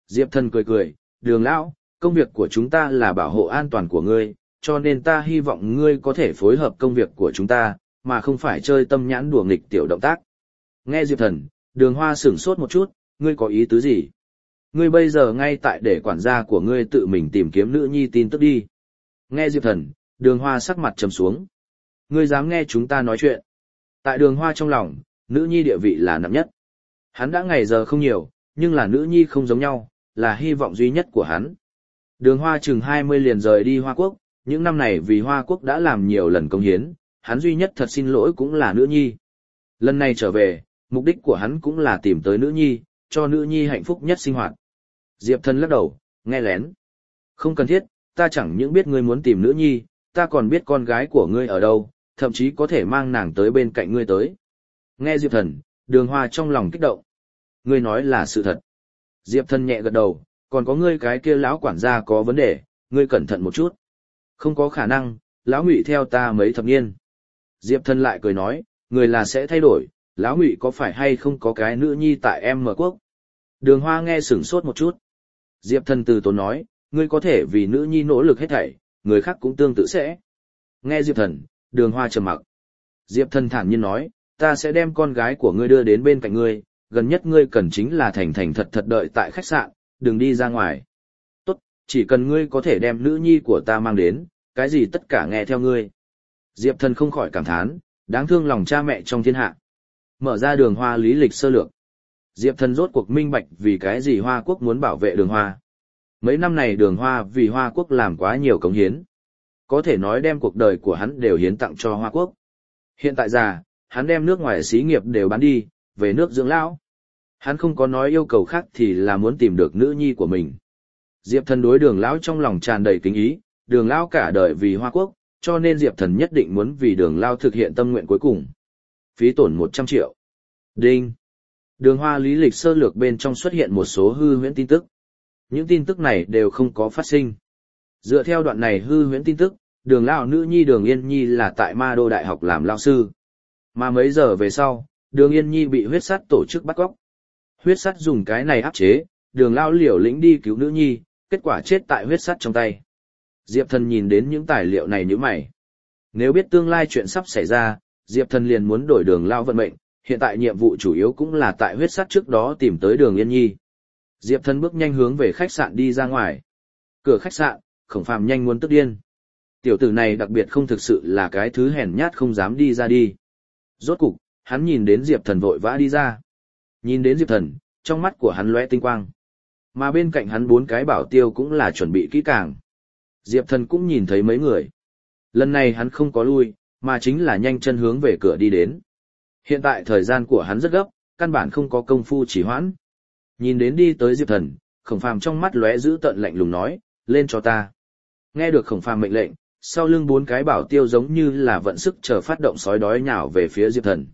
Diệp Thần cười cười, Đường lão, công việc của chúng ta là bảo hộ an toàn của ngươi, cho nên ta hy vọng ngươi có thể phối hợp công việc của chúng ta, mà không phải chơi tâm nhãn đùa nghịch tiểu động tác. Nghe Diệp Thần, Đường Hoa sửng sốt một chút, ngươi có ý tứ gì? Ngươi bây giờ ngay tại để quản gia của ngươi tự mình tìm kiếm nữ nhi tin tức đi. Nghe Diệp Thần, Đường Hoa sắc mặt trầm xuống. Ngươi dám nghe chúng ta nói chuyện? Tại Đường Hoa trong lòng, nữ nhi địa vị là nặng nhất. Hắn đã ngày giờ không nhiều, nhưng là nữ nhi không giống nhau, là hy vọng duy nhất của hắn. Đường Hoa chừng 20 liền rời đi Hoa Quốc, những năm này vì Hoa Quốc đã làm nhiều lần công hiến, hắn duy nhất thật xin lỗi cũng là nữ nhi. Lần này trở về, mục đích của hắn cũng là tìm tới nữ nhi, cho nữ nhi hạnh phúc nhất sinh hoạt. Diệp Thần lắc đầu, nghe lén. Không cần thiết, ta chẳng những biết ngươi muốn tìm nữ nhi, ta còn biết con gái của ngươi ở đâu, thậm chí có thể mang nàng tới bên cạnh ngươi tới. Nghe Diệp Thần, Đường Hoa trong lòng kích động. Ngươi nói là sự thật. Diệp Thần nhẹ gật đầu, còn có ngươi cái kia lão quản gia có vấn đề, ngươi cẩn thận một chút. Không có khả năng, lão Ngụy theo ta mấy thập niên. Diệp Thần lại cười nói, người là sẽ thay đổi, lão Ngụy có phải hay không có cái nữ nhi tại em mở quốc. Đường Hoa nghe sửng sốt một chút. Diệp Thần từ tốn nói, ngươi có thể vì nữ nhi nỗ lực hết thảy, người khác cũng tương tự sẽ. Nghe Diệp Thần, Đường Hoa trầm mặc. Diệp Thần thản nhiên nói, ta sẽ đem con gái của ngươi đưa đến bên cạnh ngươi, gần nhất ngươi cần chính là thành thành thật thật đợi tại khách sạn, đừng đi ra ngoài. Tốt, chỉ cần ngươi có thể đem nữ nhi của ta mang đến, cái gì tất cả nghe theo ngươi. Diệp Thần không khỏi cảm thán, đáng thương lòng cha mẹ trong thiên hạ. Mở ra Đường Hoa lý lịch sơ lược. Diệp Thần rốt cuộc minh bạch vì cái gì Hoa Quốc muốn bảo vệ Đường Hoa. Mấy năm này Đường Hoa vì Hoa Quốc làm quá nhiều cống hiến. Có thể nói đem cuộc đời của hắn đều hiến tặng cho Hoa Quốc. Hiện tại già, hắn đem nước ngoài xí nghiệp đều bán đi, về nước dưỡng lão. Hắn không có nói yêu cầu khác thì là muốn tìm được nữ nhi của mình. Diệp Thần đối Đường lão trong lòng tràn đầy kính ý, Đường lão cả đời vì Hoa Quốc, cho nên Diệp Thần nhất định muốn vì Đường lão thực hiện tâm nguyện cuối cùng. Phí tổn 100 triệu. Đinh. Đường Hoa lý lịch sơ lược bên trong xuất hiện một số hư huyễn tin tức. Những tin tức này đều không có phát sinh. Dựa theo đoạn này hư huyễn tin tức, Đường lão nữ nhi Đường Yên Nhi là tại Ma Đô Đại học làm lao sư. Mà mấy giờ về sau, Đường Yên Nhi bị huyết sắt tổ chức bắt cóc. Huyết sắt dùng cái này áp chế, Đường lão liều lĩnh đi cứu nữ nhi, kết quả chết tại huyết sắt trong tay. Diệp Thần nhìn đến những tài liệu này nhíu mày. Nếu biết tương lai chuyện sắp xảy ra, Diệp Thần liền muốn đổi Đường lão vận mệnh, hiện tại nhiệm vụ chủ yếu cũng là tại huyết sắt trước đó tìm tới Đường Yên Nhi. Diệp Thần bước nhanh hướng về khách sạn đi ra ngoài. Cửa khách sạn, Khổng Phàm nhanh muốn tức điên. Tiểu tử này đặc biệt không thực sự là cái thứ hèn nhát không dám đi ra đi. Rốt cục, hắn nhìn đến Diệp Thần vội vã đi ra. Nhìn đến Diệp Thần, trong mắt của hắn lóe tinh quang. Mà bên cạnh hắn 4 cái bảo tiêu cũng là chuẩn bị kỹ càng. Diệp Thần cũng nhìn thấy mấy người. Lần này hắn không có lui, mà chính là nhanh chân hướng về cửa đi đến. Hiện tại thời gian của hắn rất gấp, căn bản không có công phu chỉ hoãn. Nhìn đến đi tới Diệp Thần, Khổng Phàm trong mắt lóe giữ tợn lạnh lùng nói, lên cho ta. Nghe được Khổng Phàm mệnh lệnh, sau lưng 4 cái bảo tiêu giống như là vận sức chờ phát động sói đói nhào về phía Diệp Thần.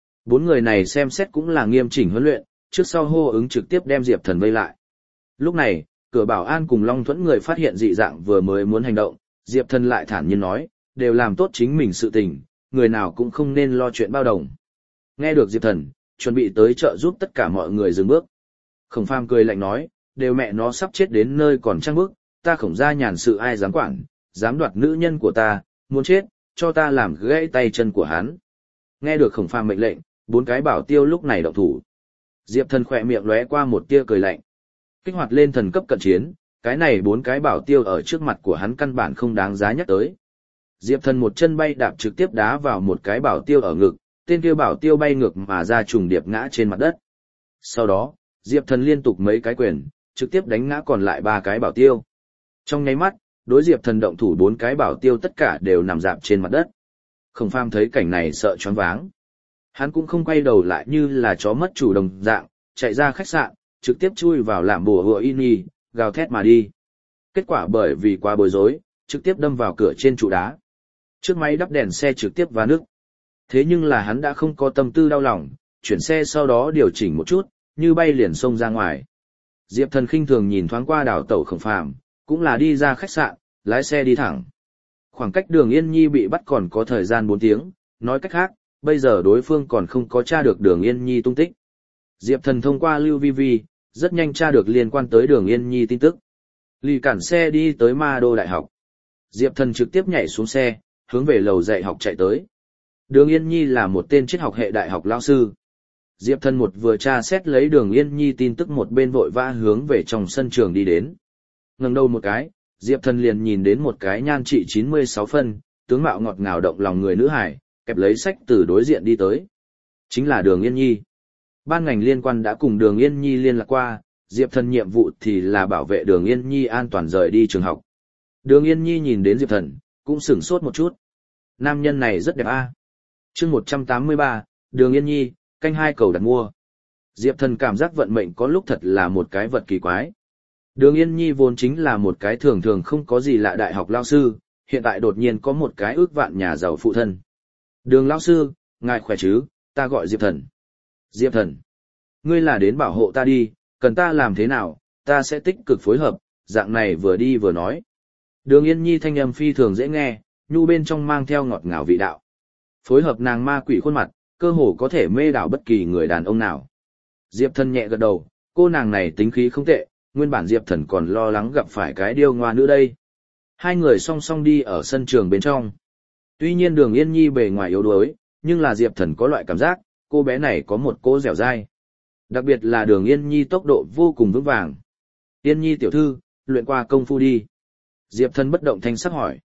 4 người này xem xét cũng là nghiêm chỉnh huấn luyện, trước sau hô ứng trực tiếp đem Diệp Thần vây lại. Lúc này, cửa bảo an cùng Long Thuẫn người phát hiện dị dạng vừa mới muốn hành động, Diệp Thần lại thản nhiên nói, đều làm tốt chính mình sự tình, người nào cũng không nên lo chuyện bao đồng. Nghe được Diệp Thần, chuẩn bị tới trợ giúp tất cả mọi người dừng bước. Khổng Phàm cười lạnh nói, đều mẹ nó sắp chết đến nơi còn trăng bước, ta Khổng gia nhàn sự ai dám quản, dám đoạt nữ nhân của ta, muốn chết, cho ta làm gãy tay chân của hắn. Nghe được Khổng Phàm mệnh lệnh, 4 cái bảo tiêu lúc này động thủ. Diệp Thần khỏe miệng lóe qua một tia cười lạnh. Kích hoạt lên thần cấp cận chiến, cái này 4 cái bảo tiêu ở trước mặt của hắn căn bản không đáng giá nhắc tới. Diệp Thần một chân bay đạp trực tiếp đá vào một cái bảo tiêu ở ngực, tên kia bảo tiêu bay ngược mà ra trùng điệp ngã trên mặt đất. Sau đó, Diệp Thần liên tục mấy cái quyền, trực tiếp đánh ngã còn lại 3 cái bảo tiêu. Trong nháy mắt, đối Diệp Thần động thủ 4 cái bảo tiêu tất cả đều nằm rạp trên mặt đất. Khổng Phàm thấy cảnh này sợ choáng váng. Hắn cũng không quay đầu lại như là chó mất chủ đồng dạng, chạy ra khách sạn, trực tiếp chui vào làm bùa hựa y, gào thét mà đi. Kết quả bởi vì quá bối rối, trực tiếp đâm vào cửa trên trụ đá. Trước máy đắp đèn xe trực tiếp vá nước. Thế nhưng là hắn đã không có tâm tư đau lòng, chuyển xe sau đó điều chỉnh một chút, như bay liền xông ra ngoài. Diệp Thần khinh thường nhìn thoáng qua đảo tẩu Khổng Phàm, cũng là đi ra khách sạn, lái xe đi thẳng. Khoảng cách Đường Yên Nhi bị bắt còn có thời gian 4 tiếng, nói cách khác, bây giờ đối phương còn không có tra được Đường Yên Nhi tung tích. Diệp Thần thông qua Lưu Vi Vi, rất nhanh tra được liên quan tới Đường Yên Nhi tin tức. Lì cản xe đi tới Ma Đô Đại học. Diệp Thần trực tiếp nhảy xuống xe, hướng về lầu dạy học chạy tới. Đường Yên Nhi là một tên triết học hệ đại học lao sư. Diệp Thần một vừa tra xét lấy Đường Yên Nhi tin tức một bên vội vã hướng về trong sân trường đi đến. Ngẩng đầu một cái, Diệp Thần liền nhìn đến một cái nhan trị 96 phân, tướng mạo ngọt ngào động lòng người nữ hải, kẹp lấy sách từ đối diện đi tới. Chính là Đường Yên Nhi. Ban ngành liên quan đã cùng Đường Yên Nhi liên lạc qua, Diệp Thần nhiệm vụ thì là bảo vệ Đường Yên Nhi an toàn rời đi trường học. Đường Yên Nhi nhìn đến Diệp Thần, cũng sửng sốt một chút. Nam nhân này rất đẹp a. Chương 183, Đường Yên Nhi, canh 2 cầu đặt mua. Diệp Thần cảm giác vận mệnh có lúc thật là một cái vật kỳ quái. Đường Yên Nhi vốn chính là một cái thường thường không có gì lạ đại học lao sư, hiện tại đột nhiên có một cái ước vạn nhà giàu phụ thân. Đường lao sư, ngài khỏe chứ, ta gọi Diệp Thần. Diệp Thần, ngươi là đến bảo hộ ta đi, cần ta làm thế nào, ta sẽ tích cực phối hợp, dạng này vừa đi vừa nói. Đường Yên Nhi thanh âm phi thường dễ nghe, nhu bên trong mang theo ngọt ngào vị đạo. Phối hợp nàng ma quỷ khuôn mặt, cơ hồ có thể mê đảo bất kỳ người đàn ông nào. Diệp Thần nhẹ gật đầu, cô nàng này tính khí không tệ, nguyên bản Diệp Thần còn lo lắng gặp phải cái điêu ngoa nữa đây. Hai người song song đi ở sân trường bên trong. Tuy nhiên Đường Yên Nhi bề ngoài yếu đuối, nhưng là Diệp Thần có loại cảm giác, cô bé này có một cô dẻo dai. Đặc biệt là Đường Yên Nhi tốc độ vô cùng vững vàng. Yên Nhi tiểu thư, luyện qua công phu đi. Diệp Thần bất động thanh sắc hỏi.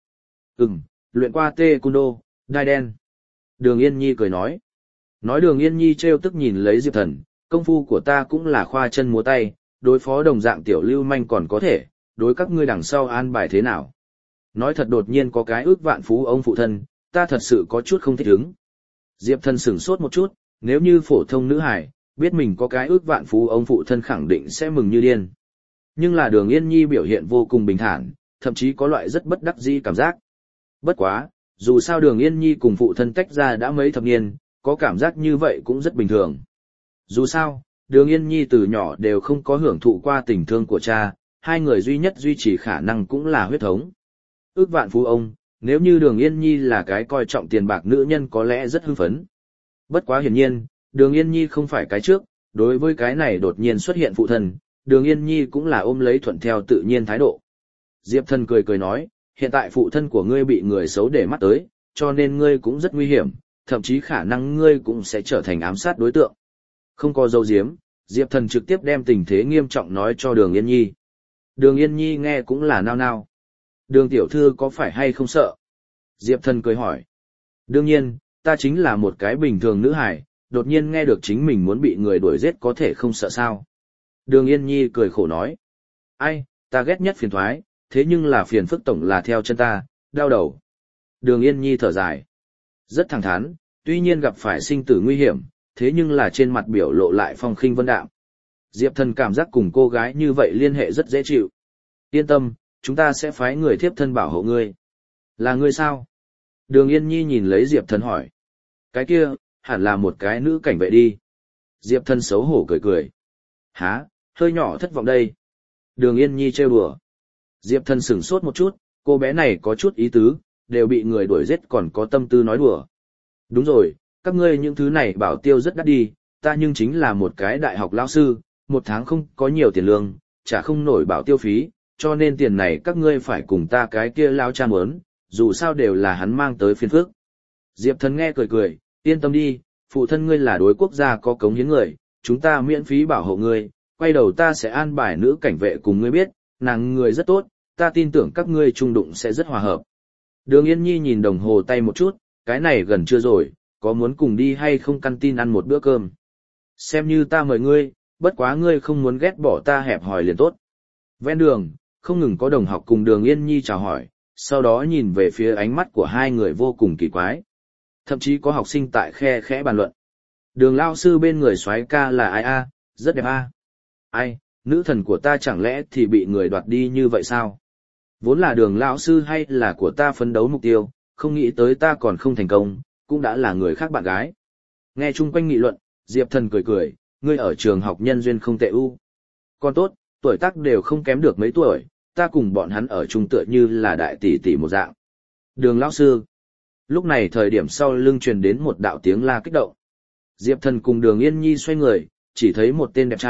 Luyện qua taekwondo, đai đen. Đường Yên Nhi cười nói. Nói Đường Yên Nhi trêu tức nhìn lấy Diệp Thần, công phu của ta cũng là khoa chân múa tay, đối phó đồng dạng tiểu lưu manh còn có thể, đối các ngươi đằng sau an bài thế nào. Nói thật đột nhiên có cái ước vạn phú ông phụ thân, ta thật sự có chút không thích ứng. Diệp Thần sửng sốt một chút, nếu như phổ thông nữ hải, biết mình có cái ước vạn phú ông phụ thân khẳng định sẽ mừng như điên. Nhưng là Đường Yên Nhi biểu hiện vô cùng bình thản, thậm chí có loại rất bất đắc dĩ cảm giác. Bất quá, dù sao Đường Yên Nhi cùng phụ thân tách ra đã mấy thập niên, có cảm giác như vậy cũng rất bình thường. Dù sao, Đường Yên Nhi từ nhỏ đều không có hưởng thụ qua tình thương của cha, hai người duy nhất duy trì khả năng cũng là huyết thống. Ước vạn phú ông, nếu như Đường Yên Nhi là cái coi trọng tiền bạc nữ nhân có lẽ rất hưng phấn. Bất quá hiển nhiên, Đường Yên Nhi không phải cái trước, đối với cái này đột nhiên xuất hiện phụ thân, Đường Yên Nhi cũng là ôm lấy thuận theo tự nhiên thái độ. Diệp Thần cười cười nói, hiện tại phụ thân của ngươi bị người xấu để mắt tới, cho nên ngươi cũng rất nguy hiểm, thậm chí khả năng ngươi cũng sẽ trở thành ám sát đối tượng. Không có dấu diếm, Diệp Thần trực tiếp đem tình thế nghiêm trọng nói cho Đường Yên Nhi. Đường Yên Nhi nghe cũng là nao nao. Đường tiểu thư có phải hay không sợ? Diệp Thần cười hỏi. Đương nhiên, ta chính là một cái bình thường nữ hải, đột nhiên nghe được chính mình muốn bị người đuổi giết có thể không sợ sao. Đường Yên Nhi cười khổ nói. Ai, ta ghét nhất phiền thoái, thế nhưng là phiền phức tổng là theo chân ta, đau đầu. Đường Yên Nhi thở dài. Rất thẳng thắn, tuy nhiên gặp phải sinh tử nguy hiểm, thế nhưng là trên mặt biểu lộ lại phong khinh vân đạm. Diệp Thần cảm giác cùng cô gái như vậy liên hệ rất dễ chịu. Yên tâm, chúng ta sẽ phái người thiếp thân bảo hộ ngươi. Là ngươi sao? Đường Yên Nhi nhìn lấy Diệp Thần hỏi. Cái kia, hẳn là một cái nữ cảnh vệ đi. Diệp Thần xấu hổ cười cười. Hả, hơi nhỏ thất vọng đây. Đường Yên Nhi trêu đùa. Diệp Thần sửng sốt một chút, cô bé này có chút ý tứ, đều bị người đuổi giết còn có tâm tư nói đùa. Đúng rồi, các ngươi những thứ này bảo tiêu rất đắt đi, ta nhưng chính là một cái đại học lao sư, một tháng không có nhiều tiền lương, chả không nổi bảo tiêu phí, cho nên tiền này các ngươi phải cùng ta cái kia lao cha muốn, dù sao đều là hắn mang tới phiền phức. Diệp Thần nghe cười cười, yên tâm đi, phụ thân ngươi là đối quốc gia có cống hiến người, chúng ta miễn phí bảo hộ ngươi, quay đầu ta sẽ an bài nữ cảnh vệ cùng ngươi biết, nàng người rất tốt, ta tin tưởng các ngươi chung đụng sẽ rất hòa hợp. Đường Yên Nhi nhìn đồng hồ tay một chút, cái này gần trưa rồi, có muốn cùng đi hay không căn tin ăn một bữa cơm. Xem như ta mời ngươi, bất quá ngươi không muốn ghét bỏ ta hẹp hòi liền tốt. Ven đường, không ngừng có đồng học cùng Đường Yên Nhi chào hỏi, sau đó nhìn về phía ánh mắt của hai người vô cùng kỳ quái. Thậm chí có học sinh tại khe khẽ bàn luận. Đường lao sư bên người soái ca là ai a, rất đẹp a. Ai, nữ thần của ta chẳng lẽ thì bị người đoạt đi như vậy sao? Vốn là Đường lão sư hay là của ta phấn đấu mục tiêu, không nghĩ tới ta còn không thành công, cũng đã là người khác bạn gái. Nghe chung quanh nghị luận, Diệp Thần cười cười, ngươi ở trường học nhân duyên không tệ u. Còn tốt, tuổi tác đều không kém được mấy tuổi, ta cùng bọn hắn ở chung tựa như là đại tỷ tỷ một dạng. Đường lão sư. Lúc này thời điểm sau lưng truyền đến một đạo tiếng la kích động. Diệp Thần cùng Đường Yên Nhi xoay người, chỉ thấy một tên đẹp trai,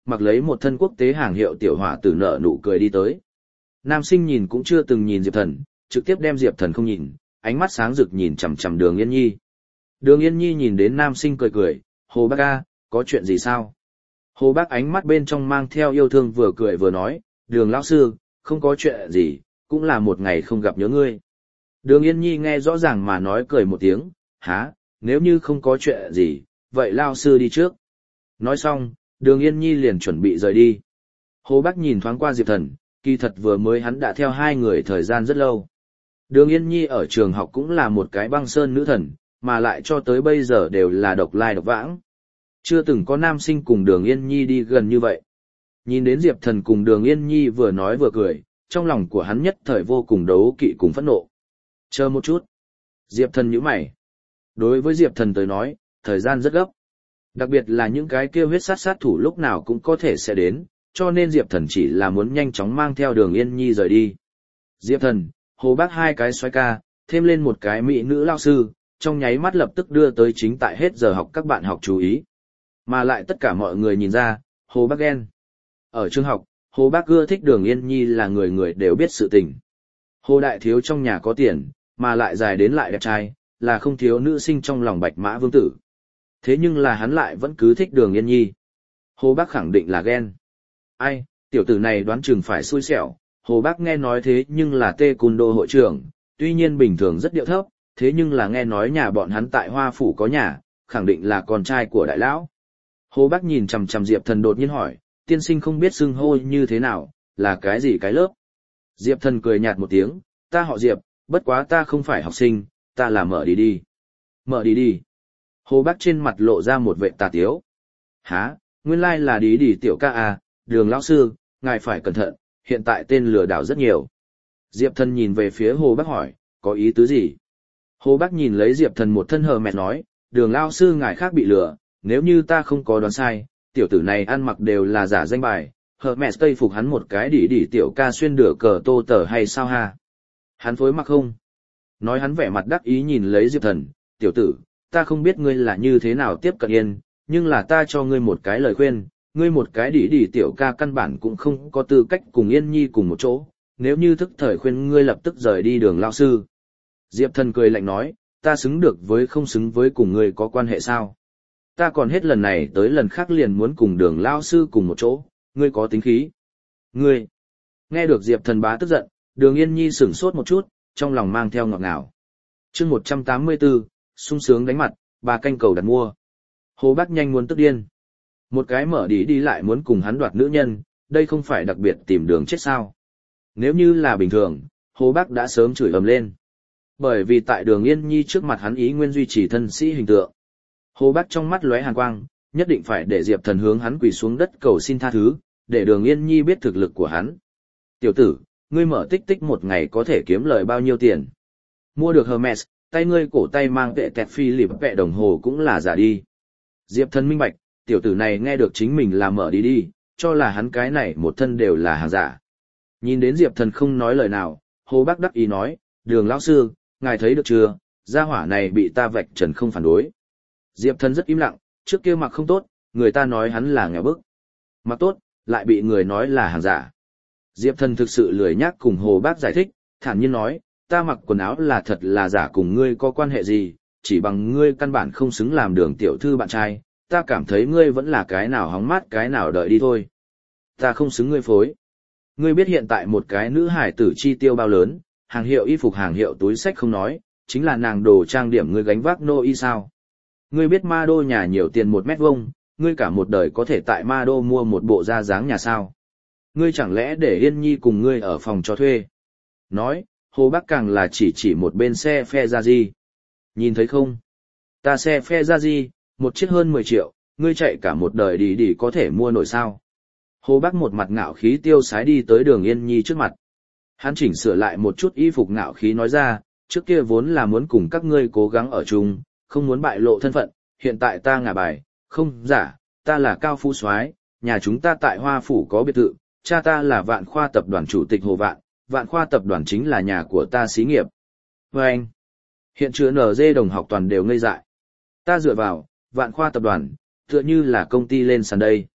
mặc lấy một thân quốc tế hàng hiệu tiểu hỏa tử nở nụ cười đi tới. Nam sinh nhìn cũng chưa từng nhìn Diệp Thần, trực tiếp đem Diệp Thần không nhìn, ánh mắt sáng rực nhìn chằm chằm Đường Yên Nhi. Đường Yên Nhi nhìn đến nam sinh cười cười, Hồ Bác A, có chuyện gì sao? Hồ Bác ánh mắt bên trong mang theo yêu thương vừa cười vừa nói, Đường lão sư, không có chuyện gì, cũng là một ngày không gặp nhớ ngươi. Đường Yên Nhi nghe rõ ràng mà nói cười một tiếng, há, nếu như không có chuyện gì, vậy lão sư đi trước. Nói xong, Đường Yên Nhi liền chuẩn bị rời đi. Hồ Bác nhìn thoáng qua Diệp Thần, kỳ thật vừa mới hắn đã theo hai người thời gian rất lâu. Đường Yên Nhi ở trường học cũng là một cái băng sơn nữ thần, mà lại cho tới bây giờ đều là độc lai độc vãng. Chưa từng có nam sinh cùng Đường Yên Nhi đi gần như vậy. Nhìn đến Diệp Thần cùng Đường Yên Nhi vừa nói vừa cười, trong lòng của hắn nhất thời vô cùng đấu kỵ cùng phẫn nộ. Chờ một chút. Diệp Thần nhíu mày. Đối với Diệp Thần tới nói, thời gian rất gấp. Đặc biệt là những cái kêu huyết sát thủ lúc nào cũng có thể sẽ đến, cho nên Diệp Thần chỉ là muốn nhanh chóng mang theo Đường Yên Nhi rời đi. Diệp Thần, Hồ Bác hai cái xoay ca, thêm lên một cái mỹ nữ lao sư, trong nháy mắt lập tức đưa tới chính tại hết giờ học các bạn học chú ý. Mà lại tất cả mọi người nhìn ra, Hồ Bác ghen. Ở trường học, Hồ Bác ưa thích Đường Yên Nhi là người người đều biết sự tình. Hồ Đại Thiếu trong nhà có tiền, mà lại dài đến lại đẹp trai, là không thiếu nữ sinh trong lòng Bạch Mã Vương Tử. Thế nhưng là hắn lại vẫn cứ thích Đường Yên Nhi. Hồ Bác khẳng định là ghen. Ai, tiểu tử này đoán chừng phải xui xẻo. Hồ Bác nghe nói thế nhưng là Tê Cun Đô hội trưởng, tuy nhiên bình thường rất điệu thấp, thế nhưng là nghe nói nhà bọn hắn tại Hoa Phủ có nhà, khẳng định là con trai của đại lão. Hồ Bác nhìn chằm chằm Diệp Thần đột nhiên hỏi, tiên sinh không biết xưng hô như thế nào, là cái gì cái lớp? Diệp Thần cười nhạt một tiếng, ta họ Diệp, bất quá ta không phải học sinh, ta là mở đi đi. Mở đi đi. Hồ Bác trên mặt lộ ra một vệ tà tiếu. Hả, nguyên lai là đi đi tiểu ca à, Đường lão sư, ngài phải cẩn thận, hiện tại tên lừa đảo rất nhiều. Diệp Thần nhìn về phía Hồ Bác hỏi, có ý tứ gì? Hồ Bác nhìn lấy Diệp Thần một thân hờ mẹ nói, Đường lão sư ngài khác bị lừa, nếu như ta không có đoán sai, tiểu tử này ăn mặc đều là giả danh bài, hờ mẹ tây phục hắn một cái đỉ tiểu ca xuyên đửa cờ tô tờ hay sao ha? Hắn phối mặc không? Nói hắn vẻ mặt đắc ý nhìn lấy Diệp Thần, tiểu tử, ta không biết ngươi là như thế nào tiếp cận yên, nhưng là ta cho ngươi một cái lời khuyên, ngươi một cái đỉ tiểu ca căn bản cũng không có tư cách cùng Yên Nhi cùng một chỗ, nếu như thức thời khuyên ngươi lập tức rời đi Đường lão sư. Diệp Thần cười lạnh nói, ta xứng được với không xứng với cùng ngươi có quan hệ sao? Ta còn hết lần này tới lần khác liền muốn cùng Đường lão sư cùng một chỗ, ngươi có tính khí. Ngươi! Nghe được Diệp Thần bá tức giận, Đường Yên Nhi sửng sốt một chút, trong lòng mang theo ngọt ngào. Chương 184, sung sướng đánh mặt, 3 canh cầu đặt mua. Hồ Bác nhanh muốn tức điên. Một cái mở đi lại muốn cùng hắn đoạt nữ nhân, đây không phải đặc biệt tìm đường chết sao. Nếu như là bình thường, Hồ Bác đã sớm chửi ầm lên. Bởi vì tại Đường Yên Nhi trước mặt hắn ý nguyên duy trì thân sĩ hình tượng. Hồ Bác trong mắt lóe hàn quang, nhất định phải để Diệp Thần hướng hắn quỳ xuống đất cầu xin tha thứ, để Đường Yên Nhi biết thực lực của hắn. Tiểu tử, ngươi mở tích tích một ngày có thể kiếm lời bao nhiêu tiền? Mua được Hermes, tay ngươi cổ tay mang vệ tẹt phi lịp vệ đồng hồ cũng là giả đi. Diệp Thần minh bạch, tiểu tử này nghe được chính mình là mở đi, cho là hắn cái này một thân đều là hàng giả. Nhìn đến Diệp Thần không nói lời nào, Hồ Bác đắc ý nói, Đường lão sư, ngài thấy được chưa, gia hỏa này bị ta vạch trần không phản đối. Diệp Thần rất im lặng, trước kia mặc không tốt, người ta nói hắn là nghèo bức. Mặc tốt, lại bị người nói là hàng giả. Diệp Thần thực sự lười nhác cùng Hồ Bác giải thích, thản nhiên nói, ta mặc quần áo là thật là giả cùng ngươi có quan hệ gì, chỉ bằng ngươi căn bản không xứng làm Đường tiểu thư bạn trai, ta cảm thấy ngươi vẫn là cái nào hóng mát cái nào đợi đi thôi. Ta không xứng ngươi phối. Ngươi biết hiện tại một cái nữ hải tử chi tiêu bao lớn, hàng hiệu y phục hàng hiệu túi sách không nói, chính là nàng đồ trang điểm ngươi gánh vác nô y sao. Ngươi biết ma đô nhà nhiều tiền 1 mét vuông, ngươi cả một đời có thể tại ma đô mua một bộ da dáng nhà sao. Ngươi chẳng lẽ để Yên Nhi cùng ngươi ở phòng cho thuê. Nói, Hồ Bác càng là chỉ một bên xe phe ra gì. Nhìn thấy không? Ta xe phe ra gì, một chiếc hơn 10 triệu, ngươi chạy cả một đời đi có thể mua nổi sao. Hồ Bác một mặt ngạo khí tiêu sái đi tới Đường Yên Nhi trước mặt. Hắn chỉnh sửa lại một chút y phục ngạo khí nói ra, trước kia vốn là muốn cùng các ngươi cố gắng ở chung, không muốn bại lộ thân phận, hiện tại ta ngả bài, không giả, ta là Cao Phú Soái, nhà chúng ta tại Hoa Phủ có biệt thự, cha ta là Vạn Khoa tập đoàn chủ tịch Hồ Vạn, Vạn Khoa tập đoàn chính là nhà của ta xí nghiệp. Và anh, hiện chứa NG đồng học toàn đều ngây dại. Ta dựa vào, Vạn Khoa tập đoàn, tựa như là công ty lên sàn đây.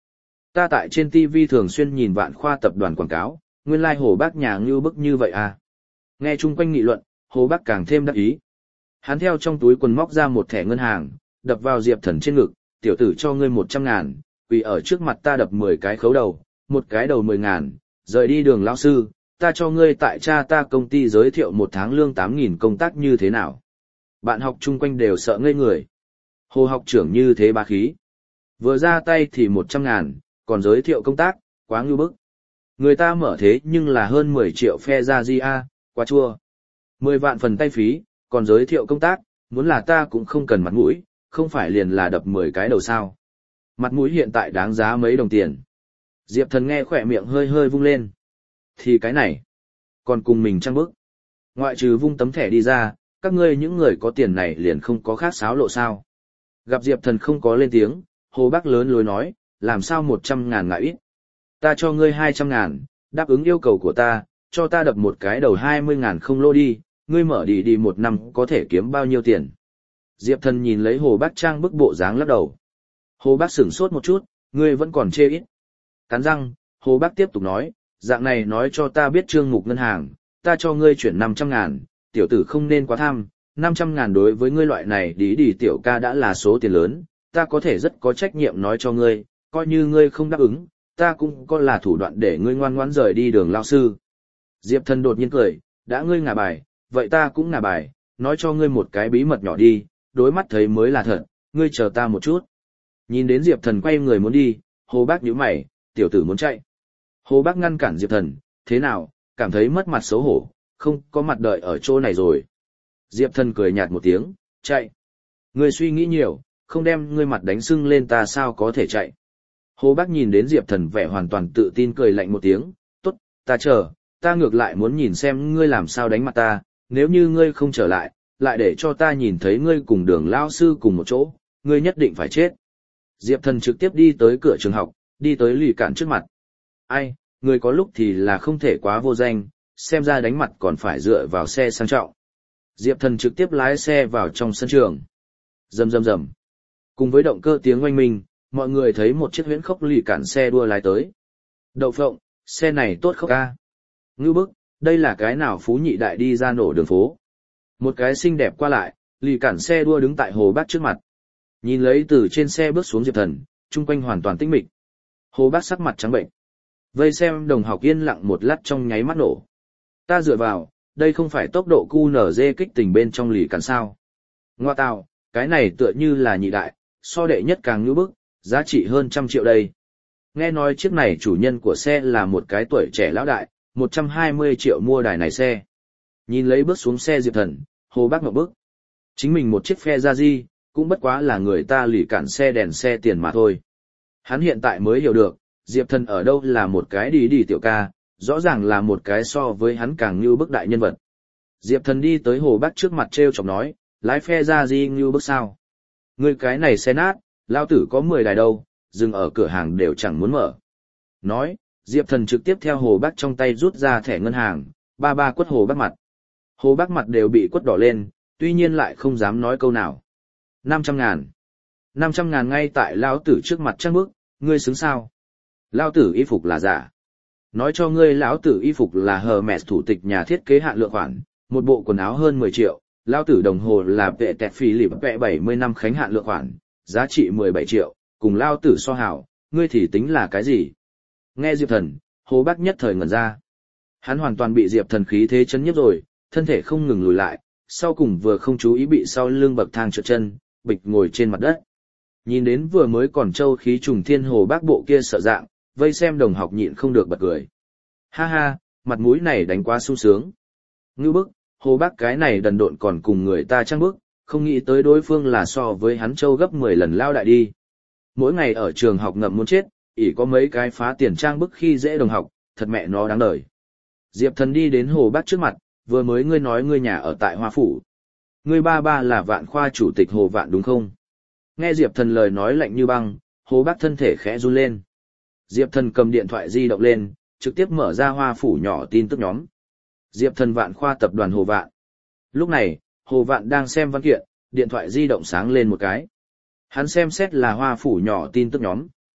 Ta tại trên TV thường xuyên nhìn Vạn Khoa tập đoàn quảng cáo, nguyên lai Hồ Bác nhà ngưu bức như vậy à. Nghe chung quanh nghị luận, Hồ Bác càng thêm đắc ý. Hắn theo trong túi quần móc ra một thẻ ngân hàng, đập vào Diệp Thần trên ngực, tiểu tử cho ngươi 100.000, quỳ ở trước mặt ta đập 10 cái khấu đầu, một cái đầu 10.000, rời đi Đường lão sư, ta cho ngươi tại cha ta công ty giới thiệu 1 tháng lương 8.000 công tác như thế nào. Bạn học chung quanh đều sợ ngây người. Hồ học trưởng như thế bá khí. Vừa ra tay thì 100.000, còn giới thiệu công tác, quá ngưu bức. Người ta mở thế nhưng là hơn 10 triệu phe ra di a, quá chua. 10 vạn phần tay phí, còn giới thiệu công tác, muốn là ta cũng không cần mặt mũi, không phải liền là đập 10 cái đầu sao. Mặt mũi hiện tại đáng giá mấy đồng tiền. Diệp Thần nghe khỏe miệng hơi hơi vung lên. Thì cái này, còn cùng mình trăng bức. Ngoại trừ vung tấm thẻ đi ra, các ngươi những người có tiền này liền không có khác xáo lộ sao. Gặp Diệp Thần không có lên tiếng, Hồ Bác lớn lối nói, làm sao 100.000 ngại ít. Ta cho ngươi 200.000, đáp ứng yêu cầu của ta, cho ta đập một cái đầu 20.000 không lô đi, ngươi mở đi 1 năm có thể kiếm bao nhiêu tiền. Diệp Thần nhìn lấy Hồ Bác trang bức bộ dáng lắc đầu. Hồ Bác sửng sốt một chút, ngươi vẫn còn chê ít. Cắn răng, Hồ Bác tiếp tục nói, dạng này nói cho ta biết trương mục ngân hàng, ta cho ngươi chuyển 500.000, tiểu tử không nên quá tham, 500.000 đối với ngươi loại này đi tiểu ca đã là số tiền lớn, ta có thể rất có trách nhiệm nói cho ngươi, coi như ngươi không đáp ứng, ta cũng có là thủ đoạn để ngươi ngoan ngoãn rời đi Đường lão sư. Diệp Thần đột nhiên cười, đã ngươi ngả bài, vậy ta cũng ngả bài, nói cho ngươi một cái bí mật nhỏ đi, đối mắt thấy mới là thật, ngươi chờ ta một chút. Nhìn đến Diệp Thần quay người muốn đi, Hồ Bác nhíu mày, tiểu tử muốn chạy. Hồ Bác ngăn cản Diệp Thần, thế nào, cảm thấy mất mặt xấu hổ, không có mặt đợi ở chỗ này rồi. Diệp Thần cười nhạt một tiếng, chạy. Ngươi suy nghĩ nhiều, không đem ngươi mặt đánh sưng lên ta sao có thể chạy. Hồ Bác nhìn đến Diệp Thần vẻ hoàn toàn tự tin cười lạnh một tiếng, tốt, ta chờ, ta ngược lại muốn nhìn xem ngươi làm sao đánh mặt ta, nếu như ngươi không trở lại, lại để cho ta nhìn thấy ngươi cùng Đường lão sư cùng một chỗ, ngươi nhất định phải chết. Diệp Thần trực tiếp đi tới cửa trường học, đi tới Lì Cản trước mặt. Ai, người có lúc thì là không thể quá vô danh, xem ra đánh mặt còn phải dựa vào xe sang trọng. Diệp Thần trực tiếp lái xe vào trong sân trường. Rầm rầm rầm. Cùng với động cơ tiếng oanh minh, mọi người thấy một chiếc huyễn khốc Lì Cản xe đua lái tới. Đậu phộng, xe này tốt khốc ca. Ngưu bức, đây là cái nào phú nhị đại đi ra nổ đường phố. Một cái xinh đẹp qua lại, Lì Cản xe đua đứng tại Hồ Bác trước mặt. Nhìn lấy từ trên xe bước xuống Diệp Thần, chung quanh hoàn toàn tĩnh mịch. Hồ Bác sắc mặt trắng bệnh. Vây xem đồng học yên lặng một lát trong nháy mắt nổ. Ta dựa vào, đây không phải tốc độ QNZ kích tình bên trong Lì Cản sao. Ngoa tào, cái này tựa như là nhị đại, so đệ nhất càng ngữ bức, giá trị hơn 100 triệu đây. Nghe nói chiếc này chủ nhân của xe là một cái tuổi trẻ lão đại, 120 triệu mua đài này xe. Nhìn lấy bước xuống xe Diệp Thần, Hồ Bác ngậm bức. Chính mình một chiếc phe ra di, cũng bất quá là người ta Lì Cản xe đèn xe tiền mà thôi. Hắn hiện tại mới hiểu được, Diệp Thần ở đâu là một cái đi tiểu ca, rõ ràng là một cái so với hắn càng như bức đại nhân vật. Diệp Thần đi tới Hồ Bác trước mặt treo chọc nói, lái phe ra di như bức sao. Ngươi cái này xe nát, lao tử có 10 đài đâu, dừng ở cửa hàng đều chẳng muốn mở. Nói, Diệp Thần trực tiếp theo Hồ Bác trong tay rút ra thẻ ngân hàng, ba quất Hồ Bác mặt. Hồ Bác mặt đều bị quất đỏ lên, tuy nhiên lại không dám nói câu nào. 500.000. 500.000 ngay tại lão tử trước mặt trăng bức, ngươi xứng sao? Lão tử y phục là giả. Nói cho ngươi lão tử y phục là Hermes thủ tịch nhà thiết kế hạn lượng khoản, một bộ quần áo hơn 10 triệu, lão tử đồng hồ là vệ tẹt phí lịp vẽ 70 năm khánh hạn lượng khoản, giá trị 17 triệu, cùng lão tử so hảo, ngươi thì tính là cái gì? Nghe Diệp Thần, Hồ Bác nhất thời ngẩn ra. Hắn hoàn toàn bị Diệp Thần khí thế chấn nhiếp rồi, thân thể không ngừng lùi lại, sau cùng vừa không chú ý bị sau lưng bậc thang trượt chân, bịch ngồi trên mặt đất. Nhìn đến vừa mới còn châu khí trùng thiên Hồ Bác bộ kia sợ dạng, vây xem đồng học nhịn không được bật cười. Ha ha, mặt mũi này đánh quá sung sướng. Ngưu bức, Hồ Bác cái này đần độn còn cùng người ta trăng bức, không nghĩ tới đối phương là so với hắn châu gấp 10 lần lao đại đi. Mỗi ngày ở trường học ngậm muốn chết, ỷ có mấy cái phá tiền trang bức khi dễ đồng học, thật mẹ nó đáng đời. Diệp Thần đi đến Hồ Bác trước mặt, vừa mới ngươi nói ngươi nhà ở tại Hoa Phủ. Ngươi ba là Vạn Khoa chủ tịch Hồ Vạn đúng không? Nghe Diệp Thần lời nói lạnh như băng, Hồ Bác thân thể khẽ run lên. Diệp Thần cầm điện thoại di động lên, trực tiếp mở ra Hoa Phủ nhỏ tin tức nhóm. Diệp Thần Vạn Khoa tập đoàn Hồ Vạn. Lúc này, Hồ Vạn đang xem văn kiện, điện thoại di động sáng lên một cái. Hắn xem xét là Hoa Phủ nhỏ tin tức nhóm,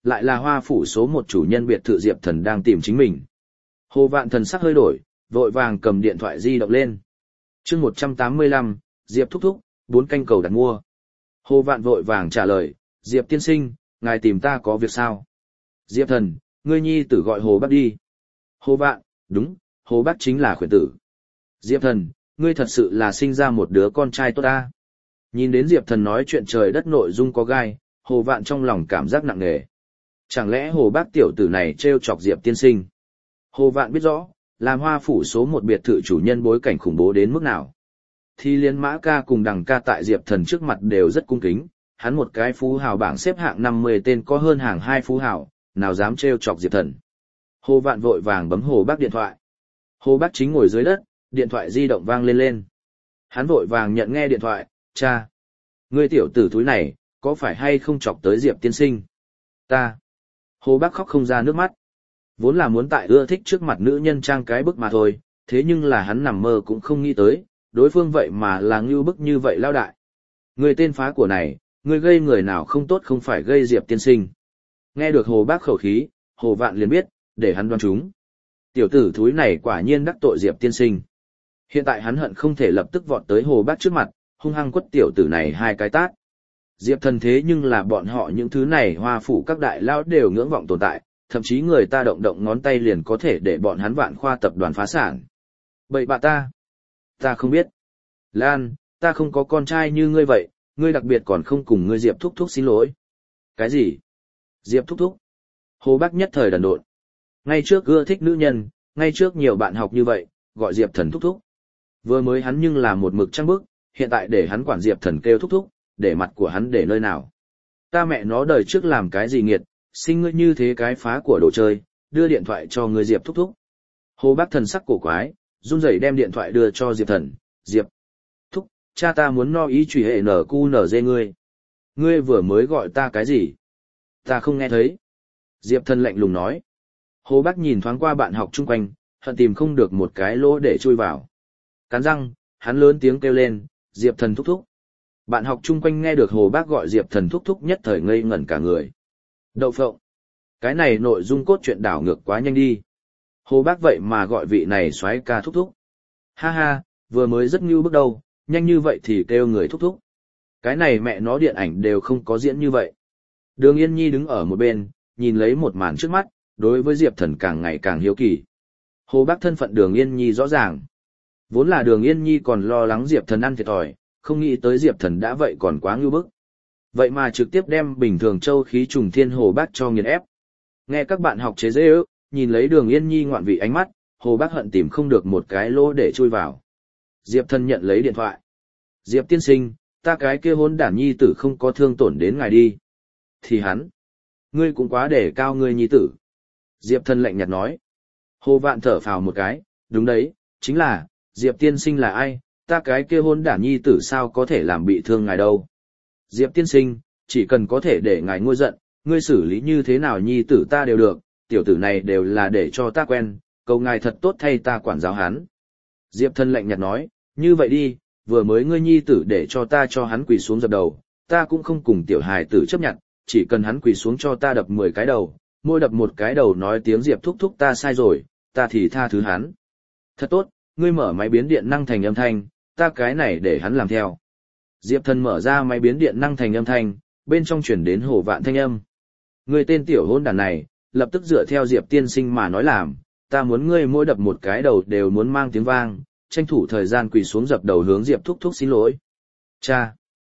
lại là Hoa phủ số 1 chủ nhân biệt thự Diệp Thần đang tìm chính mình. Hồ Vạn thần sắc hơi đổi, vội vàng cầm điện thoại di động lên. Chương 185, Diệp thúc thúc, 4 canh cầu đặt mua. Hồ Vạn vội vàng trả lời, Diệp tiên sinh, ngài tìm ta có việc sao? Diệp Thần, ngươi nhi tử gọi Hồ Bác đi. Hồ Vạn, đúng, Hồ Bác chính là khuyển tử. Diệp Thần, ngươi thật sự là sinh ra một đứa con trai tốt ta. Nhìn đến Diệp Thần nói chuyện trời đất nội dung có gai, Hồ Vạn trong lòng cảm giác nặng nề. Chẳng lẽ Hồ Bác tiểu tử này trêu chọc Diệp tiên sinh? Hồ Vạn biết rõ, làm Hoa phủ số 1 biệt thự chủ nhân bối cảnh khủng bố đến mức nào. Thì liên Mã ca cùng Đằng ca tại Diệp Thần trước mặt đều rất cung kính, hắn một cái phú hào bảng xếp hạng 50 tên có hơn hàng 2 phú hào, nào dám trêu chọc Diệp Thần. Hồ Vạn vội vàng bấm Hồ Bác điện thoại. Hồ Bác chính ngồi dưới đất, điện thoại di động vang lên lên. Hắn vội vàng nhận nghe điện thoại, cha. Ngươi tiểu tử thúi này, có phải hay không chọc tới Diệp tiên sinh? Ta. Hồ Bác khóc không ra nước mắt. Vốn là muốn tại ưa thích trước mặt nữ nhân trang cái bức mà thôi, thế nhưng là hắn nằm mơ cũng không nghĩ tới, đối phương vậy mà là ngưu bức như vậy lao đại. Người tên phá của này, người gây người nào không tốt không phải gây Diệp tiên sinh. Nghe được Hồ Bác khẩu khí, Hồ Vạn liền biết, để hắn đoán chúng. Tiểu tử thúi này quả nhiên đắc tội Diệp tiên sinh. Hiện tại hắn hận không thể lập tức vọt tới Hồ Bác trước mặt, hung hăng quất tiểu tử này 2 cái tát. Diệp Thần thế nhưng là bọn họ những thứ này Hoa phủ các đại lão đều ngưỡng vọng tồn tại, thậm chí người ta động động ngón tay liền có thể để bọn hắn Vạn Khoa tập đoàn phá sản. Bậy bạ ta không biết. Lan, ta không có con trai như ngươi vậy, ngươi đặc biệt còn không cùng ngươi Diệp thúc thúc xin lỗi. Cái gì? Diệp thúc thúc? Hồ Bác nhất thời đần độn. Ngay trước ưa thích nữ nhân, ngay trước nhiều bạn học như vậy, gọi Diệp Thần thúc thúc. Vừa mới hắn nhưng là một mực trăng bức, hiện tại để hắn quản Diệp Thần kêu thúc thúc, để mặt của hắn để nơi nào. Ta mẹ nó đời trước làm cái gì nghiệt, sinh ngươi như thế cái phá của đồ chơi, đưa điện thoại cho ngươi Diệp thúc thúc. Hồ Bác thần sắc cổ quái, run rẩy đem điện thoại đưa cho Diệp Thần, Diệp thúc, cha ta muốn no ý truy hệ NQNZ ngươi. Ngươi vừa mới gọi ta cái gì? Ta không nghe thấy. Diệp Thần lạnh lùng nói. Hồ Bác nhìn thoáng qua bạn học chung quanh, hận tìm không được một cái lỗ để chui vào. Cắn răng, hắn lớn tiếng kêu lên, Diệp Thần thúc thúc. Bạn học chung quanh nghe được Hồ Bác gọi Diệp Thần thúc thúc nhất thời ngây ngẩn cả người. Đậu phộng. Cái này nội dung cốt truyện đảo ngược quá nhanh đi. Hồ Bác vậy mà gọi vị này soái ca thúc thúc. Ha ha, vừa mới rất ngưu bước đầu, nhanh như vậy thì kêu người thúc thúc. Cái này mẹ nó điện ảnh đều không có diễn như vậy. Đường Yên Nhi đứng ở một bên, nhìn lấy một màn trước mắt, đối với Diệp Thần càng ngày càng hiếu kỳ. Hồ Bác thân phận Đường Yên Nhi rõ ràng. Vốn là Đường Yên Nhi còn lo lắng Diệp Thần ăn thiệt thòi, không nghĩ tới Diệp Thần đã vậy còn quá ngưu bức. Vậy mà trực tiếp đem bình thường châu khí trùng thiên Hồ Bác cho nghiền ép. Nghe các bạn học chế giễu, nhìn lấy Đường Yên Nhi ngoạn vị ánh mắt, Hồ Bác hận tìm không được một cái lỗ để chui vào. Diệp Thần nhận lấy điện thoại. Diệp tiên sinh, ta cái kia hôn đản nhi tử không có thương tổn đến ngài đi. Thì hắn, ngươi cũng quá để cao ngươi nhi tử. Diệp Thần lạnh nhạt nói. Hồ Vạn thở phào một cái, đúng đấy, chính là, Diệp tiên sinh là ai, ta cái kia hôn đản nhi tử sao có thể làm bị thương ngài đâu. Diệp tiên sinh, chỉ cần có thể để ngài nguôi giận, ngươi xử lý như thế nào nhi tử ta đều được, tiểu tử này đều là để cho ta quen, cầu ngài thật tốt thay ta quản giáo hắn. Diệp Thần lạnh nhạt nói, như vậy đi, vừa mới ngươi nhi tử để cho ta cho hắn quỳ xuống dập đầu, ta cũng không cùng tiểu hài tử chấp nhận, chỉ cần hắn quỳ xuống cho ta đập 10 cái đầu, mỗi đập một cái đầu nói tiếng Diệp thúc thúc ta sai rồi, ta thì tha thứ hắn. Thật tốt, ngươi mở máy biến điện năng thành âm thanh, ta cái này để hắn làm theo. Diệp Thần mở ra máy biến điện năng thành âm thanh, bên trong chuyển đến Hồ Vạn thanh âm. Ngươi tên tiểu hôn đàn này, lập tức dựa theo Diệp tiên sinh mà nói làm, ta muốn ngươi mỗi đập một cái đầu đều muốn mang tiếng vang, tranh thủ thời gian quỳ xuống dập đầu hướng Diệp thúc thúc xin lỗi. Cha!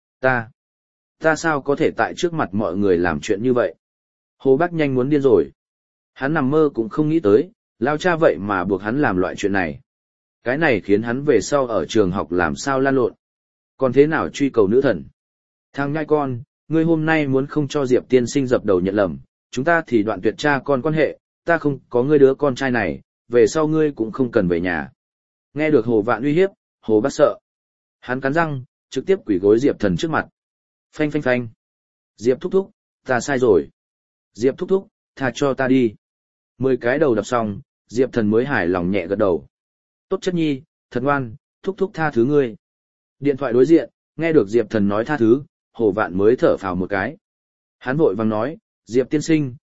Ta sao có thể tại trước mặt mọi người làm chuyện như vậy? Hồ Bác nhanh muốn điên rồi. Hắn nằm mơ cũng không nghĩ tới, lao cha vậy mà buộc hắn làm loại chuyện này. Cái này khiến hắn về sau ở trường học làm sao lan lộn. Còn thế nào truy cầu nữ thần? Thằng nhai con, ngươi hôm nay muốn không cho Diệp tiên sinh dập đầu nhận lầm, chúng ta thì đoạn tuyệt cha con quan hệ, ta không có ngươi đứa con trai này, về sau ngươi cũng không cần về nhà. Nghe được Hồ Vạn uy hiếp, Hồ Bác sợ. Hắn cắn răng, trực tiếp quỳ gối Diệp Thần trước mặt. Phanh phanh phanh. Diệp thúc thúc, ta sai rồi. Diệp thúc thúc, tha cho ta đi. 10 cái đầu đập xong, Diệp Thần mới hài lòng nhẹ gật đầu. Tốt chất nhi, thật ngoan, thúc thúc tha thứ ngươi. Điện thoại đối diện, nghe được Diệp Thần nói tha thứ, Hồ Vạn mới thở phào một cái. Hắn vội vàng nói, Diệp tiên sinh,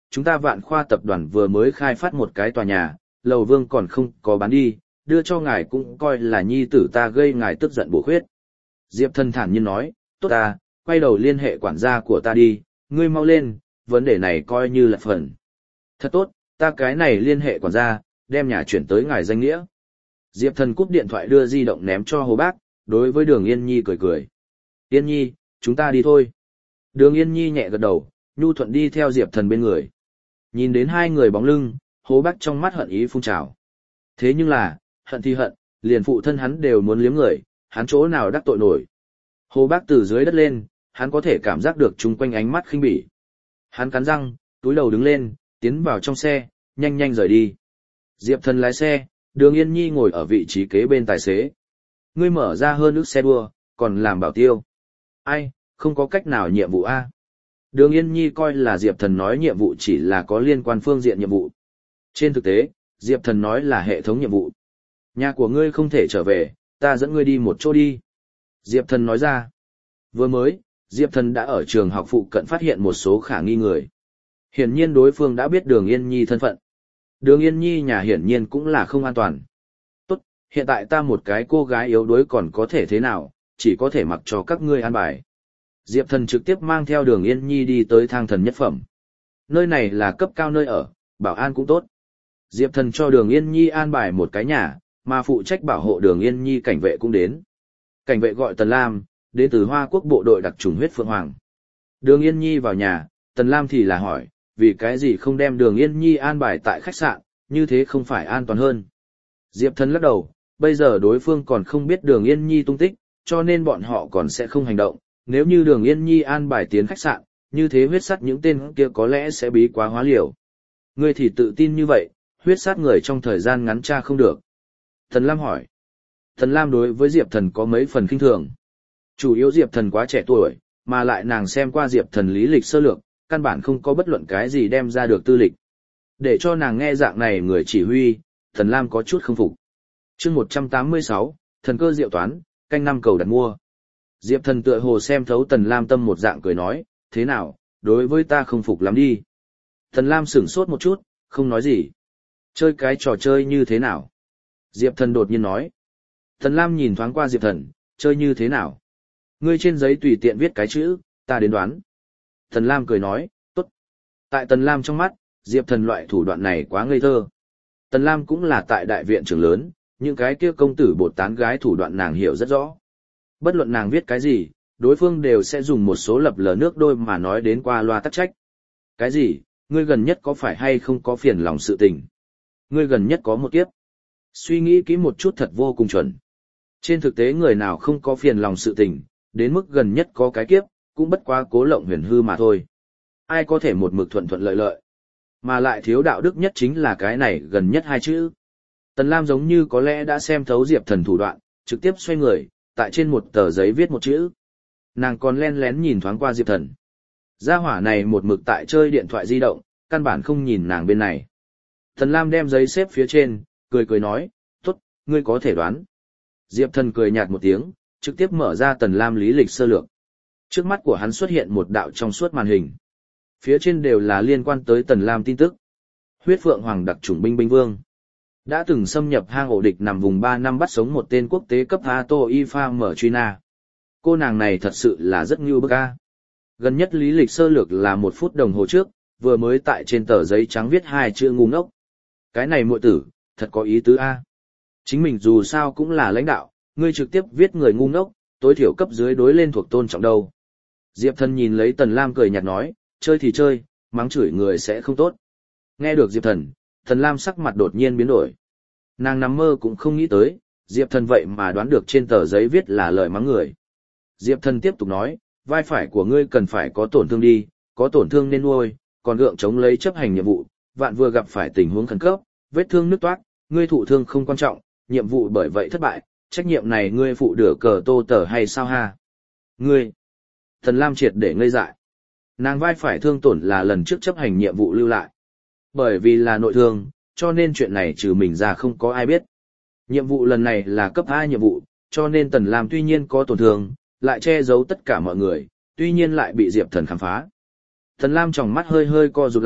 chúng ta Vạn Khoa tập đoàn vừa mới khai phát một cái tòa nhà, lầu vương còn không có bán đi, đưa cho ngài cũng coi là nhi tử ta gây ngài tức giận bổ khuyết. Diệp Thần thản nhiên nói, tốt ta, quay đầu liên hệ quản gia của ta đi, ngươi mau lên, vấn đề này coi như là phần. Thật tốt, ta cái này liên hệ quản gia, đem nhà chuyển tới ngài danh nghĩa. Diệp Thần cúp điện thoại đưa di động ném cho Hồ Bác, đối với Đường Yên Nhi cười cười. Yên Nhi, chúng ta đi thôi. Đường Yên Nhi nhẹ gật đầu, nhu thuận đi theo Diệp Thần bên người. Nhìn đến hai người bóng lưng, Hồ Bác trong mắt hận ý phun trào. Thế nhưng là, hận thì hận, liền phụ thân hắn đều muốn liếm người, hắn chỗ nào đắc tội nổi. Hồ Bác từ dưới đất lên, hắn có thể cảm giác được chung quanh ánh mắt khinh bỉ. Hắn cắn răng, túi đầu đứng lên, tiến vào trong xe, nhanh nhanh rời đi. Diệp Thần lái xe, Đường Yên Nhi ngồi ở vị trí kế bên tài xế. Ngươi mở ra hơn ước xe đua, còn làm bảo tiêu. Ai, không có cách nào nhiệm vụ A. Đường Yên Nhi coi là Diệp Thần nói nhiệm vụ chỉ là có liên quan phương diện nhiệm vụ. Trên thực tế, Diệp Thần nói là hệ thống nhiệm vụ. Nhà của ngươi không thể trở về, ta dẫn ngươi đi một chỗ đi. Diệp Thần nói ra. Vừa mới, Diệp Thần đã ở trường học phụ cận phát hiện một số khả nghi người. Hiển nhiên đối phương đã biết Đường Yên Nhi thân phận. Đường Yên Nhi nhà hiển nhiên cũng là không an toàn. Tốt, hiện tại ta một cái cô gái yếu đuối còn có thể thế nào, chỉ có thể mặc cho các ngươi an bài. Diệp Thần trực tiếp mang theo Đường Yên Nhi đi tới Thang Thần Nhất Phẩm. Nơi này là cấp cao nơi ở, bảo an cũng tốt. Diệp Thần cho Đường Yên Nhi an bài một cái nhà, mà phụ trách bảo hộ Đường Yên Nhi cảnh vệ cũng đến. Cảnh vệ gọi Tần Lam, đến từ Hoa Quốc bộ đội đặc chủng huyết phượng hoàng. Đường Yên Nhi vào nhà, Tần Lam thì là hỏi, vì cái gì không đem Đường Yên Nhi an bài tại khách sạn, như thế không phải an toàn hơn. Diệp Thần lắc đầu, bây giờ đối phương còn không biết Đường Yên Nhi tung tích, cho nên bọn họ còn sẽ không hành động. Nếu như Đường Yên Nhi an bài tiến khách sạn, như thế huyết sát những tên kia có lẽ sẽ bí quá hóa liều. Ngươi thì tự tin như vậy, huyết sát người trong thời gian ngắn tra không được. Tần Lam hỏi. Tần Lam đối với Diệp Thần có mấy phần khinh thường. Chủ yếu Diệp Thần quá trẻ tuổi, mà lại nàng xem qua Diệp Thần lý lịch sơ lược, căn bản không có bất luận cái gì đem ra được tư lịch. Để cho nàng nghe dạng này người chỉ huy, Tần Lam có chút không phục. Chương 186, thần cơ diệu toán, canh năm cầu đặt mua. Diệp Thần tựa hồ xem thấu Tần Lam tâm một dạng cười nói, thế nào, đối với ta không phục lắm đi. Tần Lam sửng sốt một chút, không nói gì. Chơi cái trò chơi như thế nào? Diệp Thần đột nhiên nói. Tần Lam nhìn thoáng qua Diệp Thần, chơi như thế nào? Ngươi trên giấy tùy tiện viết cái chữ, ta đến đoán. Tần Lam cười nói, tốt. Tại Tần Lam trong mắt, Diệp Thần loại thủ đoạn này quá ngây thơ. Tần Lam cũng là tại đại viện trưởng lớn, những cái kia công tử bột tán gái thủ đoạn nàng hiểu rất rõ. Bất luận nàng viết cái gì, đối phương đều sẽ dùng một số lập lờ nước đôi mà nói đến qua loa tắc trách. Cái gì, ngươi gần nhất có phải hay không có phiền lòng sự tình? Ngươi gần nhất có một kiếp. Suy nghĩ kỹ một chút thật vô cùng chuẩn. Trên thực tế người nào không có phiền lòng sự tình, đến mức gần nhất có cái kiếp, cũng bất quá cố lộng huyền hư mà thôi. Ai có thể một mực thuận thuận lợi lợi. Mà lại thiếu đạo đức nhất chính là cái này gần nhất hai chữ. Tần Lam giống như có lẽ đã xem thấu Diệp Thần thủ đoạn, trực tiếp xoay người, tại trên một tờ giấy viết một chữ. Nàng còn len lén nhìn thoáng qua Diệp Thần. Gia hỏa này một mực tại chơi điện thoại di động, căn bản không nhìn nàng bên này. Tần Lam đem giấy xếp phía trên, cười cười nói, tốt, ngươi có thể đoán. Diệp Thần cười nhạt một tiếng, trực tiếp mở ra Tần Lam lý lịch sơ lược. Trước mắt của hắn xuất hiện một đạo trong suốt màn hình. Phía trên đều là liên quan tới Tần Lam tin tức. Huyết Phượng Hoàng đặc chủng binh binh vương. Đã từng xâm nhập hang ổ địch nằm vùng 3 năm bắt sống một tên quốc tế cấp Hato Ifa mở truy na. Cô nàng này thật sự là rất ngưu bức a. Gần nhất lý lịch sơ lược là 1 phút đồng hồ trước, vừa mới tại trên tờ giấy trắng viết 2 chữ ngu ngốc. Cái này muội tử, thật có ý tứ a. Chính mình dù sao cũng là lãnh đạo, ngươi trực tiếp viết người ngu ngốc, tối thiểu cấp dưới đối lên thuộc tôn trọng đâu. Diệp Thần nhìn lấy Tần Lam cười nhạt nói, chơi thì chơi, mắng chửi người sẽ không tốt. Nghe được Diệp Thần, Tần Lam sắc mặt đột nhiên biến đổi. Nàng nằm mơ cũng không nghĩ tới, Diệp Thần vậy mà đoán được trên tờ giấy viết là lời mắng người. Diệp Thần tiếp tục nói, vai phải của ngươi cần phải có tổn thương đi, có tổn thương nên nuôi, còn gượng chống lấy chấp hành nhiệm vụ, vạn vừa gặp phải tình huống khẩn cấp, vết thương nứt toát, ngươi thụ thương không quan trọng, nhiệm vụ bởi vậy thất bại, trách nhiệm này ngươi phụ được cờ tô tờ hay sao ha? Ngươi! Tần Lam triệt để ngây dại. Nàng vai phải thương tổn là lần trước chấp hành nhiệm vụ lưu lại. Bởi vì là nội thương, cho nên chuyện này trừ mình ra không có ai biết. Nhiệm vụ lần này là cấp 2 nhiệm vụ, cho nên Tần Lam tuy nhiên có tổn thương, lại che giấu tất cả mọi người, tuy nhiên lại bị Diệp Thần khám phá. Tần Lam tròng mắt hơi hơi co rụt lại,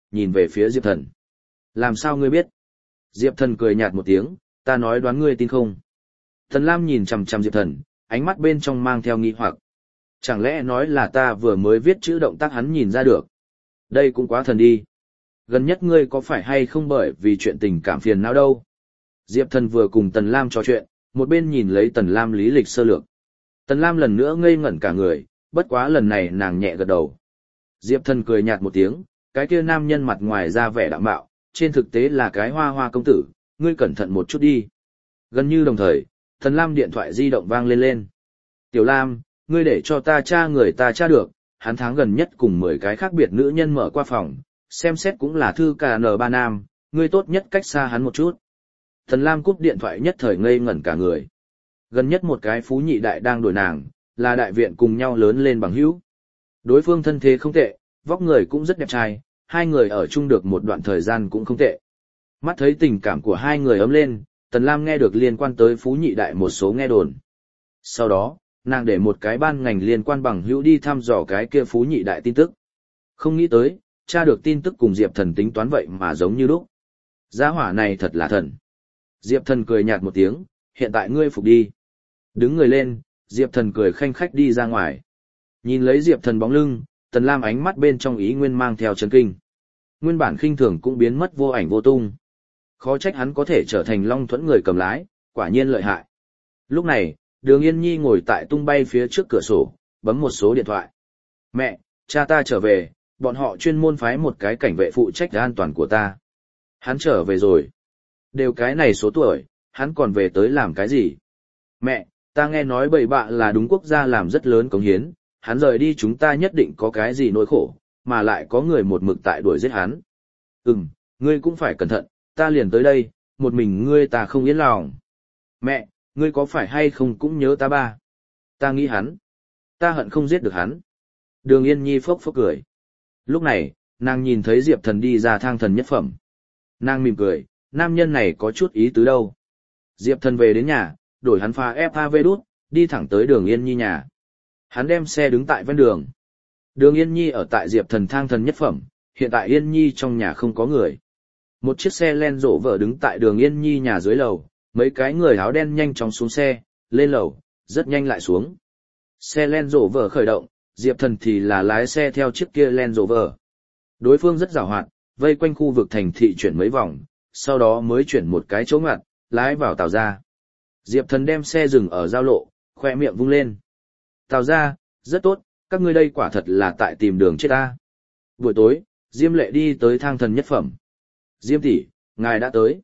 nhìn về phía Diệp Thần. Làm sao ngươi biết? Diệp Thần cười nhạt một tiếng, ta nói đoán ngươi tin không? Tần Lam nhìn chằm chằm Diệp Thần, ánh mắt bên trong mang theo nghi hoặc. Chẳng lẽ nói là ta vừa mới viết chữ động tác hắn nhìn ra được? Đây cũng quá thần đi. Gần nhất ngươi có phải hay không bởi vì chuyện tình cảm phiền não đâu? Diệp Thần vừa cùng Tần Lam trò chuyện, một bên nhìn lấy Tần Lam lý lịch sơ lược. Tần Lam lần nữa ngây ngẩn cả người, bất quá lần này nàng nhẹ gật đầu. Diệp Thần cười nhạt một tiếng, cái kia nam nhân mặt ngoài ra vẻ đạm bạo, trên thực tế là cái hoa hoa công tử, ngươi cẩn thận một chút đi. Gần như đồng thời, Tần Lam điện thoại di động vang lên lên. Tiểu Lam, ngươi để cho ta tra người ta tra được, hắn tháng gần nhất cùng 10 cái khác biệt nữ nhân mở qua phòng, xem xét cũng là thư KN3 nam, ngươi tốt nhất cách xa hắn một chút. Tần Lam cúp điện thoại nhất thời ngây ngẩn cả người. Gần nhất một cái phú nhị đại đang đổi nàng, là đại viện cùng nhau lớn lên bằng hữu. Đối phương thân thế không tệ, vóc người cũng rất đẹp trai, hai người ở chung được một đoạn thời gian cũng không tệ. Mắt thấy tình cảm của hai người ấm lên, Tần Lam nghe được liên quan tới phú nhị đại một số nghe đồn. Sau đó, nàng để một cái ban ngành liên quan bằng hữu đi thăm dò cái kia phú nhị đại tin tức. Không nghĩ tới, tra được tin tức cùng Diệp Thần tính toán vậy mà giống như lúc. Gia hỏa này thật là thần. Diệp Thần cười nhạt một tiếng, hiện tại ngươi phục đi. Đứng người lên, Diệp Thần cười khanh khách đi ra ngoài. Nhìn lấy Diệp Thần bóng lưng, Tần Lam ánh mắt bên trong ý nguyên mang theo chấn kinh. Nguyên bản khinh thường cũng biến mất vô ảnh vô tung. Khó trách hắn có thể trở thành Long Thuẫn người cầm lái, quả nhiên lợi hại. Lúc này, Đường Yên Nhi ngồi tại tung bay phía trước cửa sổ, bấm một số điện thoại. Mẹ, cha ta trở về, bọn họ chuyên môn phái một cái cảnh vệ phụ trách an toàn của ta. Hắn trở về rồi. Đều cái này số tuổi, hắn còn về tới làm cái gì? Mẹ, ta nghe nói bậy bạ là đúng quốc gia làm rất lớn cống hiến, hắn rời đi chúng ta nhất định có cái gì nỗi khổ, mà lại có người một mực tại đuổi giết hắn. Ngươi cũng phải cẩn thận, ta liền tới đây, một mình ngươi ta không yên lòng. Mẹ, ngươi có phải hay không cũng nhớ ta ba? Ta nghĩ hắn. Ta hận không giết được hắn. Đường Yên Nhi phốc phốc cười. Lúc này, nàng nhìn thấy Diệp Thần đi ra thang thần nhất phẩm. Nàng mỉm cười, nam nhân này có chút ý tứ đâu. Diệp Thần về đến nhà, đổi hắn pha FAV đút, đi thẳng tới Đường Yên Nhi nhà. Hắn đem xe đứng tại ven đường. Đường Yên Nhi ở tại Diệp Thần thang thần nhất phẩm, hiện tại Yên Nhi trong nhà không có người. Một chiếc xe Land Rover đứng tại Đường Yên Nhi nhà dưới lầu, mấy cái người áo đen nhanh chóng xuống xe, lên lầu, rất nhanh lại xuống. Xe Land Rover khởi động, Diệp Thần thì là lái xe theo chiếc kia Land Rover. Đối phương rất giàu hoạt, vây quanh khu vực thành thị chuyển mấy vòng, sau đó mới chuyển một cái chỗ ngoặt, lái vào Tào gia. Diệp Thần đem xe dừng ở giao lộ, khoe miệng vung lên. Tào gia, rất tốt, các ngươi đây quả thật là tại tìm đường chết ta. Buổi tối, Diêm Lệ đi tới thang thần nhất phẩm. Diêm tỷ, ngài đã tới.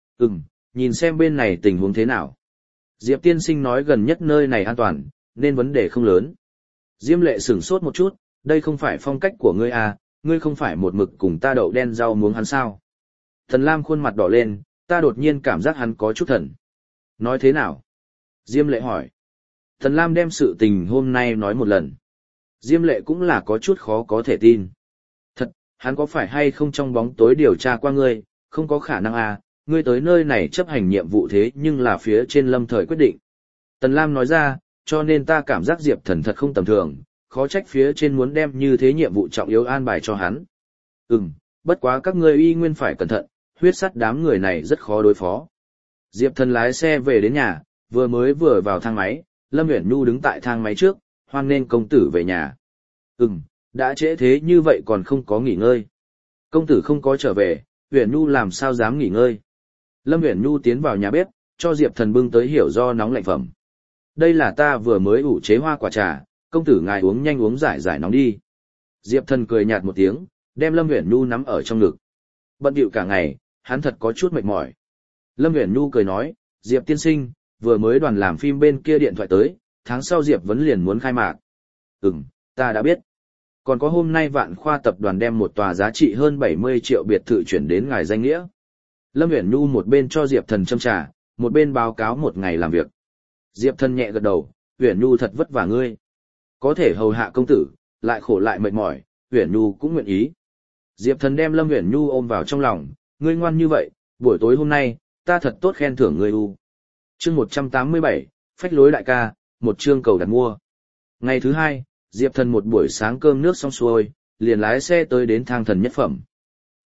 Nhìn xem bên này tình huống thế nào. Diệp tiên sinh nói gần nhất nơi này an toàn, nên vấn đề không lớn. Diêm Lệ sửng sốt một chút, đây không phải phong cách của ngươi à, ngươi không phải một mực cùng ta đậu đen rau muống hắn sao. Thần Lam khuôn mặt đỏ lên, ta đột nhiên cảm giác hắn có chút thần. Nói thế nào? Diêm Lệ hỏi. Thần Lam đem sự tình hôm nay nói một lần. Diêm Lệ cũng là có chút khó có thể tin. Thật, hắn có phải hay không trong bóng tối điều tra qua ngươi, không có khả năng à, ngươi tới nơi này chấp hành nhiệm vụ thế nhưng là phía trên lâm thời quyết định. Tần Lam nói ra, cho nên ta cảm giác Diệp Thần thật không tầm thường, khó trách phía trên muốn đem như thế nhiệm vụ trọng yếu an bài cho hắn. Bất quá các ngươi y nguyên phải cẩn thận, huyết sắt đám người này rất khó đối phó. Diệp Thần lái xe về đến nhà, vừa vào thang máy, Lâm Uyển Nhu đứng tại thang máy trước, hoan nghênh công tử về nhà. Đã trễ thế như vậy còn không có nghỉ ngơi. Công tử không có trở về, Uyển Nhu làm sao dám nghỉ ngơi. Lâm Uyển Nhu tiến vào nhà bếp, cho Diệp Thần bưng tới hiểu do nóng lạnh phẩm. Đây là ta vừa mới ủ chế hoa quả trà, công tử ngài uống nhanh uống giải nóng đi. Diệp Thần cười nhạt một tiếng, đem Lâm Uyển Nhu nắm ở trong ngực. Bận bịu cả ngày, hắn thật có chút mệt mỏi. Lâm Uyển Nhu cười nói, Diệp tiên sinh, vừa mới đoàn làm phim bên kia điện thoại tới, tháng sau Diệp Vấn liền muốn khai mạc. Ta đã biết. Còn có hôm nay Vạn Khoa tập đoàn đem một tòa giá trị hơn 70 triệu biệt thự chuyển đến ngài danh nghĩa. Lâm Uyển Nhu một bên cho Diệp Thần châm trà, một bên báo cáo một ngày làm việc. Diệp Thần nhẹ gật đầu, Uyển Nhu thật vất vả ngươi. Có thể hầu hạ công tử, lại khổ lại mệt mỏi, Uyển Nhu cũng nguyện ý. Diệp Thần đem Lâm Uyển Nhu ôm vào trong lòng, ngươi ngoan như vậy, buổi tối hôm nay, ta thật tốt khen thưởng ngươi u. Chương 187, phách lối đại ca, một chương cầu đặt mua. Ngày thứ hai, Diệp Thần một buổi sáng cơm nước xong xuôi, liền lái xe tới đến thang thần nhất phẩm.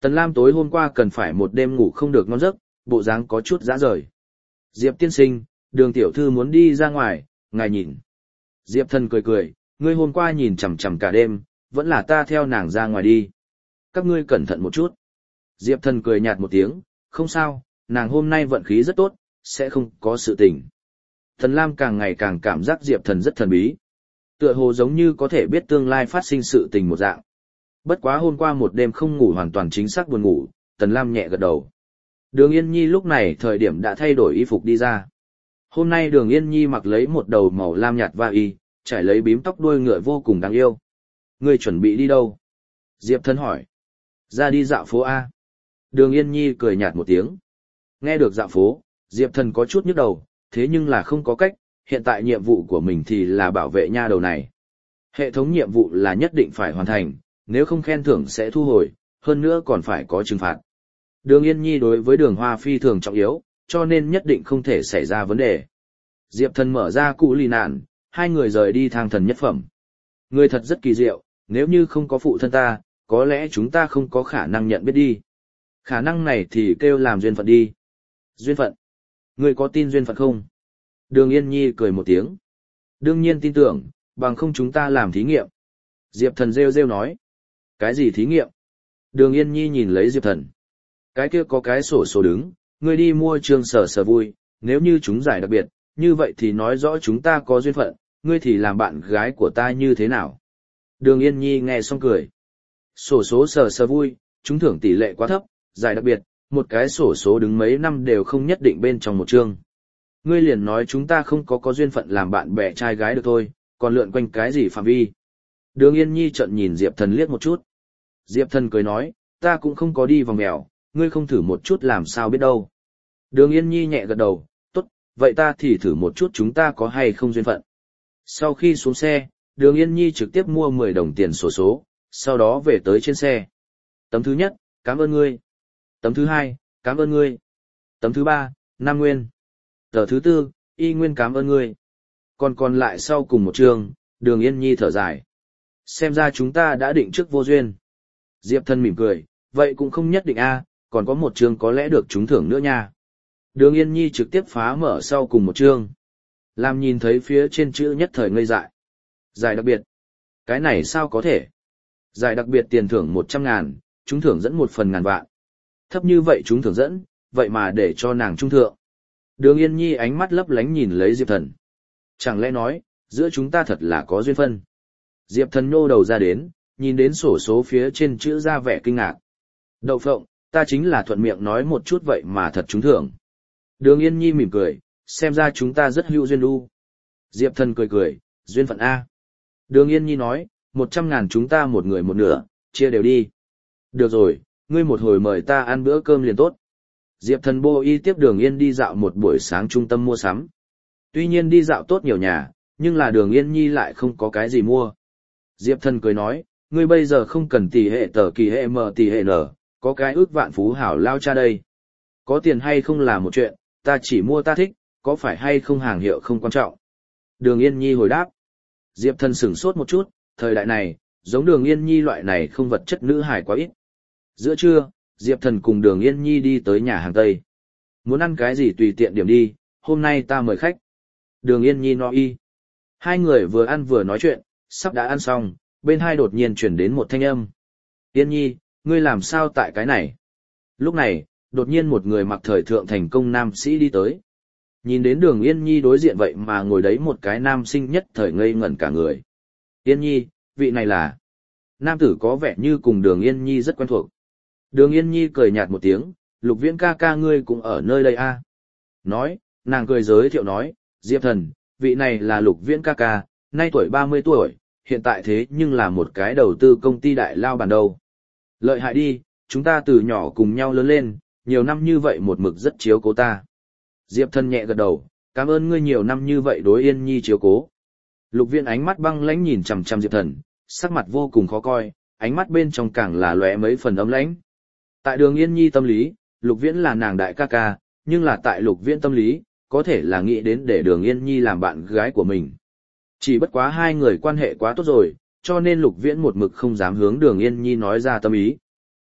Tần Lam tối hôm qua cần phải một đêm ngủ không được ngon giấc, bộ dáng có chút dã rời. Diệp tiên sinh, Đường tiểu thư muốn đi ra ngoài, ngài nhìn. Diệp Thần cười cười, ngươi hôm qua nhìn chằm chằm cả đêm, vẫn là ta theo nàng ra ngoài đi. Các ngươi cẩn thận một chút. Diệp Thần cười nhạt một tiếng, không sao, nàng hôm nay vận khí rất tốt, sẽ không có sự tình. Tần Lam càng ngày càng cảm giác Diệp Thần rất thần bí. Tựa hồ giống như có thể biết tương lai phát sinh sự tình một dạng. Bất quá hôm qua một đêm không ngủ hoàn toàn chính xác buồn ngủ, Tần Lam nhẹ gật đầu. Đường Yên Nhi lúc này thời điểm đã thay đổi y phục đi ra. Hôm nay Đường Yên Nhi mặc lấy một đầu màu lam nhạt va y, trải lấy bím tóc đuôi ngựa vô cùng đáng yêu. Ngươi chuẩn bị đi đâu? Diệp Thần hỏi. Ra đi dạo phố A. Đường Yên Nhi cười nhạt một tiếng. Nghe được dạo phố, Diệp Thần có chút nhức đầu, thế nhưng là không có cách, hiện tại nhiệm vụ của mình thì là bảo vệ nha đầu này. Hệ thống nhiệm vụ là nhất định phải hoàn thành, nếu không khen thưởng sẽ thu hồi, hơn nữa còn phải có trừng phạt. Đường Yên Nhi đối với Đường Hoa phi thường trọng yếu, cho nên nhất định không thể xảy ra vấn đề. Diệp Thần mở ra cụ lì nạn, hai người rời đi thang thần nhất phẩm. Người thật rất kỳ diệu, nếu như không có phụ thân ta, có lẽ chúng ta không có khả năng nhận biết đi. Khả năng này thì kêu làm duyên phận đi. Duyên phận? Người có tin duyên phận không? Đường Yên Nhi cười một tiếng. Đương nhiên tin tưởng, bằng không chúng ta làm thí nghiệm. Diệp Thần rêu rêu nói. Cái gì thí nghiệm? Đường Yên Nhi nhìn lấy Diệp Thần. Cái kia có cái sổ số đứng, ngươi đi mua trường sở sở vui, nếu như chúng giải đặc biệt, như vậy thì nói rõ chúng ta có duyên phận, ngươi thì làm bạn gái của ta như thế nào? Đường Yên Nhi nghe xong cười. Sổ số sở sở vui, chúng thưởng tỷ lệ quá thấp, giải đặc biệt, một cái sổ số đứng mấy năm đều không nhất định bên trong một chương. Ngươi liền nói chúng ta không có duyên phận làm bạn bè trai gái được thôi, còn lượn quanh cái gì phạm vi. Đường Yên Nhi trợn nhìn Diệp Thần liếc một chút. Diệp Thần cười nói, ta cũng không có đi vòng mèo, ngươi không thử một chút làm sao biết đâu. Đường Yên Nhi nhẹ gật đầu, tốt, vậy ta thì thử một chút chúng ta có hay không duyên phận. Sau khi xuống xe, Đường Yên Nhi trực tiếp mua 10 đồng tiền xổ số, sau đó về tới trên xe. Tấm thứ nhất, cảm ơn ngươi. Tấm thứ hai, cảm ơn ngươi. Tấm thứ ba, 5 nguyên. Tờ thứ tư, y nguyên cảm ơn ngươi. Còn lại sau cùng một chương, Đường Yên Nhi thở dài. Xem ra chúng ta đã định trước vô duyên. Diệp Thần mỉm cười, vậy cũng không nhất định a, còn có một chương có lẽ được trúng thưởng nữa nha. Đường Yên Nhi trực tiếp phá mở sau cùng một chương. Làm nhìn thấy phía trên chữ nhất thời ngây dại. Giải đặc biệt. Cái này sao có thể? Giải đặc biệt tiền thưởng 100.000, trúng thưởng dẫn 1 phần ngàn vạn. Thấp như vậy trúng thưởng dẫn, vậy mà để cho nàng trung thượng. Đường Yên Nhi ánh mắt lấp lánh nhìn lấy Diệp Thần. Chẳng lẽ nói, giữa chúng ta thật là có duyên phân. Diệp Thần nhô đầu ra đến, nhìn đến sổ số phía trên chữ ra vẻ kinh ngạc. Đậu phộng, ta chính là thuận miệng nói một chút vậy mà thật trúng thưởng. Đường Yên Nhi mỉm cười, xem ra chúng ta rất hữu duyên u. Diệp Thần cười cười, duyên phận A. Đường Yên Nhi nói, 100.000 chúng ta một người một nửa, chia đều đi. Được rồi, ngươi một hồi mời ta ăn bữa cơm liền tốt. Diệp Thần bô y tiếp Đường Yên đi dạo một buổi sáng trung tâm mua sắm. Tuy nhiên đi dạo tốt nhiều nhà, nhưng là Đường Yên Nhi lại không có cái gì mua. Diệp Thần cười nói, ngươi bây giờ không cần tỷ hệ tờ kỳ hệ m tỷ hệ n, có cái ước vạn phú hảo lao cha đây. Có tiền hay không là một chuyện, ta chỉ mua ta thích, có phải hay không hàng hiệu không quan trọng. Đường Yên Nhi hồi đáp. Diệp Thần sửng sốt một chút, thời đại này, giống Đường Yên Nhi loại này không vật chất nữ hài quá ít. Giữa trưa, Diệp Thần cùng Đường Yên Nhi đi tới nhà hàng Tây. Muốn ăn cái gì tùy tiện điểm đi, hôm nay ta mời khách. Đường Yên Nhi nói. Hai người vừa ăn vừa nói chuyện, sắp đã ăn xong, bên hai đột nhiên chuyển đến một thanh âm. Yên Nhi, ngươi làm sao tại cái này? Lúc này, đột nhiên một người mặc thời thượng thành công nam sĩ đi tới. Nhìn đến Đường Yên Nhi đối diện vậy mà ngồi đấy một cái nam sinh nhất thời ngây ngẩn cả người. Yên Nhi, vị này là... Nam tử có vẻ như cùng Đường Yên Nhi rất quen thuộc. Đường Yên Nhi cười nhạt một tiếng, Lục Viễn ca ca ngươi cũng ở nơi đây a. Nói, nàng cười giới thiệu nói, Diệp Thần, vị này là Lục Viễn ca ca, nay tuổi 30 tuổi, hiện tại thế nhưng là một cái đầu tư công ty đại lao bản đầu. Lợi hại đi, chúng ta từ nhỏ cùng nhau lớn lên, nhiều năm như vậy một mực rất chiếu cố ta. Diệp Thần nhẹ gật đầu, cảm ơn ngươi nhiều năm như vậy đối Yên Nhi chiếu cố. Lục Viễn ánh mắt băng lãnh nhìn chằm chằm Diệp Thần, sắc mặt vô cùng khó coi, ánh mắt bên trong càng là lóe mấy phần ấm lãnh. Tại Đường Yên Nhi tâm lý, Lục Viễn là nàng đại ca ca, nhưng là tại Lục Viễn tâm lý, có thể là nghĩ đến để Đường Yên Nhi làm bạn gái của mình. Chỉ bất quá hai người quan hệ quá tốt rồi, cho nên Lục Viễn một mực không dám hướng Đường Yên Nhi nói ra tâm ý.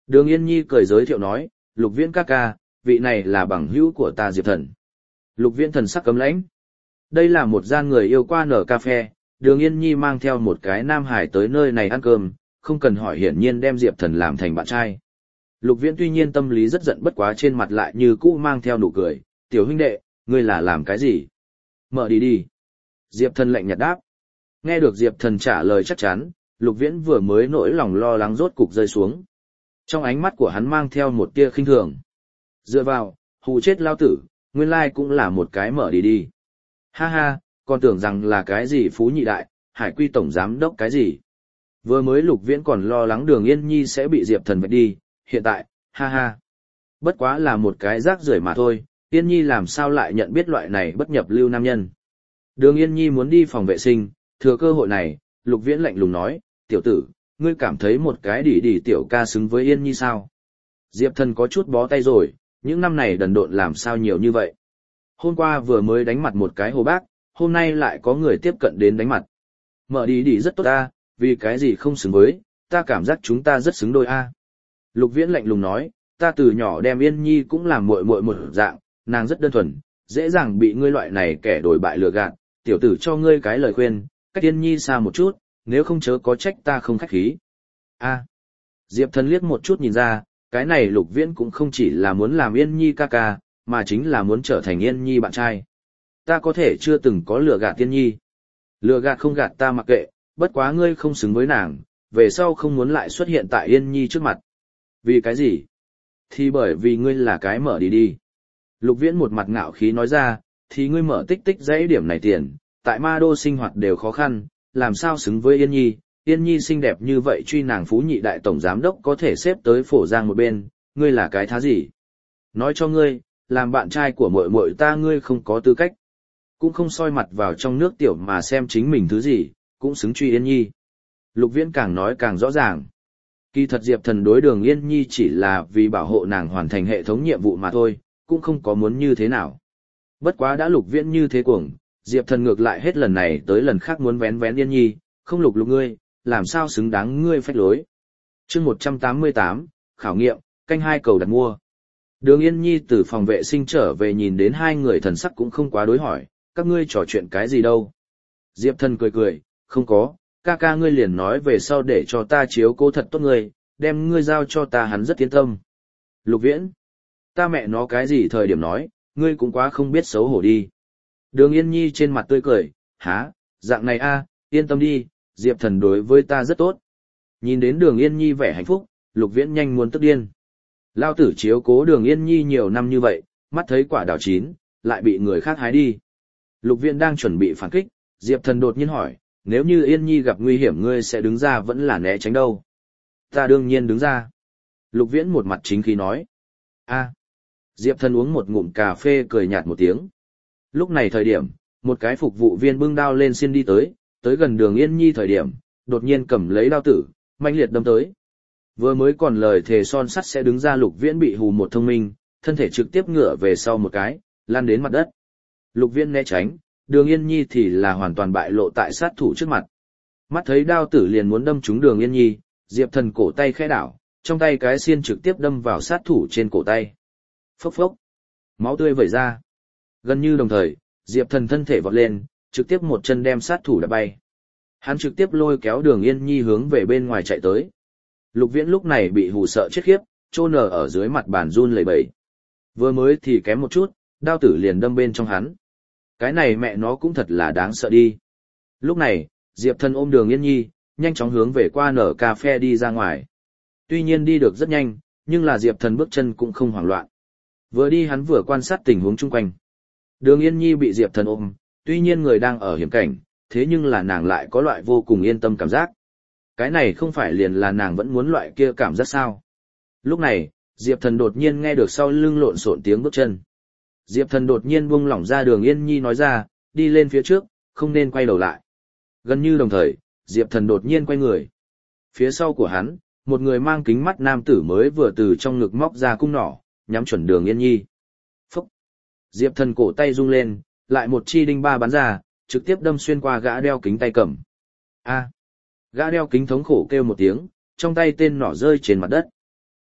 Đường Yên Nhi cười giới thiệu nói, Lục Viễn ca ca, vị này là bằng hữu của ta Diệp Thần. Lục Viễn thần sắc cấm lãnh. Đây là một gian người yêu qua nở cà phê, Đường Yên Nhi mang theo một cái nam hải tới nơi này ăn cơm, không cần hỏi hiển nhiên đem Diệp Thần làm thành bạn trai. Lục Viễn tuy nhiên tâm lý rất giận bất quá trên mặt lại như cũ mang theo nụ cười, tiểu huynh đệ, ngươi là làm cái gì? Mở đi đi. Diệp Thần lạnh nhạt đáp. Nghe được Diệp Thần trả lời chắc chắn, Lục Viễn vừa mới nỗi lòng lo lắng rốt cục rơi xuống. Trong ánh mắt của hắn mang theo một tia khinh thường. Dựa vào, hù chết lao tử, nguyên lai cũng là một cái mở đi đi. Ha ha, còn tưởng rằng là cái gì phú nhị đại, hải quy tổng giám đốc cái gì. Vừa mới Lục Viễn còn lo lắng Đường Yên Nhi sẽ bị Diệp Thần vạch đi, hiện tại, ha ha. Bất quá là một cái rác rưởi mà thôi, Yên Nhi làm sao lại nhận biết loại này bất nhập lưu nam nhân. Đường Yên Nhi muốn đi phòng vệ sinh, thừa cơ hội này, Lục Viễn lạnh lùng nói, tiểu tử, ngươi cảm thấy một cái đỉ đỉ tiểu ca xứng với Yên Nhi sao? Diệp Thần có chút bó tay rồi, những năm này đần độn làm sao nhiều như vậy. Hôm qua vừa mới đánh mặt một cái hồ bác, hôm nay lại có người tiếp cận đến đánh mặt. Mở đi đi rất tốt ta, vì cái gì không xứng với, ta cảm giác chúng ta rất xứng đôi a. Lục Viễn lạnh lùng nói, ta từ nhỏ đem Yên Nhi cũng làm muội muội một dạng, nàng rất đơn thuần, dễ dàng bị ngươi loại này kẻ đổi bại lừa gạt, tiểu tử cho ngươi cái lời khuyên, cách Yên Nhi xa một chút, nếu không chớ có trách ta không khách khí. A. Diệp Thần liếc một chút nhìn ra, cái này Lục Viễn cũng không chỉ là muốn làm Yên Nhi ca ca, mà chính là muốn trở thành Yên Nhi bạn trai. Ta có thể chưa từng có lừa gạt Yên Nhi. Lừa gạt không gạt ta mặc kệ, bất quá ngươi không xứng với nàng, về sau không muốn lại xuất hiện tại Yên Nhi trước mặt. Vì cái gì? Thì bởi vì ngươi là cái mở đi đi. Lục Viễn một mặt ngạo khí nói ra, thì ngươi mở tích tích dãy điểm này tiền, tại ma đô sinh hoạt đều khó khăn, làm sao xứng với Yên Nhi, Yên Nhi xinh đẹp như vậy truy nàng phú nhị đại tổng giám đốc có thể xếp tới phổ giang một bên, ngươi là cái thá gì? Nói cho ngươi, làm bạn trai của muội muội ta ngươi không có tư cách. Cũng không soi mặt vào trong nước tiểu mà xem chính mình thứ gì, cũng xứng truy Yên Nhi. Lục Viễn càng nói càng rõ ràng. Kỳ thật Diệp Thần đối Đường Yên Nhi chỉ là vì bảo hộ nàng hoàn thành hệ thống nhiệm vụ mà thôi, cũng không có muốn như thế nào. Bất quá đã Lục Viễn như thế cuồng, Diệp Thần ngược lại hết lần này tới lần khác muốn vén vén Yên Nhi, không lục ngươi, làm sao xứng đáng ngươi phách lối. Chương 188, khảo nghiệm, canh 2 cầu đặt mua. Đường Yên Nhi từ phòng vệ sinh trở về nhìn đến hai người thần sắc cũng không quá đối hỏi, các ngươi trò chuyện cái gì đâu. Diệp Thần cười cười, không có, ca ca ngươi liền nói về sau để cho ta chiếu cố thật tốt ngươi, đem ngươi giao cho ta hắn rất yên tâm. Lục Viễn, ta mẹ nó cái gì thời điểm nói, ngươi cũng quá không biết xấu hổ đi. Đường Yên Nhi trên mặt tươi cười, há, dạng này a, yên tâm đi, Diệp Thần đối với ta rất tốt. Nhìn đến Đường Yên Nhi vẻ hạnh phúc, Lục Viễn nhanh muốn tức điên. Lao tử chiếu cố Đường Yên Nhi nhiều năm như vậy, mắt thấy quả đào chín, lại bị người khác hái đi. Lục Viễn đang chuẩn bị phản kích, Diệp Thần đột nhiên hỏi, nếu như Yên Nhi gặp nguy hiểm ngươi sẽ đứng ra vẫn là né tránh đâu? Ta đương nhiên đứng ra. Lục Viễn một mặt chính khí nói. A. Diệp Thần uống một ngụm cà phê cười nhạt một tiếng. Lúc này thời điểm, một cái phục vụ viên bưng đao lên xiên đi tới gần Đường Yên Nhi thời điểm, đột nhiên cầm lấy đao tử, mãnh liệt đâm tới. Vừa mới còn lời thề son sắt sẽ đứng ra Lục Viễn bị hù một thông minh, thân thể trực tiếp ngửa về sau một cái, lăn đến mặt đất. Lục Viễn né tránh, Đường Yên Nhi thì là hoàn toàn bại lộ tại sát thủ trước mặt. Mắt thấy đao tử liền muốn đâm trúng Đường Yên Nhi, Diệp Thần cổ tay khẽ đảo, trong tay cái xiên trực tiếp đâm vào sát thủ trên cổ tay. Phốc phốc, máu tươi vẩy ra. Gần như đồng thời, Diệp Thần thân thể vọt lên, trực tiếp một chân đem sát thủ đá bay. Hắn trực tiếp lôi kéo Đường Yên Nhi hướng về bên ngoài chạy tới. Lục Viễn lúc này bị hù sợ chết khiếp, chôn nở ở dưới mặt bàn run lẩy bẩy. Vừa mới thì kém một chút, đao tử liền đâm bên trong hắn. Cái này mẹ nó cũng thật là đáng sợ đi. Lúc này, Diệp Thần ôm Đường Yên Nhi, nhanh chóng hướng về qua nở cà phê đi ra ngoài. Tuy nhiên đi được rất nhanh, nhưng là Diệp Thần bước chân cũng không hoảng loạn. Vừa đi hắn vừa quan sát tình huống chung quanh. Đường Yên Nhi bị Diệp Thần ôm, tuy nhiên người đang ở hiểm cảnh, thế nhưng là nàng lại có loại vô cùng yên tâm cảm giác. Cái này không phải liền là nàng vẫn muốn loại kia cảm giác sao. Lúc này, Diệp Thần đột nhiên nghe được sau lưng lộn xộn tiếng bước chân. Diệp Thần đột nhiên buông lỏng ra Đường Yên Nhi nói ra, đi lên phía trước, không nên quay đầu lại. Gần như đồng thời, Diệp Thần đột nhiên quay người. Phía sau của hắn, một người mang kính mắt nam tử mới vừa từ trong ngực móc ra cung nỏ, nhắm chuẩn Đường Yên Nhi. Phúc! Diệp Thần cổ tay rung lên, lại một chi đinh ba bắn ra, trực tiếp đâm xuyên qua gã đeo kính tay cầm. A! Gã đeo kính thống khổ kêu một tiếng, trong tay tên nỏ rơi trên mặt đất.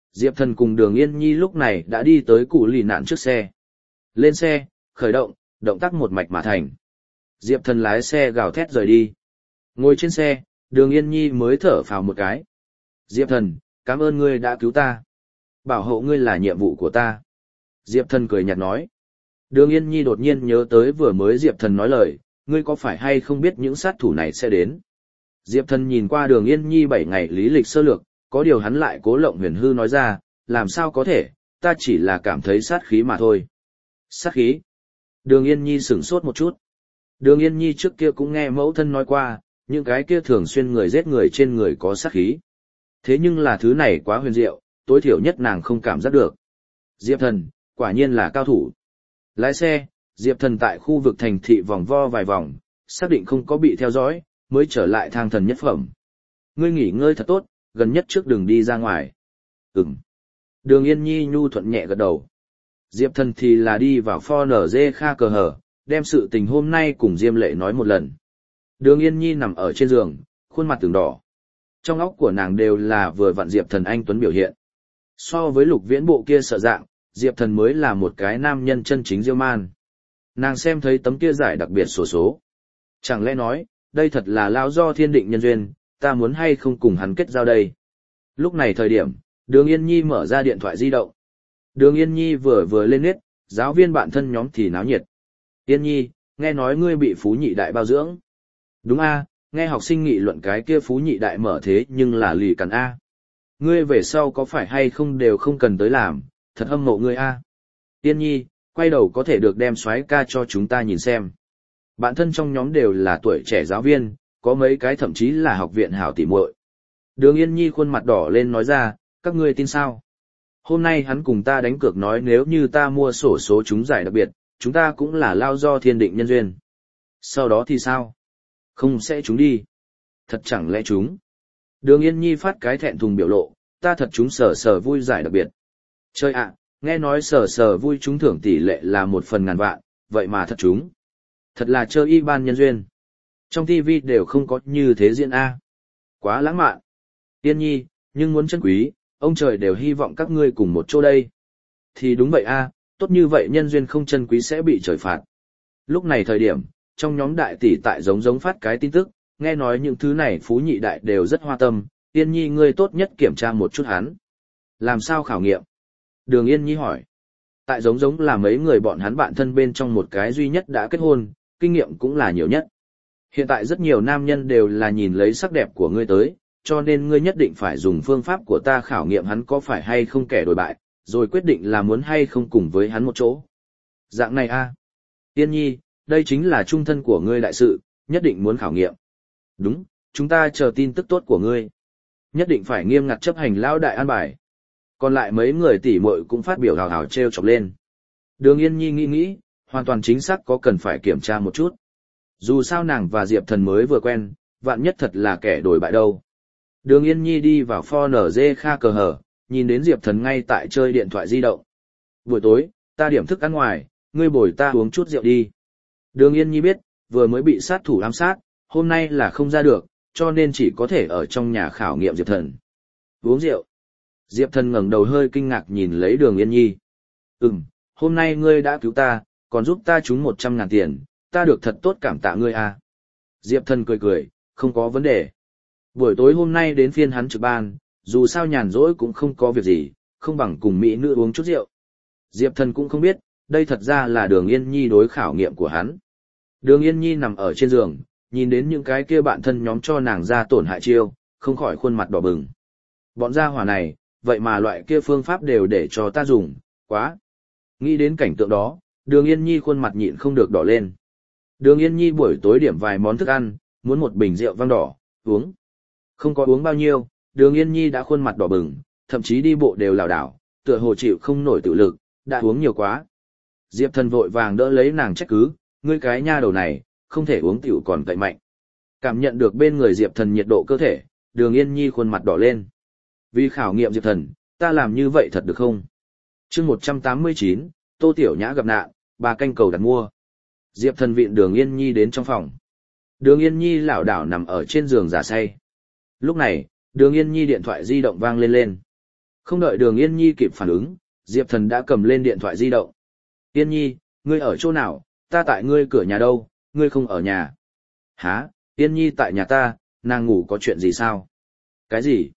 Diệp Thần cùng Đường Yên Nhi lúc này đã đi tới cụ lì nạn trước xe. Lên xe, khởi động, động tác một mạch mà thành. Diệp Thần lái xe gào thét rời đi. Ngồi trên xe, Đường Yên Nhi mới thở phào một cái. Diệp Thần, cảm ơn ngươi đã cứu ta. Bảo hộ ngươi là nhiệm vụ của ta. Diệp Thần cười nhạt nói. Đường Yên Nhi đột nhiên nhớ tới vừa mới Diệp Thần nói lời, ngươi có phải hay không biết những sát thủ này sẽ đến. Diệp Thần nhìn qua Đường Yên Nhi 7 ngày lý lịch sơ lược, có điều hắn lại cố lộng huyền hư nói ra, làm sao có thể, ta chỉ là cảm thấy sát khí mà thôi. Sát khí? Đường Yên Nhi sửng sốt một chút. Đường Yên Nhi trước kia cũng nghe mẫu thân nói qua, những cái kia thường xuyên người giết người trên người có sát khí. Thế nhưng là thứ này quá huyền diệu, tối thiểu nhất nàng không cảm giác được. Diệp Thần, quả nhiên là cao thủ. Lái xe, Diệp Thần tại khu vực thành thị vòng vo vài vòng, xác định không có bị theo dõi, mới trở lại thang thần nhất phẩm. Ngươi nghỉ ngơi thật tốt, gần nhất trước đường đi ra ngoài. Ừm. Đường Yên Nhi nhu thuận nhẹ gật đầu. Diệp Thần thì là đi vào Fornz Kha cờ hở, đem sự tình hôm nay cùng Diêm Lệ nói một lần. Đường Yên Nhi nằm ở trên giường, khuôn mặt từng đỏ. Trong óc của nàng đều là vừa vặn Diệp Thần anh tuấn biểu hiện. So với Lục Viễn Bộ kia sợ dạng, Diệp Thần mới là một cái nam nhân chân chính diêu man. Nàng xem thấy tấm kia giải đặc biệt sổ số. Chẳng lẽ nói, đây thật là lao do thiên định nhân duyên, ta muốn hay không cùng hắn kết giao đây. Lúc này thời điểm, Đường Yên Nhi mở ra điện thoại di động. Đường Yên Nhi vừa lên nét, giáo viên bạn thân nhóm thì náo nhiệt. Yên Nhi, nghe nói ngươi bị Phú Nhị Đại bao dưỡng. Đúng a, nghe học sinh nghị luận cái kia Phú Nhị Đại mở thế nhưng là lì cằn a. Ngươi về sau có phải hay không đều không cần tới làm, thật hâm mộ ngươi a. Yên Nhi, quay đầu có thể được đem soái ca cho chúng ta nhìn xem. Bạn thân trong nhóm đều là tuổi trẻ giáo viên, có mấy cái thậm chí là học viện hảo tỉ muội. Đường Yên Nhi khuôn mặt đỏ lên nói ra, các ngươi tin sao? Hôm nay hắn cùng ta đánh cược nói nếu như ta mua sổ số trúng giải đặc biệt, chúng ta cũng là lao do thiên định nhân duyên. Sau đó thì sao? Không sẽ trúng đi. Thật chẳng lẽ trúng? Đường Yên Nhi phát cái thẹn thùng biểu lộ, ta thật trúng sở vui giải đặc biệt. Chơi ạ, nghe nói sở vui trúng thưởng tỷ lệ là 1/1000.000, vậy mà thật trúng. Thật là chơi y ban nhân duyên. Trong TV đều không có như thế diễn A. Quá lãng mạn. Yên Nhi, nhưng muốn chân quý, ông trời đều hy vọng các ngươi cùng một chỗ đây. Thì đúng vậy A, tốt như vậy nhân duyên không chân quý sẽ bị trời phạt. Lúc này thời điểm, trong nhóm đại tỷ tại giống phát cái tin tức, nghe nói những thứ này Phú Nhị Đại đều rất hoa tâm, Yên Nhi ngươi tốt nhất kiểm tra một chút hắn. Làm sao khảo nghiệm? Đường Yên Nhi hỏi. Tại giống là mấy người bọn hắn bạn thân bên trong một cái duy nhất đã kết hôn, kinh nghiệm cũng là nhiều nhất. Hiện tại rất nhiều nam nhân đều là nhìn lấy sắc đẹp của ngươi tới, cho nên ngươi nhất định phải dùng phương pháp của ta khảo nghiệm hắn có phải hay không kẻ đổi bại, rồi quyết định là muốn hay không cùng với hắn một chỗ. Dạng này a, Yên Nhi, đây chính là trung thân của ngươi đại sự, nhất định muốn khảo nghiệm. Đúng, chúng ta chờ tin tức tốt của ngươi. Nhất định phải nghiêm ngặt chấp hành lão đại an bài. Còn lại mấy người tỷ muội cũng phát biểu hào hào trêu chọc lên. Đường Yên Nhi nghĩ, hoàn toàn chính xác có cần phải kiểm tra một chút. Dù sao nàng và Diệp Thần mới vừa quen, vạn nhất thật là kẻ đổi bại đâu. Đường Yên Nhi đi vào Fornz Kha cờ hở, nhìn đến Diệp Thần ngay tại chơi điện thoại di động. Buổi tối, ta điểm thức ăn ngoài, ngươi bồi ta uống chút rượu đi. Đường Yên Nhi biết, vừa mới bị sát thủ ám sát, hôm nay là không ra được, cho nên chỉ có thể ở trong nhà khảo nghiệm Diệp Thần. Uống rượu. Diệp Thần ngẩng đầu hơi kinh ngạc nhìn lấy Đường Yên Nhi. Hôm nay ngươi đã cứu ta, còn giúp ta trúng 100.000 tiền, ta được thật tốt cảm tạ ngươi à. Diệp Thần cười, không có vấn đề. Buổi tối hôm nay đến phiên hắn trực ban, dù sao nhàn rỗi cũng không có việc gì, không bằng cùng mỹ nữ uống chút rượu. Diệp Thần cũng không biết, đây thật ra là Đường Yên Nhi đối khảo nghiệm của hắn. Đường Yên Nhi nằm ở trên giường, nhìn đến những cái kia bạn thân nhóm cho nàng ra tổn hại chiêu, không khỏi khuôn mặt đỏ bừng. Bọn gia hỏa này, vậy mà loại kia phương pháp đều để cho ta dùng, quá. Nghĩ đến cảnh tượng đó, Đường Yên Nhi khuôn mặt nhịn không được đỏ lên. Đường Yên Nhi buổi tối điểm vài món thức ăn, muốn một bình rượu vang đỏ, uống. Không có uống bao nhiêu, Đường Yên Nhi đã khuôn mặt đỏ bừng, thậm chí đi bộ đều lảo đảo, tựa hồ chịu không nổi tự lực, đã uống nhiều quá. Diệp Thần vội vàng đỡ lấy nàng trách cứ, ngươi cái nha đầu này, không thể uống tiểu còn cậy mạnh. Cảm nhận được bên người Diệp Thần nhiệt độ cơ thể, Đường Yên Nhi khuôn mặt đỏ lên. Vì khảo nghiệm Diệp Thần, ta làm như vậy thật được không? Chương 189, Tô Tiểu Nhã gặp nạn, 3 canh cầu đặt mua. Diệp Thần vịn Đường Yên Nhi đến trong phòng. Đường Yên Nhi lảo đảo nằm ở trên giường giả say. Lúc này, Đường Yên Nhi điện thoại di động vang lên. Không đợi Đường Yên Nhi kịp phản ứng, Diệp Thần đã cầm lên điện thoại di động. Yên Nhi, ngươi ở chỗ nào, ta tại ngươi cửa nhà đâu, ngươi không ở nhà. Hả, Yên Nhi tại nhà ta, nàng ngủ có chuyện gì sao? Cái gì?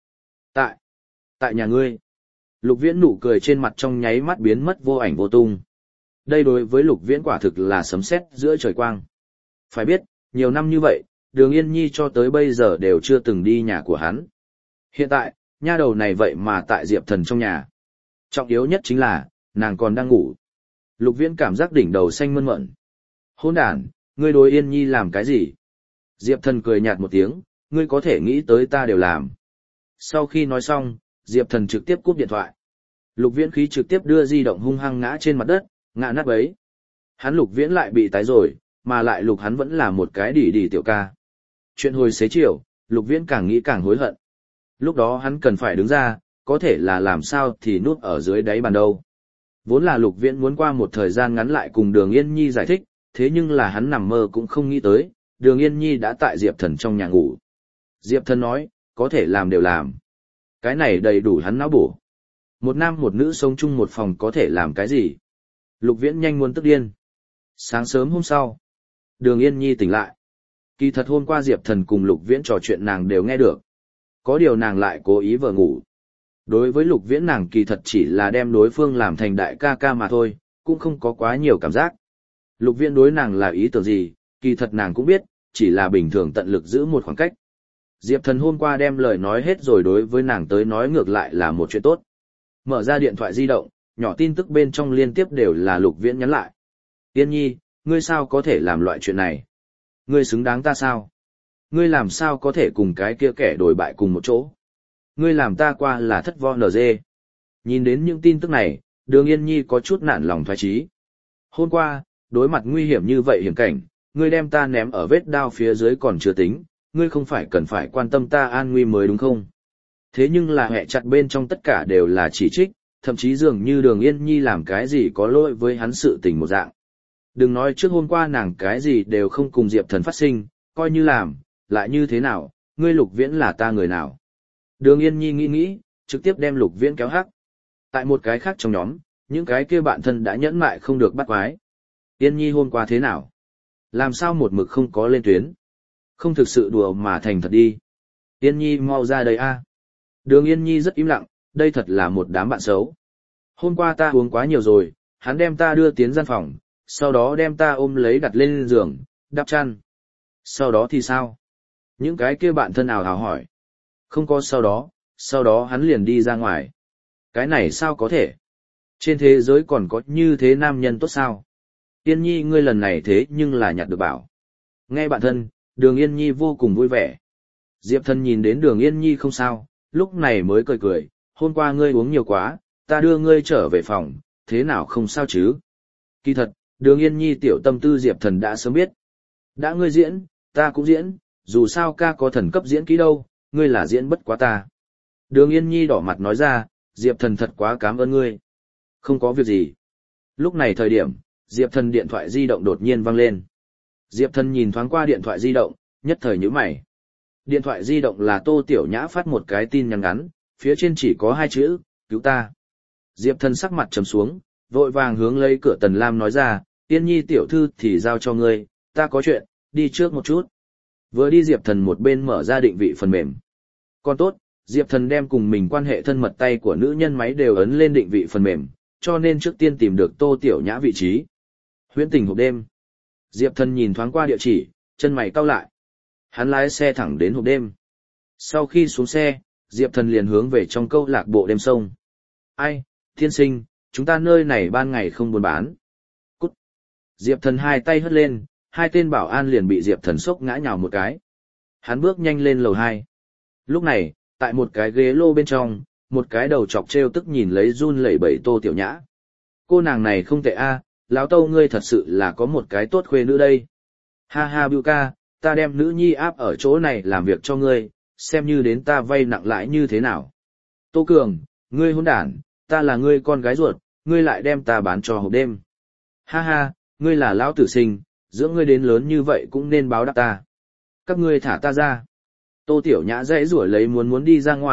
Tại nhà ngươi. Lục Viễn nụ cười trên mặt trong nháy mắt biến mất vô ảnh vô tung. Đây đối với Lục Viễn quả thực là sấm sét giữa trời quang. Phải biết, nhiều năm như vậy, Đường Yên Nhi cho tới bây giờ đều chưa từng đi nhà của hắn. Hiện tại, nha đầu này vậy mà tại Diệp Thần trong nhà. Trọng yếu nhất chính là, nàng còn đang ngủ. Lục Viễn cảm giác đỉnh đầu xanh mơn mởn. Hỗn đản, ngươi đối Yên Nhi làm cái gì? Diệp Thần cười nhạt một tiếng, ngươi có thể nghĩ tới ta đều làm. Sau khi nói xong, Diệp Thần trực tiếp cúp điện thoại. Lục Viễn khí trực tiếp đưa di động hung hăng ngã trên mặt đất, ngã nát bấy. Hắn Lục Viễn lại bị tái rồi, mà lại Lục hắn vẫn là một cái đỉ tiểu ca. Chuyện hồi xế chiều, Lục Viễn càng nghĩ càng hối hận. Lúc đó hắn cần phải đứng ra, có thể là làm sao thì núp ở dưới đáy bàn đâu. Vốn là Lục Viễn muốn qua một thời gian ngắn lại cùng Đường Yên Nhi giải thích, thế nhưng là hắn nằm mơ cũng không nghĩ tới, Đường Yên Nhi đã tại Diệp Thần trong nhà ngủ. Diệp Thần nói, có thể làm đều làm. Cái này đầy đủ hắn não bổ. Một nam một nữ sống chung một phòng có thể làm cái gì? Lục Viễn nhanh muốn tức điên. Sáng sớm hôm sau, Đường Yên Nhi tỉnh lại. Kỳ thật hôm qua Diệp Thần cùng Lục Viễn trò chuyện nàng đều nghe được. Có điều nàng lại cố ý vờ ngủ. Đối với Lục Viễn nàng kỳ thật chỉ là đem đối phương làm thành đại ca ca mà thôi, cũng không có quá nhiều cảm giác. Lục Viễn đối nàng là ý tưởng gì, kỳ thật nàng cũng biết, chỉ là bình thường tận lực giữ một khoảng cách. Diệp Thần hôm qua đem lời nói hết rồi đối với nàng tới nói ngược lại là một chuyện tốt. Mở ra điện thoại di động, nhỏ tin tức bên trong liên tiếp đều là Lục Viễn nhắn lại. Yên Nhi, ngươi sao có thể làm loại chuyện này? Ngươi xứng đáng ta sao? Ngươi làm sao có thể cùng cái kia kẻ đồi bại cùng một chỗ? Ngươi làm ta qua là thất vo nở dê. Nhìn đến những tin tức này, Đường Yên Nhi có chút nản lòng thoái chí. Hôm qua, đối mặt nguy hiểm như vậy hiểm cảnh, ngươi đem ta ném ở vết đao phía dưới còn chưa tính, ngươi không phải cần phải quan tâm ta an nguy mới đúng không? Thế nhưng là hệ chặt bên trong tất cả đều là chỉ trích, thậm chí dường như Đường Yên Nhi làm cái gì có lỗi với hắn sự tình một dạng. Đừng nói trước hôm qua nàng cái gì đều không cùng Diệp Thần phát sinh, coi như làm, lại như thế nào, ngươi Lục Viễn là ta người nào? Đường Yên Nhi nghĩ, trực tiếp đem Lục Viễn kéo hắc. Tại một cái khác trong nhóm, những cái kia bạn thân đã nhẫn mại không được bắt quái. Yên Nhi hôm qua thế nào? Làm sao một mực không có lên tuyến? Không thực sự đùa mà thành thật đi. Yên Nhi mau ra đây a. Đường Yên Nhi rất im lặng, đây thật là một đám bạn xấu. Hôm qua ta uống quá nhiều rồi, hắn đem ta đưa tiến gian phòng, sau đó đem ta ôm lấy đặt lên giường, đắp chăn. Sau đó thì sao? Những cái kia bạn thân ào ào hỏi. Không có sau đó hắn liền đi ra ngoài. Cái này sao có thể? Trên thế giới còn có như thế nam nhân tốt sao? Yên Nhi ngươi lần này thế nhưng là nhặt được bảo. Nghe bạn thân, Đường Yên Nhi vô cùng vui vẻ. Diệp Thần nhìn đến Đường Yên Nhi không sao, lúc này mới cười, hôm qua ngươi uống nhiều quá, ta đưa ngươi trở về phòng, thế nào không sao chứ? Kỳ thật, Đường Yên Nhi tiểu tâm tư Diệp Thần đã sớm biết. Đã ngươi diễn, ta cũng diễn, dù sao ca có thần cấp diễn kỹ đâu, ngươi là diễn bất quá ta. Đường Yên Nhi đỏ mặt nói ra, Diệp Thần thật quá cảm ơn ngươi. Không có việc gì. Lúc này thời điểm, Diệp Thần điện thoại di động đột nhiên vang lên. Diệp Thần nhìn thoáng qua điện thoại di động, nhất thời nhíu mày. Điện thoại di động là Tô Tiểu Nhã phát một cái tin nhắn ngắn, phía trên chỉ có 2 chữ, cứu ta. Diệp Thần sắc mặt trầm xuống, vội vàng hướng lấy cửa Tần Lam nói ra, Yên Nhi tiểu thư thì giao cho ngươi, ta có chuyện, đi trước một chút. Vừa đi Diệp Thần một bên mở ra định vị phần mềm. Còn tốt, Diệp Thần đem cùng mình quan hệ thân mật tay của nữ nhân máy đều ấn lên định vị phần mềm, cho nên trước tiên tìm được Tô Tiểu Nhã vị trí. Huyễn Tình hộp đêm. Diệp Thần nhìn thoáng qua địa chỉ, chân mày cau lại. Hắn lái xe thẳng đến hộp đêm. Sau khi xuống xe, Diệp Thần liền hướng về trong câu lạc bộ đêm sông. Ai, tiên sinh, chúng ta nơi này ban ngày không buôn bán. Cút. Diệp Thần hai tay hất lên, 2 tên bảo an liền bị Diệp Thần sốc ngã nhào một cái. Hắn bước nhanh lên lầu 2. Lúc này, tại một cái ghế lô bên trong, một cái đầu chọc trêu tức nhìn lấy run lẩy bẩy Tô Tiểu Nhã. Cô nàng này không tệ a, lão Tâu ngươi thật sự là có một cái tốt khuê nữ đây. Ha ha Bưu ca, ta đem nữ nhi áp ở chỗ này làm việc cho ngươi, xem như đến ta vay nặng lãi như thế nào. Tô Cường, ngươi hỗn đản, ta là ngươi con gái ruột, ngươi lại đem ta bán cho hộp đêm. Ha ha, ngươi là lão tử sinh, dưỡng ngươi đến lớn như vậy cũng nên báo đáp ta. Các ngươi thả ta ra. Tô Tiểu Nhã dãy rủa lấy muốn đi ra ngoài,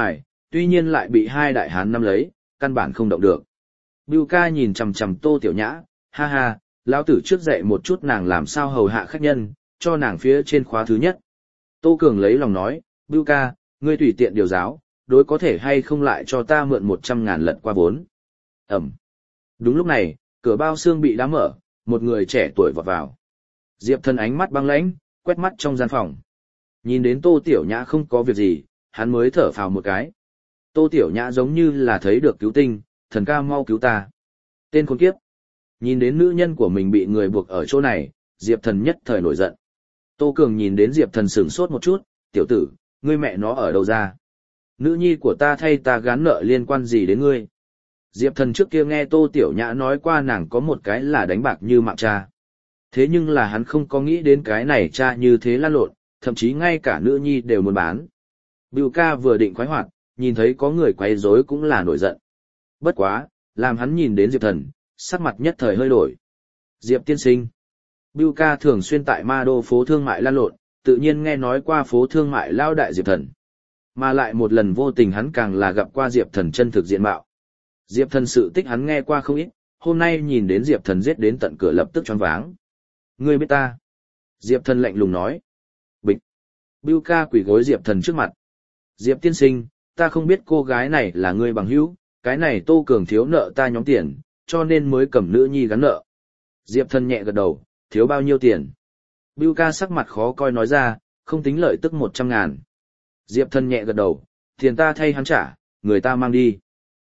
tuy nhiên lại bị hai đại hán nắm lấy, căn bản không động được. Bưu ca nhìn chằm chằm Tô Tiểu Nhã, ha ha, lão tử trước dạy một chút nàng làm sao hầu hạ khách nhân, cho nàng phía trên khóa thứ nhất. Tô Cường lấy lòng nói, Bưu ca, ngươi tùy tiện điều giáo, đối có thể hay không lại cho ta mượn 100.000 lận qua vốn. Ẩm. Đúng lúc này, cửa bao xương bị đá mở, một người trẻ tuổi vọt vào. Diệp Thần ánh mắt băng lãnh, quét mắt trong gian phòng. Nhìn đến Tô Tiểu Nhã không có việc gì, hắn mới thở phào một cái. Tô Tiểu Nhã giống như là thấy được cứu tinh, thần ca mau cứu ta. Tên khốn kiếp. Nhìn đến nữ nhân của mình bị người buộc ở chỗ này, Diệp Thần nhất thời nổi giận. Tô Cường nhìn đến Diệp Thần sửng sốt một chút, tiểu tử, ngươi mẹ nó ở đâu ra? Nữ nhi của ta thay ta gán nợ liên quan gì đến ngươi? Diệp Thần trước kia nghe Tô Tiểu Nhã nói qua nàng có một cái là đánh bạc như mạng cha. Thế nhưng là hắn không có nghĩ đến cái này cha như thế lan lộn, thậm chí ngay cả nữ nhi đều muốn bán. Bưu ca vừa định khoái hoạt, nhìn thấy có người quấy rối cũng là nổi giận. Bất quá, làm hắn nhìn đến Diệp Thần, sắc mặt nhất thời hơi đổi. Diệp tiên sinh. Bưu ca thường xuyên tại Ma Đô phố thương mại lan lộn, tự nhiên nghe nói qua phố thương mại lao đại Diệp Thần. Mà lại một lần vô tình hắn càng là gặp qua Diệp Thần chân thực diện mạo. Diệp Thần sự tích hắn nghe qua không ít, hôm nay nhìn đến Diệp Thần giết đến tận cửa lập tức choáng váng. Ngươi biết ta? Diệp Thần lạnh lùng nói. Bịch. Bưu ca quỳ gối Diệp Thần trước mặt. Diệp tiên sinh, ta không biết cô gái này là ngươi bằng hữu, cái này Tô Cường thiếu nợ ta nhóm tiền, cho nên mới cầm nữ nhi gắn nợ. Diệp Thần nhẹ gật đầu, thiếu bao nhiêu tiền? Bưu ca sắc mặt khó coi nói ra, không tính lợi tức 100.000. Diệp Thần nhẹ gật đầu, tiền ta thay hắn trả, người ta mang đi.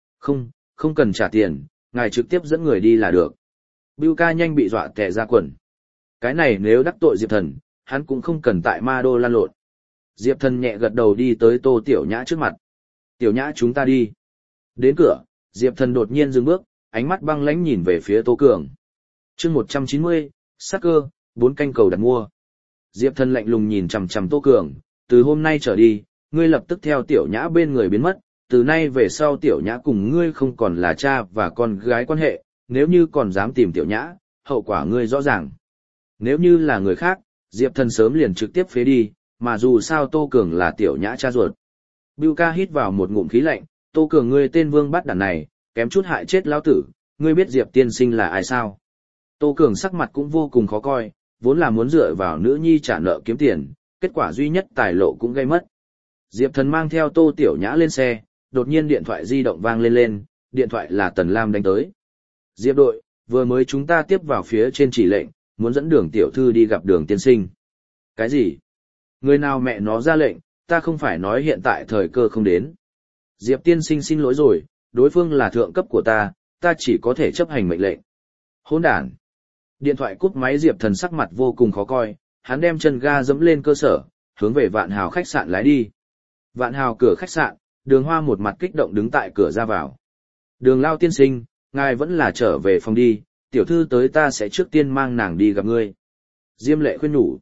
Không cần trả tiền, ngài trực tiếp dẫn người đi là được. Bưu ca nhanh bị dọa tè ra quần. Cái này nếu đắc tội Diệp Thần, hắn cũng không cần tại Ma Đô lan lộn. Diệp Thần nhẹ gật đầu đi tới Tô Tiểu Nhã trước mặt. Tiểu Nhã chúng ta đi. Đến cửa, Diệp Thần đột nhiên dừng bước, ánh mắt băng lãnh nhìn về phía Tô Cường. Chương 190, sát cơ, 4 canh cầu đặt mua. Diệp Thần lạnh lùng nhìn chằm chằm Tô Cường, từ hôm nay trở đi, ngươi lập tức theo Tiểu Nhã bên người biến mất, từ nay về sau Tiểu Nhã cùng ngươi không còn là cha và con gái quan hệ, nếu như còn dám tìm Tiểu Nhã, hậu quả ngươi rõ ràng. Nếu như là người khác, Diệp Thần sớm liền trực tiếp phế đi, mà dù sao Tô Cường là Tiểu Nhã cha ruột. Bưu ca hít vào một ngụm khí lạnh, Tô Cường ngươi tên vương bắt đàn này, kém chút hại chết lão tử, ngươi biết Diệp tiên sinh là ai sao? Tô Cường sắc mặt cũng vô cùng khó coi, vốn là muốn dựa vào nữ nhi trả nợ kiếm tiền, kết quả duy nhất tài lộ cũng gây mất. Diệp Thần mang theo Tô Tiểu Nhã lên xe, đột nhiên điện thoại di động vang lên, điện thoại là Tần Lam đánh tới. Diệp đội, vừa mới chúng ta tiếp vào phía trên chỉ lệnh, muốn dẫn Đường tiểu thư đi gặp Đường tiên sinh. Cái gì? Người nào mẹ nó ra lệnh, ta không phải nói hiện tại thời cơ không đến. Diệp tiên sinh xin lỗi rồi, đối phương là thượng cấp của ta chỉ có thể chấp hành mệnh lệnh. Hỗn đản. Điện thoại cúp máy Diệp Thần sắc mặt vô cùng khó coi, hắn đem chân ga dẫm lên cơ sở, hướng về Vạn Hào khách sạn lái đi. Vạn Hào cửa khách sạn, Đường Hoa một mặt kích động đứng tại cửa ra vào. Đường Lao tiên sinh, ngài vẫn là trở về phòng đi, tiểu thư tới ta sẽ trước tiên mang nàng đi gặp ngươi. Diêm Lệ khuyên nhủ.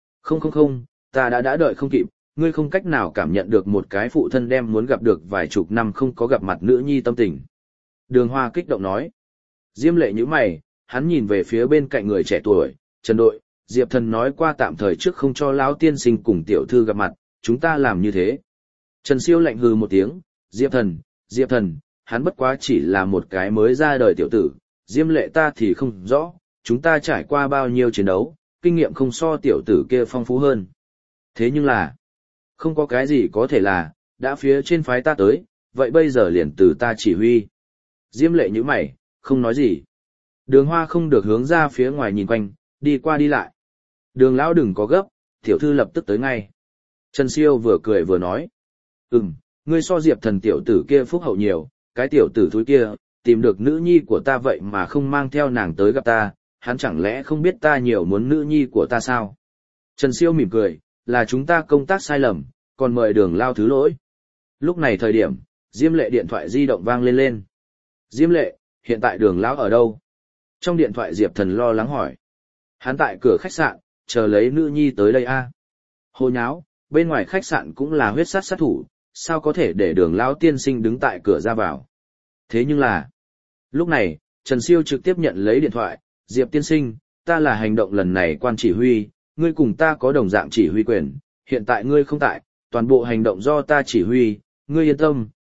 Không, ta đã đợi không kịp, ngươi không cách nào cảm nhận được một cái phụ thân đem muốn gặp được vài chục năm không có gặp mặt nữ nhi tâm tình. Đường Hoa kích động nói. Diêm Lệ nhíu mày, hắn nhìn về phía bên cạnh người trẻ tuổi, Trần đội, Diệp Thần nói qua tạm thời trước không cho lão tiên sinh cùng tiểu thư gặp mặt, chúng ta làm như thế. Trần Siêu lạnh hừ một tiếng, Diệp Thần, hắn bất quá chỉ là một cái mới ra đời tiểu tử, Diêm Lệ ta thì không rõ, chúng ta trải qua bao nhiêu chiến đấu, kinh nghiệm không so tiểu tử kia phong phú hơn. Thế nhưng là, không có cái gì có thể là, đã phía trên phái ta tới, vậy bây giờ liền từ ta chỉ huy. Diêm Lệ nhíu mày, không nói gì. Đường Hoa không được hướng ra phía ngoài nhìn quanh, đi qua đi lại. Đường lão đừng có gấp, tiểu thư lập tức tới ngay. Trần Siêu vừa cười vừa nói. Ngươi so Diệp Thần tiểu tử kia phúc hậu nhiều, cái tiểu tử thúi kia, tìm được nữ nhi của ta vậy mà không mang theo nàng tới gặp ta, hắn chẳng lẽ không biết ta nhiều muốn nữ nhi của ta sao? Trần Siêu mỉm cười, là chúng ta công tác sai lầm, còn mời Đường Lao thứ lỗi. Lúc này thời điểm, Diêm Lệ điện thoại di động vang lên. Diêm Lệ, hiện tại Đường Lão ở đâu? Trong điện thoại Diệp Thần lo lắng hỏi. Hắn tại cửa khách sạn, chờ lấy nữ nhi tới đây a. Hồ nháo, bên ngoài khách sạn cũng là huyết sát sát thủ, sao có thể để Đường Lão tiên sinh đứng tại cửa ra vào. Thế nhưng là, lúc này, Trần Siêu trực tiếp nhận lấy điện thoại, Diệp tiên sinh, ta là hành động lần này quan chỉ huy, ngươi cùng ta có đồng dạng chỉ huy quyền, hiện tại ngươi không tại, toàn bộ hành động do ta chỉ huy, ngươi yên tâm,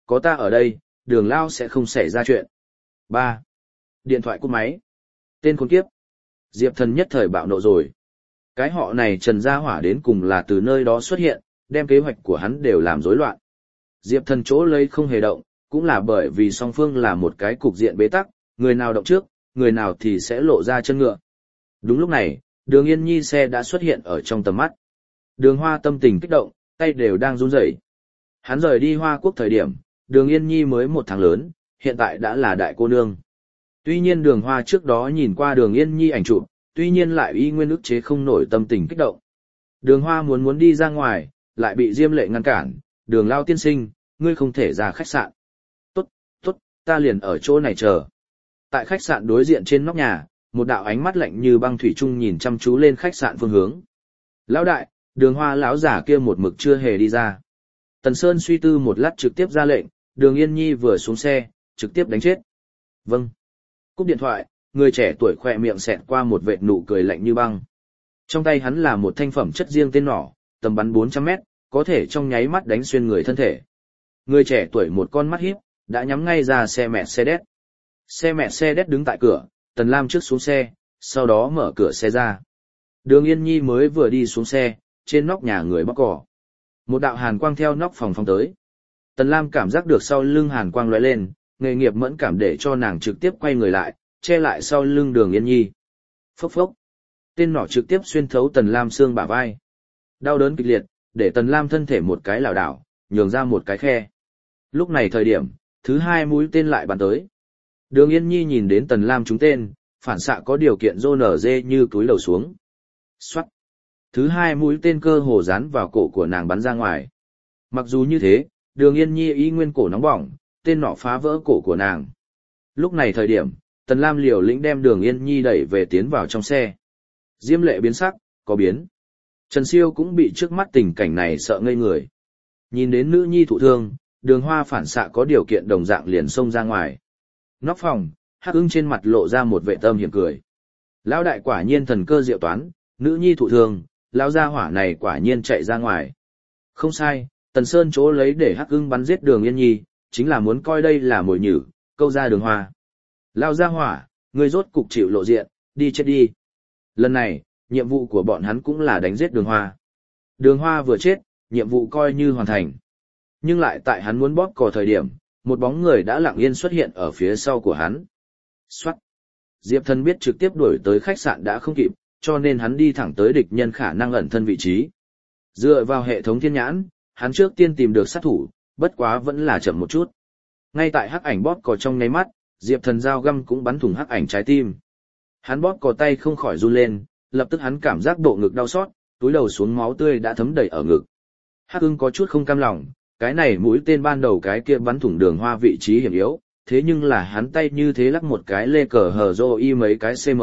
có ta ở đây, Đường Lao sẽ không xảy ra chuyện. 3. Điện thoại cúp máy. Tên khốn kiếp. Diệp Thần nhất thời bạo nộ rồi. Cái họ này Trần Gia Hỏa đến cùng là từ nơi đó xuất hiện, đem kế hoạch của hắn đều làm rối loạn. Diệp Thần chỗ lấy không hề động, cũng là bởi vì song phương là một cái cục diện bế tắc, người nào động trước, người nào thì sẽ lộ ra chân ngựa. Đúng lúc này, Đường Yên Nhi xe đã xuất hiện ở trong tầm mắt. Đường Hoa tâm tình kích động, tay đều đang run rẩy. Hắn rời đi Hoa Quốc thời điểm, Đường Yên Nhi mới 1 tháng lớn, hiện tại đã là đại cô nương. Tuy nhiên Đường Hoa trước đó nhìn qua Đường Yên Nhi ảnh chụp, tuy nhiên lại y nguyên ức chế không nổi tâm tình kích động. Đường Hoa muốn đi ra ngoài, lại bị Diêm Lệ ngăn cản, Đường Lao tiên sinh, ngươi không thể ra khách sạn. Tốt, ta liền ở chỗ này chờ. Tại khách sạn đối diện trên nóc nhà, một đạo ánh mắt lạnh như băng thủy chung nhìn chăm chú lên khách sạn phương hướng. Lão đại, Đường Hoa lão giả kia một mực chưa hề đi ra. Tần Sơn suy tư một lát trực tiếp ra lệnh, Đường Yên Nhi vừa xuống xe, trực tiếp đánh chết. Vâng. Cúp điện thoại, người trẻ tuổi khỏe miệng xẹt qua một vệt nụ cười lạnh như băng. Trong tay hắn là một thanh phẩm chất riêng tên nỏ, tầm bắn 400 mét, có thể trong nháy mắt đánh xuyên người thân thể. Người trẻ tuổi một con mắt híp, đã nhắm ngay ra xe Mercedes. Xe Mercedes đứng tại cửa, Tần Lam trước xuống xe, sau đó mở cửa xe ra. Đường Yên Nhi mới vừa đi xuống xe, trên nóc nhà người bóc cỏ. Một đạo hàn quang theo nóc phòng phóng tới. Tần Lam cảm giác được sau lưng hàn quang lóe lên, nghề nghiệp mẫn cảm để cho nàng trực tiếp quay người lại, che lại sau lưng Đường Yên Nhi. Phốc phốc. Tên nỏ trực tiếp xuyên thấu Tần Lam xương bả vai. Đau đớn kịch liệt, để Tần Lam thân thể một cái lảo đảo, nhường ra một cái khe. Lúc này thời điểm, thứ 2 mũi tên lại bắn tới. Đường Yên Nhi nhìn đến Tần Lam trúng tên, phản xạ có điều kiện rô nở dê như túi đầu xuống. Xoát. Thứ 2 mũi tên cơ hồ dán vào cổ của nàng bắn ra ngoài. Mặc dù như thế, Đường Yên Nhi ý nguyên cổ nóng bỏng, tên nọ phá vỡ cổ của nàng. Lúc này thời điểm, Tần Lam liều lĩnh đem Đường Yên Nhi đẩy về tiến vào trong xe. Diêm Lệ biến sắc, có biến. Trần Siêu cũng bị trước mắt tình cảnh này sợ ngây người. Nhìn đến nữ nhi thụ thương, Đường Hoa phản xạ có điều kiện đồng dạng liền xông ra ngoài. Nóc phòng, Hắc Ưng trên mặt lộ ra một vẻ tâm hiểm cười. Lão đại quả nhiên thần cơ diệu toán, nữ nhi thụ thương, lão gia hỏa này quả nhiên chạy ra ngoài. Không sai, Tần Sơn chỗ lấy để Hắc Ưng bắn giết Đường Yên Nhi, chính là muốn coi đây là mồi nhử, câu ra Đường Hoa. Lão gia hỏa, ngươi rốt cục chịu lộ diện, đi chết đi. Lần này, nhiệm vụ của bọn hắn cũng là đánh giết Đường Hoa. Đường Hoa vừa chết, nhiệm vụ coi như hoàn thành. Nhưng lại tại hắn muốn bóp cò thời điểm, một bóng người đã lặng yên xuất hiện ở phía sau của hắn. Xoát. Diệp Thần biết trực tiếp đuổi tới khách sạn đã không kịp, cho nên hắn đi thẳng tới địch nhân khả năng ẩn thân vị trí. Dựa vào hệ thống thiên nhãn, hắn trước tiên tìm được sát thủ, bất quá vẫn là chậm một chút. Ngay tại hắc ảnh bóp cò trong nháy mắt, Diệp Thần dao găm cũng bắn thủng hắc ảnh trái tim. Hắn bóp cò tay không khỏi run lên, lập tức hắn cảm giác bộ ngực đau xót, túi đầu xuống máu tươi đã thấm đầy ở ngực. Hắc Ưng có chút không cam lòng, cái này mũi tên ban đầu cái kia bắn thủng Đường Hoa vị trí hiểm yếu, thế nhưng là hắn tay như thế lắc một cái lê cờ hờ rô y mấy cái cm.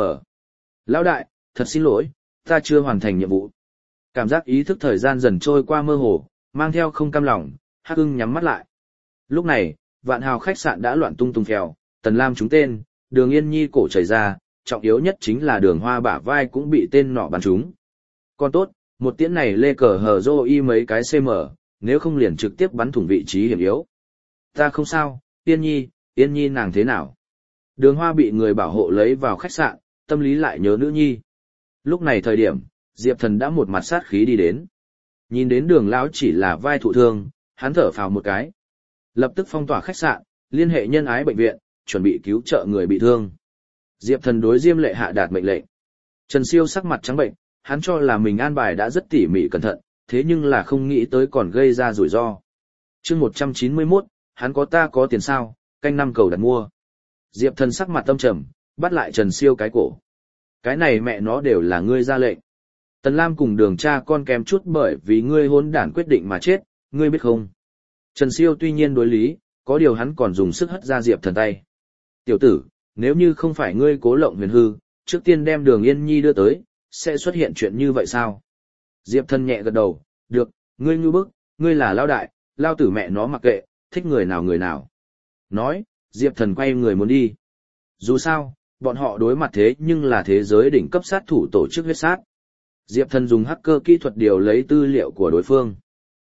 Lão đại, thật xin lỗi, ta chưa hoàn thành nhiệm vụ. Cảm giác ý thức thời gian dần trôi qua mơ hồ, mang theo không cam lòng, Hắc Ưng nhắm mắt lại. Lúc này, Vạn Hào khách sạn đã loạn tung tung phèo, Tần Lam trúng tên, Đường Yên Nhi cổ chảy ra, trọng yếu nhất chính là Đường Hoa bả vai cũng bị tên nọ bắn trúng. Còn tốt, một tiễn này lê cờ hờ rô y mấy cái cm, nếu không liền trực tiếp bắn thủng vị trí hiểm yếu. Ta không sao, Yên Nhi nàng thế nào? Đường Hoa bị người bảo hộ lấy vào khách sạn, tâm lý lại nhớ nữ nhi. Lúc này thời điểm, Diệp Thần đã một mặt sát khí đi đến. Nhìn đến Đường lão chỉ là vai thụ thương, hắn thở phào một cái. Lập tức phong tỏa khách sạn, liên hệ nhân ái bệnh viện, chuẩn bị cứu trợ người bị thương. Diệp Thần đối Diêm Lệ hạ đạt mệnh lệnh. Trần Siêu sắc mặt trắng bệnh, hắn cho là mình an bài đã rất tỉ mỉ cẩn thận, thế nhưng là không nghĩ tới còn gây ra rủi ro. Chương 191, hắn có ta có tiền sao, canh năm cầu đặt mua. Diệp Thần sắc mặt tâm trầm, bắt lại Trần Siêu cái cổ. Cái này mẹ nó đều là ngươi ra lệnh. Tần Lam cùng Đường cha con kém chút bởi vì ngươi hỗn đản quyết định mà chết, ngươi biết không? Trần Siêu tuy nhiên đối lý, có điều hắn còn dùng sức hất ra Diệp Thần tay. Tiểu tử, nếu như không phải ngươi cố lộng huyền hư, trước tiên đem Đường Yên Nhi đưa tới, sẽ xuất hiện chuyện như vậy sao? Diệp Thần nhẹ gật đầu, được, ngươi ngu bức, ngươi là lao đại, lao tử mẹ nó mặc kệ, thích người nào người nào. Nói, Diệp Thần quay người muốn đi. Dù sao, bọn họ đối mặt thế nhưng là thế giới đỉnh cấp sát thủ tổ chức huyết sát. Diệp Thần dùng hacker kỹ thuật điều lấy tư liệu của đối phương.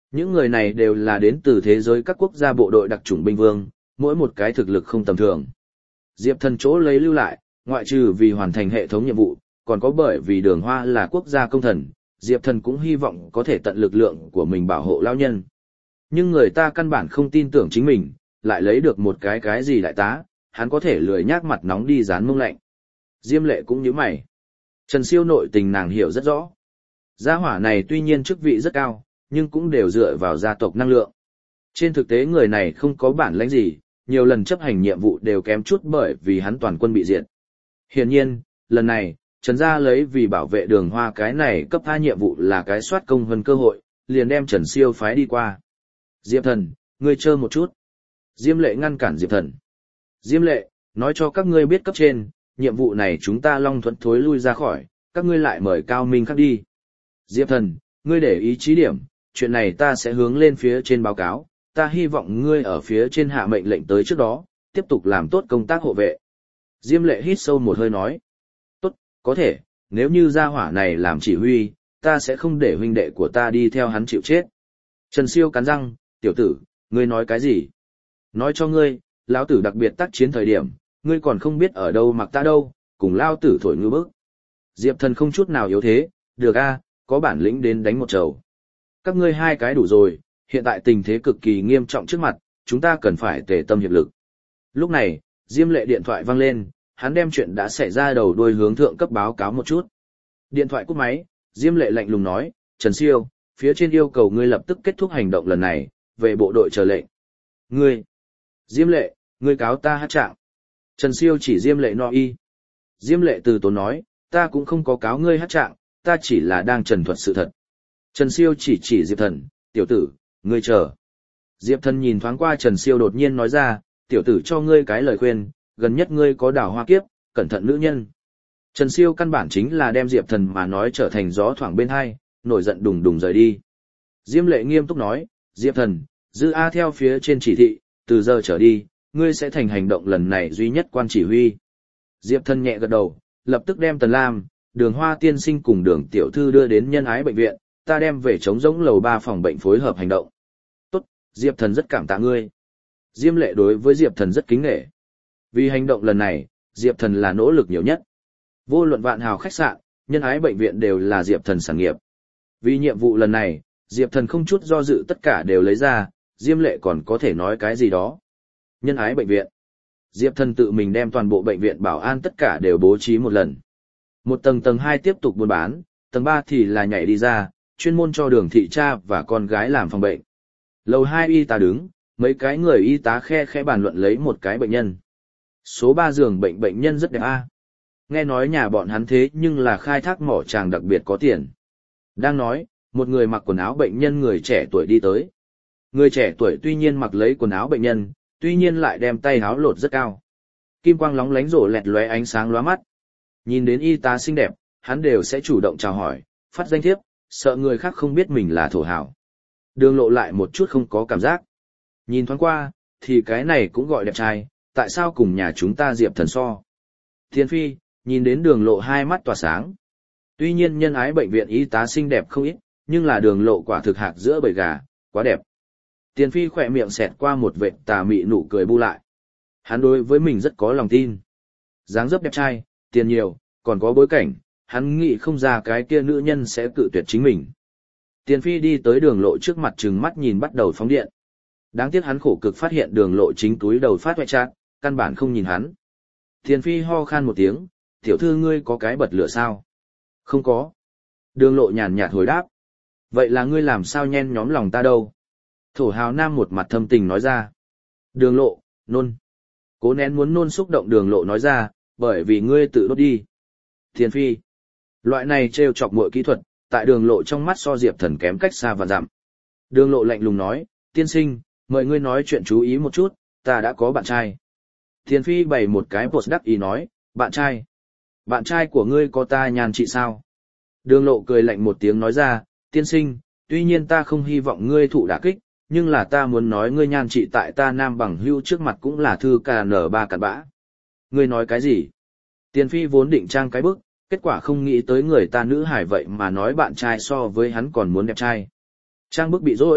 Những người này đều là đến từ thế giới các quốc gia bộ đội đặc chủng binh vương, mỗi một cái thực lực không tầm thường. Diệp Thần chỗ lấy lưu lại, ngoại trừ vì hoàn thành hệ thống nhiệm vụ, còn có bởi vì Đường Hoa là quốc gia công thần, Diệp Thần cũng hy vọng có thể tận lực lượng của mình bảo hộ lao nhân. Nhưng người ta căn bản không tin tưởng chính mình, lại lấy được một cái gì đại tá, hắn có thể lười nhác mặt nóng đi dán mông lạnh. Diêm Lệ cũng như mày. Trần Siêu nội tình nàng hiểu rất rõ. Gia hỏa này tuy nhiên chức vị rất cao, nhưng cũng đều dựa vào gia tộc năng lượng. Trên thực tế người này không có bản lĩnh gì, nhiều lần chấp hành nhiệm vụ đều kém chút bởi vì hắn toàn quân bị diệt. Hiển nhiên, lần này, Trần Gia lấy vì bảo vệ Đường Hoa cái này cấp 2 nhiệm vụ là cái soát công hơn cơ hội, liền đem Trần Siêu phái đi qua. Diệp Thần, ngươi chờ một chút. Diêm Lệ ngăn cản Diệp Thần. Diêm Lệ, nói cho các ngươi biết cấp trên, nhiệm vụ này chúng ta long thuận thối lui ra khỏi, các ngươi lại mời Cao Minh khác đi. Diệp Thần, ngươi để ý chí điểm, chuyện này ta sẽ hướng lên phía trên báo cáo, ta hy vọng ngươi ở phía trên hạ mệnh lệnh tới trước đó, tiếp tục làm tốt công tác hộ vệ. Diêm Lệ hít sâu một hơi nói. Tốt, có thể, nếu như gia hỏa này làm chỉ huy, ta sẽ không để huynh đệ của ta đi theo hắn chịu chết. Trần Siêu cắn răng, tiểu tử, ngươi nói cái gì? Nói cho ngươi, lão tử đặc biệt tác chiến thời điểm, ngươi còn không biết ở đâu mặc ta đâu, cùng lao tử thổi ngư bức. Diệp Thần không chút nào yếu thế, được a, có bản lĩnh đến đánh một trầu. Các ngươi hai cái đủ rồi, hiện tại tình thế cực kỳ nghiêm trọng trước mặt, chúng ta cần phải tề tâm hiệp lực. Lúc này, Diêm Lệ điện thoại vang lên, hắn đem chuyện đã xảy ra đầu đuôi hướng thượng cấp báo cáo một chút. Điện thoại cúp máy, Diêm Lệ lạnh lùng nói, Trần Siêu, phía trên yêu cầu ngươi lập tức kết thúc hành động lần này, về bộ đội chờ lệnh. Ngươi, Diêm Lệ, ngươi cáo ta hát trạng. Trần Siêu chỉ Diêm Lệ no y. Diêm Lệ từ tốn nói, ta cũng không có cáo ngươi hát trạng, ta chỉ là đang trần thuật sự thật. Trần Siêu chỉ Diệp Thần, tiểu tử, ngươi chờ. Diệp Thần nhìn thoáng qua Trần Siêu đột nhiên nói ra, tiểu tử cho ngươi cái lời khuyên, gần nhất ngươi có đào hoa kiếp, cẩn thận nữ nhân. Trần Siêu căn bản chính là đem Diệp Thần mà nói trở thành gió thoảng bên hai, nổi giận đùng đùng rời đi. Diêm Lệ nghiêm túc nói, Diệp Thần, giữ A theo phía trên chỉ thị, từ giờ trở đi, ngươi sẽ thành hành động lần này duy nhất quan chỉ huy. Diệp Thần nhẹ gật đầu, lập tức đem Tần Lam, Đường Hoa tiên sinh cùng Đường tiểu thư đưa đến Nhân Ái bệnh viện, ta đem về trống rỗng lầu 3 phòng bệnh phối hợp hành động. Tốt, Diệp Thần rất cảm tạ ngươi. Diêm Lệ đối với Diệp Thần rất kính nể. Vì hành động lần này, Diệp Thần là nỗ lực nhiều nhất. Vô luận Vạn Hào khách sạn, Nhân Ái bệnh viện đều là Diệp Thần sản nghiệp. Vì nhiệm vụ lần này, Diệp Thần không chút do dự tất cả đều lấy ra, Diêm Lệ còn có thể nói cái gì đó. Nhân Ái bệnh viện. Diệp Thần tự mình đem toàn bộ bệnh viện bảo an tất cả đều bố trí một lần. Một tầng 2 tiếp tục buôn bán, tầng 3 thì là nhảy đi ra, chuyên môn cho Đường thị cha và con gái làm phòng bệnh. Lầu 2 y tá đứng, mấy cái người y tá khe bàn luận lấy một cái bệnh nhân. Số 3 giường bệnh nhân rất đẹp a. Nghe nói nhà bọn hắn thế nhưng là khai thác mỏ tràng đặc biệt có tiền. Đang nói, một người mặc quần áo bệnh nhân người trẻ tuổi đi tới. Người trẻ tuổi tuy nhiên mặc lấy quần áo bệnh nhân, tuy nhiên lại đem tay áo lột rất cao. Kim quang lóng lánh rổ lẹt lóe ánh sáng lóa mắt. Nhìn đến y tá xinh đẹp, hắn đều sẽ chủ động chào hỏi, phát danh thiếp, sợ người khác không biết mình là thổ hào. Đường Lộ lại một chút không có cảm giác. Nhìn thoáng qua, thì cái này cũng gọi đẹp trai, tại sao cùng nhà chúng ta Diệp Thần so. Thiên Phi, nhìn đến Đường Lộ hai mắt tỏa sáng. Tuy nhiên Nhân Ái bệnh viện y tá xinh đẹp không ít, nhưng là Đường Lộ quả thực hạc giữa bầy gà, quá đẹp. Tiền Phi khỏe miệng xẹt qua một vệt tà mị nụ cười bu lại. Hắn đối với mình rất có lòng tin. Dáng dấp đẹp trai, tiền nhiều, còn có bối cảnh, hắn nghĩ không ra cái kia nữ nhân sẽ cự tuyệt chính mình. Tiền Phi đi tới Đường Lộ trước mặt trừng mắt nhìn bắt đầu phóng điện. Đáng tiếc hắn khổ cực phát hiện Đường Lộ chính túi đầu phát hoại chát, căn bản không nhìn hắn. Tiền Phi ho khan một tiếng, tiểu thư ngươi có cái bật lửa sao? Không có. Đường Lộ nhàn nhạt hồi đáp. Vậy là ngươi làm sao nhen nhóm lòng ta đâu? Thổ hào nam một mặt thâm tình nói ra. Đường Lộ, nôn. Cố nén muốn nôn xúc động Đường Lộ nói ra, bởi vì ngươi tự đốt đi. Tiền Phi. Loại này trêu chọc mọi kỹ thuật, tại Đường Lộ trong mắt so Diệp Thần kém cách xa và dặm. Đường Lộ lạnh lùng nói, tiên sinh, mời ngươi nói chuyện chú ý một chút, ta đã có bạn trai. Tiền Phi bày một cái post đắc ý nói, bạn trai. Bạn trai của ngươi có ta nhàn trị sao? Đường Lộ cười lạnh một tiếng nói ra, tiên sinh, tuy nhiên ta không hy vọng ngươi thụ đả kích, nhưng là ta muốn nói ngươi nhan trị tại ta nam bằng hưu trước mặt cũng là thư KN3 cặn bã. Ngươi nói cái gì? Tiền Phi vốn định trang cái bức, kết quả không nghĩ tới người ta nữ hải vậy mà nói bạn trai so với hắn còn muốn đẹp trai. Trang bức bị dỗi,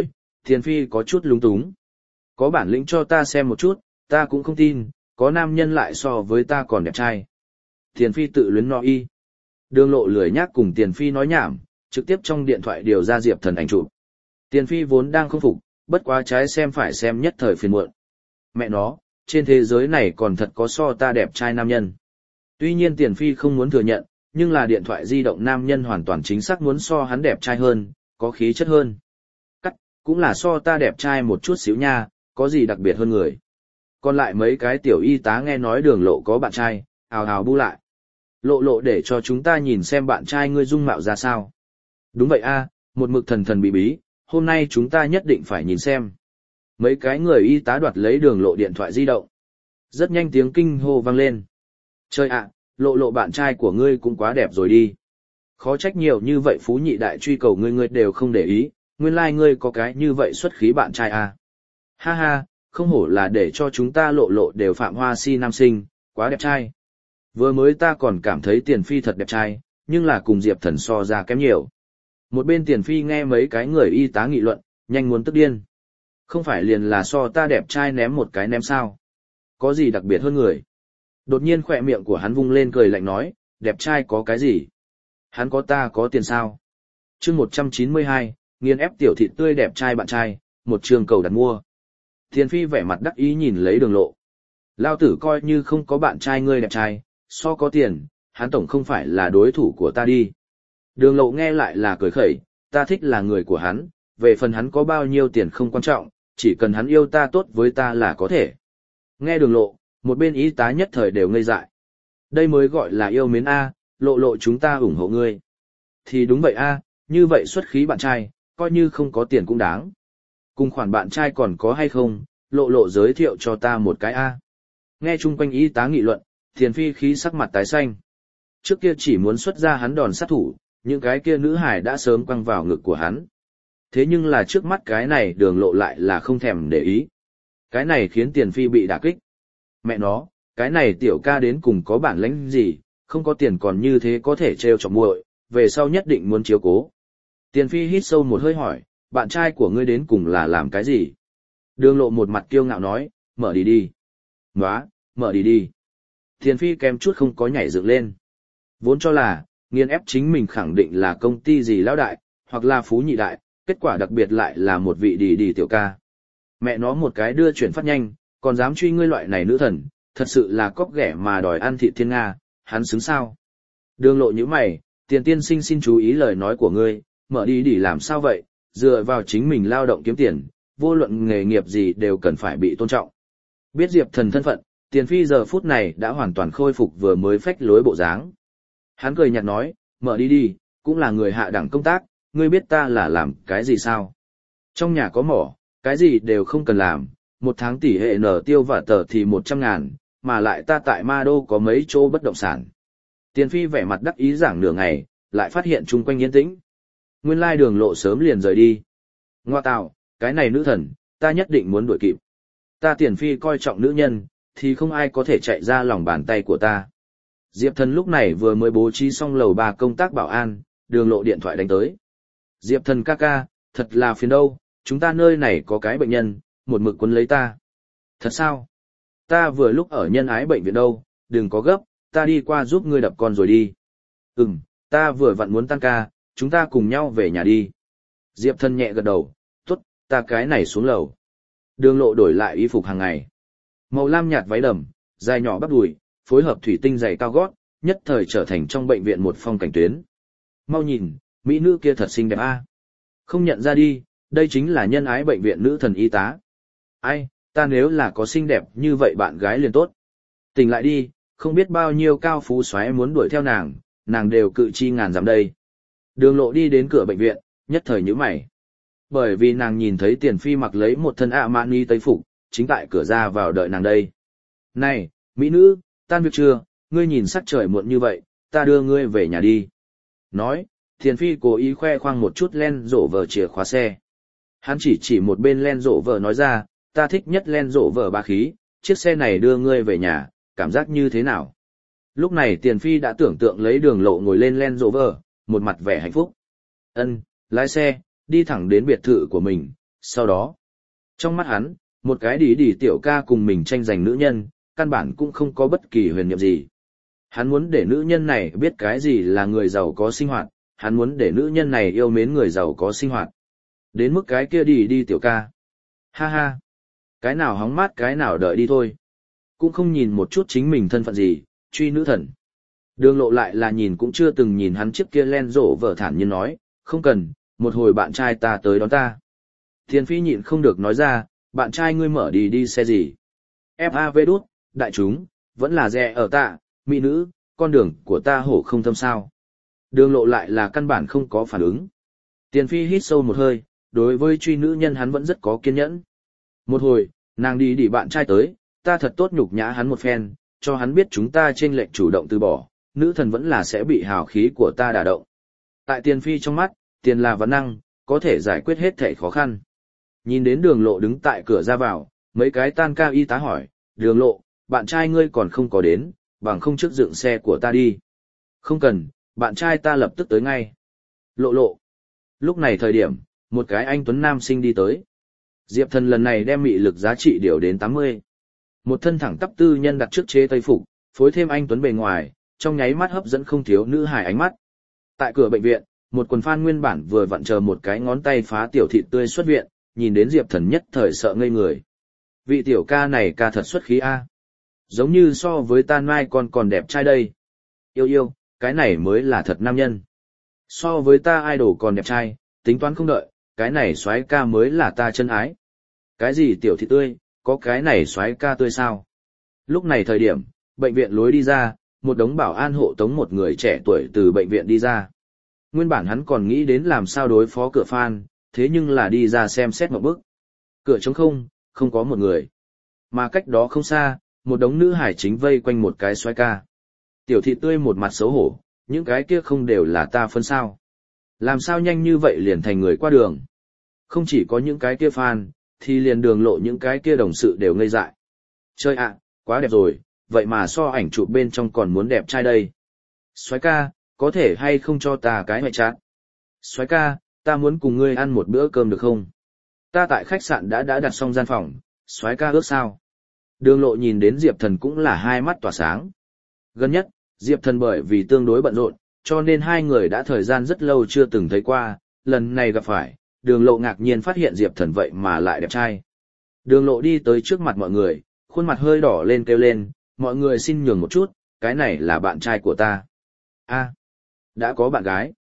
Tiền Phi có chút lúng túng. Có bản lĩnh cho ta xem một chút, ta cũng không tin, có nam nhân lại so với ta còn đẹp trai. Tiền Phi tự luyến nói y. Đường Lộ lười nhác cùng Tiền Phi nói nhảm, trực tiếp trong điện thoại điều ra Diệp Thần ảnh chụp. Tiền Phi vốn đang không phục, bất quá trái xem phải xem nhất thời phiền muộn. Mẹ nó, trên thế giới này còn thật có so ta đẹp trai nam nhân. Tuy nhiên Tiền Phi không muốn thừa nhận, nhưng là điện thoại di động nam nhân hoàn toàn chính xác muốn so hắn đẹp trai hơn, có khí chất hơn. Cắt, cũng là so ta đẹp trai một chút xíu nha, có gì đặc biệt hơn người. Còn lại mấy cái tiểu y tá nghe nói Đường Lộ có bạn trai, ào ào bu lại. Lộ Lộ để cho chúng ta nhìn xem bạn trai ngươi dung mạo ra sao. Đúng vậy a, một mực thần thần bí bí, hôm nay chúng ta nhất định phải nhìn xem. Mấy cái người y tá đoạt lấy Đường Lộ điện thoại di động. Rất nhanh tiếng kinh hô vang lên. Trời ạ, Lộ Lộ bạn trai của ngươi cũng quá đẹp rồi đi. Khó trách nhiều như vậy phú nhị đại truy cầu ngươi đều không để ý, nguyên lai ngươi có cái như vậy xuất khí bạn trai à. Ha ha, không hổ là để cho chúng ta Lộ Lộ đều phạm hoa si nam sinh, quá đẹp trai. Vừa mới ta còn cảm thấy Tiền Phi thật đẹp trai, nhưng là cùng Diệp Thần so ra kém nhiều. Một bên Tiền Phi nghe mấy cái người y tá nghị luận, nhanh muốn tức điên. Không phải liền là so ta đẹp trai ném một cái ném sao? Có gì đặc biệt hơn người? Đột nhiên khỏe miệng của hắn vung lên cười lạnh nói, đẹp trai có cái gì? Hắn có ta có tiền sao? Chương 192, nghiền ép tiểu thịt tươi đẹp trai bạn trai, một trường cầu đặt mua. Tiền Phi vẻ mặt đắc ý nhìn lấy Đường Lộ. Lao tử coi như không có bạn trai ngươi đẹp trai, so có tiền, hắn tổng không phải là đối thủ của ta đi. Đường Lộ nghe lại là cười khẩy, ta thích là người của hắn, về phần hắn có bao nhiêu tiền không quan trọng, chỉ cần hắn yêu ta tốt với ta là có thể. Nghe Đường Lộ, một bên y tá nhất thời đều ngây dại. Đây mới gọi là yêu mến a, Lộ Lộ chúng ta ủng hộ ngươi. Thì đúng vậy a, như vậy xuất khí bạn trai, coi như không có tiền cũng đáng. Cùng khoản bạn trai còn có hay không, Lộ Lộ giới thiệu cho ta một cái a. Nghe chung quanh y tá nghị luận, Tiền Phi khí sắc mặt tái xanh. Trước kia chỉ muốn xuất ra hắn đòn sát thủ, những cái kia nữ hải đã sớm quăng vào ngực của hắn. Thế nhưng là trước mắt cái này Đường Lộ lại là không thèm để ý. Cái này khiến Tiền Phi bị đả kích. Mẹ nó, cái này tiểu ca đến cùng có bản lĩnh gì, không có tiền còn như thế có thể trêu chọc muội, về sau nhất định muốn chiếu cố. Tiền Phi hít sâu một hơi hỏi, bạn trai của ngươi đến cùng là làm cái gì? Đường Lộ một mặt kiêu ngạo nói, mở đi đi. Nóa, mở đi đi. Tiền Phi kém chút không có nhảy dựng lên. Vốn cho là, nghiền ép chính mình khẳng định là công ty gì lão đại, hoặc là phú nhị đại, kết quả đặc biệt lại là một vị đi tiểu ca. Mẹ nó một cái đưa chuyển phát nhanh, còn dám truy ngươi loại này nữ thần, thật sự là cóc ghẻ mà đòi ăn thịt thiên Nga, hắn xứng sao? Đường Lộ như mày, Tiền tiên sinh xin chú ý lời nói của ngươi, mở đi làm sao vậy, dựa vào chính mình lao động kiếm tiền, vô luận nghề nghiệp gì đều cần phải bị tôn trọng. Biết Diệp Thần thân phận, Tiền Phi giờ phút này đã hoàn toàn khôi phục vừa mới phách lối bộ dáng. Hắn cười nhạt nói, mở đi, cũng là người hạ đẳng công tác, ngươi biết ta là làm cái gì sao? Trong nhà có mỏ, cái gì đều không cần làm, một tháng tỷ hệ nở tiêu và tờ thì 100.000, mà lại ta tại Ma Đô có mấy chỗ bất động sản. Tiền Phi vẻ mặt đắc ý giảng nửa ngày, lại phát hiện chung quanh yên tĩnh. Nguyên lai Đường Lộ sớm liền rời đi. Ngoa tạo, cái này nữ thần, ta nhất định muốn đuổi kịp. Ta Tiền Phi coi trọng nữ nhân, thì không ai có thể chạy ra lòng bàn tay của ta. Diệp Thần lúc này vừa mới bố trí xong lầu 3 công tác bảo an, Đường Lộ điện thoại đánh tới. Diệp Thần ca ca, thật là phiền đâu, chúng ta nơi này có cái bệnh nhân, một mực quấn lấy ta. Thật sao? Ta vừa lúc ở nhân ái bệnh viện đâu, đừng có gấp, ta đi qua giúp ngươi đập con rồi đi. Ta vừa vặn muốn tăng ca, chúng ta cùng nhau về nhà đi. Diệp Thần nhẹ gật đầu, tốt, ta cái này xuống lầu. Đường Lộ đổi lại y phục hàng ngày. Màu lam nhạt váy đầm, dài nhỏ bắp đùi, phối hợp thủy tinh giày cao gót, nhất thời trở thành trong bệnh viện một phong cảnh tuyến. Mau nhìn, mỹ nữ kia thật xinh đẹp a. Không nhận ra đi, đây chính là nhân ái bệnh viện nữ thần y tá. Ai, ta nếu là có xinh đẹp như vậy bạn gái liền tốt. Tỉnh lại đi, không biết bao nhiêu cao phú soái muốn đuổi theo nàng đều cự chi ngàn dặm đây. Đường Lộ đi đến cửa bệnh viện, nhất thời nhíu mày. Bởi vì nàng nhìn thấy Tiền Phi mặc lấy một thân Armani tây phục, chính tại cửa ra vào đợi nàng đây. Này, mỹ nữ, tan việc chưa, ngươi nhìn sắc trời muộn như vậy, ta đưa ngươi về nhà đi. Nói, Tiền Phi cố ý khoe khoang một chút len rổ vờ chìa khóa xe. Hắn chỉ một bên len rổ vờ nói ra, ta thích nhất len rổ vờ ba khí, chiếc xe này đưa ngươi về nhà, cảm giác như thế nào? Lúc này Tiền Phi đã tưởng tượng lấy Đường Lộ ngồi lên len rổ vờ, một mặt vẻ hạnh phúc. Lái xe, đi thẳng đến biệt thự của mình, Sau đó, trong mắt hắn, một cái đỉ đỉ tiểu ca cùng mình tranh giành nữ nhân, căn bản cũng không có bất kỳ huyền nhiệm gì. Hắn muốn để nữ nhân này biết cái gì là người giàu có sinh hoạt, hắn muốn để nữ nhân này yêu mến người giàu có sinh hoạt. Đến mức cái kia đi đi tiểu ca. Ha ha. Cái nào hóng mát cái nào đợi đi thôi. Cũng không nhìn một chút chính mình thân phận gì, truy nữ thần. Đường Lộ lại là nhìn cũng chưa từng nhìn hắn chiếc kia len rổ vợ thản nhiên nói, không cần, một hồi bạn trai ta tới đón ta. Thiên Phi nhịn không được nói ra, bạn trai ngươi mở đi xe gì? FAV đút, đại chúng, vẫn là rẻ ở tạ, mỹ nữ, con đường của ta hổ không thâm sao. Đường Lộ lại là căn bản không có phản ứng. Tiền Phi hít sâu một hơi, đối với truy nữ nhân hắn vẫn rất có kiên nhẫn. Một hồi, nàng đi bạn trai tới, ta thật tốt nhục nhã hắn một phen, cho hắn biết chúng ta trên lệnh chủ động từ bỏ, nữ thần vẫn là sẽ bị hào khí của ta đả động. Tại Tiền Phi trong mắt, tiền là vấn năng, có thể giải quyết hết thảy khó khăn. Nhìn đến Đường Lộ đứng tại cửa ra vào, mấy cái tan ca y tá hỏi, Đường Lộ, bạn trai ngươi còn không có đến, bằng không trước dựng xe của ta đi. Không cần, bạn trai ta lập tức tới ngay. Lộ. Lúc này thời điểm, một cái anh tuấn nam sinh đi tới. Diệp Thần lần này đem mị lực giá trị điều đến 80. Một thân thẳng tắp tư nhân đặt trước chế tây phục, phối thêm anh tuấn bề ngoài, trong nháy mắt hấp dẫn không thiếu nữ hài ánh mắt. Tại cửa bệnh viện, một quần fan nguyên bản vừa vặn chờ một cái ngón tay phá tiểu thịt tươi xuất viện, nhìn đến Diệp Thần nhất thời sợ ngây người. Vị tiểu ca này ca thật xuất khí a. Giống như so với Tan Mai còn đẹp trai đây. Yêu, cái này mới là thật nam nhân. So với ta idol còn đẹp trai, tính toán không đợi, cái này soái ca mới là ta chân ái. Cái gì tiểu thị tươi, có cái này soái ca tươi sao? Lúc này thời điểm, bệnh viện lối đi ra, một đống bảo an hộ tống một người trẻ tuổi từ bệnh viện đi ra. Nguyên bản hắn còn nghĩ đến làm sao đối phó cửa fan, thế nhưng là đi ra xem xét một bước. Cửa trống không có một người. Mà cách đó không xa, một đống nữ hải chính vây quanh một cái soái ca. Tiểu thị tươi một mặt xấu hổ, những cái kia không đều là ta phân sao. Làm sao nhanh như vậy liền thành người qua đường. Không chỉ có những cái kia fan, thì liền Đường Lộ những cái kia đồng sự đều ngây dại. Chơi ạ, quá đẹp rồi, vậy mà so ảnh chụp bên trong còn muốn đẹp trai đây. Soái ca, có thể hay không cho ta cái ngoại trát? Soái ca, ta muốn cùng ngươi ăn một bữa cơm được không? Ta tại khách sạn đã đặt xong gian phòng, soái ca ước sao? Đường Lộ nhìn đến Diệp Thần cũng là hai mắt tỏa sáng. Gần nhất, Diệp Thần bởi vì tương đối bận rộn, cho nên hai người đã thời gian rất lâu chưa từng thấy qua, lần này gặp phải, Đường Lộ ngạc nhiên phát hiện Diệp Thần vậy mà lại đẹp trai. Đường Lộ đi tới trước mặt mọi người, khuôn mặt hơi đỏ lên kêu lên, mọi người xin nhường một chút, cái này là bạn trai của ta. A, đã có bạn gái.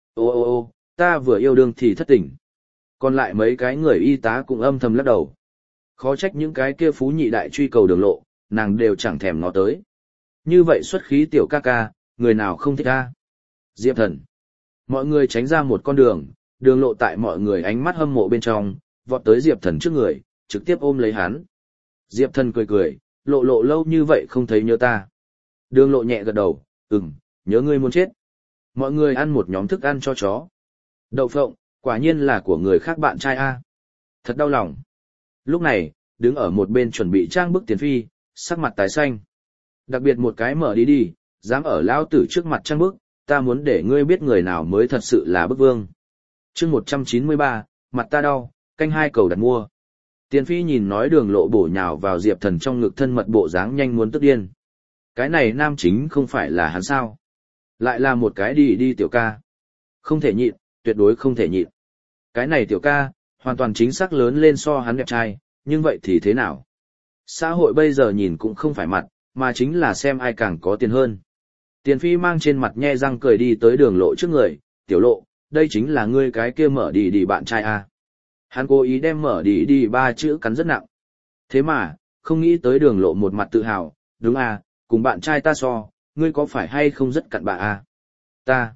Ô, ta vừa yêu đương thì thất tình. Còn lại mấy cái người y tá cũng âm thầm lắc đầu. Khó trách những cái kia phú nhị đại truy cầu Đường Lộ, nàng đều chẳng thèm ngó tới. Như vậy xuất khí tiểu ca ca, người nào không thích a? Diệp Thần. Mọi người tránh ra một con đường, Đường Lộ tại mọi người ánh mắt hâm mộ bên trong, vọt tới Diệp Thần trước người, trực tiếp ôm lấy hắn. Diệp Thần cười, lộ lâu như vậy không thấy nhớ ta. Đường Lộ nhẹ gật đầu, nhớ ngươi muốn chết. Mọi người ăn một nhóm thức ăn cho chó. Đậu phộng, quả nhiên là của người khác bạn trai a. Thật đau lòng. Lúc này, đứng ở một bên chuẩn bị trang bức Tiền Phi, sắc mặt tái xanh. Đặc biệt một cái mở đi, dám ở lão tử trước mặt trang bức, ta muốn để ngươi biết người nào mới thật sự là bức vương. Chương 193, mặt ta đau, canh hai cầu đặt mua. Tiền Phi nhìn nói Đường Lộ bổ nhào vào Diệp Thần trong ngực thân mật bộ dáng nhanh muốn tức điên. Cái này nam chính không phải là hắn sao? Lại là một cái đi tiểu ca. Không thể nhịn, tuyệt đối không thể nhịn. Cái này tiểu ca, hoàn toàn chính xác lớn lên so hắn đẹp trai, nhưng vậy thì thế nào? Xã hội bây giờ nhìn cũng không phải mặt, mà chính là xem ai càng có tiền hơn. Tiền Phi mang trên mặt nhe răng cười đi tới Đường Lộ trước người, tiểu Lộ, đây chính là ngươi cái kia mở đi bạn trai à. Hắn cố ý đem mở đi ba chữ cắn rất nặng. Thế mà, không nghĩ tới Đường Lộ một mặt tự hào, đúng à, cùng bạn trai ta so, ngươi có phải hay không rất cặn bạ à? Ta.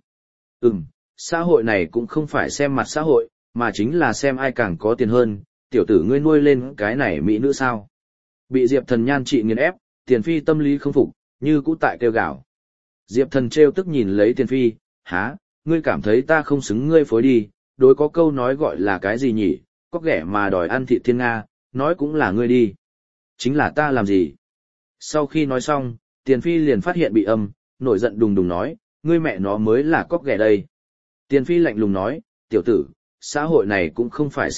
Xã hội này cũng không phải xem mặt xã hội, mà chính là xem ai càng có tiền hơn, tiểu tử ngươi nuôi lên cái này mỹ nữ sao. Bị Diệp Thần nhan trị nghiền ép, Tiền Phi tâm lý không phục, như cũ tại kêu gào. Diệp Thần trêu tức nhìn lấy Tiền Phi, há, ngươi cảm thấy ta không xứng ngươi phối đi, đối có câu nói gọi là cái gì nhỉ, có ghẻ mà đòi ăn thịt thiên Nga, nói cũng là ngươi đi. Chính là ta làm gì? Sau khi nói xong, Tiền Phi liền phát hiện bị âm, nổi giận đùng đùng nói, ngươi mẹ nó mới là cóc ghẻ đây. Tiền Phi lạnh lùng nói, tiểu tử, xã hội này cũng không phải xem mặt,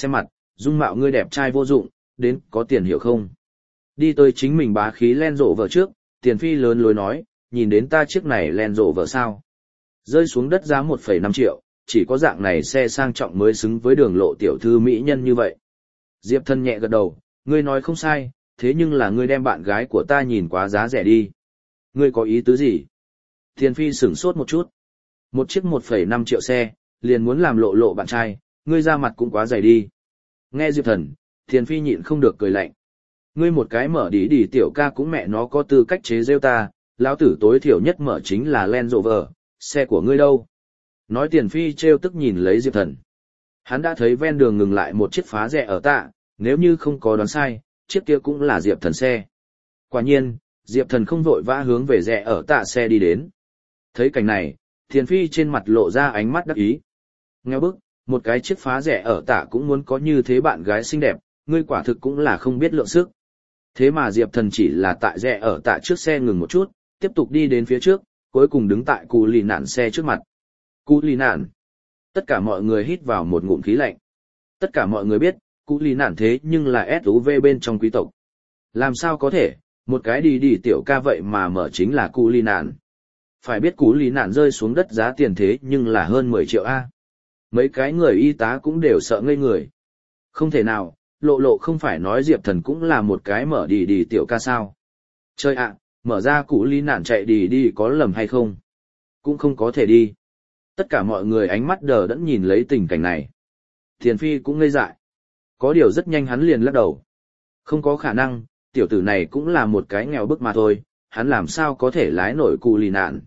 dung mạo ngươi đẹp trai vô dụng, đến có tiền hiểu không? Đi tới chính mình bá khí Land Rover trước, Tiền Phi lớn lối nói, nhìn đến ta chiếc này Land Rover sao? Rơi xuống đất giá 1,5 triệu, chỉ có dạng này xe sang trọng mới xứng với Đường Lộ tiểu thư mỹ nhân như vậy. Diệp Thần nhẹ gật đầu, ngươi nói không sai, thế nhưng là ngươi đem bạn gái của ta nhìn quá giá rẻ đi. Ngươi có ý tứ gì? Tiền Phi sửng sốt một chút. Một chiếc 1,5 triệu xe, liền muốn làm Lộ bạn trai, ngươi ra mặt cũng quá dày đi. Nghe Diệp Thần, Tiền Phi nhịn không được cười lạnh. Ngươi một cái mở đi tiểu ca cũng mẹ nó có tư cách chế rêu ta, lão tử tối thiểu nhất mở chính là Land Rover, xe của ngươi đâu? Nói Tiền Phi trêu tức nhìn lấy Diệp Thần. Hắn đã thấy ven đường ngừng lại một chiếc phá rẻ ở tạ, nếu như không có đoán sai, chiếc kia cũng là Diệp Thần xe. Quả nhiên, Diệp Thần không vội vã hướng về rẻ ở tạ xe đi đến. Thấy cảnh này, Tiền Phi trên mặt lộ ra ánh mắt đắc ý. Nghe bức, một cái chiếc phá rẻ ở tạ cũng muốn có như thế bạn gái xinh đẹp, ngươi quả thực cũng là không biết lượng sức. Thế mà Diệp Thần chỉ là tại rẽ ở tại trước xe ngừng một chút, tiếp tục đi đến phía trước, cuối cùng đứng tại cụ lì nạn xe trước mặt. Cụ lì nạn. Tất cả mọi người hít vào một ngụm khí lạnh. Tất cả mọi người biết, cụ lì nạn thế nhưng là SUV bên trong quý tộc. Làm sao có thể, một cái đi tiểu ca vậy mà mở chính là cụ lì nạn. Phải biết cụ lì nạn rơi xuống đất giá tiền thế nhưng là hơn 10 triệu A. Mấy cái người y tá cũng đều sợ ngây người. Không thể nào. Lộ không phải nói Diệp Thần cũng là một cái mở đi tiểu ca sao. Chơi ạ, mở ra cụ lý nạn chạy đi có lầm hay không? Cũng không có thể đi. Tất cả mọi người ánh mắt đờ đẫn nhìn lấy tình cảnh này. Tiền Phi cũng ngây dại. Có điều rất nhanh hắn liền lắc đầu. Không có khả năng, tiểu tử này cũng là một cái nghèo bức mà thôi, hắn làm sao có thể lái nổi cụ lý nạn.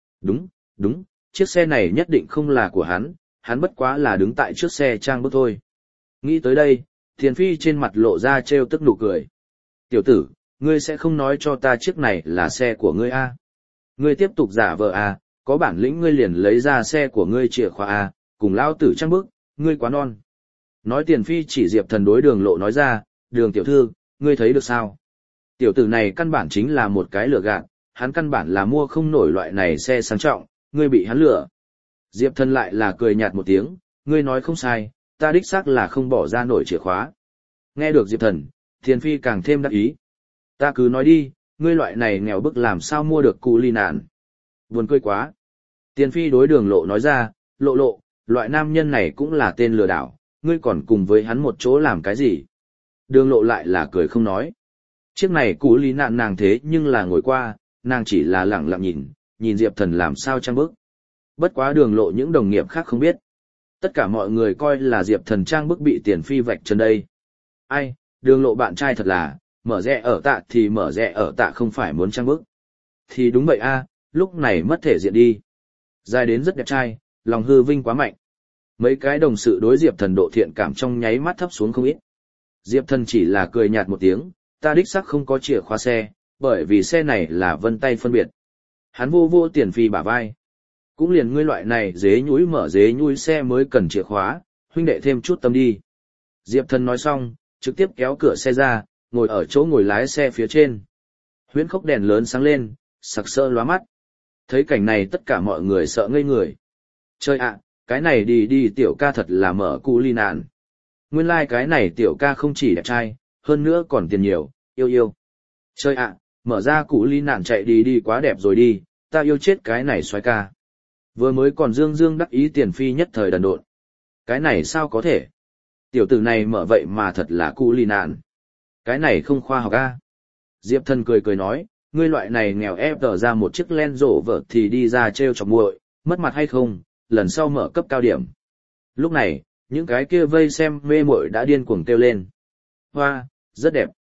Đúng, chiếc xe này nhất định không là của hắn bất quá là đứng tại trước xe trang bức thôi. Nghĩ tới đây, Tiền Phi trên mặt lộ ra trêu tức nụ cười. Tiểu tử, ngươi sẽ không nói cho ta chiếc này là xe của ngươi a? Ngươi tiếp tục giả vờ a, có bản lĩnh ngươi liền lấy ra xe của ngươi chìa khóa a, cùng lao tử trăng bức, ngươi quá non. Nói Tiền Phi chỉ Diệp Thần đối Đường Lộ nói ra, Đường tiểu thư, ngươi thấy được sao? Tiểu tử này căn bản chính là một cái lừa gạt, hắn căn bản là mua không nổi loại này xe sang trọng, ngươi bị hắn lừa. Diệp Thần lại là cười nhạt một tiếng, ngươi nói không sai. Ta đích xác là không bỏ ra nổi chìa khóa. Nghe được Diệp Thần, Tiền Phi càng thêm đắc ý. Ta cứ nói đi, ngươi loại này nghèo bức làm sao mua được cụ ly nạn. Buồn cười quá. Tiền Phi đối Đường Lộ nói ra, lộ, loại nam nhân này cũng là tên lừa đảo, ngươi còn cùng với hắn một chỗ làm cái gì? Đường Lộ lại là cười không nói. Chiếc này cụ ly nạn nàng thế nhưng là ngồi qua, nàng chỉ là lẳng lặng nhìn Diệp Thần làm sao trang bức. Bất quá Đường Lộ những đồng nghiệp khác không biết. Tất cả mọi người coi là Diệp Thần trang bức bị Tiền Phi vạch chân đây. Ai, Đường Lộ bạn trai thật là, mở rẻ ở tạ thì mở rẻ ở tạ không phải muốn trang bức. Thì đúng vậy a, lúc này mất thể diện đi. Dài đến rất đẹp trai, lòng hư vinh quá mạnh. Mấy cái đồng sự đối Diệp Thần độ thiện cảm trong nháy mắt thấp xuống không ít. Diệp Thần chỉ là cười nhạt một tiếng, ta đích xác không có chìa khóa xe, bởi vì xe này là vân tay phân biệt. Hắn vô Tiền Phi bả vai. Cũng liền ngươi loại này dế nhúi mở dế nhúi xe mới cần chìa khóa, huynh đệ thêm chút tâm đi. Diệp Thần nói xong, trực tiếp kéo cửa xe ra, ngồi ở chỗ ngồi lái xe phía trên. Huyễn khốc đèn lớn sáng lên, sặc sỡ lóa mắt. Thấy cảnh này tất cả mọi người sợ ngây người. Chơi ạ, cái này đi tiểu ca thật là mở cụ ly nạn. Nguyên lai cái này tiểu ca không chỉ đẹp trai, hơn nữa còn tiền nhiều, yêu. Chơi ạ, mở ra cụ ly nạn chạy đi quá đẹp rồi đi, ta yêu chết cái này xoái ca. Vừa mới còn dương đắc ý Tiền Phi nhất thời đần độn. Cái này sao có thể? Tiểu tử này mở vậy mà thật là cụ lì nạn. Cái này không khoa học a. Diệp Thần cười nói, ngươi loại này nghèo ép tờ ra một chiếc Land Rover thì đi ra trêu chọc muội, mất mặt hay không, lần sau mở cấp cao điểm. Lúc này, những cái kia vây xem mê muội đã điên cuồng kêu lên. Hoa, rất đẹp.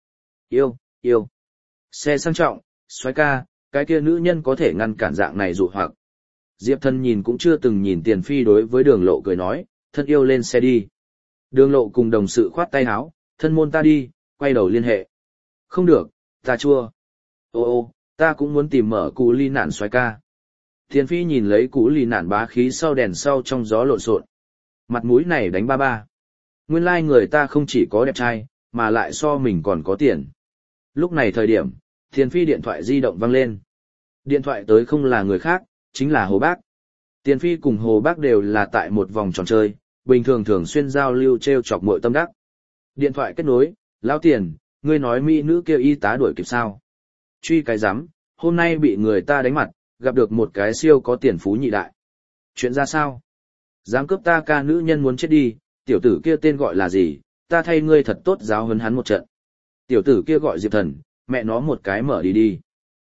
Yêu. Xe sang trọng, xoái ca, cái kia nữ nhân có thể ngăn cản dạng này dụ hoặc. Diệp Thần nhìn cũng chưa từng nhìn Tiền Phi đối với Đường Lộ cười nói, thân yêu lên xe đi. Đường Lộ cùng đồng sự khoát tay áo, thân môn ta đi, quay đầu liên hệ. Không được, ta chua. Ô, ta cũng muốn tìm mở cụ ly nạn xoái ca. Tiền Phi nhìn lấy cụ ly nạn bá khí sau đèn sau trong gió lộn xộn. Mặt mũi này đánh ba. Nguyên lai người ta không chỉ có đẹp trai, mà lại so mình còn có tiền. Lúc này thời điểm, Tiền Phi điện thoại di động vang lên. Điện thoại tới không là người khác, chính là Hồ Bác. Tiền Phi cùng Hồ Bác đều là tại một vòng tròn chơi, bình thường xuyên giao lưu treo chọc muội tâm đắc. Điện thoại kết nối, Lão Tiền, ngươi nói mỹ nữ kia y tá đuổi kịp sao? Truy cái rắm, hôm nay bị người ta đánh mặt, gặp được một cái siêu có tiền phú nhị đại. Chuyện ra sao? Dám cướp ta ca nữ nhân muốn chết đi, tiểu tử kia tên gọi là gì, ta thay ngươi thật tốt giáo huấn hắn một trận. Tiểu tử kia gọi Diệp Thần, mẹ nó một cái mở đi đi.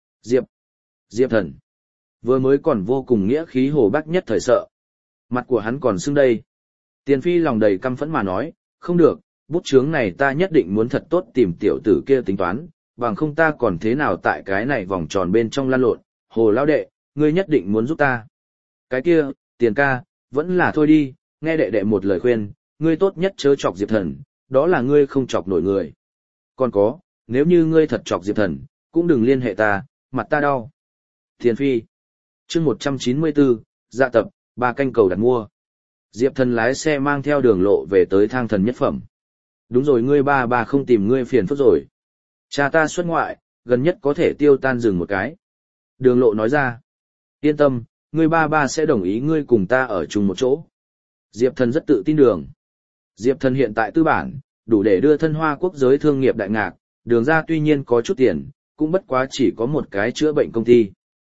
Diệp Thần. Vừa mới còn vô cùng nghĩa khí hồ bác nhất thời sợ. Mặt của hắn còn sưng đây. Tiền Phi lòng đầy căm phẫn mà nói, không được, bút chướng này ta nhất định muốn thật tốt tìm tiểu tử kia tính toán, bằng không ta còn thế nào tại cái này vòng tròn bên trong lan lộn, Hồ lão đệ, ngươi nhất định muốn giúp ta. Cái kia, Tiền ca, vẫn là thôi đi, nghe đệ đệ một lời khuyên, ngươi tốt nhất chớ chọc Diệp Thần, đó là ngươi không chọc nổi người. Còn có, nếu như ngươi thật chọc Diệp Thần, cũng đừng liên hệ ta, mặt ta đau. Tiền Phi. Chương 194, dạ tập, 3 canh cầu đặt mua. Diệp Thần lái xe mang theo Đường Lộ về tới Thang Thần Nhất Phẩm. Đúng rồi, ngươi ba không tìm ngươi phiền phức rồi. Cha ta xuất ngoại, gần nhất có thể tiêu tan rừng một cái. Đường Lộ nói ra. Yên tâm, ngươi ba sẽ đồng ý ngươi cùng ta ở chung một chỗ. Diệp Thần rất tự tin Đường. Diệp Thần hiện tại tư bản, đủ để đưa thân Hoa quốc giới thương nghiệp đại ngạc, Đường ra tuy nhiên có chút tiền, cũng bất quá chỉ có một cái chữa bệnh công ty.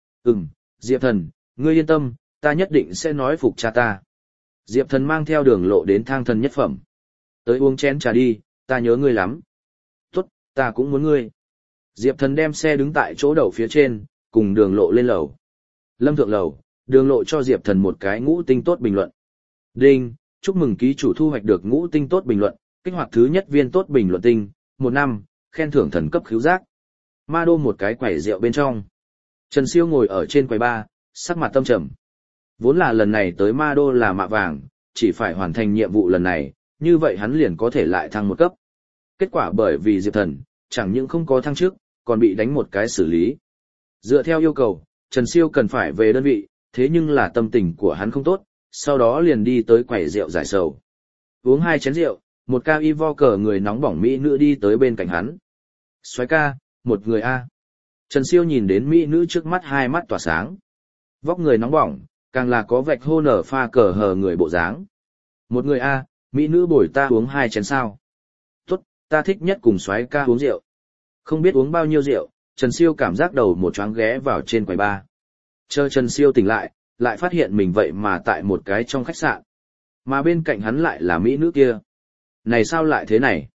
Diệp Thần, ngươi yên tâm, ta nhất định sẽ nói phục cha ta. Diệp Thần mang theo Đường Lộ đến Thang Thần Nhất Phẩm. Tới uống chén trà đi, ta nhớ ngươi lắm. Tốt, ta cũng muốn ngươi. Diệp Thần đem xe đứng tại chỗ đậu phía trên, cùng Đường Lộ lên lầu. Lâm thượng lầu, Đường Lộ cho Diệp Thần một cái ngũ tinh tốt bình luận. Đinh, chúc mừng ký chủ thu hoạch được ngũ tinh tốt bình luận, kích hoạt thứ nhất viên tốt bình luận tinh, 1 năm, khen thưởng thần cấp khứu giác. Ma đô một cái quầy rượu bên trong. Trần Siêu ngồi ở trên quầy bar, sắc mặt tâm trầm. Vốn là lần này tới Ma đô là mạ vàng, chỉ phải hoàn thành nhiệm vụ lần này, như vậy hắn liền có thể lại thăng một cấp. Kết quả bởi vì Diệp Thần, chẳng những không có thăng chức, còn bị đánh một cái xử lý. Dựa theo yêu cầu, Trần Siêu cần phải về đơn vị, thế nhưng là tâm tình của hắn không tốt, sau đó liền đi tới quầy rượu giải sầu. Uống 2 chén rượu, một ca y vo cờ người nóng bỏng mỹ nữ đi tới bên cạnh hắn. Soái ca, một người A. Trần Siêu nhìn đến mỹ nữ trước mắt, hai mắt tỏa sáng. Vóc người nóng bỏng, càng là có vạch hô nở pha cờ hờ người bộ dáng. Một người A, mỹ nữ bồi ta uống 2 chén sao. Tốt, ta thích nhất cùng soái ca uống rượu. Không biết uống bao nhiêu rượu, Trần Siêu cảm giác đầu một choáng ghé vào trên quầy bar. Chờ Trần Siêu tỉnh lại phát hiện mình vậy mà tại một cái trong khách sạn. Mà bên cạnh hắn lại là mỹ nữ kia. Này sao lại thế này?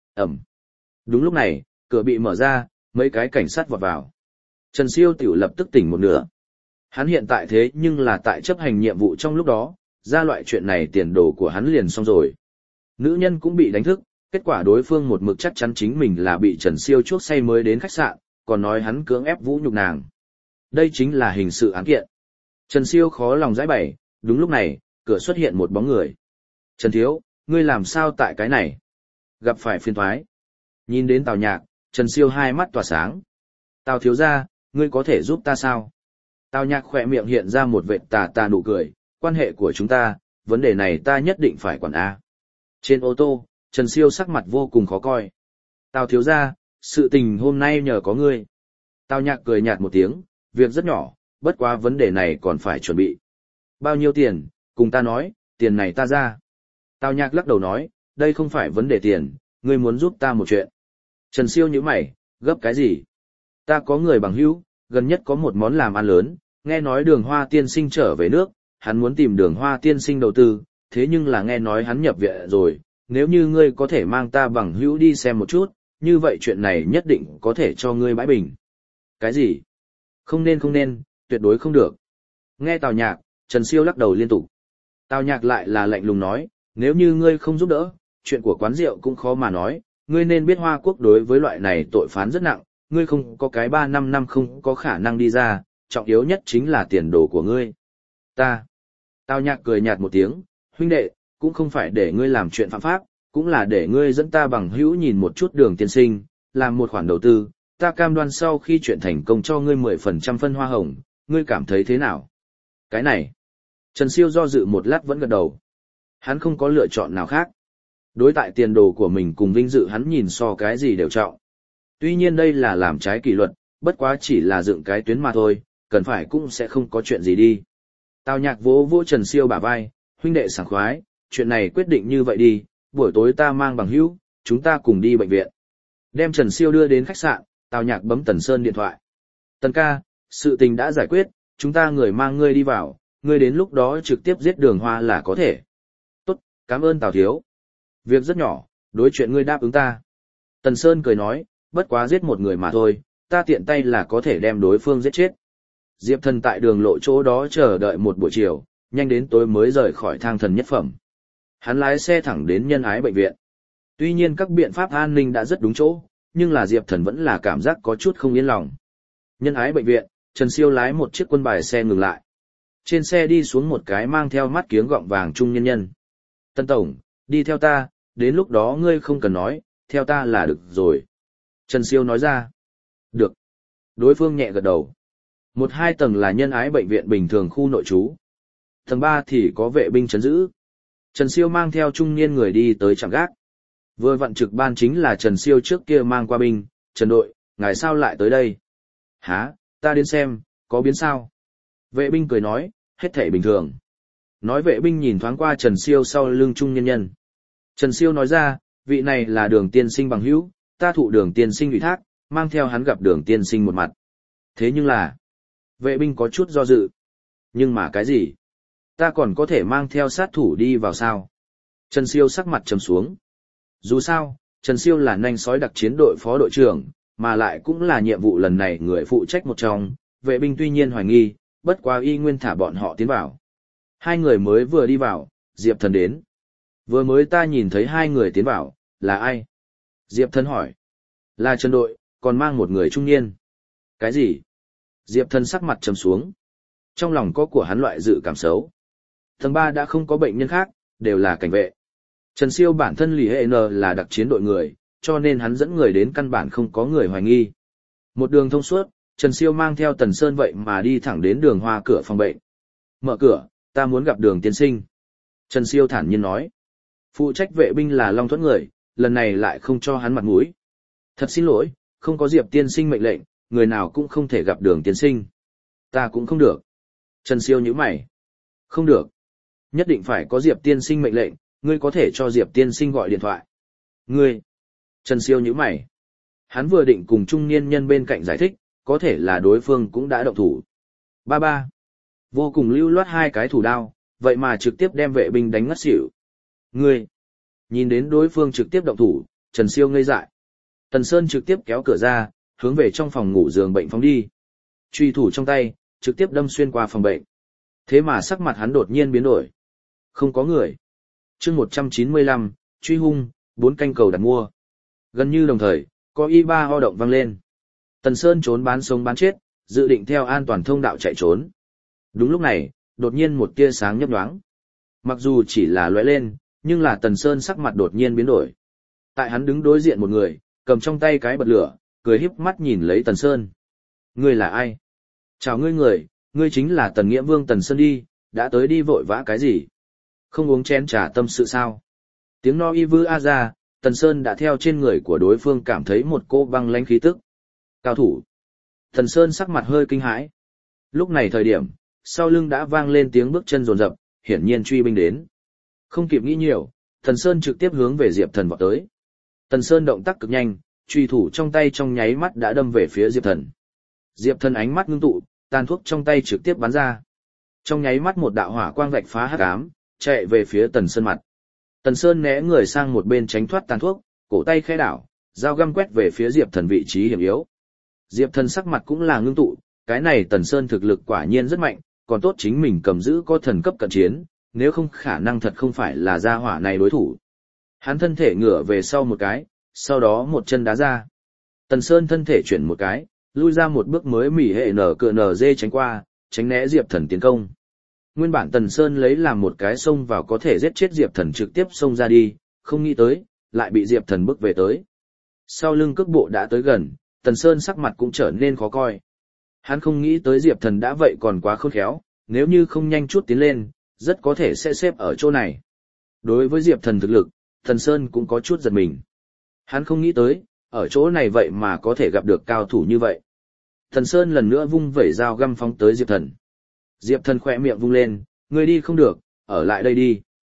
Đúng lúc này, cửa bị mở ra, mấy cái cảnh sát vọt vào. Trần Siêu tiểu lập tức tỉnh một nửa. Hắn hiện tại thế nhưng là tại chấp hành nhiệm vụ trong lúc đó, ra loại chuyện này tiền đồ của hắn liền xong rồi. Nữ nhân cũng bị đánh thức, kết quả đối phương một mực chắc chắn chính mình là bị Trần Siêu chuốc say mới đến khách sạn, còn nói hắn cưỡng ép vũ nhục nàng. Đây chính là hình sự án kiện. Trần Siêu khó lòng giải bày, đúng lúc này, cửa xuất hiện một bóng người. Trần Thiếu, ngươi làm sao tại cái này? Gặp phải phiền toái. Nhìn đến Tào Nhạc, Trần Siêu hai mắt tỏa sáng. Tào thiếu gia, ngươi có thể giúp ta sao? Tào Nhạc khỏe miệng hiện ra một vệt tà nụ cười, quan hệ của chúng ta, vấn đề này ta nhất định phải quản A. Trên ô tô, Trần Siêu sắc mặt vô cùng khó coi. Tào thiếu gia, sự tình hôm nay nhờ có ngươi. Tào Nhạc cười nhạt một tiếng, việc rất nhỏ, bất quá vấn đề này còn phải chuẩn bị. Bao nhiêu tiền, cùng ta nói, tiền này ta ra. Tào Nhạc lắc đầu nói, đây không phải vấn đề tiền, ngươi muốn giúp ta một chuyện. Trần Siêu nhíu mày, gấp cái gì? Ta có người bằng hữu, gần nhất có một món làm ăn lớn, nghe nói Đường Hoa tiên sinh trở về nước, hắn muốn tìm Đường Hoa tiên sinh đầu tư, thế nhưng là nghe nói hắn nhập viện rồi, nếu như ngươi có thể mang ta bằng hữu đi xem một chút, như vậy chuyện này nhất định có thể cho ngươi bãi bình. Cái gì? Không nên, tuyệt đối không được. Nghe Tào Nhạc, Trần Siêu lắc đầu liên tục. Tào Nhạc lại là lạnh lùng nói, nếu như ngươi không giúp đỡ, chuyện của quán rượu cũng khó mà nói, ngươi nên biết Hoa Quốc đối với loại này tội phán rất nặng, ngươi không có cái 3-5 năm không có khả năng đi ra, trọng yếu nhất chính là tiền đồ của ngươi. Tào Nhạc cười nhạt một tiếng, huynh đệ, cũng không phải để ngươi làm chuyện phạm pháp, cũng là để ngươi dẫn ta bằng hữu nhìn một chút Đường tiên sinh, làm một khoản đầu tư, ta cam đoan sau khi chuyện thành công cho ngươi 10% phân hoa hồng, ngươi cảm thấy thế nào? Cái này, Trần Siêu do dự một lát vẫn gật đầu. Hắn không có lựa chọn nào khác. Đối tại tiền đồ của mình cùng vinh dự hắn nhìn so cái gì đều trọng. Tuy nhiên đây là làm trái kỷ luật, bất quá chỉ là dựng cái tuyến mà thôi, cần phải cũng sẽ không có chuyện gì đi. Tào Nhạc vỗ vỗ Trần Siêu bả vai, huynh đệ sảng khoái, chuyện này quyết định như vậy đi, buổi tối ta mang bằng hữu, chúng ta cùng đi bệnh viện. Đem Trần Siêu đưa đến khách sạn, Tào Nhạc bấm Tần Sơn điện thoại. Tần ca, sự tình đã giải quyết, chúng ta người mang ngươi đi vào, ngươi đến lúc đó trực tiếp giết Đường Hoa là có thể. Tốt, cảm ơn Tào thiếu. Việc rất nhỏ, đối chuyện ngươi đáp ứng ta. Tần Sơn cười nói, bất quá giết một người mà thôi, ta tiện tay là có thể đem đối phương giết chết. Diệp Thần tại đường lộ chỗ đó chờ đợi một buổi chiều, nhanh đến tối mới rời khỏi Thang Thần nhất phẩm. Hắn lái xe thẳng đến Nhân Ái bệnh viện. Tuy nhiên các biện pháp an ninh đã rất đúng chỗ, nhưng là Diệp Thần vẫn là cảm giác có chút không yên lòng. Nhân Ái bệnh viện, Trần Siêu lái một chiếc quân bài xe ngừng lại. Trên xe đi xuống một cái mang theo mắt kiếng gọng vàng trung nhân nhân. Tân Tổng, đi theo ta, đến lúc đó ngươi không cần nói, theo ta là được rồi. Trần Siêu nói ra. Được. Đối phương nhẹ gật đầu. 1-2 tầng là Nhân Ái bệnh viện bình thường khu nội trú. Tầng 3 thì có vệ binh trấn giữ. Trần Siêu mang theo trung niên người đi tới trạm gác. Vừa vặn trực ban chính là Trần Siêu trước kia mang qua binh, Trần đội, ngài sao lại tới đây? Hả, ta đến xem, có biến sao? Vệ binh cười nói, hết thảy bình thường. Nói vệ binh nhìn thoáng qua Trần Siêu sau lưng trung nhân nhân. Trần Siêu nói ra, vị này là Đường tiên sinh bằng hữu, ta thụ Đường tiên sinh ủy thác, mang theo hắn gặp Đường tiên sinh một mặt. Thế nhưng là, vệ binh có chút do dự. Nhưng mà cái gì? Ta còn có thể mang theo sát thủ đi vào sao? Trần Siêu sắc mặt trầm xuống. Dù sao, Trần Siêu là nanh sói đặc chiến đội phó đội trưởng, mà lại cũng là nhiệm vụ lần này người phụ trách một trong, vệ binh tuy nhiên hoài nghi, bất quá y nguyên thả bọn họ tiến vào. Hai người mới vừa đi vào, Diệp Thần đến. Vừa mới ta nhìn thấy hai người tiến vào, là ai? Diệp Thần hỏi. Là Trần đội, còn mang một người trung niên. Cái gì? Diệp Thần sắc mặt trầm xuống. Trong lòng có của hắn loại dự cảm xấu. Tầng 3 đã không có bệnh nhân khác, đều là cảnh vệ. Trần Siêu bản thân lì hệ N là đặc chiến đội người, cho nên hắn dẫn người đến căn bản không có người hoài nghi. Một đường thông suốt, Trần Siêu mang theo Tần Sơn vậy mà đi thẳng đến Đường Hoa cửa phòng bệnh. Mở cửa, ta muốn gặp Đường tiên sinh. Trần Siêu thản nhiên nói. Phụ trách vệ binh là Long Thuẫn người, lần này lại không cho hắn mặt mũi. Thật xin lỗi, không có Diệp tiên sinh mệnh lệnh, người nào cũng không thể gặp Đường tiên sinh. Ta cũng không được. Trần Siêu nhíu mày. Không được. Nhất định phải có Diệp tiên sinh mệnh lệnh, ngươi có thể cho Diệp tiên sinh gọi điện thoại. Ngươi. Trần Siêu nhíu mày. Hắn vừa định cùng trung niên nhân bên cạnh giải thích, có thể là đối phương cũng đã động thủ. Ba. Vô cùng lưu loát hai cái thủ đao, vậy mà trực tiếp đem vệ binh đánh ngất xỉu. Ngươi. Nhìn đến đối phương trực tiếp động thủ, Trần Siêu ngây dại. Tần Sơn trực tiếp kéo cửa ra, hướng về trong phòng ngủ giường bệnh phóng đi. Truy thủ trong tay, trực tiếp đâm xuyên qua phòng bệnh. Thế mà sắc mặt hắn đột nhiên biến đổi. Không có người. Chương 195, truy hung, 4 canh cầu đặt mua. Gần như đồng thời, có y ba ho động vang lên. Tần Sơn trốn bán sống bán chết, dự định theo an toàn thông đạo chạy trốn. Đúng lúc này, đột nhiên một tia sáng nhấp nhoáng. Mặc dù chỉ là lóe lên, nhưng là Tần Sơn sắc mặt đột nhiên biến đổi. Tại hắn đứng đối diện một người, cầm trong tay cái bật lửa, cười híp mắt nhìn lấy Tần Sơn. Ngươi là ai? Chào ngươi người, ngươi chính là Tần Nghĩa Vương Tần Sơn đi, đã tới đi vội vã cái gì? Không uống chén trà tâm sự sao? Tiếng no y vư a ra, Tần Sơn đã theo trên người của đối phương cảm thấy một cô băng lãnh khí tức. Cao thủ. Tần Sơn sắc mặt hơi kinh hãi. Lúc này thời điểm, sau lưng đã vang lên tiếng bước chân rồn rập, hiển nhiên truy binh đến. Không kịp nghĩ nhiều, Tần Sơn trực tiếp hướng về Diệp Thần vọt tới. Tần Sơn động tác cực nhanh, truy thủ trong tay trong nháy mắt đã đâm về phía Diệp Thần. Diệp Thần ánh mắt ngưng tụ, tàn thuốc trong tay trực tiếp bắn ra. Trong nháy mắt một đạo hỏa quang vạch phá hắc ám, chạy về phía Tần Sơn mặt. Tần Sơn né người sang một bên tránh thoát tàn thuốc, cổ tay khẽ đảo, dao găm quét về phía Diệp Thần vị trí hiểm yếu. Diệp Thần sắc mặt cũng là ngưng tụ, cái này Tần Sơn thực lực quả nhiên rất mạnh, còn tốt chính mình cầm giữ có thần cấp cận chiến, nếu không khả năng thật không phải là gia hỏa này đối thủ. Hắn thân thể ngửa về sau một cái, sau đó một chân đá ra. Tần Sơn thân thể chuyển một cái, lui ra một bước mới mỉ hệ nở cựa nở dê tránh qua, tránh né Diệp Thần tiến công. Nguyên bản Tần Sơn lấy làm một cái xông vào có thể giết chết Diệp Thần trực tiếp xông ra đi, không nghĩ tới, lại bị Diệp Thần bức về tới. Sau lưng cước bộ đã tới gần, Tần Sơn sắc mặt cũng trở nên khó coi. Hắn không nghĩ tới Diệp Thần đã vậy còn quá khôn khéo, nếu như không nhanh chút tiến lên, rất có thể sẽ xếp ở chỗ này. Đối với Diệp Thần thực lực, Tần Sơn cũng có chút giật mình. Hắn không nghĩ tới, ở chỗ này vậy mà có thể gặp được cao thủ như vậy. Tần Sơn lần nữa vung vẩy dao găm phóng tới Diệp Thần. Diệp Thần khỏe miệng vung lên, ngươi đi không được, ở lại đây đi.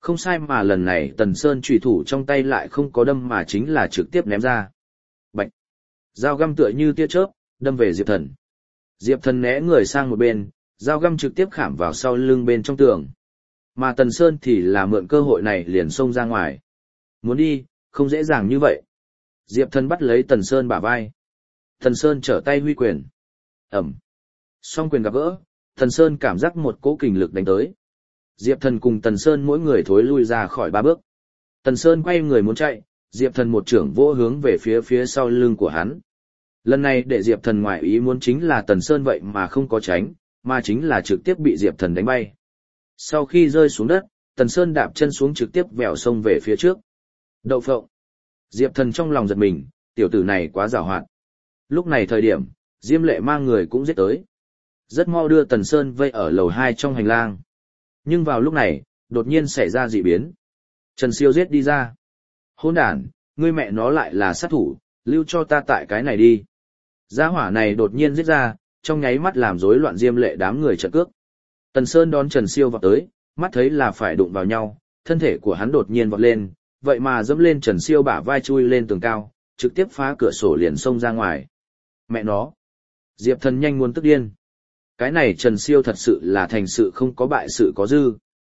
Không sai mà lần này Tần Sơn chủy thủ trong tay lại không có đâm mà chính là trực tiếp ném ra. Bạch! Dao găm tựa như tia chớp, đâm về Diệp Thần. Diệp Thần né người sang một bên, dao găm trực tiếp khảm vào sau lưng bên trong tường. Mà Tần Sơn thì là mượn cơ hội này liền xông ra ngoài. Muốn đi, không dễ dàng như vậy. Diệp Thần bắt lấy Tần Sơn bả vai. Tần Sơn trở tay huy quyền. Ẩm. Song quyền gặp gỡ, Tần Sơn cảm giác một cỗ kình lực đánh tới. Diệp Thần cùng Tần Sơn mỗi người thối lui ra khỏi 3 bước. Tần Sơn quay người muốn chạy, Diệp Thần một trưởng vỗ hướng về phía sau lưng của hắn. Lần này để Diệp Thần ngoại ý muốn chính là Tần Sơn vậy mà không có tránh, mà chính là trực tiếp bị Diệp Thần đánh bay. Sau khi rơi xuống đất, Tần Sơn đạp chân xuống trực tiếp vèo sông về phía trước. Đậu phộng. Diệp Thần trong lòng giật mình, tiểu tử này quá giàu hoạt. Lúc này thời điểm, Diêm Lệ mang người cũng giết tới. Rất mau đưa Tần Sơn vây ở lầu 2 trong hành lang. Nhưng vào lúc này, đột nhiên xảy ra dị biến. Trần Siêu giết đi ra. Hỗn đản, ngươi mẹ nó lại là sát thủ, lưu cho ta tại cái này đi. Gia hỏa này đột nhiên giết ra, trong nháy mắt làm rối loạn Diêm Lệ đám người trận cước. Tần Sơn đón Trần Siêu vào tới, mắt thấy là phải đụng vào nhau, thân thể của hắn đột nhiên vọt lên, vậy mà dẫm lên Trần Siêu bả vai chui lên tường cao, trực tiếp phá cửa sổ liền xông ra ngoài. Mẹ nó! Diệp Thần nhanh muốn tức điên. Cái này Trần Siêu thật sự là thành sự không có bại sự có dư.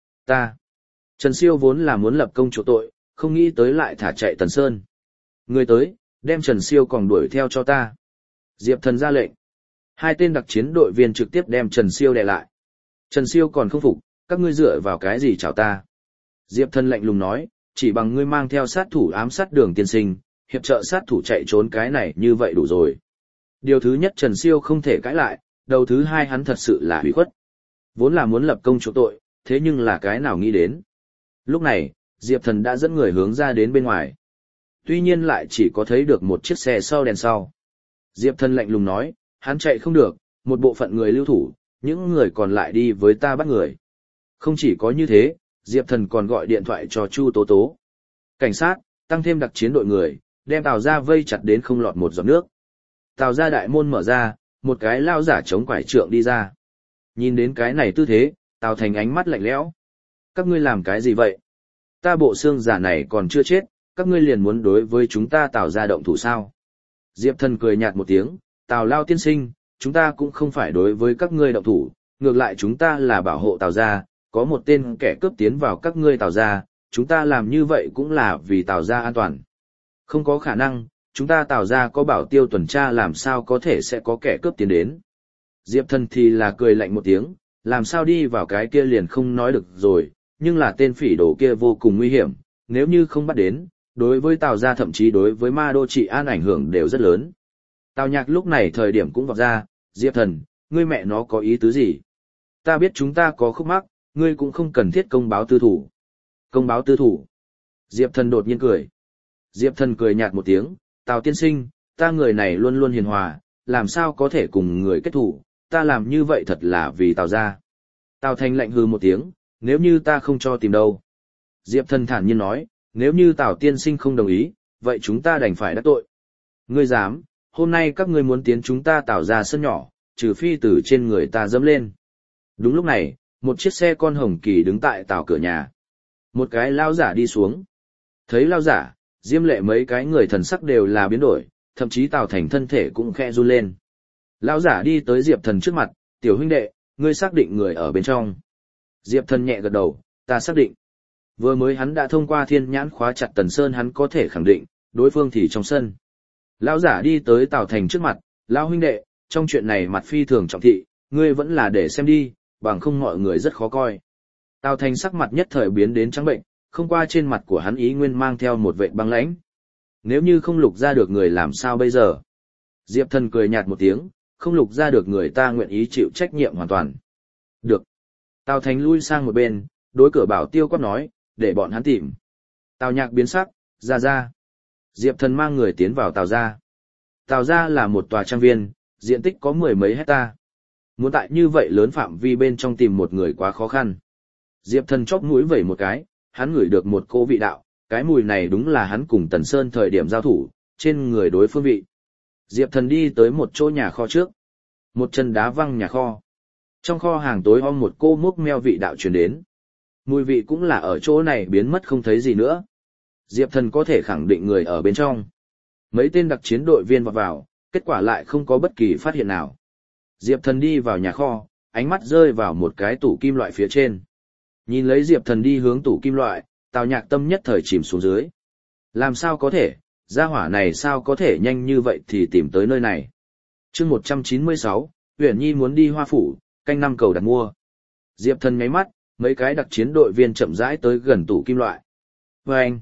Trần Siêu vốn là muốn lập công chỗ tội, không nghĩ tới lại thả chạy Tần Sơn. Người tới, đem Trần Siêu còn đuổi theo cho ta. Diệp Thần ra lệnh. 2 tên đặc chiến đội viên trực tiếp đem Trần Siêu đè lại. Trần Siêu còn không phục, các ngươi dựa vào cái gì chào ta. Diệp Thần lạnh lùng nói, chỉ bằng ngươi mang theo sát thủ ám sát Đường tiên sinh, hiệp trợ sát thủ chạy trốn cái này như vậy đủ rồi. Điều thứ nhất Trần Siêu không thể cãi lại, đầu thứ hai hắn thật sự là hủy khuất. Vốn là muốn lập công chỗ tội, thế nhưng là cái nào nghĩ đến. Lúc này, Diệp Thần đã dẫn người hướng ra đến bên ngoài. Tuy nhiên lại chỉ có thấy được một chiếc xe sau đèn sau. Diệp Thần lạnh lùng nói, hắn chạy không được, một bộ phận người lưu thủ, những người còn lại đi với ta bắt người. Không chỉ có như thế, Diệp Thần còn gọi điện thoại cho Chu Tố Tố. Cảnh sát, tăng thêm đặc chiến đội người, đem Tào gia vây chặt đến không lọt một giọt nước. Tào gia đại môn mở ra, một cái lao giả chống quải trượng đi ra. Nhìn đến cái này tư thế, Tào Thành ánh mắt lạnh lẽo. Các ngươi làm cái gì vậy? Ta bộ xương giả này còn chưa chết, các ngươi liền muốn đối với chúng ta Tào gia động thủ sao? Diệp Thần cười nhạt một tiếng, Tào Lao tiên sinh, chúng ta cũng không phải đối với các ngươi động thủ, ngược lại chúng ta là bảo hộ Tào gia, có một tên kẻ cướp tiến vào các ngươi Tào gia, chúng ta làm như vậy cũng là vì Tào gia an toàn. Không có khả năng, chúng ta Tào gia có bảo tiêu tuần tra làm sao có thể sẽ có kẻ cướp tiến đến. Diệp Thần thì là cười lạnh một tiếng, làm sao đi vào cái kia liền không nói được rồi, nhưng là tên phỉ đồ kia vô cùng nguy hiểm, nếu như không bắt đến, đối với Tào gia thậm chí đối với Ma Đô Trị An ảnh hưởng đều rất lớn. Tào Nhạc lúc này thời điểm cũng vọt ra, Diệp Thần, ngươi mẹ nó có ý tứ gì? Ta biết chúng ta có khúc mắc, ngươi cũng không cần thiết công báo tư thủ. Công báo tư thủ. Diệp Thần đột nhiên cười. Diệp Thần cười nhạt một tiếng, Tào tiên sinh, ta người này luôn luôn hiền hòa, làm sao có thể cùng người kết thủ, ta làm như vậy thật là vì Tào gia. Tào Thành lạnh hừ một tiếng, nếu như ta không cho tìm đâu. Diệp Thần thản nhiên nói, nếu như Tào tiên sinh không đồng ý, vậy chúng ta đành phải đắc tội. Ngươi dám, hôm nay các ngươi muốn tiến chúng ta Tào gia sân nhỏ, trừ phi từ trên người ta dẫm lên. Đúng lúc này, một chiếc xe con hồng kỳ đứng tại Tào cửa nhà. Một cái lao giả đi xuống. Thấy lao giả, Diêm Lệ mấy cái người thần sắc đều là biến đổi, thậm chí Tào Thành thân thể cũng khẽ run lên. Lão giả đi tới Diệp Thần trước mặt, tiểu huynh đệ, ngươi xác định người ở bên trong. Diệp Thần nhẹ gật đầu, ta xác định. Vừa mới hắn đã thông qua thiên nhãn khóa chặt Tần Sơn, hắn có thể khẳng định, đối phương thì trong sân. Lão giả đi tới Tào Thành trước mặt, lão huynh đệ, trong chuyện này mặt phi thường trọng thị, ngươi vẫn là để xem đi, bằng không mọi người rất khó coi. Tào Thành sắc mặt nhất thời biến đến trắng bệnh, không qua trên mặt của hắn ý nguyên mang theo một vệt băng lãnh. Nếu như không lục ra được người làm sao bây giờ? Diệp Thần cười nhạt một tiếng, không lục ra được người ta nguyện ý chịu trách nhiệm hoàn toàn. Được. Tào Thành lui sang một bên, đối cửa bảo tiêu quát nói, để bọn hắn tìm. Tào Nhạc biến sắc, ra. Diệp Thần mang người tiến vào Tào gia. Tào gia là một tòa trang viên, diện tích có 10 mấy hecta. Muốn tại như vậy lớn phạm vi bên trong tìm một người quá khó khăn. Diệp Thần chóp mũi vẩy một cái, hắn ngửi được một cỗ vị đạo, cái mùi này đúng là hắn cùng Tần Sơn thời điểm giao thủ, trên người đối phương vị. Diệp Thần đi tới một chỗ nhà kho trước. Một chân đá văng nhà kho. Trong kho hàng tối om một cô múc meo vị đạo truyền đến. Mùi vị cũng là ở chỗ này biến mất không thấy gì nữa. Diệp Thần có thể khẳng định người ở bên trong. Mấy tên đặc chiến đội viên vào, kết quả lại không có bất kỳ phát hiện nào. Diệp Thần đi vào nhà kho, ánh mắt rơi vào một cái tủ kim loại phía trên. Nhìn lấy Diệp Thần đi hướng tủ kim loại, Tào Nhạc Tâm nhất thời chìm xuống dưới. Làm sao có thể, gia hỏa này sao có thể nhanh như vậy thì tìm tới nơi này. Chương 196, Uyển Nhi muốn đi Hoa Phủ, canh năm cầu đặt mua. Diệp Thần nháy mắt, mấy cái đặc chiến đội viên chậm rãi tới gần tủ kim loại. Và anh,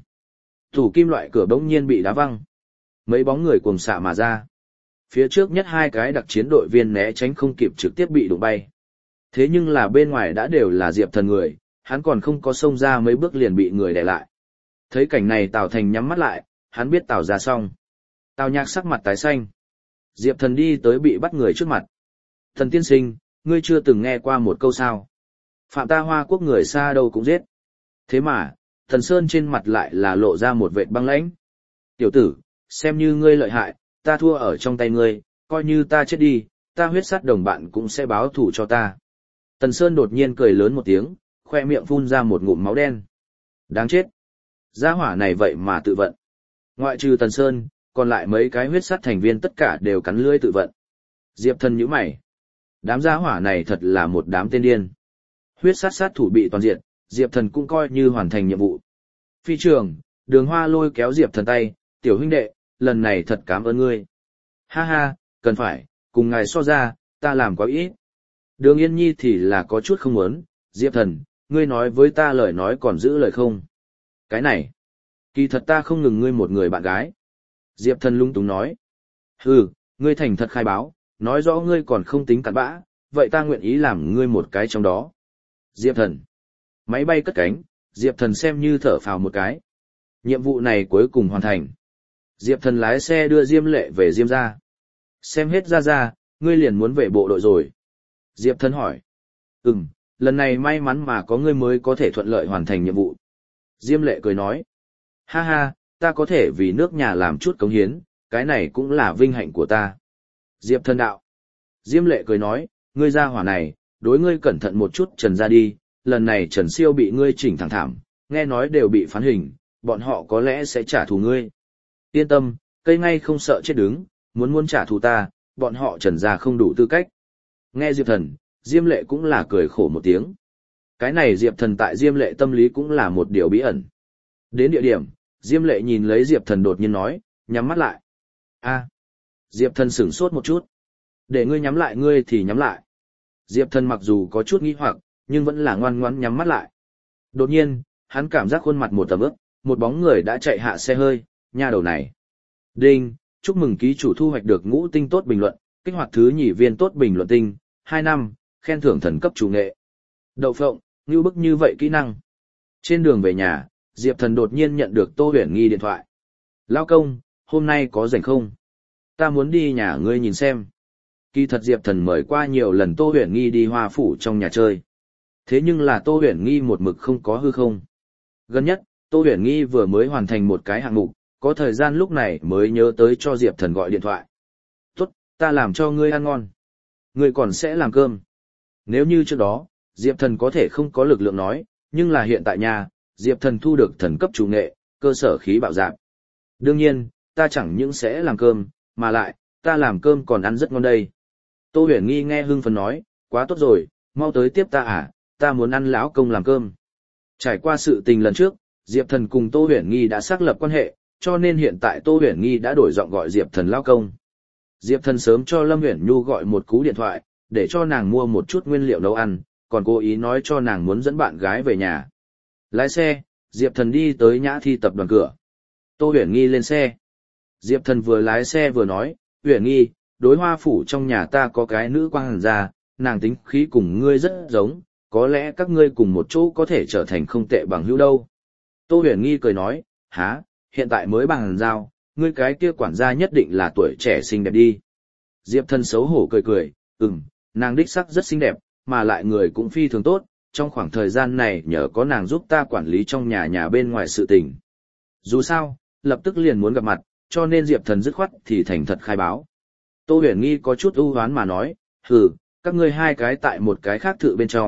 tủ kim loại cửa bỗng nhiên bị đá văng. Mấy bóng người cuồng xạ mà ra. Phía trước nhất hai cái đặc chiến đội viên né tránh không kịp trực tiếp bị đụng bay. Thế nhưng là bên ngoài đã đều là Diệp Thần người, hắn còn không có xông ra mấy bước liền bị người đè lại. Thấy cảnh này Tào Thành nhắm mắt lại, hắn biết Tào ra xong. Tào Nhạc sắc mặt tái xanh. Diệp Thần đi tới bị bắt người trước mặt. Thần tiên sinh, ngươi chưa từng nghe qua một câu sao. Phạm ta Hoa Quốc người xa đâu cũng giết. Thế mà, Thần Sơn trên mặt lại là lộ ra một vệt băng lãnh. Tiểu tử, xem như ngươi lợi hại, ta thua ở trong tay ngươi, coi như ta chết đi, ta huyết sát đồng bạn cũng sẽ báo thù cho ta. Tần Sơn đột nhiên cười lớn một tiếng, khoe miệng phun ra một ngụm máu đen. Đáng chết. Gia hỏa này vậy mà tự vận. Ngoại trừ Tần Sơn, còn lại mấy cái huyết sát thành viên tất cả đều cắn lưỡi tự vận. Diệp Thần nhíu mày. Đám gia hỏa này thật là một đám tên điên. Huyết sát sát thủ bị toàn diện, Diệp Thần cũng coi như hoàn thành nhiệm vụ. Phi trường, Đường Hoa lôi kéo Diệp Thần tay, tiểu huynh đệ, lần này thật cảm ơn ngươi. Ha ha, cần phải, cùng ngài so ra, ta làm quá ít. Đường Yên Nhi thì là có chút không muốn, Diệp Thần, ngươi nói với ta lời nói còn giữ lời không? Cái này, kỳ thật ta không ngừng ngươi một người bạn gái. Diệp Thần lung túng nói. Hừ, ngươi thành thật khai báo, nói rõ ngươi còn không tính cặn bã, vậy ta nguyện ý làm ngươi một cái trong đó. Diệp Thần. Máy bay cất cánh, Diệp Thần xem như thở phào một cái. Nhiệm vụ này cuối cùng hoàn thành. Diệp Thần lái xe đưa Diêm Lệ về Diêm gia. Xem hết ra, ngươi liền muốn về bộ đội rồi. Diệp Thần hỏi. Lần này may mắn mà có ngươi mới có thể thuận lợi hoàn thành nhiệm vụ. Diêm Lệ cười nói. Ha ha, ta có thể vì nước nhà làm chút cống hiến, cái này cũng là vinh hạnh của ta. Diệp Thần đạo. Diêm Lệ cười nói, ngươi ra hỏa này, đối ngươi cẩn thận một chút Trần ra đi, lần này Trần Siêu bị ngươi chỉnh thẳng thảm, nghe nói đều bị phán hình, bọn họ có lẽ sẽ trả thù ngươi. Yên tâm, cây ngay không sợ chết đứng, muốn trả thù ta, bọn họ Trần ra không đủ tư cách. Nghe Diệp Thần, Diêm Lệ cũng là cười khổ một tiếng. Cái này Diệp Thần tại Diêm Lệ tâm lý cũng là một điều bí ẩn. Đến địa điểm, Diêm Lệ nhìn lấy Diệp Thần đột nhiên nói, nhắm mắt lại. Diệp Thần sửng sốt một chút. Để ngươi nhắm lại ngươi thì nhắm lại. Diệp Thần mặc dù có chút nghi hoặc, nhưng vẫn là ngoan ngoãn nhắm mắt lại. Đột nhiên, hắn cảm giác khuôn mặt một tầm ướp, một bóng người đã chạy hạ xe hơi, nha đầu này. Đinh, chúc mừng ký chủ thu hoạch được ngũ tinh tốt bình luận, kích hoạt thứ nhì viên tốt bình luận tinh, 2 năm, khen thưởng thần cấp chủ nghệ. Đậu phộng, như bức như vậy kỹ năng. Trên đường về nhà, Diệp Thần đột nhiên nhận được Tô Huyền Nghi điện thoại. Lao công, hôm nay có rảnh không? Ta muốn đi nhà ngươi nhìn xem. Kỳ thật Diệp Thần mời qua nhiều lần Tô Huyền Nghi đi Hoa Phủ trong nhà chơi. Thế nhưng là Tô Huyền Nghi một mực không có hư không. Gần nhất, Tô Huyền Nghi vừa mới hoàn thành một cái hạng mục, có thời gian lúc này mới nhớ tới cho Diệp Thần gọi điện thoại. Tốt, ta làm cho ngươi ăn ngon. Ngươi còn sẽ làm cơm. Nếu như trước đó, Diệp Thần có thể không có lực lượng nói, nhưng là hiện tại nhà, Diệp Thần thu được thần cấp chủ nghệ, cơ sở khí bạo dạn. Đương nhiên, ta chẳng những sẽ làm cơm, mà lại, ta làm cơm còn ăn rất ngon đây. Tô Huyền Nghi nghe hưng phấn nói, quá tốt rồi, mau tới tiếp ta à, ta muốn ăn lão công làm cơm. Trải qua sự tình lần trước, Diệp Thần cùng Tô Huyền Nghi đã xác lập quan hệ, cho nên hiện tại Tô Huyền Nghi đã đổi giọng gọi Diệp Thần lão công. Diệp Thần sớm cho Lâm Uyển Nhu gọi một cú điện thoại, để cho nàng mua một chút nguyên liệu nấu ăn, còn cố ý nói cho nàng muốn dẫn bạn gái về nhà. Lái xe, Diệp Thần đi tới Nhã Thi tập đoàn cửa. Tô Huyền Nghi lên xe. Diệp Thần vừa lái xe vừa nói, Huyền Nghi, đối Hoa Phủ trong nhà ta có cái nữ quang hàn gia, nàng tính khí cùng ngươi rất giống, có lẽ các ngươi cùng một chỗ có thể trở thành không tệ bằng hữu đâu. Tô Huyền Nghi cười nói, há, hiện tại mới bằng hàn giao, ngươi cái kia quản gia nhất định là tuổi trẻ xinh đẹp đi. Diệp Thần xấu hổ cười cười, nàng đích sắc rất xinh đẹp, mà lại người cũng phi thường tốt, trong khoảng thời gian này nhờ có nàng giúp ta quản lý trong nhà bên ngoài sự tình. Dù sao, lập tức liền muốn gặp mặt, cho nên Diệp Thần dứt khoát thì thành thật khai báo. Tô Huyền Nghi có chút ưu hoán mà nói, các ngươi hai cái tại một cái khác thự bên trong,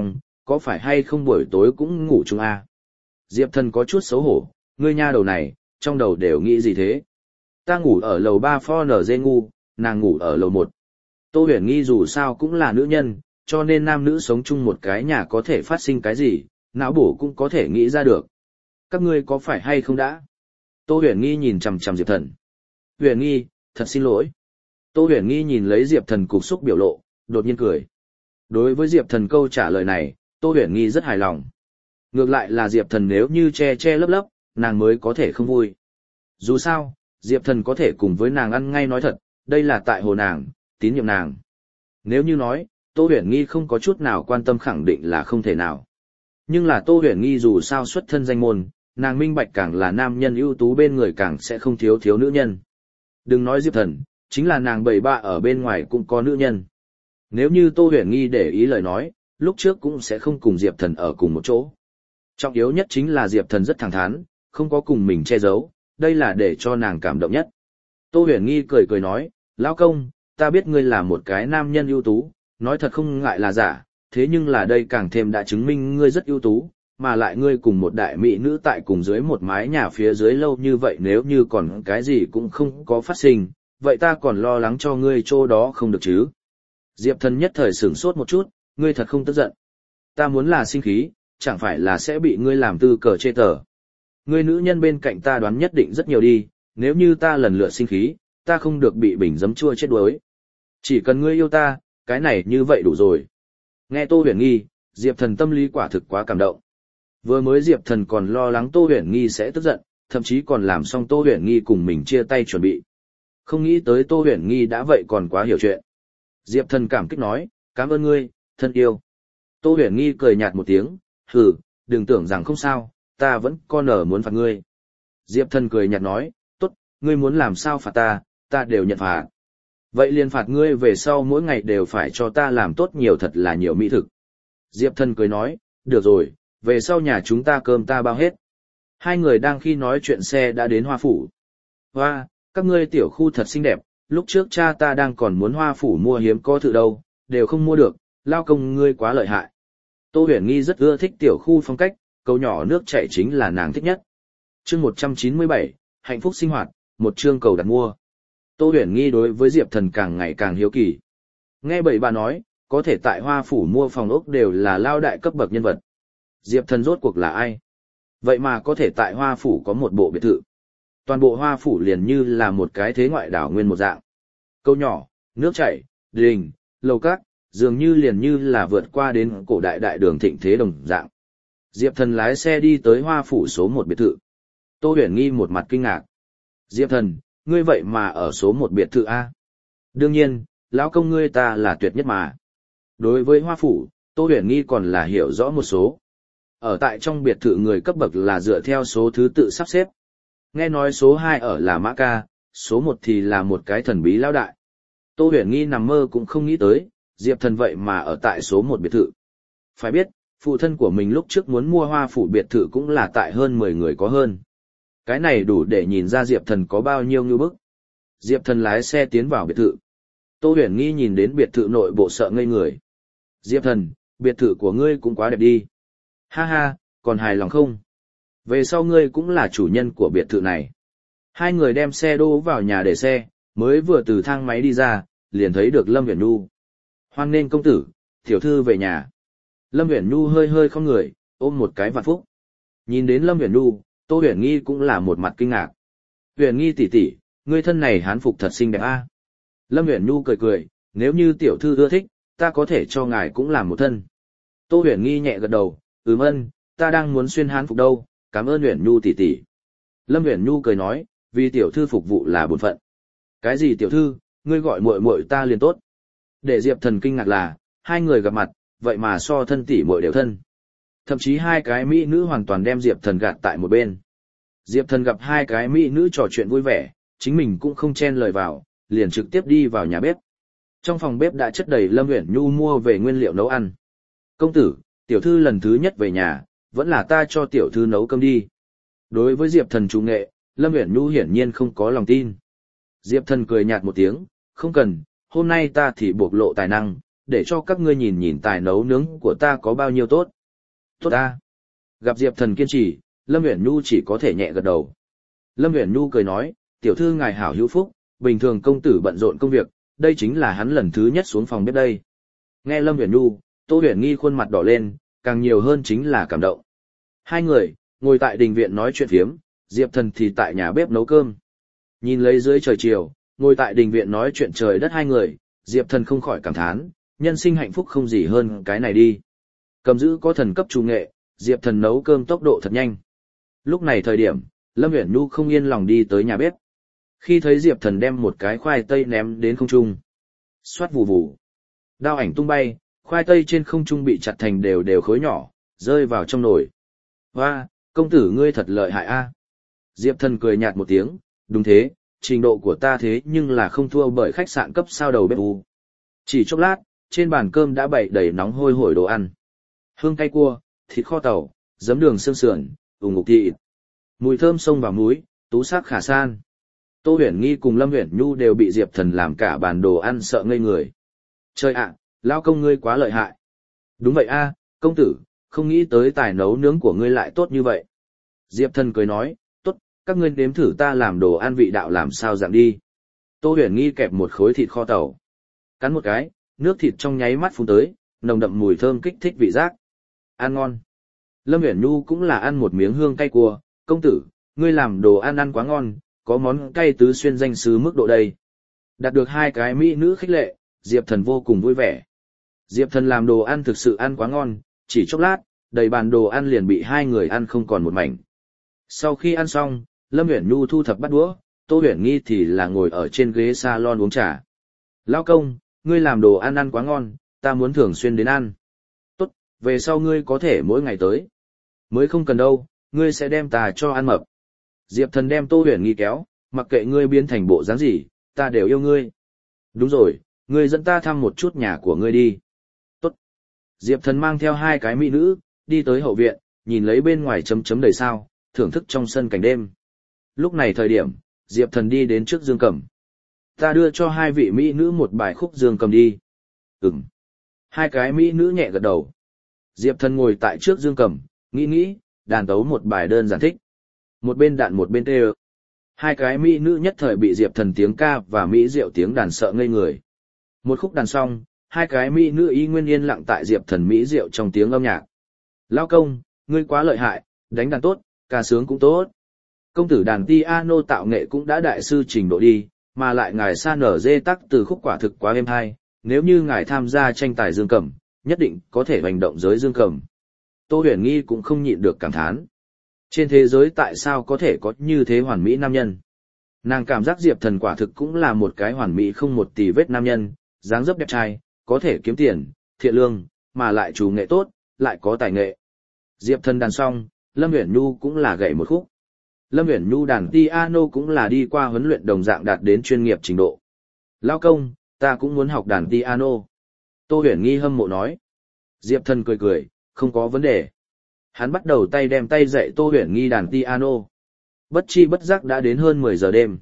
có phải hay không buổi tối cũng ngủ chung à? Diệp Thần có chút xấu hổ, ngươi nha đầu này, trong đầu đều nghĩ gì thế? Ta ngủ ở lầu 3 pho nở dê ngu, nàng ngủ ở lầu 1. Tô Huyền Nghi dù sao cũng là nữ nhân, cho nên nam nữ sống chung một cái nhà có thể phát sinh cái gì, não bổ cũng có thể nghĩ ra được. Các ngươi có phải hay không đã? Tô Huyền Nghi nhìn chằm chằm Diệp Thần. Huyền Nghi, thật xin lỗi. Tô Huyền Nghi nhìn lấy Diệp Thần cục xúc biểu lộ, đột nhiên cười. Đối với Diệp Thần câu trả lời này, Tô Huyền Nghi rất hài lòng. Ngược lại là Diệp Thần nếu như che che lấp lấp, nàng mới có thể không vui. Dù sao, Diệp Thần có thể cùng với nàng ăn ngay nói thật, đây là tại hồ nàng, tín nhiệm nàng. Nếu như nói, Tô Huyền Nghi không có chút nào quan tâm khẳng định là không thể nào. Nhưng là Tô Huyền Nghi dù sao xuất thân danh môn, nàng minh bạch càng là nam nhân ưu tú bên người càng sẽ không thiếu nữ nhân. Đừng nói Diệp Thần, chính là nàng bầy bạ ở bên ngoài cũng có nữ nhân. Nếu như Tô Huyền Nghi để ý lời nói, lúc trước cũng sẽ không cùng Diệp Thần ở cùng một chỗ. Trọng yếu nhất chính là Diệp Thần rất thẳng thắn, không có cùng mình che giấu, đây là để cho nàng cảm động nhất. Tô Huyền Nghi cười cười nói, lão công, ta biết ngươi là một cái nam nhân ưu tú, nói thật không ngại là giả, thế nhưng là đây càng thêm đã chứng minh ngươi rất ưu tú, mà lại ngươi cùng một đại mỹ nữ tại cùng dưới một mái nhà phía dưới lâu như vậy, nếu như còn cái gì cũng không có phát sinh, vậy ta còn lo lắng cho ngươi chỗ đó không được chứ. Diệp Thần nhất thời sửng sốt một chút, ngươi thật không tức giận. Ta muốn là sinh khí, chẳng phải là sẽ bị ngươi làm tư cờ chê tờ. Ngươi nữ nhân bên cạnh ta đoán nhất định rất nhiều đi, nếu như ta lần lượt sinh khí, ta không được bị bình giấm chua chết đuối. Chỉ cần ngươi yêu ta, cái này như vậy đủ rồi. Nghe Tô Huyền Nghi, Diệp Thần tâm lý quả thực quá cảm động. Vừa mới Diệp Thần còn lo lắng Tô Huyền Nghi sẽ tức giận, thậm chí còn làm xong Tô Huyền Nghi cùng mình chia tay chuẩn bị. Không nghĩ tới Tô Huyền Nghi đã vậy còn quá hiểu chuyện. Diệp Thần cảm kích nói, cảm ơn ngươi, thân yêu. Tô Huyền Nghi cười nhạt một tiếng, hừ, đừng tưởng rằng không sao, ta vẫn còn ở muốn phạt ngươi. Diệp Thần cười nhạt nói, tốt, ngươi muốn làm sao phạt ta đều nhận phạt. Vậy liền phạt ngươi về sau mỗi ngày đều phải cho ta làm tốt nhiều thật là nhiều mỹ thực. Diệp Thần cười nói, được rồi, về sau nhà chúng ta cơm ta bao hết. Hai người đang khi nói chuyện xe đã đến Hoa Phủ. Hoa, các ngươi tiểu khu thật xinh đẹp, lúc trước cha ta đang còn muốn Hoa Phủ mua hiếm có thử đâu, đều không mua được, lao công ngươi quá lợi hại. Tô Huyền Nghi rất ưa thích tiểu khu phong cách, câu nhỏ nước chảy chính là nàng thích nhất. Chương 197, hạnh phúc sinh hoạt, một chương cầu đặt mua. Tô Huyền Nghi đối với Diệp Thần càng ngày càng hiếu kỳ. Nghe bậy bà nói, có thể tại Hoa Phủ mua phòng ốc đều là lao đại cấp bậc nhân vật. Diệp Thần rốt cuộc là ai? Vậy mà có thể tại Hoa Phủ có một bộ biệt thự. Toàn bộ Hoa Phủ liền như là một cái thế ngoại đảo nguyên một dạng. Câu nhỏ, nước chảy, đình, lầu các, dường như liền như là vượt qua đến cổ đại đại đường thịnh thế đồng dạng. Diệp Thần lái xe đi tới Hoa Phủ số 1 biệt thự. Tô Huyền Nghi một mặt kinh ngạc. Diệp Thần, ngươi vậy mà ở số 1 biệt thự A. Đương nhiên, lão công ngươi ta là tuyệt nhất mà. Đối với Hoa Phủ, Tô Huyền Nghi còn là hiểu rõ một số. Ở tại trong biệt thự người cấp bậc là dựa theo số thứ tự sắp xếp. Nghe nói số 2 ở là Mã Ca, số 1 thì là một cái thần bí lão đại. Tô Huyền Nghi nằm mơ cũng không nghĩ tới, Diệp Thần vậy mà ở tại số 1 biệt thự. Phải biết, phụ thân của mình lúc trước muốn mua Hoa Phủ biệt thự cũng là tại hơn 10 người có hơn. Cái này đủ để nhìn ra Diệp Thần có bao nhiêu ngưu bức. Diệp Thần lái xe tiến vào biệt thự. Tô Huyền Nghi nhìn đến biệt thự nội bộ sợ ngây người. Diệp Thần, biệt thự của ngươi cũng quá đẹp đi. Ha ha, còn hài lòng không? Về sau ngươi cũng là chủ nhân của biệt thự này. Hai người đem xe đỗ vào nhà để xe, mới vừa từ thang máy đi ra, liền thấy được Lâm Uyển Nhu. Hoan nghênh công tử, tiểu thư về nhà. Lâm Uyển Nhu hơi hơi không người, ôm một cái vạn phúc. Nhìn đến Lâm Uyển Nhu, Tô Huyền Nghi cũng là một mặt kinh ngạc. Huyền Nghi tỷ tỷ, ngươi thân này hán phục thật xinh đẹp a. Lâm Uyển Nhu cười cười, nếu như tiểu thư ưa thích, ta có thể cho ngài cũng làm một thân. Tô Huyền Nghi nhẹ gật đầu, ân, ta đang muốn xuyên hán phục đâu, cảm ơn Uyển Nhu tỷ tỷ. Lâm Uyển Nhu cười nói, vì tiểu thư phục vụ là bổn phận. Cái gì tiểu thư, ngươi gọi muội muội ta liền tốt. Để Diệp Thần kinh ngạc là, hai người gặp mặt, vậy mà so thân tỷ muội đều thân. Thậm chí hai cái mỹ nữ hoàn toàn đem Diệp Thần gạt tại một bên. Diệp Thần gặp hai cái mỹ nữ trò chuyện vui vẻ, chính mình cũng không chen lời vào, liền trực tiếp đi vào nhà bếp. Trong phòng bếp đã chất đầy Lâm Uyển Nhu mua về nguyên liệu nấu ăn. Công tử, tiểu thư lần thứ nhất về nhà, vẫn là ta cho tiểu thư nấu cơm đi. Đối với Diệp Thần chủ nghệ, Lâm Uyển Nhu hiển nhiên không có lòng tin. Diệp Thần cười nhạt một tiếng, không cần, hôm nay ta thì bộc lộ tài năng, để cho các ngươi nhìn nhìn tài nấu nướng của ta có bao nhiêu tốt. Tốt ta. Gặp Diệp Thần kiên trì, Lâm Uyển Nhu chỉ có thể nhẹ gật đầu. Lâm Uyển Nhu cười nói, tiểu thư ngài hảo hữu phúc, bình thường công tử bận rộn công việc, đây chính là hắn lần thứ nhất xuống phòng bếp đây. Nghe Lâm Uyển Nhu, Tô Uyển Nghi khuôn mặt đỏ lên, càng nhiều hơn chính là cảm động. Hai người ngồi tại đình viện nói chuyện phiếm, Diệp Thần thì tại nhà bếp nấu cơm. Nhìn lấy dưới trời chiều, ngồi tại đình viện nói chuyện trời đất hai người, Diệp Thần không khỏi cảm thán, nhân sinh hạnh phúc không gì hơn cái này đi. Cầm giữ có thần cấp chủ nghệ, Diệp Thần nấu cơm tốc độ thật nhanh. Lúc này thời điểm, Lâm Uyển Nhu không yên lòng đi tới nhà bếp. Khi thấy Diệp Thần đem một cái khoai tây ném đến không trung, xoát vù vù, đao ảnh tung bay, khoai tây trên không trung bị chặt thành đều đều khối nhỏ, rơi vào trong nồi. Hoa, công tử ngươi thật lợi hại a. Diệp Thần cười nhạt một tiếng, đúng thế, trình độ của ta thế nhưng là không thua bởi khách sạn cấp sao đầu bếp u. Chỉ chốc lát, trên bàn cơm đã bày đầy nóng hôi hổi đồ ăn. Hương cay cua, thịt kho tàu, giấm đường xương sườn, ngục thịt. Mùi thơm xông vào mũi, tú sắc khả san. Tô Uyển Nghi cùng Lâm Uyển Nhu đều bị Diệp Thần làm cả bàn đồ ăn sợ ngây người. Trời ạ, lão công ngươi quá lợi hại. Đúng vậy a, công tử, không nghĩ tới tài nấu nướng của ngươi lại tốt như vậy. Diệp Thần cười nói, tốt, các ngươi nếm thử ta làm đồ ăn vị đạo làm sao dạng đi. Tô Uyển Nghi kẹp một khối thịt kho tàu. Cắn một cái, nước thịt trong nháy mắt phun tới, nồng đậm mùi thơm kích thích vị giác. Ăn ngon. Lâm Uyển Nhu cũng là ăn một miếng hương cay cua, công tử, ngươi làm đồ ăn ăn quá ngon, có món cay tứ xuyên danh xứ mức độ đây. Đạt được hai cái mỹ nữ khích lệ, Diệp Thần vô cùng vui vẻ. Diệp Thần làm đồ ăn thực sự ăn quá ngon, chỉ chốc lát, đầy bàn đồ ăn liền bị hai người ăn không còn một mảnh. Sau khi ăn xong, Lâm Uyển Nhu thu thập bát đũa, Tô Uyển Nghi thì là ngồi ở trên ghế salon uống trà. Lão công, ngươi làm đồ ăn ăn quá ngon, ta muốn thường xuyên đến ăn. Tốt, về sau ngươi có thể mỗi ngày tới. Mới không cần đâu, ngươi sẽ đem ta cho ăn mập. Diệp Thần đem Tô Uyển Nghi kéo, mặc kệ ngươi biến thành bộ dáng gì, ta đều yêu ngươi. Đúng rồi, ngươi dẫn ta thăm một chút nhà của ngươi đi. Tốt. Diệp Thần mang theo hai cái mỹ nữ, đi tới hậu viện, nhìn lấy bên ngoài chấm chấm đầy sao, thưởng thức trong sân cảnh đêm. Lúc này thời điểm, Diệp Thần đi đến trước Dương Cầm. Ta đưa cho hai vị mỹ nữ một bài khúc Dương Cầm đi. Ừm. Hai cái mỹ nữ nhẹ gật đầu. Diệp Thần ngồi tại trước Dương Cầm, nghĩ, đàn tấu một bài đơn giản thích. Một bên đạn một bên tê ơ. Hai cái mỹ nữ nhất thời bị Diệp Thần tiếng ca và mỹ diệu tiếng đàn sợ ngây người. Một khúc đàn xong, hai cái mỹ nữ y nguyên yên lặng tại Diệp Thần mỹ diệu trong tiếng âm nhạc. Lao công, ngươi quá lợi hại, đánh đàn tốt, ca sướng cũng tốt. Công tử đàn piano tạo nghệ cũng đã đại sư trình độ đi, mà lại ngài sa nở dê tắc từ khúc quả thực quá êm hay, nếu như ngài tham gia tranh tài dương cầm, nhất định có thể hành động giới dương cầm. Tô Uyển Nghi cũng không nhịn được cảm thán. Trên thế giới tại sao có thể có như thế hoàn mỹ nam nhân? Nàng cảm giác Diệp Thần quả thực cũng là một cái hoàn mỹ không một tì vết nam nhân, dáng dấp đẹp trai, có thể kiếm tiền, thiện lương, mà lại chủ nghệ tốt, lại có tài nghệ. Diệp Thần đàn xong, Lâm Uyển Nhu cũng là gảy một khúc. Lâm Uyển Nhu đàn piano cũng là đi qua huấn luyện đồng dạng đạt đến chuyên nghiệp trình độ. Lao công, ta cũng muốn học đàn piano. Tô Uyển Nghi hâm mộ nói. Diệp Thần cười, không có vấn đề. Hắn bắt đầu đem tay dạy Tô Uyển Nghi đàn piano. Bất chi bất giác đã đến hơn 10 giờ đêm.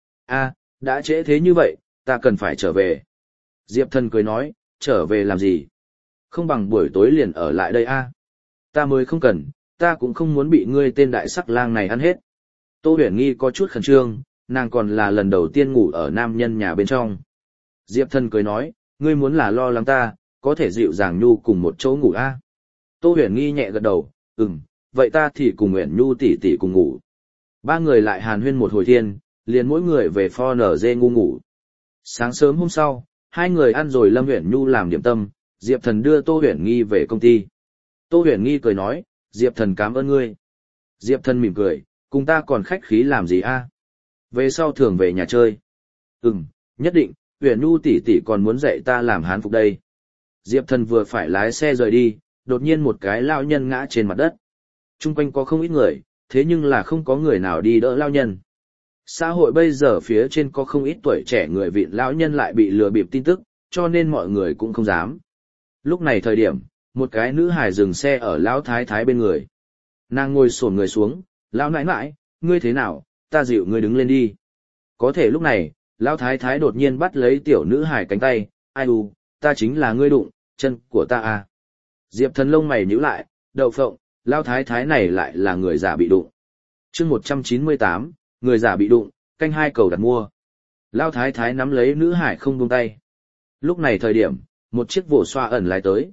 Đã trễ thế như vậy, ta cần phải trở về. Diệp Thần cười nói, trở về làm gì? Không bằng buổi tối liền ở lại đây Ta mới không cần, ta cũng không muốn bị ngươi tên đại sắc lang này ăn hết. Tô Uyển Nghi có chút khẩn trương, nàng còn là lần đầu tiên ngủ ở nam nhân nhà bên trong. Diệp Thần cười nói, ngươi muốn là lo lắng ta, có thể dịu dàng Nhu cùng một chỗ ngủ Tô Uyển Nghi nhẹ gật đầu, vậy ta thì cùng Uyển Nhu tỷ tỷ cùng ngủ. Ba người lại hàn huyên một hồi thiên, liền mỗi người về pho nở dê ngu ngủ. Sáng sớm hôm sau, hai người ăn rồi Lâm Uyển Nhu làm điểm tâm, Diệp Thần đưa Tô Uyển Nghi về công ty. Tô Uyển Nghi cười nói, Diệp Thần cảm ơn ngươi. Diệp Thần mỉm cười, cùng ta còn khách khí làm gì Về sau thường về nhà chơi. Nhất định, Uyển Nhu tỷ tỷ còn muốn dạy ta làm hán phục đây. Diệp Thần vừa phải lái xe rời đi, đột nhiên một cái lao nhân ngã trên mặt đất. Trung quanh có không ít người, thế nhưng là không có người nào đi đỡ lao nhân. Xã hội bây giờ phía trên có không ít tuổi trẻ người vịn lão nhân lại bị lừa bịp tin tức, cho nên mọi người cũng không dám. Lúc này thời điểm, một cái nữ hài dừng xe ở lão thái thái bên người. Nàng ngồi xổm người xuống, lão nãi nãi, ngươi thế nào, ta dịu ngươi đứng lên đi. Có thể lúc này, lão thái thái đột nhiên bắt lấy tiểu nữ hài cánh tay, ai ta chính là ngươi đụng, chân của ta à. Diệp Thần lông mày nhíu lại, đậu phộng, lao thái thái này lại là người giả bị đụng. chương 198, người giả bị đụng, canh hai cầu đặt mua. Lao thái thái nắm lấy nữ hải không buông tay. Lúc này thời điểm, một chiếc vồ xoa ẩn lái tới.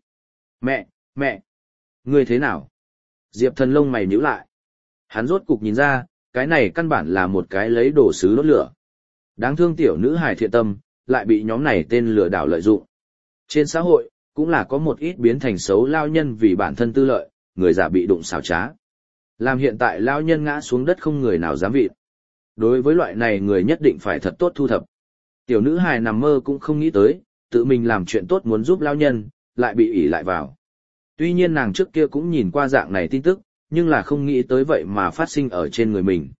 Mẹ, ngươi thế nào? Diệp Thần lông mày nhíu lại. Hắn rốt cục nhìn ra, cái này căn bản là một cái lấy đồ sứ đốt lửa. Đáng thương tiểu nữ hài thiện tâm, lại bị nhóm này tên lừa đảo lợi dụng. Trên xã hội, cũng là có một ít biến thành xấu lao nhân vì bản thân tư lợi, người giả bị đụng xảo trá. Làm hiện tại lao nhân ngã xuống đất không người nào dám vịn. Đối với loại này người nhất định phải thật tốt thu thập. Tiểu nữ hài nằm mơ cũng không nghĩ tới, tự mình làm chuyện tốt muốn giúp lao nhân, lại bị ỷ lại vào. Tuy nhiên nàng trước kia cũng nhìn qua dạng này tin tức, nhưng là không nghĩ tới vậy mà phát sinh ở trên người mình.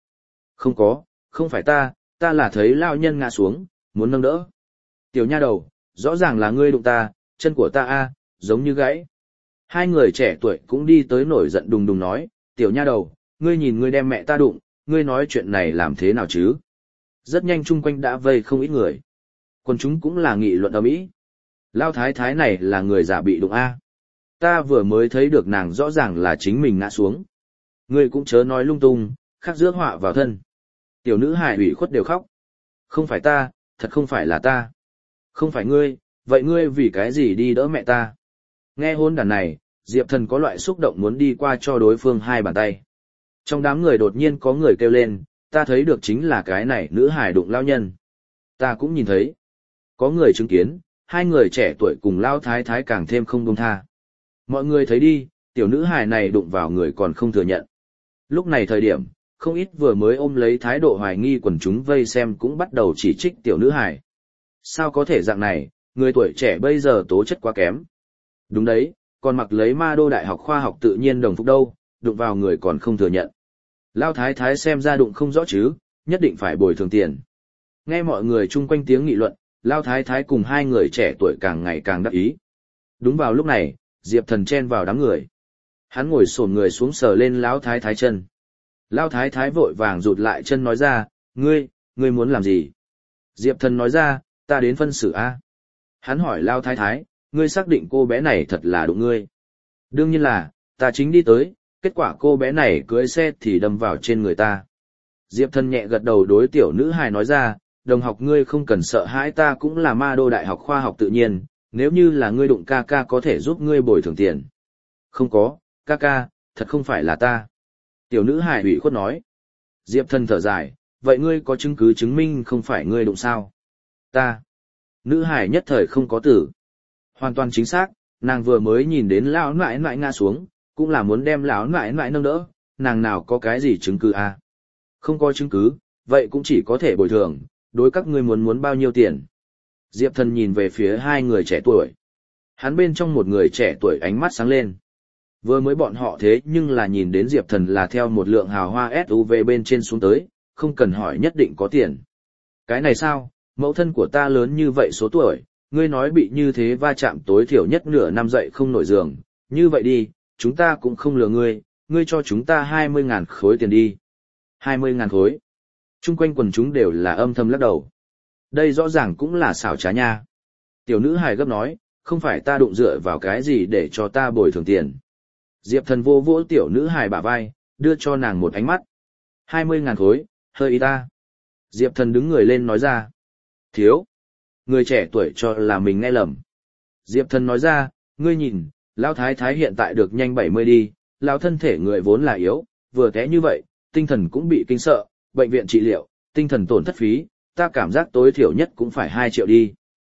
Không phải ta là thấy lao nhân ngã xuống, muốn nâng đỡ. Tiểu nha đầu, rõ ràng là ngươi đụng ta, chân của ta a, giống như gãy. Hai người trẻ tuổi cũng đi tới nổi giận đùng đùng nói, tiểu nha đầu, ngươi nhìn ngươi đem mẹ ta đụng, ngươi nói chuyện này làm thế nào chứ? Rất nhanh chung quanh đã vây không ít người. Còn chúng cũng là nghị luận ầm ĩ. Lao thái thái này là người giả bị đụng a. Ta vừa mới thấy được nàng rõ ràng là chính mình ngã xuống. Ngươi cũng chớ nói lung tung, khắc rước họa vào thân. Tiểu nữ hài ủy khuất đều khóc. Không phải ta, thật không phải là ta. Không phải ngươi, vậy ngươi vì cái gì đi đỡ mẹ ta? Nghe hôn đàn này, Diệp Thần có loại xúc động muốn đi qua cho đối phương hai bàn tay. Trong đám người đột nhiên có người kêu lên, ta thấy được chính là cái này nữ hài đụng lao nhân. Ta cũng nhìn thấy. Có người chứng kiến, hai người trẻ tuổi cùng lao thái thái càng thêm không buông tha. Mọi người thấy đi, tiểu nữ hài này đụng vào người còn không thừa nhận. Lúc này thời điểm, không ít vừa mới ôm lấy thái độ hoài nghi quần chúng vây xem cũng bắt đầu chỉ trích tiểu nữ hài. Sao có thể dạng này, người tuổi trẻ bây giờ tố chất quá kém. Đúng đấy, còn mặc lấy ma đô đại học khoa học tự nhiên đồng phục đâu, đụng vào người còn không thừa nhận. Lao thái thái xem ra đụng không rõ chứ, nhất định phải bồi thường tiền. Nghe mọi người chung quanh tiếng nghị luận, Lao thái thái cùng hai người trẻ tuổi càng ngày càng đắc ý. Đúng vào lúc này, Diệp Thần chen vào đám người. Hắn ngồi xổm người xuống sờ lên Lão thái thái chân. Lão thái thái vội vàng rụt lại chân nói ra, ngươi muốn làm gì? Diệp Thần nói ra, ta đến phân xử a. Hắn hỏi Lão thái thái, ngươi xác định cô bé này thật là đụng ngươi? Đương nhiên là, ta chính đi tới, kết quả cô bé này cưỡi xe thì đâm vào trên người ta. Diệp Thần nhẹ gật đầu đối tiểu nữ hài nói ra, đồng học ngươi không cần sợ hãi, ta cũng là ma đô đại học khoa học tự nhiên, nếu như là ngươi đụng ca ca có thể giúp ngươi bồi thường tiền. Không có, ca ca, thật không phải là ta. Tiểu nữ hài ủy khuất nói. Diệp Thần thở dài, vậy ngươi có chứng cứ chứng minh không phải ngươi đụng sao? Ta. Nữ hài nhất thời không có tử. Hoàn toàn chính xác, nàng vừa mới nhìn đến lão nãi nãi ngã xuống, cũng là muốn đem lão nãi nãi nâng đỡ, nàng nào có cái gì chứng cứ à? Không có chứng cứ, vậy cũng chỉ có thể bồi thường, đối các ngươi muốn bao nhiêu tiền? Diệp Thần nhìn về phía hai người trẻ tuổi. Hắn bên trong một người trẻ tuổi ánh mắt sáng lên. Vừa mới bọn họ thế nhưng là nhìn đến Diệp Thần là theo một lượng hào hoa SUV bên trên xuống tới, không cần hỏi nhất định có tiền. Cái này sao, mẫu thân của ta lớn như vậy số tuổi, ngươi nói bị như thế va chạm tối thiểu nhất nửa năm dậy không nổi giường, như vậy đi, chúng ta cũng không lừa ngươi cho chúng ta 20.000 khối tiền đi. 20.000 khối. Trung quanh quần chúng đều là âm thầm lắc đầu. Đây rõ ràng cũng là xảo trá nha. Tiểu nữ hài gấp nói, không phải ta đụng dựa vào cái gì để cho ta bồi thường tiền. Diệp Thần vô vỗ tiểu nữ hài bả vai, đưa cho nàng một ánh mắt. 20.000 khối, hơi ít ta. Diệp Thần đứng người lên nói ra. Thiếu. Người trẻ tuổi cho là mình nghe lầm. Diệp Thần nói ra, ngươi nhìn, lão thái thái hiện tại được nhanh 70 đi, lão thân thể người vốn là yếu, vừa té như vậy, tinh thần cũng bị kinh sợ, bệnh viện trị liệu, tinh thần tổn thất phí, ta cảm giác tối thiểu nhất cũng phải 2 triệu đi.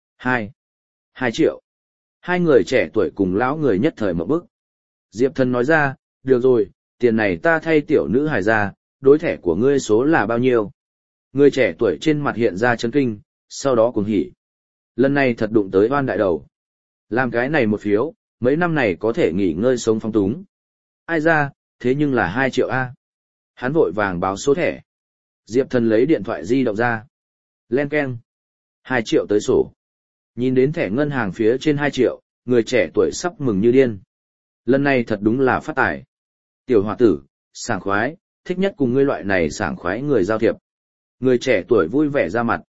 2 triệu. Hai người trẻ tuổi cùng lão người nhất thời một bức. Diệp Thần nói ra, được rồi, tiền này ta thay tiểu nữ hài ra, đối thẻ của ngươi số là bao nhiêu? Người trẻ tuổi trên mặt hiện ra chấn kinh, sau đó cuồng hỉ. Lần này thật đụng tới oan đại đầu. Làm cái này một phiếu, mấy năm này có thể nghỉ ngơi sống phong túng. Ai ra, thế nhưng là 2 triệu A. Hắn vội vàng báo số thẻ. Diệp Thần lấy điện thoại di động ra. Len keng. 2 triệu tới sổ. Nhìn đến thẻ ngân hàng phía trên 2 triệu, người trẻ tuổi sắp mừng như điên. Lần này thật đúng là phát tài. Tiểu hòa tử, sảng khoái, thích nhất cùng ngươi loại này sảng khoái người giao thiệp. Người trẻ tuổi vui vẻ ra mặt.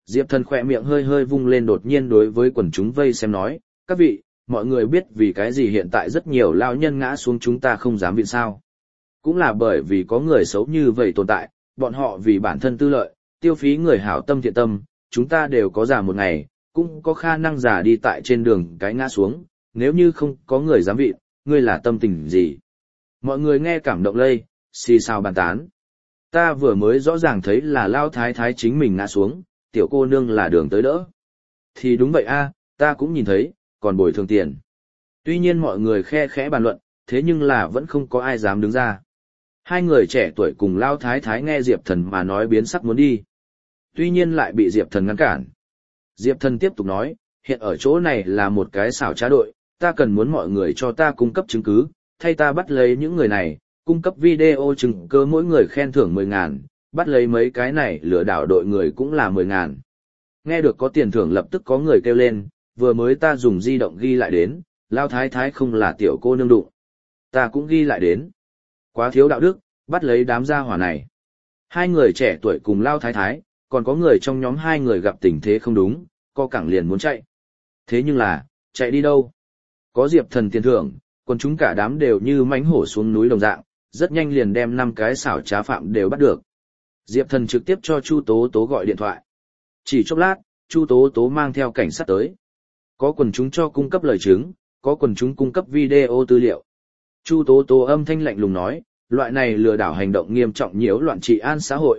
Diệp Thần khỏe miệng hơi hơi vung lên, đột nhiên đối với quần chúng vây xem nói, các vị, mọi người biết vì cái gì hiện tại rất nhiều lao nhân ngã xuống chúng ta không dám viện sao. Cũng là bởi vì có người xấu như vậy tồn tại, bọn họ vì bản thân tư lợi, tiêu phí người hảo tâm thiện tâm, chúng ta đều có già một ngày, cũng có khả năng già đi tại trên đường cái ngã xuống, nếu như không có người dám viện, ngươi là tâm tình gì? Mọi người nghe cảm động lây, xì xào bàn tán. Ta vừa mới rõ ràng thấy là lao thái thái chính mình ngã xuống, tiểu cô nương là đường tới đỡ. Thì đúng vậy a, ta cũng nhìn thấy, còn bồi thường tiền. Tuy nhiên mọi người khe khẽ bàn luận, thế nhưng là vẫn không có ai dám đứng ra. Hai người trẻ tuổi cùng lao thái thái nghe Diệp Thần mà nói biến sắc muốn đi. Tuy nhiên lại bị Diệp Thần ngăn cản. Diệp Thần tiếp tục nói, hiện ở chỗ này là một cái xảo trá đội, ta cần muốn mọi người cho ta cung cấp chứng cứ, thay ta bắt lấy những người này, cung cấp video chứng cứ, mỗi người khen thưởng 10.000, bắt lấy mấy cái này lừa đảo đội người cũng là 10.000. Nghe được có tiền thưởng lập tức có người kêu lên, vừa mới ta dùng di động ghi lại đến, lao thái thái không là tiểu cô nương đụng. Ta cũng ghi lại đến. Quá thiếu đạo đức, bắt lấy đám gia hỏa này. Hai người trẻ tuổi cùng lao thái thái, còn có người trong nhóm hai người gặp tình thế không đúng, co cẳng liền muốn chạy. Thế nhưng là, chạy đi đâu? Có Diệp Thần tiền thưởng, còn chúng cả đám đều như mãnh hổ xuống núi đồng dạng, rất nhanh liền đem 5 cái xảo trá phạm đều bắt được. Diệp Thần trực tiếp cho Chu Tố Tố gọi điện thoại. Chỉ chốc lát, Chu Tố Tố mang theo cảnh sát tới. Có quần chúng cho cung cấp lời chứng, có quần chúng cung cấp video tư liệu. Chu Tố Tố âm thanh lạnh lùng nói, loại này lừa đảo hành động nghiêm trọng nhiễu loạn trị an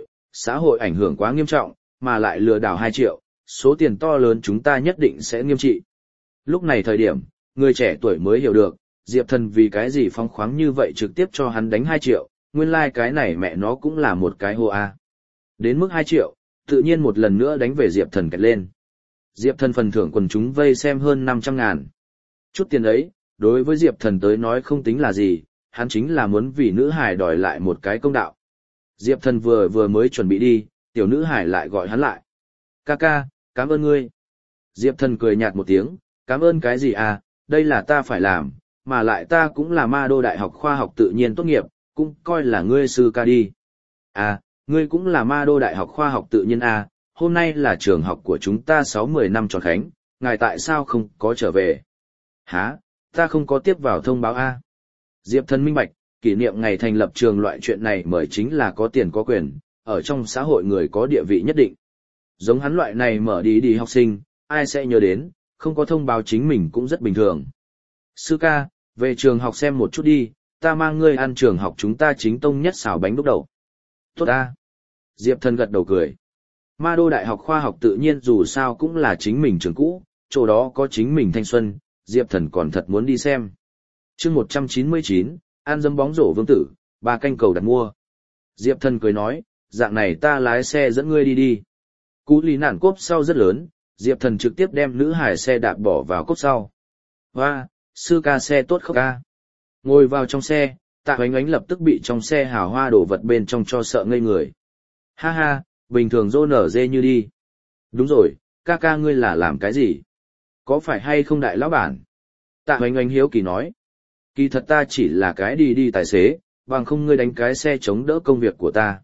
xã hội ảnh hưởng quá nghiêm trọng, mà lại lừa đảo 2 triệu, số tiền to lớn chúng ta nhất định sẽ nghiêm trị. Lúc này thời điểm, người trẻ tuổi mới hiểu được, Diệp Thần vì cái gì phóng khoáng như vậy trực tiếp cho hắn đánh 2 triệu, nguyên lai cái này mẹ nó cũng là một cái hô a. Đến mức 2 triệu, tự nhiên một lần nữa đánh về Diệp Thần kẹt lên. Diệp Thần phần thưởng quần chúng vây xem hơn 500.000. Chút tiền ấy, đối với Diệp Thần tới nói không tính là gì, hắn chính là muốn vì nữ hải đòi lại một cái công đạo. Diệp Thần vừa mới chuẩn bị đi, tiểu nữ hải lại gọi hắn lại. Ca, cảm ơn ngươi. Diệp Thần cười nhạt một tiếng, cảm ơn cái gì à, đây là ta phải làm, mà lại ta cũng là Ma Đô Đại học Khoa học Tự nhiên tốt nghiệp, cũng coi là ngươi sư ca đi. À, ngươi cũng là Ma Đô Đại học Khoa học Tự nhiên à, hôm nay là trường học của chúng ta 60 năm tròn khánh, ngài tại sao không có trở về? Hả, ta không có tiếp vào thông báo a. Diệp Thần minh bạch, kỷ niệm ngày thành lập trường loại chuyện này mời chính là có tiền có quyền, ở trong xã hội người có địa vị nhất định. Giống hắn loại này mở đi học sinh, ai sẽ nhớ đến, không có thông báo chính mình cũng rất bình thường. Sư ca, về trường học xem một chút đi, ta mang ngươi ăn trường học chúng ta chính tông nhất xào bánh đúc đầu. Tốt ta. Diệp Thần gật đầu cười. Ma Đô Đại học Khoa học Tự nhiên dù sao cũng là chính mình trường cũ, chỗ đó có chính mình thanh xuân, Diệp Thần còn thật muốn đi xem. Chương 199, ăn dấm bóng rổ vương tử, 3 canh cầu đặt mua. Diệp Thần cười nói, dạng này ta lái xe dẫn ngươi đi. Cú lý nản cốp sau rất lớn, Diệp Thần trực tiếp đem nữ hải xe đạp bỏ vào cốp sau. Hoa, sư ca xe tốt không ca? Ngồi vào trong xe, Tạ Oánh Oánh lập tức bị trong xe hào hoa đổ vật bên trong cho sợ ngây người. Ha ha, bình thường rô nở dê như đi. Đúng rồi, ca ngươi là làm cái gì? Có phải hay không đại lão bản? Tạ Oánh Oánh hiếu kỳ nói. Kỳ thật ta chỉ là cái đi tài xế, bằng không ngươi đánh cái xe chống đỡ công việc của ta.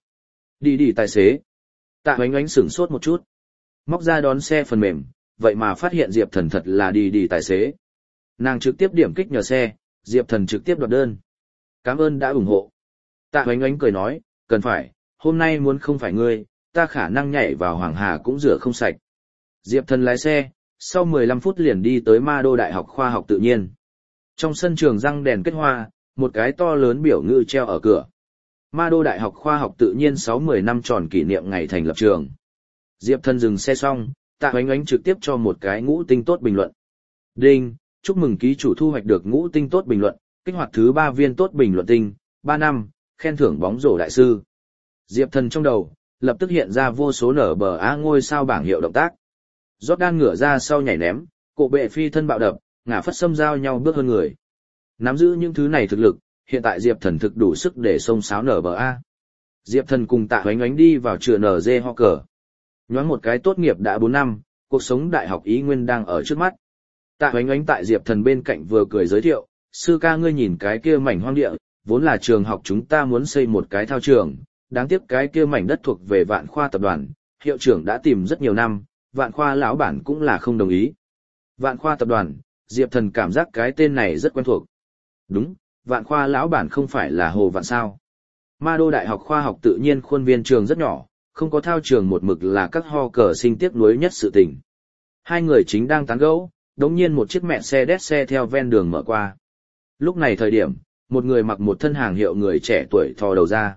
Đi tài xế. Tạ Oánh Oánh sửng sốt một chút. Móc ra đón xe phần mềm, vậy mà phát hiện Diệp Thần thật là đi tài xế. Nàng trực tiếp điểm kích nhờ xe, Diệp Thần trực tiếp đoạt đơn. Cảm ơn đã ủng hộ. Tạ Oánh Oánh cười nói, cần phải, hôm nay muốn không phải ngươi, ta khả năng nhảy vào Hoàng Hà cũng rửa không sạch. Diệp Thần lái xe, sau 15 phút liền đi tới Ma Đô Đại học Khoa học Tự nhiên. Trong sân trường răng đèn kết hoa, một cái to lớn biểu ngữ treo ở cửa. Ma Đô Đại học Khoa học Tự nhiên 60 năm tròn kỷ niệm ngày thành lập trường. Diệp Thần dừng xe xong, Tạ Oánh Oánh trực tiếp cho một cái ngũ tinh tốt bình luận. Đinh, chúc mừng ký chủ thu hoạch được ngũ tinh tốt bình luận, kích hoạt thứ 3 viên tốt bình luận tinh, 3 năm, khen thưởng bóng rổ đại sư. Diệp Thần trong đầu, lập tức hiện ra vô số nở bờ á ngôi sao bảng hiệu động tác. Jordan ngửa ra sau nhảy ném, cổ bệ phi thân bạo đập, ngả phất xâm giao nhau bước hơn người. Nắm giữ những thứ này thực lực, hiện tại Diệp Thần thực đủ sức để xông xáo nở bờ A. Diệp Thần cùng Tạ Oánh Oánh đi vào trường NG ho cờ. Nhoáng một cái tốt nghiệp đã 4 năm, cuộc sống đại học ý nguyên đang ở trước mắt. Tạ Oánh Oánh tại Diệp Thần bên cạnh vừa cười giới thiệu, sư ca ngươi nhìn cái kia mảnh hoang địa, vốn là trường học chúng ta muốn xây một cái thao trường, đáng tiếc cái kia mảnh đất thuộc về Vạn Khoa tập đoàn, hiệu trưởng đã tìm rất nhiều năm, Vạn Khoa lão bản cũng là không đồng ý. Vạn Khoa tập đoàn, Diệp Thần cảm giác cái tên này rất quen thuộc. Đúng, Vạn Khoa lão bản không phải là Hồ Vạn sao? Ma Đô Đại học Khoa học Tự nhiên khuôn viên trường rất nhỏ, không có thao trường một mực là các ho cờ sinh tiếc nuối nhất sự tình. Hai người chính đang tán gẫu, đống nhiên một chiếc Mercedes xe theo ven đường mở qua. Lúc này thời điểm, một người mặc một thân hàng hiệu người trẻ tuổi thò đầu ra.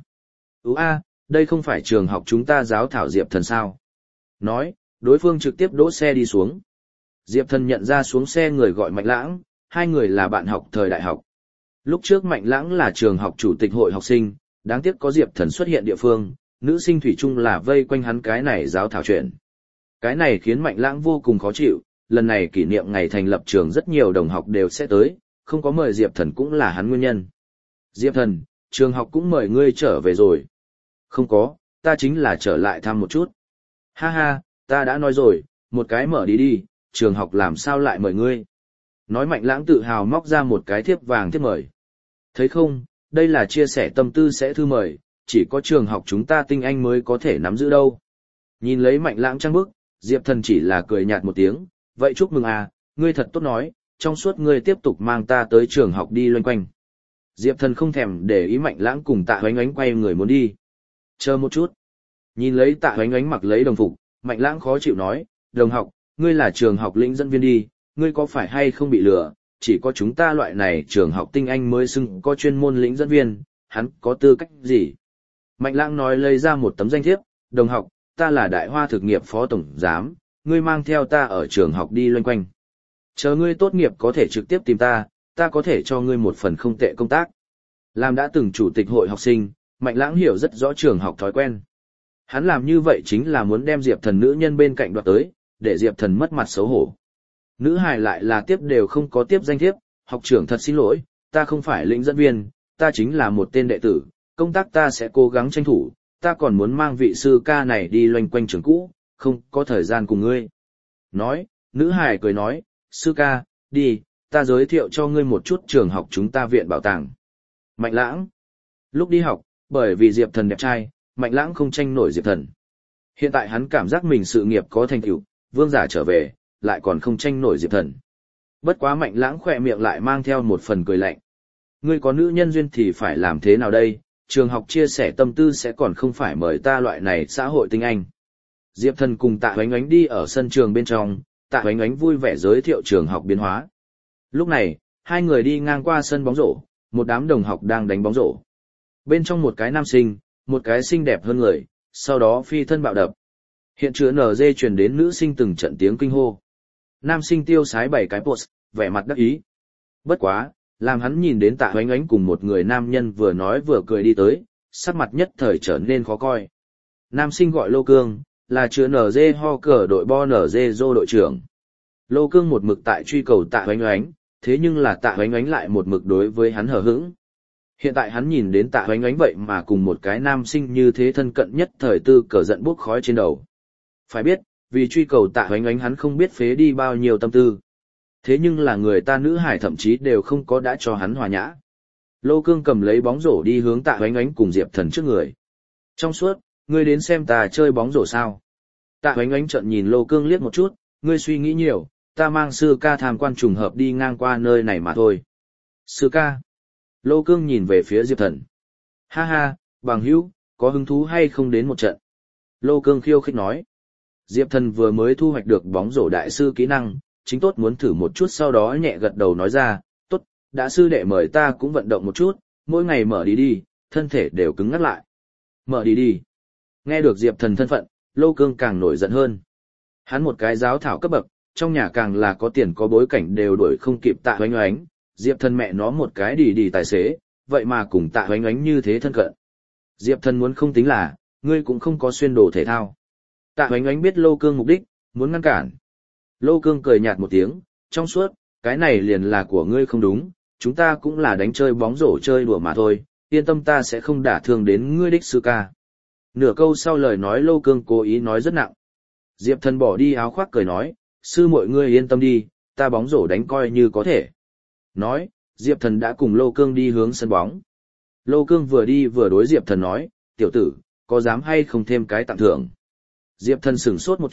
Đây không phải trường học chúng ta giáo thảo Diệp Thần sao? Nói, đối phương trực tiếp đỗ xe đi xuống. Diệp Thần nhận ra xuống xe người gọi Mạnh Lãng, hai người là bạn học thời đại học. Lúc trước Mạnh Lãng là trường học chủ tịch hội học sinh, đáng tiếc có Diệp Thần xuất hiện địa phương, nữ sinh thủy chung là vây quanh hắn cái này giáo thảo chuyện. Cái này khiến Mạnh Lãng vô cùng khó chịu, lần này kỷ niệm ngày thành lập trường rất nhiều đồng học đều sẽ tới, không có mời Diệp Thần cũng là hắn nguyên nhân. Diệp Thần, trường học cũng mời ngươi trở về rồi. Không có, ta chính là trở lại thăm một chút. Ha ha, ta đã nói rồi, một cái mở đi, trường học làm sao lại mời ngươi. Nói Mạnh Lãng tự hào móc ra một cái thiếp vàng thiếp mời. Thấy không, đây là chia sẻ tâm tư sẽ thư mời, chỉ có trường học chúng ta tinh anh mới có thể nắm giữ đâu. Nhìn lấy Mạnh Lãng trang bức, Diệp Thần chỉ là cười nhạt một tiếng, vậy chúc mừng à, ngươi thật tốt nói, trong suốt ngươi tiếp tục mang ta tới trường học đi loanh quanh. Diệp Thần không thèm để ý Mạnh Lãng cùng Tạ Hoánh Ánh quay người muốn đi. Chờ một chút. Nhìn lấy Tạ Hoánh Ánh mặc lấy đồng phục, Mạnh Lãng khó chịu nói, đồng học, ngươi là trường học lĩnh dẫn viên đi, ngươi có phải hay không bị lừa, chỉ có chúng ta loại này trường học tinh anh mới xưng có chuyên môn lĩnh dẫn viên, hắn có tư cách gì? Mạnh Lãng nói lấy ra một tấm danh thiếp, đồng học, ta là Đại Hoa thực nghiệp phó tổng giám, ngươi mang theo ta ở trường học đi loanh quanh. Chờ ngươi tốt nghiệp có thể trực tiếp tìm ta, ta có thể cho ngươi một phần không tệ công tác. Làm đã từng chủ tịch hội học sinh, Mạnh Lãng hiểu rất rõ trường học thói quen. Hắn làm như vậy chính là muốn đem Diệp Thần nữ nhân bên cạnh đoạt tới, để Diệp Thần mất mặt xấu hổ. Nữ hài lại là tiếp đều không có tiếp danh thiếp, học trưởng thật xin lỗi, ta không phải lĩnh dẫn viên, ta chính là một tên đệ tử, công tác ta sẽ cố gắng tranh thủ, ta còn muốn mang vị sư ca này đi loanh quanh trường cũ, không có thời gian cùng ngươi. Nói, nữ hài cười nói, sư ca, đi, ta giới thiệu cho ngươi một chút trường học chúng ta viện bảo tàng. Mạnh Lãng. Lúc đi học, bởi vì Diệp Thần đẹp trai, Mạnh Lãng không tranh nổi Diệp Thần. Hiện tại hắn cảm giác mình sự nghiệp có thành tựu, vương giả trở về, lại còn không tranh nổi Diệp Thần. Bất quá Mạnh Lãng khỏe miệng lại mang theo một phần cười lạnh. Ngươi có nữ nhân duyên thì phải làm thế nào đây, trường học chia sẻ tâm tư sẽ còn không phải mời ta loại này xã hội tinh anh. Diệp Thần cùng Tạ Hoánh Ánh đi ở sân trường bên trong, Tạ Hoánh Ánh vui vẻ giới thiệu trường học biến hóa. Lúc này, hai người đi ngang qua sân bóng rổ, một đám đồng học đang đánh bóng rổ. Bên trong một cái nam sinh, một cái xinh đẹp hơn người, sau đó phi thân bạo đập. Hiện chứa NG truyền đến nữ sinh từng trận tiếng kinh hô. Nam sinh tiêu sái 7 cái post, vẻ mặt đắc ý. Bất quá, làm hắn nhìn đến Tạ Hoánh Ánh cùng một người nam nhân vừa nói vừa cười đi tới, sắc mặt nhất thời trở nên khó coi. Nam sinh gọi Lô Cương, là chứa NG ho cờ đội bo NG dô đội trưởng. Lô Cương một mực tại truy cầu Tạ Hoánh Ánh, thế nhưng là Tạ Hoánh Ánh lại một mực đối với hắn hờ hững. Hiện tại hắn nhìn đến Tạ Hoánh Ánh vậy mà cùng một cái nam sinh như thế thân cận nhất thời tư cờ giận bốc khói trên đầu. Phải biết, vì truy cầu Tạ Hoánh Ánh hắn không biết phế đi bao nhiêu tâm tư. Thế nhưng là người ta nữ hải thậm chí đều không có đã cho hắn hòa nhã. Lô Cương cầm lấy bóng rổ đi hướng Tạ Hoánh Ánh cùng Diệp Thần trước người. Trong suốt, ngươi đến xem ta chơi bóng rổ sao? Tạ Hoánh Ánh trợn nhìn Lô Cương liếc một chút, ngươi suy nghĩ nhiều, ta mang sư ca tham quan trùng hợp đi ngang qua nơi này mà thôi. Sư ca. Lô Cương nhìn về phía Diệp Thần. Ha ha, bằng hữu, có hứng thú hay không đến một trận? Lô Cương khiêu khích nói. Diệp Thần vừa mới thu hoạch được bóng rổ đại sư kỹ năng, chính tốt muốn thử một chút sau đó nhẹ gật đầu nói ra, tốt, đã sư đệ mời ta cũng vận động một chút, mỗi ngày mở đi, thân thể đều cứng ngắt lại. Mở đi. Nghe được Diệp Thần thân phận, Lô Cương càng nổi giận hơn. Hắn một cái giáo thảo cấp bậc, trong nhà càng là có tiền có bối cảnh đều đuổi không kịp Tạ Hoánh Ánh, Diệp Thần mẹ nó một cái đi tài xế, vậy mà cùng Tạ Hoánh Ánh như thế thân cận. Diệp Thần muốn không tính là, ngươi cũng không có xuyên đồ thể thao. Tạ Hoánh Ánh biết Lô Cương mục đích, muốn ngăn cản. Lô Cương cười nhạt một tiếng, trong suốt, cái này liền là của ngươi không đúng, chúng ta cũng là đánh chơi bóng rổ chơi đùa mà thôi, yên tâm ta sẽ không đả thương đến ngươi đích sư ca. Nửa câu sau lời nói Lô Cương cố ý nói rất nặng. Diệp Thần bỏ đi áo khoác cười nói, sư muội ngươi yên tâm đi, ta bóng rổ đánh coi như có thể. Nói, Diệp Thần đã cùng Lô Cương đi hướng sân bóng. Lô Cương vừa đi vừa đối Diệp Thần nói, tiểu tử, có dám hay không thêm cái tặng thưởng? Diệp Thần sửng sốt một chút,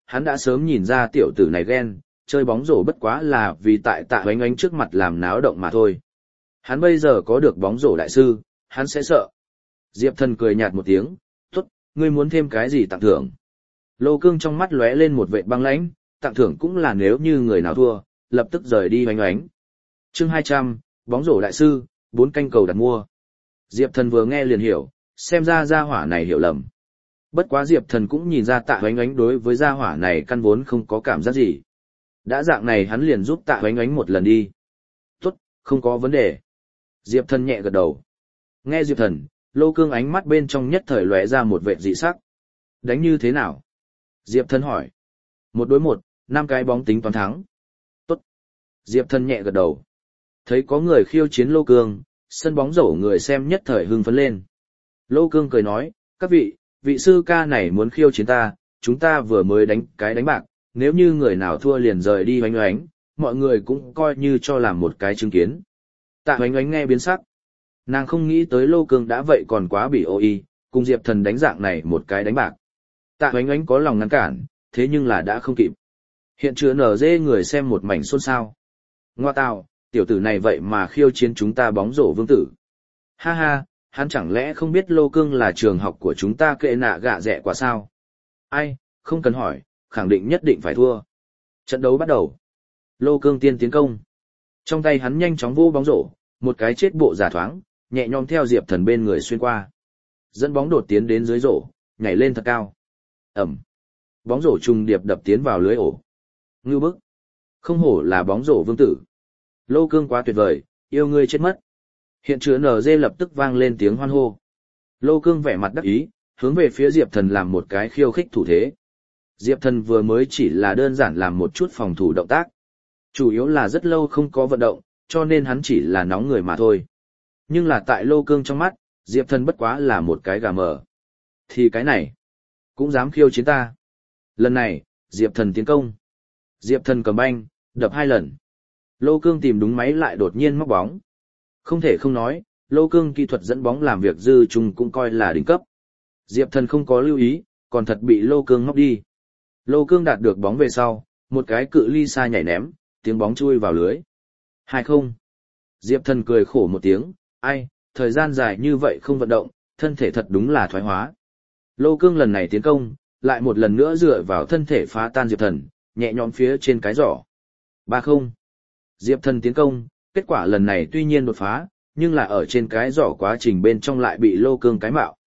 hắn đã sớm nhìn ra tiểu tử này ghen, chơi bóng rổ bất quá là vì tại Tạ Hoánh Ánh trước mặt làm náo động mà thôi. Hắn bây giờ có được bóng rổ đại sư, hắn sẽ sợ. Diệp Thần cười nhạt một tiếng, tốt, ngươi muốn thêm cái gì tặng thưởng? Lô Cương trong mắt lóe lên một vệt băng lãnh, tặng thưởng cũng là nếu như người nào thua, lập tức rời đi Hoánh Ánh. Chương 200, bóng rổ đại sư, 4 canh cầu đặt mua. Diệp Thần vừa nghe liền hiểu, xem ra gia hỏa này hiểu lầm. Bất quá Diệp Thần cũng nhìn ra Tạ Hoánh Ánh đối với gia hỏa này căn vốn không có cảm giác gì. Đã dạng này hắn liền giúp Tạ Hoánh Ánh một lần đi. Tốt, không có vấn đề. Diệp Thần nhẹ gật đầu. Nghe Diệp Thần, Lô Cương ánh mắt bên trong nhất thời lóe ra một vệt dị sắc. Đánh như thế nào? Diệp Thần hỏi. 1 đối 1, 5 cái bóng tính toán thắng. Tốt. Diệp Thần nhẹ gật đầu. Thấy có người khiêu chiến Lô Cương, sân bóng rổ người xem nhất thời hưng phấn lên. Lô Cương cười nói, các vị sư ca này muốn khiêu chiến ta, chúng ta vừa mới đánh cái đánh bạc, nếu như người nào thua liền rời đi Hoánh Ánh, mọi người cũng coi như cho làm một cái chứng kiến. Tạ Hoánh Ánh nghe biến sắc. Nàng không nghĩ tới Lô Cương đã vậy còn quá bị OI, cùng Diệp Thần đánh dạng này một cái đánh bạc. Tạ Hoánh Ánh có lòng ngăn cản, thế nhưng là đã không kịp. Hiện trường NG người xem một mảnh xôn xao. Ngoa tào, tiểu tử này vậy mà khiêu chiến chúng ta bóng rổ vương tử. Ha ha, hắn chẳng lẽ không biết Lô Cương là trường học của chúng ta kệ nạ gạ rẻ quả sao? Ai, không cần hỏi, khẳng định nhất định phải thua. Trận đấu bắt đầu. Lô Cương tiên tiến công. Trong tay hắn nhanh chóng vô bóng rổ, một cái chết bộ giả thoáng, nhẹ nhõm theo Diệp Thần bên người xuyên qua. Dẫn bóng đột tiến đến dưới rổ, nhảy lên thật cao. Ẩm. Bóng rổ trùng điệp đập tiến vào lưới ổ. Ngưu bức. Không hổ là bóng rổ vương tử. Lô Cương quá tuyệt vời, yêu ngươi chết mất. Hiện trường NG lập tức vang lên tiếng hoan hô. Lô Cương vẻ mặt đắc ý, hướng về phía Diệp Thần làm một cái khiêu khích thủ thế. Diệp Thần vừa mới chỉ là đơn giản làm một chút phòng thủ động tác. Chủ yếu là rất lâu không có vận động, cho nên hắn chỉ là nóng người mà thôi. Nhưng là tại Lô Cương trong mắt, Diệp Thần bất quá là một cái gà mờ. Thì cái này, cũng dám khiêu chiến ta. Lần này, Diệp Thần tiến công. Diệp Thần cầm banh, đập 2 lần. Lô Cương tìm đúng máy lại đột nhiên móc bóng. Không thể không nói, Lô Cương kỹ thuật dẫn bóng làm việc dư trùng cũng coi là đỉnh cấp. Diệp Thần không có lưu ý, còn thật bị Lô Cương móc đi. Lô Cương đạt được bóng về sau, một cái cự ly xa nhảy ném, tiếng bóng chui vào lưới. 2-0. Diệp Thần cười khổ một tiếng, ai, thời gian dài như vậy không vận động, thân thể thật đúng là thoái hóa. Lô Cương lần này tiến công, lại một lần nữa dựa vào thân thể phá tan Diệp Thần, nhẹ nhõm phía trên cái giỏ. 3-0. Diệp Thần tiến công, kết quả lần này tuy nhiên đột phá, nhưng là ở trên cái giỏ quá trình bên trong lại bị Lô Cương cái mạo.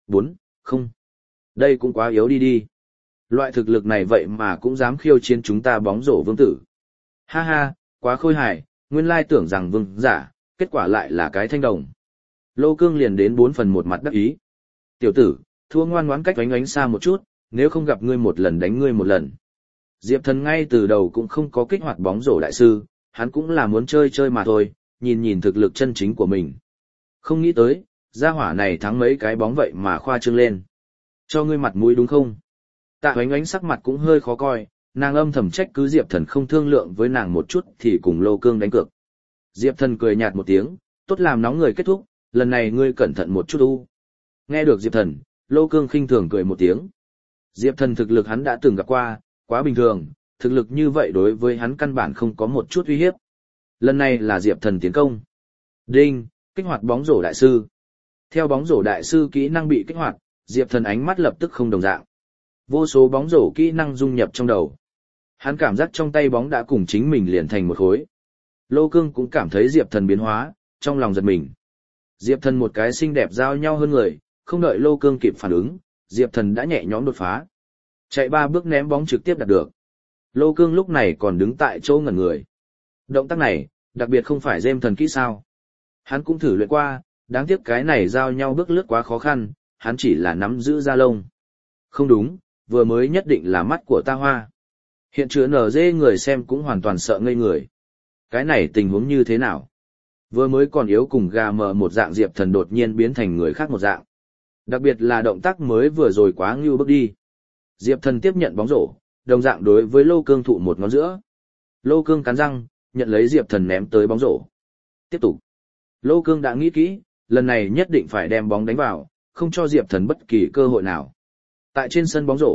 4-0. Đây cũng quá yếu đi. Loại thực lực này vậy mà cũng dám khiêu chiến chúng ta bóng rổ vương tử. Ha ha, quá khôi hài, nguyên lai tưởng rằng vương giả, kết quả lại là cái thanh đồng. Lô Cương liền đến 4 phần một mặt đắc ý. Tiểu tử, thua ngoan ngoãn cách oánh xa một chút, nếu không gặp ngươi một lần đánh ngươi một lần. Diệp Thần ngay từ đầu cũng không có kích hoạt bóng rổ đại sư, hắn cũng là muốn chơi mà thôi, nhìn thực lực chân chính của mình. Không nghĩ tới, gia hỏa này thắng mấy cái bóng vậy mà khoa trương lên. Cho ngươi mặt mũi đúng không? Tạ oánh sắc mặt cũng hơi khó coi, nàng âm thầm trách cứ Diệp Thần không thương lượng với nàng một chút thì cùng Lô Cương đánh cược. Diệp Thần cười nhạt một tiếng, tốt làm nóng người kết thúc, lần này ngươi cẩn thận một chút u. Nghe được Diệp Thần, Lô Cương khinh thường cười một tiếng. Diệp Thần thực lực hắn đã từng gặp qua, quá bình thường, thực lực như vậy đối với hắn căn bản không có một chút uy hiếp. Lần này là Diệp Thần tiến công. Đinh, kích hoạt bóng rổ đại sư. Theo bóng rổ đại sư kỹ năng bị kích hoạt, Diệp Thần ánh mắt lập tức không đồng dạng. Vô số bóng rổ kỹ năng dung nhập trong đầu. Hắn cảm giác trong tay bóng đã cùng chính mình liền thành một khối. Lô Cương cũng cảm thấy Diệp Thần biến hóa, trong lòng giật mình. Diệp Thần một cái xinh đẹp giao nhau hơn người, không đợi Lô Cương kịp phản ứng, Diệp Thần đã nhẹ nhõm đột phá. Chạy 3 bước ném bóng trực tiếp đạt được. Lô Cương lúc này còn đứng tại chỗ ngẩn người. Động tác này, đặc biệt không phải Dêm thần kỹ sao. Hắn cũng thử luyện qua, đáng tiếc cái này giao nhau bước lướt quá khó khăn, hắn chỉ là nắm giữ da lông. Không đúng, vừa mới nhất định là mắt của ta hoa. Hiện trường NG người xem cũng hoàn toàn sợ ngây người. Cái này tình huống như thế nào? Vừa mới còn yếu cùng gà mờ một dạng Diệp Thần đột nhiên biến thành người khác một dạng. Đặc biệt là động tác mới vừa rồi quá ngưu bước đi. Diệp Thần tiếp nhận bóng rổ, đồng dạng đối với Lô Cương thụ một ngón giữa. Lô Cương cắn răng, nhận lấy Diệp Thần ném tới bóng rổ. Tiếp tục. Lô Cương đã nghĩ kỹ, lần này nhất định phải đem bóng đánh vào, không cho Diệp Thần bất kỳ cơ hội nào. Tại trên sân bóng rổ,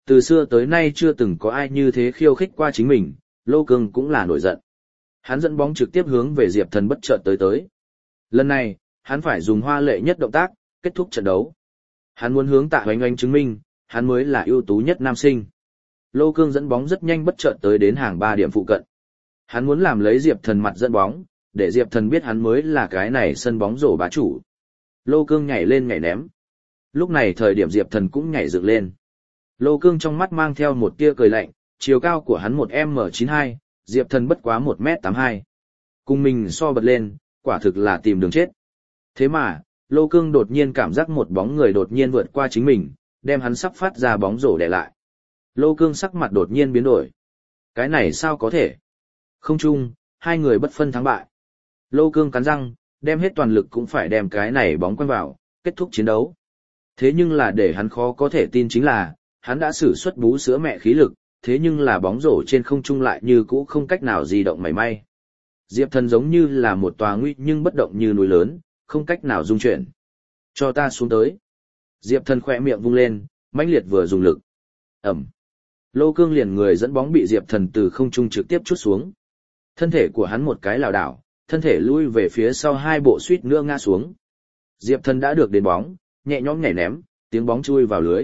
Từ xưa tới nay chưa từng có ai như thế khiêu khích qua chính mình, Lô Cương cũng là nổi giận. Hắn dẫn bóng trực tiếp hướng về Diệp Thần bất chợt tới. Lần này, hắn phải dùng hoa lệ nhất động tác, kết thúc trận đấu. Hắn muốn hướng Tạ Hoánh Oanh chứng minh, hắn mới là ưu tú nhất nam sinh. Lô Cương dẫn bóng rất nhanh bất chợt tới đến hàng 3 điểm phụ cận. Hắn muốn làm lấy Diệp Thần mặt dẫn bóng, để Diệp Thần biết hắn mới là cái này sân bóng rổ bá chủ. Lô Cương nhảy lên nhảy ném. Lúc này thời điểm Diệp Thần cũng nhảy dựng lên. Lô Cương trong mắt mang theo một tia cười lạnh, chiều cao của hắn 1m92, Diệp Thần bất quá 1m82. Cùng mình so bật lên, quả thực là tìm đường chết. Thế mà, Lô Cương đột nhiên cảm giác một bóng người đột nhiên vượt qua chính mình, đem hắn sắp phát ra bóng rổ đè lại. Lô Cương sắc mặt đột nhiên biến đổi. Cái này sao có thể? Không chung, hai người bất phân thắng bại. Lô Cương cắn răng, đem hết toàn lực cũng phải đem cái này bóng quăng vào, kết thúc chiến đấu. Thế nhưng là để hắn khó có thể tin chính là, hắn đã sử xuất bú sữa mẹ khí lực, thế nhưng là bóng rổ trên không trung lại như cũ không cách nào di động mảy may. Diệp Thần giống như là một tòa nguy nhưng bất động như núi lớn, không cách nào dung chuyển. Cho ta xuống tới. Diệp Thần khỏe miệng vung lên, mãnh liệt vừa dùng lực. Ẩm. Lô Cương liền người dẫn bóng bị Diệp Thần từ không trung trực tiếp trút xuống. Thân thể của hắn một cái lảo đảo, thân thể lui về phía sau hai bộ suýt nữa ngã xuống. Diệp Thần đã được đến bóng, nhẹ nhõm nhảy ném, tiếng bóng chui vào lưới.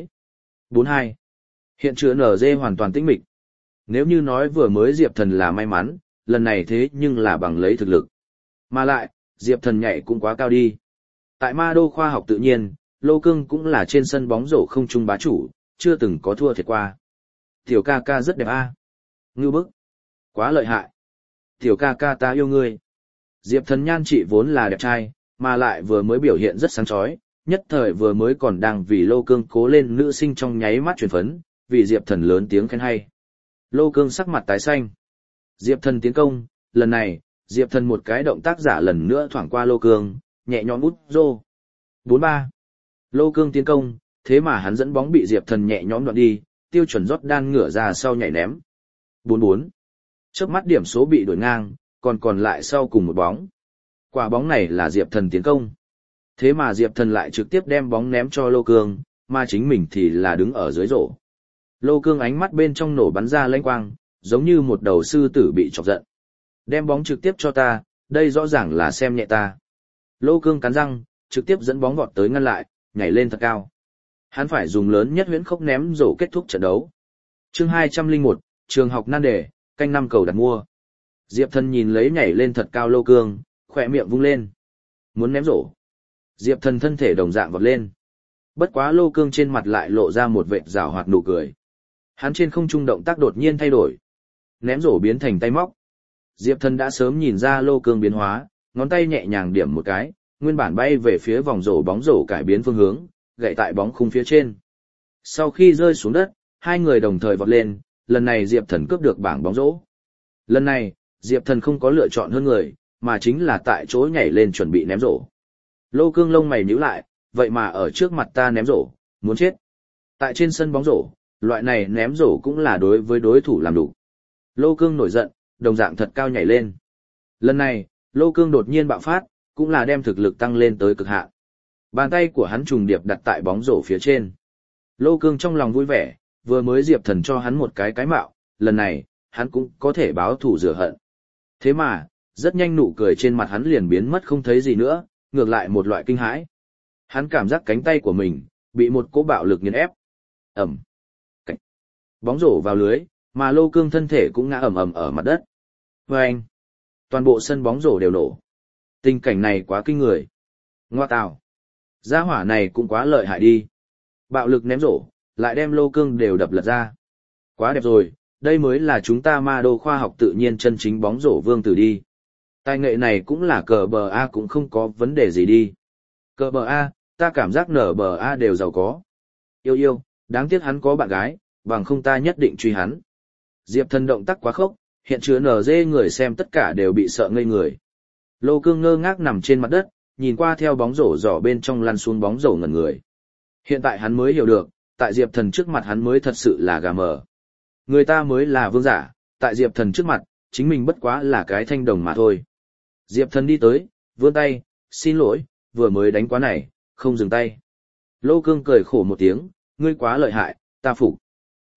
4-2. Hiện trường NG hoàn toàn tĩnh mịch. Nếu như nói vừa mới Diệp Thần là may mắn, lần này thế nhưng là bằng lấy thực lực. Mà lại, Diệp Thần nhảy cũng quá cao đi. Tại Ma Đô khoa học tự nhiên, Lô Cương cũng là trên sân bóng rổ không trung bá chủ, chưa từng có thua thiệt qua. Tiểu ca ca rất đẹp a. Ngưu bức. Quá lợi hại. Tiểu ca ca ta yêu ngươi. Diệp Thần nhan trị vốn là đẹp trai, mà lại vừa mới biểu hiện rất sáng chói, nhất thời vừa mới còn đang vì Lô Cương cố lên nữ sinh trong nháy mắt truyền phấn, vì Diệp Thần lớn tiếng khen hay. Lô Cương sắc mặt tái xanh. Diệp Thần tiến công, lần này, Diệp Thần một cái động tác giả lần nữa thoảng qua Lô Cương, nhẹ nhõm út rô. 4-3. Lô Cương tiến công, thế mà hắn dẫn bóng bị Diệp Thần nhẹ nhõm đoạn đi, tiêu chuẩn rót đan ngửa ra sau nhảy ném. 4-4. Chớp mắt điểm số bị đổi ngang, còn lại sau cùng một bóng. Quả bóng này là Diệp Thần tiến công. Thế mà Diệp Thần lại trực tiếp đem bóng ném cho Lô Cương, mà chính mình thì là đứng ở dưới rổ. Lô Cương ánh mắt bên trong nổ bắn ra lanh quang, giống như một đầu sư tử bị chọc giận. Đem bóng trực tiếp cho ta, đây rõ ràng là xem nhẹ ta. Lô Cương cắn răng, trực tiếp dẫn bóng vọt tới ngăn lại, nhảy lên thật cao. Hắn phải dùng lớn nhất huyễn khốc ném rổ kết thúc trận đấu. Chương 201, trường học nan đề, canh 5 cầu đặt mua. Diệp Thần nhìn lấy nhảy lên thật cao Lô Cương, khỏe miệng vung lên. Muốn ném rổ. Diệp Thần thân thể đồng dạng vọt lên. Bất quá Lô Cương trên mặt lại lộ ra một vệt rảo hoạt nụ cười. Hắn trên không trung động tác đột nhiên thay đổi. Ném rổ biến thành tay móc. Diệp Thần đã sớm nhìn ra Lô Cương biến hóa, ngón tay nhẹ nhàng điểm một cái, nguyên bản bay về phía vòng rổ bóng rổ cải biến phương hướng, gậy tại bóng khung phía trên. Sau khi rơi xuống đất, hai người đồng thời vọt lên, lần này Diệp Thần cướp được bảng bóng rổ. Lần này, Diệp Thần không có lựa chọn hơn người, mà chính là tại chỗ nhảy lên chuẩn bị ném rổ. Lô Cương lông mày nhíu lại, vậy mà ở trước mặt ta ném rổ, muốn chết. Tại trên sân bóng rổ, loại này ném rổ cũng là đối với đối thủ làm đủ. Lô Cương nổi giận, đồng dạng thật cao nhảy lên. Lần này, Lô Cương đột nhiên bạo phát, cũng là đem thực lực tăng lên tới cực hạn. Bàn tay của hắn trùng điệp đặt tại bóng rổ phía trên. Lô Cương trong lòng vui vẻ, vừa mới Diệp Thần cho hắn một cái mạo, lần này, hắn cũng có thể báo thù rửa hận. Thế mà, rất nhanh nụ cười trên mặt hắn liền biến mất không thấy gì nữa, ngược lại một loại kinh hãi. Hắn cảm giác cánh tay của mình, bị một cỗ bạo lực nghiền ép. Ẩm. Cảnh. Bóng rổ vào lưới, mà Lô Cương thân thể cũng ngã ầm ầm ở mặt đất. Vâng! Toàn bộ sân bóng rổ đều nổ. Tình cảnh này quá kinh người. Ngoa tào! Gia hỏa này cũng quá lợi hại đi. Bạo lực ném rổ, lại đem Lô Cương đều đập lật ra. Quá đẹp rồi, đây mới là chúng ta Ma Đô khoa học tự nhiên chân chính bóng rổ vương tử đi. Tài nghệ này cũng là cờ bờ A cũng không có vấn đề gì đi. Cờ bờ A, ta cảm giác nở bờ A đều giàu có. Yêu, đáng tiếc hắn có bạn gái, bằng không ta nhất định truy hắn. Diệp Thần động tác quá khốc, hiện chứa NG người xem tất cả đều bị sợ ngây người. Lô Cương ngơ ngác nằm trên mặt đất, nhìn qua theo bóng rổ giỏ bên trong lăn xuống bóng rổ ngẩn người. Hiện tại hắn mới hiểu được, tại Diệp Thần trước mặt hắn mới thật sự là gà mờ. Người ta mới là vương giả, tại Diệp Thần trước mặt, chính mình bất quá là cái thanh đồng mà thôi. Diệp Thần đi tới, vươn tay, xin lỗi, vừa mới đánh quá này, không dừng tay. Lô Cương cười khổ một tiếng, ngươi quá lợi hại, ta phục.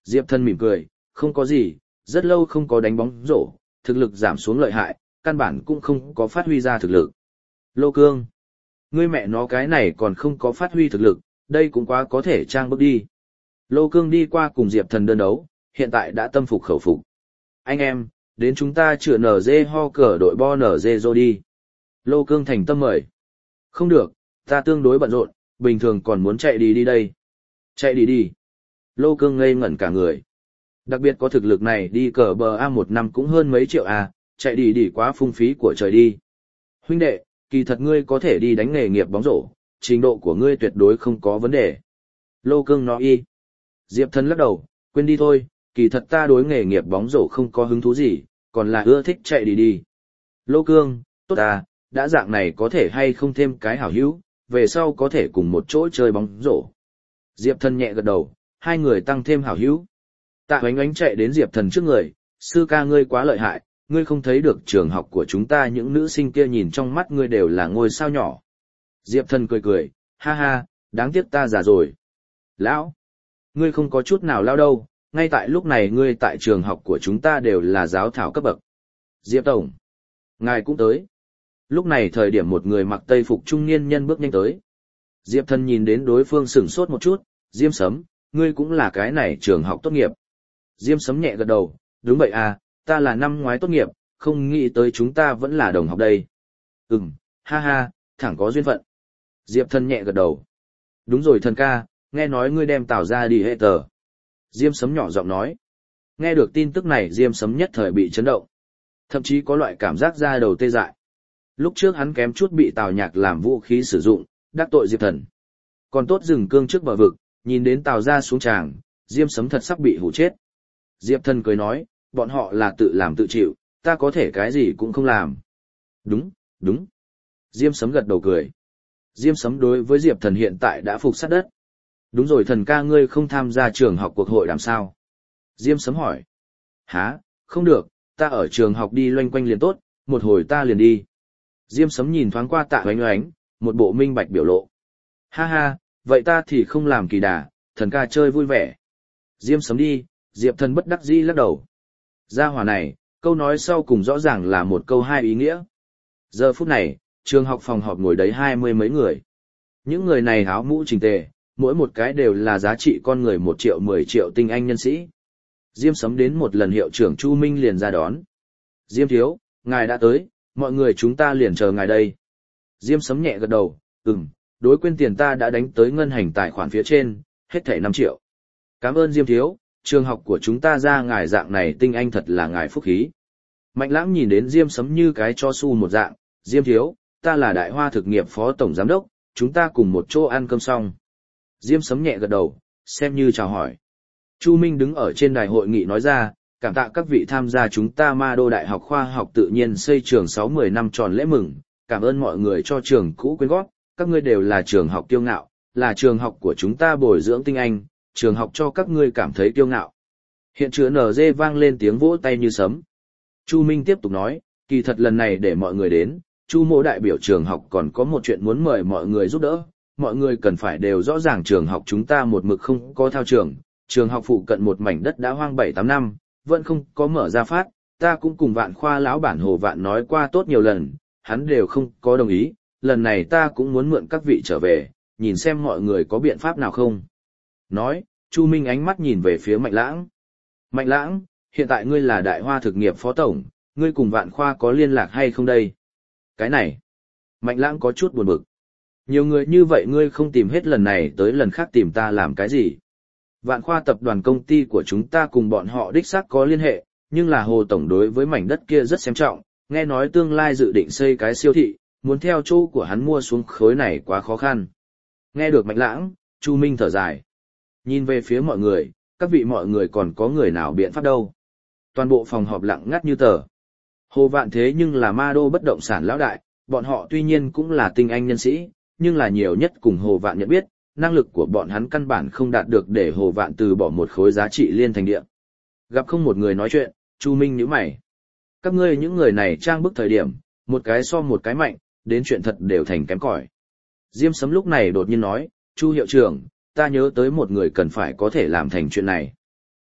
Diệp Thần mỉm cười, không có gì, rất lâu không có đánh bóng rổ, thực lực giảm xuống lợi hại, căn bản cũng không có phát huy ra thực lực. Lô Cương, ngươi mẹ nó cái này còn không có phát huy thực lực, đây cũng quá có thể trang bức đi. Lô Cương đi qua cùng Diệp Thần đơn đấu, hiện tại đã tâm phục khẩu phục. Anh em, đến chúng ta chữa NG ho cờ đội bo NG rồi đi. Lô Cương thành tâm mời. Không được, ta tương đối bận rộn, bình thường còn muốn chạy đi đi đây. Chạy đi đi. Lô Cương ngây ngẩn cả người. Đặc biệt có thực lực này đi cờ bờ A một năm cũng hơn mấy triệu A, chạy đi quá phung phí của trời đi. Huynh đệ, kỳ thật ngươi có thể đi đánh nghề nghiệp bóng rổ, trình độ của ngươi tuyệt đối không có vấn đề. Lô Cương nói y. Diệp Thần lắc đầu, quên đi thôi, kỳ thật ta đối nghề nghiệp bóng rổ không có hứng thú gì, còn là ưa thích chạy đi. Lô Cương, tốt à, đã dạng này có thể hay không thêm cái hảo hữu, về sau có thể cùng một chỗ chơi bóng rổ. Diệp Thần nhẹ gật đầu, hai người tăng thêm hảo hữu. Tạ Oánh Oánh chạy đến Diệp Thần trước người, sư ca ngươi quá lợi hại, ngươi không thấy được trường học của chúng ta những nữ sinh kia nhìn trong mắt ngươi đều là ngôi sao nhỏ. Diệp Thần cười cười, ha ha, đáng tiếc ta già rồi. Lão, ngươi không có chút nào lao đâu, ngay tại lúc này ngươi tại trường học của chúng ta đều là giáo thảo cấp bậc. Diệp Tổng, ngài cũng tới. Lúc này thời điểm một người mặc tây phục trung niên nhân bước nhanh tới. Diệp Thần nhìn đến đối phương sửng sốt một chút, Diêm Sấm, ngươi cũng là cái này trường học tốt nghiệp. Diêm Sấm nhẹ gật đầu, đúng vậy à, ta là năm ngoái tốt nghiệp, không nghĩ tới chúng ta vẫn là đồng học đây. Ha ha, thẳng có duyên phận. Diệp Thần nhẹ gật đầu. Đúng rồi thần ca, nghe nói ngươi đem Tào ra đi hệ tờ. Diêm Sấm nhỏ giọng nói. Nghe được tin tức này Diêm Sấm nhất thời bị chấn động. Thậm chí có loại cảm giác da đầu tê dại. Lúc trước hắn kém chút bị Tào Nhạc làm vũ khí sử dụng, đắc tội Diệp Thần. Còn tốt dừng cương trước bờ vực, nhìn đến Tào ra xuống tràng, Diêm Sấm thật sắp bị hủ chết. Diệp Thần cười nói, bọn họ là tự làm tự chịu, ta có thể cái gì cũng không làm. Đúng. Diêm Sấm gật đầu cười. Diêm Sấm đối với Diệp Thần hiện tại đã phục sát đất. Đúng rồi thần ca ngươi không tham gia trường học cuộc hội làm sao? Diêm Sấm hỏi. Hả, không được, ta ở trường học đi loanh quanh liền tốt, một hồi ta liền đi. Diêm Sấm nhìn thoáng qua Tạ Oánh Oánh, một bộ minh bạch biểu lộ. Ha ha, vậy ta thì không làm kỳ đà, thần ca chơi vui vẻ. Diêm Sấm đi, Diệp Thần bất đắc dĩ lắc đầu. Gia hỏa này, câu nói sau cùng rõ ràng là một câu hai ý nghĩa. Giờ phút này, trường học phòng họp ngồi đấy 20 mấy người. Những người này áo mũ chỉnh tề, mỗi một cái đều là giá trị con người 1 triệu 10 triệu tinh anh nhân sĩ. Diêm Sấm đến một lần hiệu trưởng Chu Minh liền ra đón. Diêm thiếu, ngài đã tới, mọi người chúng ta liền chờ ngài đây. Diêm Sấm nhẹ gật đầu, đối quên tiền ta đã đánh tới ngân hành tài khoản phía trên, hết thảy 5 triệu. Cảm ơn Diêm thiếu, trường học của chúng ta ra ngài dạng này tinh anh thật là ngài phúc khí. Mạnh Lãng nhìn đến Diêm Sấm như cái cho su một dạng, Diêm thiếu, ta là Đại Hoa thực nghiệp phó tổng giám đốc, chúng ta cùng một chỗ ăn cơm xong. Diêm Sấm nhẹ gật đầu, xem như chào hỏi. Chu Minh đứng ở trên đài hội nghị nói ra, cảm tạ các vị tham gia chúng ta Ma Đô Đại học Khoa học Tự nhiên xây trường 60 năm tròn lễ mừng, cảm ơn mọi người cho trường cũ quyên góp, các ngươi đều là trường học kiêu ngạo, là trường học của chúng ta bồi dưỡng tinh anh, trường học cho các ngươi cảm thấy kiêu ngạo. Hiện trường NG vang lên tiếng vỗ tay như sấm. Chu Minh tiếp tục nói, kỳ thật lần này để mọi người đến, Chu Mỗ đại biểu trường học còn có một chuyện muốn mời mọi người giúp đỡ, mọi người cần phải đều rõ ràng trường học chúng ta một mực không có thao trường, trường học phụ cận một mảnh đất đã hoang 7-8 năm, vẫn không có mở ra phát, ta cũng cùng Vạn Khoa lão bản Hồ Vạn nói qua tốt nhiều lần, hắn đều không có đồng ý, lần này ta cũng muốn mượn các vị trở về, nhìn xem mọi người có biện pháp nào không. Nói, Chu Minh ánh mắt nhìn về phía Mạnh Lãng. Mạnh Lãng, hiện tại ngươi là Đại Hoa thực nghiệp phó tổng, ngươi cùng Vạn Khoa có liên lạc hay không đây? Cái này, Mạnh Lãng có chút buồn bực. Nhiều người như vậy ngươi không tìm hết lần này tới lần khác tìm ta làm cái gì? Vạn Khoa tập đoàn công ty của chúng ta cùng bọn họ đích xác có liên hệ, nhưng là Hồ Tổng đối với mảnh đất kia rất xem trọng, nghe nói tương lai dự định xây cái siêu thị, muốn theo chỗ của hắn mua xuống khối này quá khó khăn. Nghe được Mạnh Lãng, Chu Minh thở dài. Nhìn về phía mọi người, các vị mọi người còn có người nào biện pháp đâu. Toàn bộ phòng họp lặng ngắt như tờ. Hồ Vạn thế nhưng là Ma Đô bất động sản lão đại, bọn họ tuy nhiên cũng là tinh anh nhân sĩ, nhưng là nhiều nhất cùng Hồ Vạn nhận biết, năng lực của bọn hắn căn bản không đạt được để Hồ Vạn từ bỏ một khối giá trị liên thành địa. Gặp không một người nói chuyện, Chu Minh nhíu mày. Các ngươi những người này trang bức thời điểm, một cái so một cái mạnh, đến chuyện thật đều thành kém cỏi. Diêm Sấm lúc này đột nhiên nói, Chu hiệu trưởng, ta nhớ tới một người cần phải có thể làm thành chuyện này.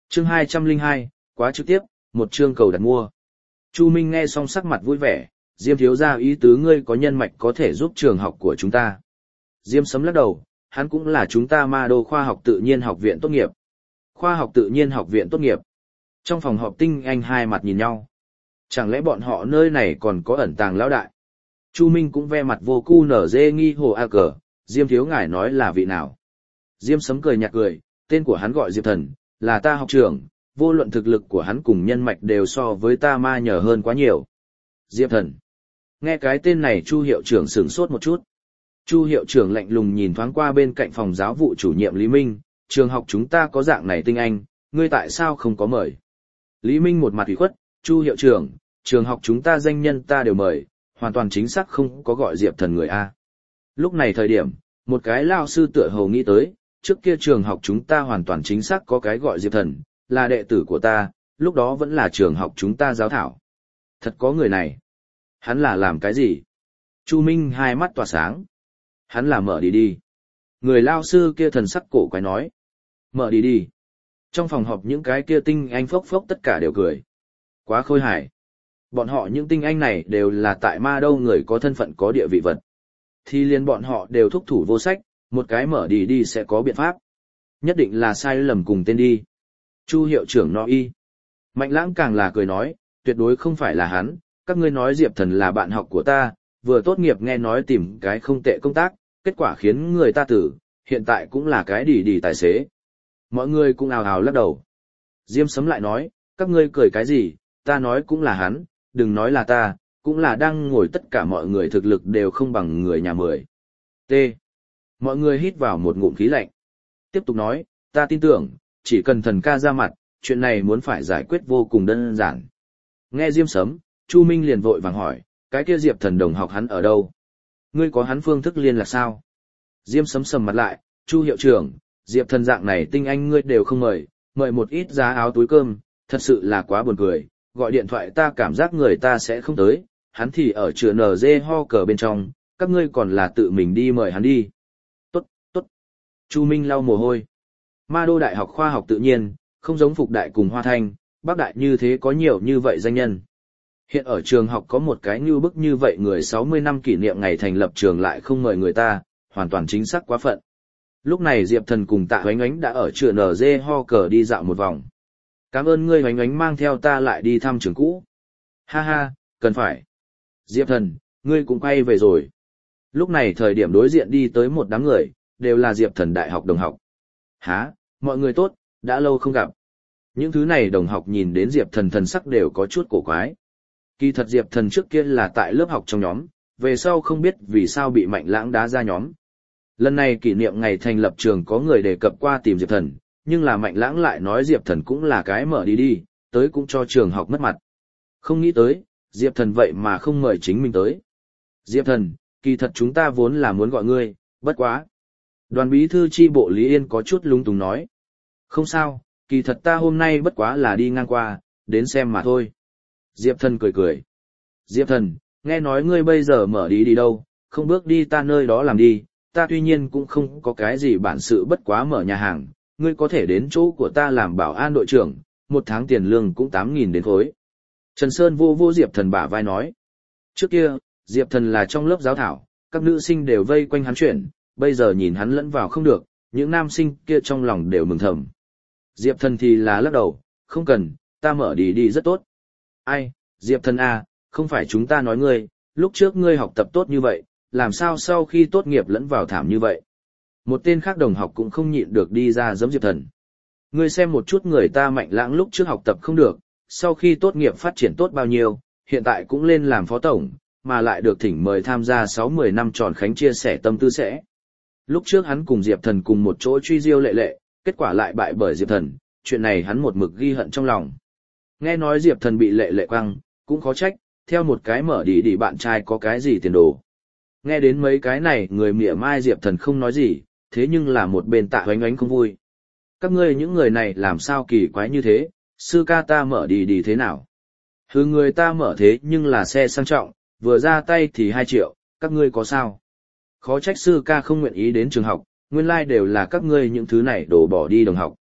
Chương 202, quá trực tiếp, một chương cầu đặt mua. Chu Minh nghe xong sắc mặt vui vẻ, Diêm thiếu gia ý tứ ngươi có nhân mạch có thể giúp trường học của chúng ta. Diêm Sấm lắc đầu, hắn cũng là chúng ta Ma Đô khoa học tự nhiên học viện tốt nghiệp. Khoa học tự nhiên học viện tốt nghiệp. Trong phòng họp tinh anh hai mặt nhìn nhau. Chẳng lẽ bọn họ nơi này còn có ẩn tàng lão đại? Chu Minh cũng ve mặt vô cu nở dê nghi hồ a cờ, Diêm thiếu ngài nói là vị nào? Diêm Sấm cười nhạt cười, tên của hắn gọi Diệp Thần, là ta học trưởng, vô luận thực lực của hắn cùng nhân mạch đều so với ta ma nhờ hơn quá nhiều. Diệp Thần. Nghe cái tên này Chu hiệu trưởng sửng sốt một chút. Chu hiệu trưởng lạnh lùng nhìn thoáng qua bên cạnh phòng giáo vụ chủ nhiệm Lý Minh, trường học chúng ta có dạng này tinh anh, ngươi tại sao không có mời? Lý Minh một mặt ủy khuất, Chu hiệu trưởng, trường học chúng ta danh nhân ta đều mời, hoàn toàn chính xác không có gọi Diệp Thần người A. Lúc này thời điểm, một cái lao sư tựa hồ nghĩ tới, trước kia trường học chúng ta hoàn toàn chính xác có cái gọi Diệp Thần, là đệ tử của ta, lúc đó vẫn là trường học chúng ta giáo thảo. Thật có người này. Hắn là làm cái gì? Chu Minh hai mắt tỏa sáng. Hắn là mở đi đi. Người lao sư kia thần sắc cổ quái nói. Mở đi đi. Trong phòng họp những cái kia tinh anh phốc phốc tất cả đều cười. Quá khôi hài. Bọn họ những tinh anh này đều là tại Ma Đô người có thân phận có địa vị vật. Thì liền bọn họ đều thúc thủ vô sách, một cái mở đi đi sẽ có biện pháp. Nhất định là sai lầm cùng tên đi. Chu hiệu trưởng nói. Mạnh Lãng càng là cười nói, tuyệt đối không phải là hắn, các ngươi nói Diệp Thần là bạn học của ta, vừa tốt nghiệp nghe nói tìm cái không tệ công tác, kết quả khiến người ta tử, hiện tại cũng là cái đi tài xế. Mọi người cũng ào ào lắc đầu. Diêm Sấm lại nói, các ngươi cười cái gì, ta nói cũng là hắn, đừng nói là ta, cũng là đang ngồi tất cả mọi người thực lực đều không bằng người nhà mười. T. Mọi người hít vào một ngụm khí lạnh. Tiếp tục nói, ta tin tưởng, chỉ cần Thần ca ra mặt, chuyện này muốn phải giải quyết vô cùng đơn giản. Nghe Diêm Sấm, Chu Minh liền vội vàng hỏi, cái kia Diệp Thần đồng học hắn ở đâu? Ngươi có hắn phương thức liên lạc sao? Diêm Sấm sầm mặt lại, Chu hiệu trưởng, Diệp Thần dạng này tinh anh ngươi đều không mời, mời một ít giá áo túi cơm, thật sự là quá buồn cười, gọi điện thoại ta cảm giác người ta sẽ không tới, hắn thì ở chữa NG ho cờ bên trong, các ngươi còn là tự mình đi mời hắn đi. Tốt, tốt. Chu Minh lau mồ hôi. Ma Đô Đại học khoa học tự nhiên, không giống Phục Đại cùng Hoa Thanh, Bắc Đại như thế có nhiều như vậy danh nhân. Hiện ở trường học có một cái như bức như vậy người 60 năm kỷ niệm ngày thành lập trường lại không mời người ta, hoàn toàn chính xác quá phận. Lúc này Diệp Thần cùng Tạ Hoánh Ánh đã ở chữa NG ho cờ đi dạo một vòng. Cảm ơn ngươi Hoánh Ánh mang theo ta lại đi thăm trường cũ. Ha ha, cần phải. Diệp Thần, ngươi cũng quay về rồi. Lúc này thời điểm đối diện đi tới một đám người, đều là Diệp Thần đại học đồng học. Hả, mọi người tốt, đã lâu không gặp. Những thứ này đồng học nhìn đến Diệp Thần thần sắc đều có chút cổ quái. Kỳ thật Diệp Thần trước kia là tại lớp học trong nhóm, về sau không biết vì sao bị Mạnh Lãng đá ra nhóm. Lần này kỷ niệm ngày thành lập trường có người đề cập qua tìm Diệp Thần, nhưng là Mạnh Lãng lại nói Diệp Thần cũng là cái mở đi, tới cũng cho trường học mất mặt. Không nghĩ tới, Diệp Thần vậy mà không mời chính mình tới. Diệp Thần, kỳ thật chúng ta vốn là muốn gọi ngươi, bất quá. Đoàn bí thư chi bộ Lý Yên có chút lung túng nói. Không sao, kỳ thật ta hôm nay bất quá là đi ngang qua, đến xem mà thôi. Diệp Thần cười cười. Diệp Thần, nghe nói ngươi bây giờ mở đi đâu, không bước đi ta nơi đó làm đi, ta tuy nhiên cũng không có cái gì bản sự bất quá mở nhà hàng, ngươi có thể đến chỗ của ta làm bảo an đội trưởng, một tháng tiền lương cũng 8.000 đến khối. Trần Sơn vô Diệp Thần bả vai nói. Trước kia, Diệp Thần là trong lớp giáo thảo, các nữ sinh đều vây quanh hắn chuyển, bây giờ nhìn hắn lẫn vào không được, những nam sinh kia trong lòng đều mừng thầm. Diệp Thần thì là lắc đầu, không cần, ta mở đi rất tốt. Ai, Diệp Thần à, không phải chúng ta nói ngươi, lúc trước ngươi học tập tốt như vậy, làm sao sau khi tốt nghiệp lẫn vào thảm như vậy. Một tên khác đồng học cũng không nhịn được đi ra giẫm Diệp Thần. Ngươi xem một chút người ta Mạnh Lãng lúc trước học tập không được, sau khi tốt nghiệp phát triển tốt bao nhiêu, hiện tại cũng lên làm phó tổng, mà lại được thỉnh mời tham gia 6-10 năm tròn khánh chia sẻ tâm tư sẽ. Lúc trước hắn cùng Diệp Thần cùng một chỗ truy diêu lệ, kết quả lại bại bởi Diệp Thần, chuyện này hắn một mực ghi hận trong lòng. Nghe nói Diệp Thần bị lệ quăng, cũng khó trách, theo một cái mở đi bạn trai có cái gì tiền đồ. Nghe đến mấy cái này người mỉa mai Diệp Thần không nói gì, thế nhưng là một bên Tạ Hoánh Ánh không vui. Các ngươi những người này làm sao kỳ quái như thế, sư ca ta mở đi thế nào? Hừ, người ta mở thế nhưng là xe sang trọng, vừa ra tay thì 2 triệu, các ngươi có sao? Khó trách sư ca không nguyện ý đến trường học, nguyên lai đều là các ngươi những thứ này đổ bỏ đi đồng học.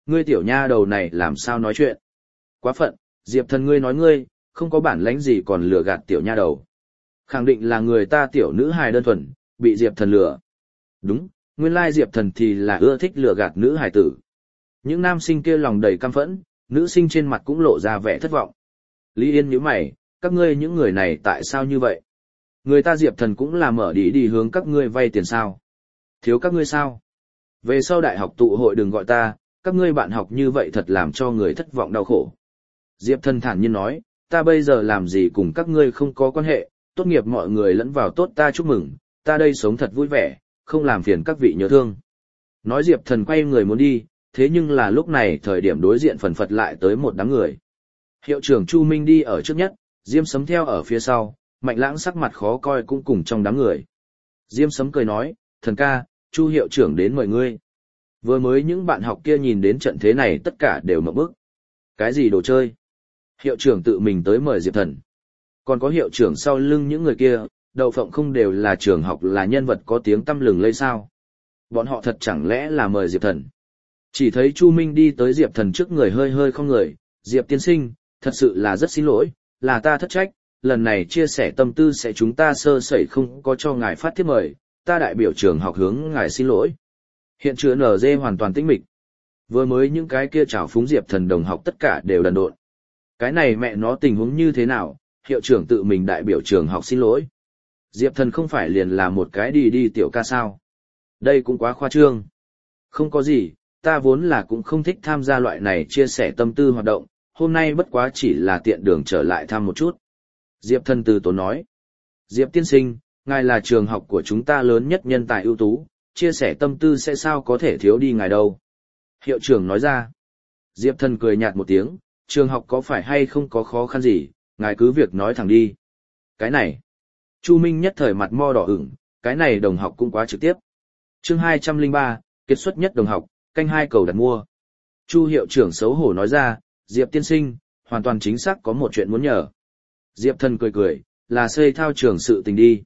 Ngươi tiểu nha đầu này làm sao nói chuyện? Quá phận, Diệp Thần ngươi nói ngươi, không có bản lãnh gì còn lừa gạt tiểu nha đầu. Khẳng định là người ta tiểu nữ hài đơn thuần, bị Diệp Thần lừa. Đúng, nguyên lai Diệp Thần thì là ưa thích lừa gạt nữ hài tử. Những nam sinh kia lòng đầy căm phẫn, nữ sinh trên mặt cũng lộ ra vẻ thất vọng. Lý Yên nhíu mày, các ngươi những người này tại sao như vậy? Người ta Diệp Thần cũng là mở đi hướng các ngươi vay tiền sao? Thiếu các ngươi sao? Về sau đại học tụ hội đừng gọi ta, các ngươi bạn học như vậy thật làm cho người thất vọng đau khổ. Diệp Thần thản nhiên nói, ta bây giờ làm gì cùng các ngươi không có quan hệ, tốt nghiệp mọi người lẫn vào tốt ta chúc mừng, ta đây sống thật vui vẻ, không làm phiền các vị nhớ thương. Nói Diệp Thần quay người muốn đi, thế nhưng là lúc này thời điểm đối diện phần phật lại tới một đám người. Hiệu trưởng Chu Minh đi ở trước nhất, Diêm Sấm theo ở phía sau, Mạnh Lãng sắc mặt khó coi cũng cùng trong đám người. Diêm Sấm cười nói, Thần ca, Chu hiệu trưởng đến mời ngươi. Vừa mới những bạn học kia nhìn đến trận thế này tất cả đều ngậm bức. Cái gì đồ chơi? Hiệu trưởng tự mình tới mời Diệp Thần. Còn có hiệu trưởng sau lưng những người kia, đậu phộng không đều là trường học là nhân vật có tiếng tăm lừng lây sao? Bọn họ thật chẳng lẽ là mời Diệp Thần? Chỉ thấy Chu Minh đi tới Diệp Thần trước người hơi hơi không người, Diệp tiên sinh, thật sự là rất xin lỗi, là ta thất trách, lần này chia sẻ tâm tư sẽ chúng ta sơ sẩy không có cho ngài phát thiếp mời, ta đại biểu trường học hướng ngài xin lỗi. Hiện trường NG hoàn toàn tĩnh mịch. Vừa mới những cái kia trào phúng Diệp Thần đồng học tất cả đều đần độn. Cái này mẹ nó tình huống như thế nào, hiệu trưởng tự mình đại biểu trường học xin lỗi. Diệp Thần không phải liền là một cái đi tiểu ca sao. Đây cũng quá khoa trương. Không có gì, ta vốn là cũng không thích tham gia loại này chia sẻ tâm tư hoạt động, hôm nay bất quá chỉ là tiện đường trở lại thăm một chút. Diệp Thần từ tốn nói. Diệp tiên sinh, ngài là trường học của chúng ta lớn nhất nhân tài ưu tú, chia sẻ tâm tư sẽ sao có thể thiếu đi ngài đâu. Hiệu trưởng nói ra. Diệp Thần cười nhạt một tiếng, trường học có phải hay không có khó khăn gì, ngài cứ việc nói thẳng đi. Cái này. Chu Minh nhất thời mặt mo đỏ ửng, cái này đồng học cũng quá trực tiếp. Chương 203, kiệt xuất nhất đồng học, canh 2 cầu đặt mua. Chu hiệu trưởng xấu hổ nói ra, Diệp tiên sinh, hoàn toàn chính xác có một chuyện muốn nhờ. Diệp Thần cười cười, là xây thao trường sự tình đi.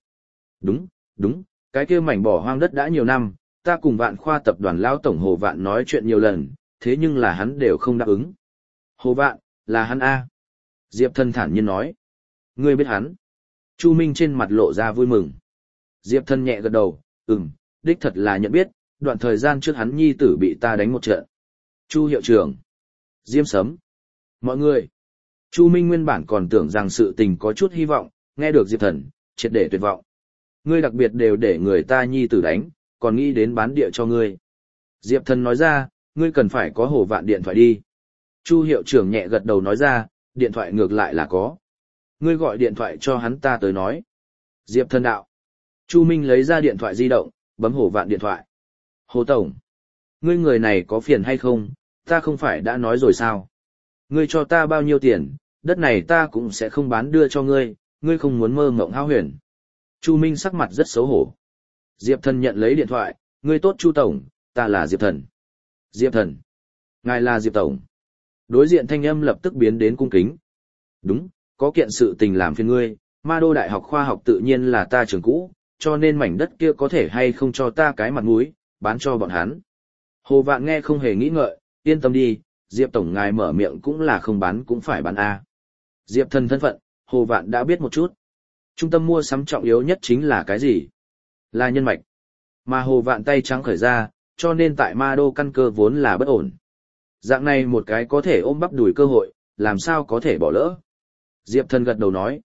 Đúng, cái kia mảnh bỏ hoang đất đã nhiều năm, ta cùng Vạn Khoa tập đoàn lão tổng Hồ Vạn nói chuyện nhiều lần, thế nhưng là hắn đều không đáp ứng. Hồ Vạn, là hắn A. Diệp Thần thản nhiên nói. Ngươi biết hắn. Chu Minh trên mặt lộ ra vui mừng. Diệp Thần nhẹ gật đầu, đích thật là nhận biết, đoạn thời gian trước hắn nhi tử bị ta đánh một trận. Chu hiệu trưởng. Diêm Sấm. Mọi người. Chu Minh nguyên bản còn tưởng rằng sự tình có chút hy vọng, nghe được Diệp Thần, triệt để tuyệt vọng. Ngươi đặc biệt đều để người ta nhi tử đánh, còn nghĩ đến bán địa cho ngươi. Diệp Thần nói ra, ngươi cần phải có Hồ Vạn điện thoại đi. Chu hiệu trưởng nhẹ gật đầu nói ra, điện thoại ngược lại là có. Ngươi gọi điện thoại cho hắn ta tới nói. Diệp Thần đạo. Chu Minh lấy ra điện thoại di động, bấm Hồ Vạn điện thoại. Hồ Tổng. Ngươi người này có phiền hay không, ta không phải đã nói rồi sao. Ngươi cho ta bao nhiêu tiền, đất này ta cũng sẽ không bán đưa cho ngươi, ngươi không muốn mơ mộng hao huyền. Chu Minh sắc mặt rất xấu hổ. Diệp Thần nhận lấy điện thoại, ngươi tốt Chu Tổng, ta là Diệp Thần. Diệp Thần. Ngài là Diệp Tổng. Đối diện thanh âm lập tức biến đến cung kính. Đúng, có kiện sự tình làm phiền ngươi, Ma Đô Đại học Khoa học Tự nhiên là ta trường cũ, cho nên mảnh đất kia có thể hay không cho ta cái mặt mũi, bán cho bọn hắn. Hồ Vạn nghe không hề nghĩ ngợi, yên tâm đi, Diệp Tổng ngài mở miệng cũng là không bán cũng phải bán A. Diệp Thần thân phận, Hồ Vạn đã biết một chút. Trung tâm mua sắm trọng yếu nhất chính là cái gì? Là nhân mạch. Mà Hồ Vạn tay trắng khởi ra, cho nên tại Ma Đô căn cơ vốn là bất ổn. Dạng này một cái có thể ôm bắp đùi cơ hội, làm sao có thể bỏ lỡ. Diệp Thần gật đầu nói,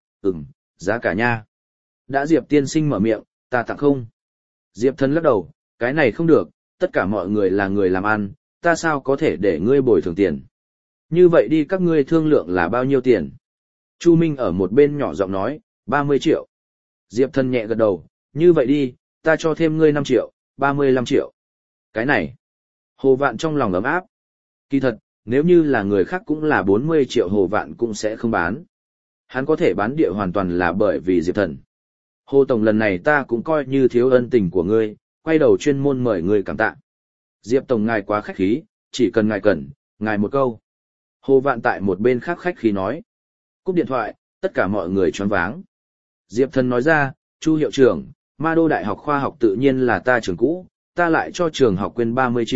giá cả nha. Đã Diệp tiên sinh mở miệng, ta tặng không. Diệp Thần lắc đầu, cái này không được, tất cả mọi người là người làm ăn, ta sao có thể để ngươi bồi thường tiền. Như vậy đi các ngươi thương lượng là bao nhiêu tiền? Chu Minh ở một bên nhỏ giọng nói, 30 triệu. Diệp Thần nhẹ gật đầu, như vậy đi, ta cho thêm ngươi 5 triệu, 35 triệu. Cái này. Hồ Vạn trong lòng ấm áp. Kỳ thật, nếu như là người khác cũng là 40 triệu Hồ Vạn cũng sẽ không bán. Hắn có thể bán địa hoàn toàn là bởi vì Diệp Thần. Hồ Tổng lần này ta cũng coi như thiếu ân tình của ngươi, quay đầu chuyên môn mời ngươi cảm tạ. Diệp Tổng ngài quá khách khí, chỉ cần ngài cần, ngài một câu. Hồ Vạn tại một bên khác khách khí nói. Cúp điện thoại, tất cả mọi người choáng váng. Diệp Thần nói ra, Chu hiệu trưởng, Ma Đô Đại học Khoa học Tự nhiên là ta trường cũ, ta lại cho trường học quên 30 triệu,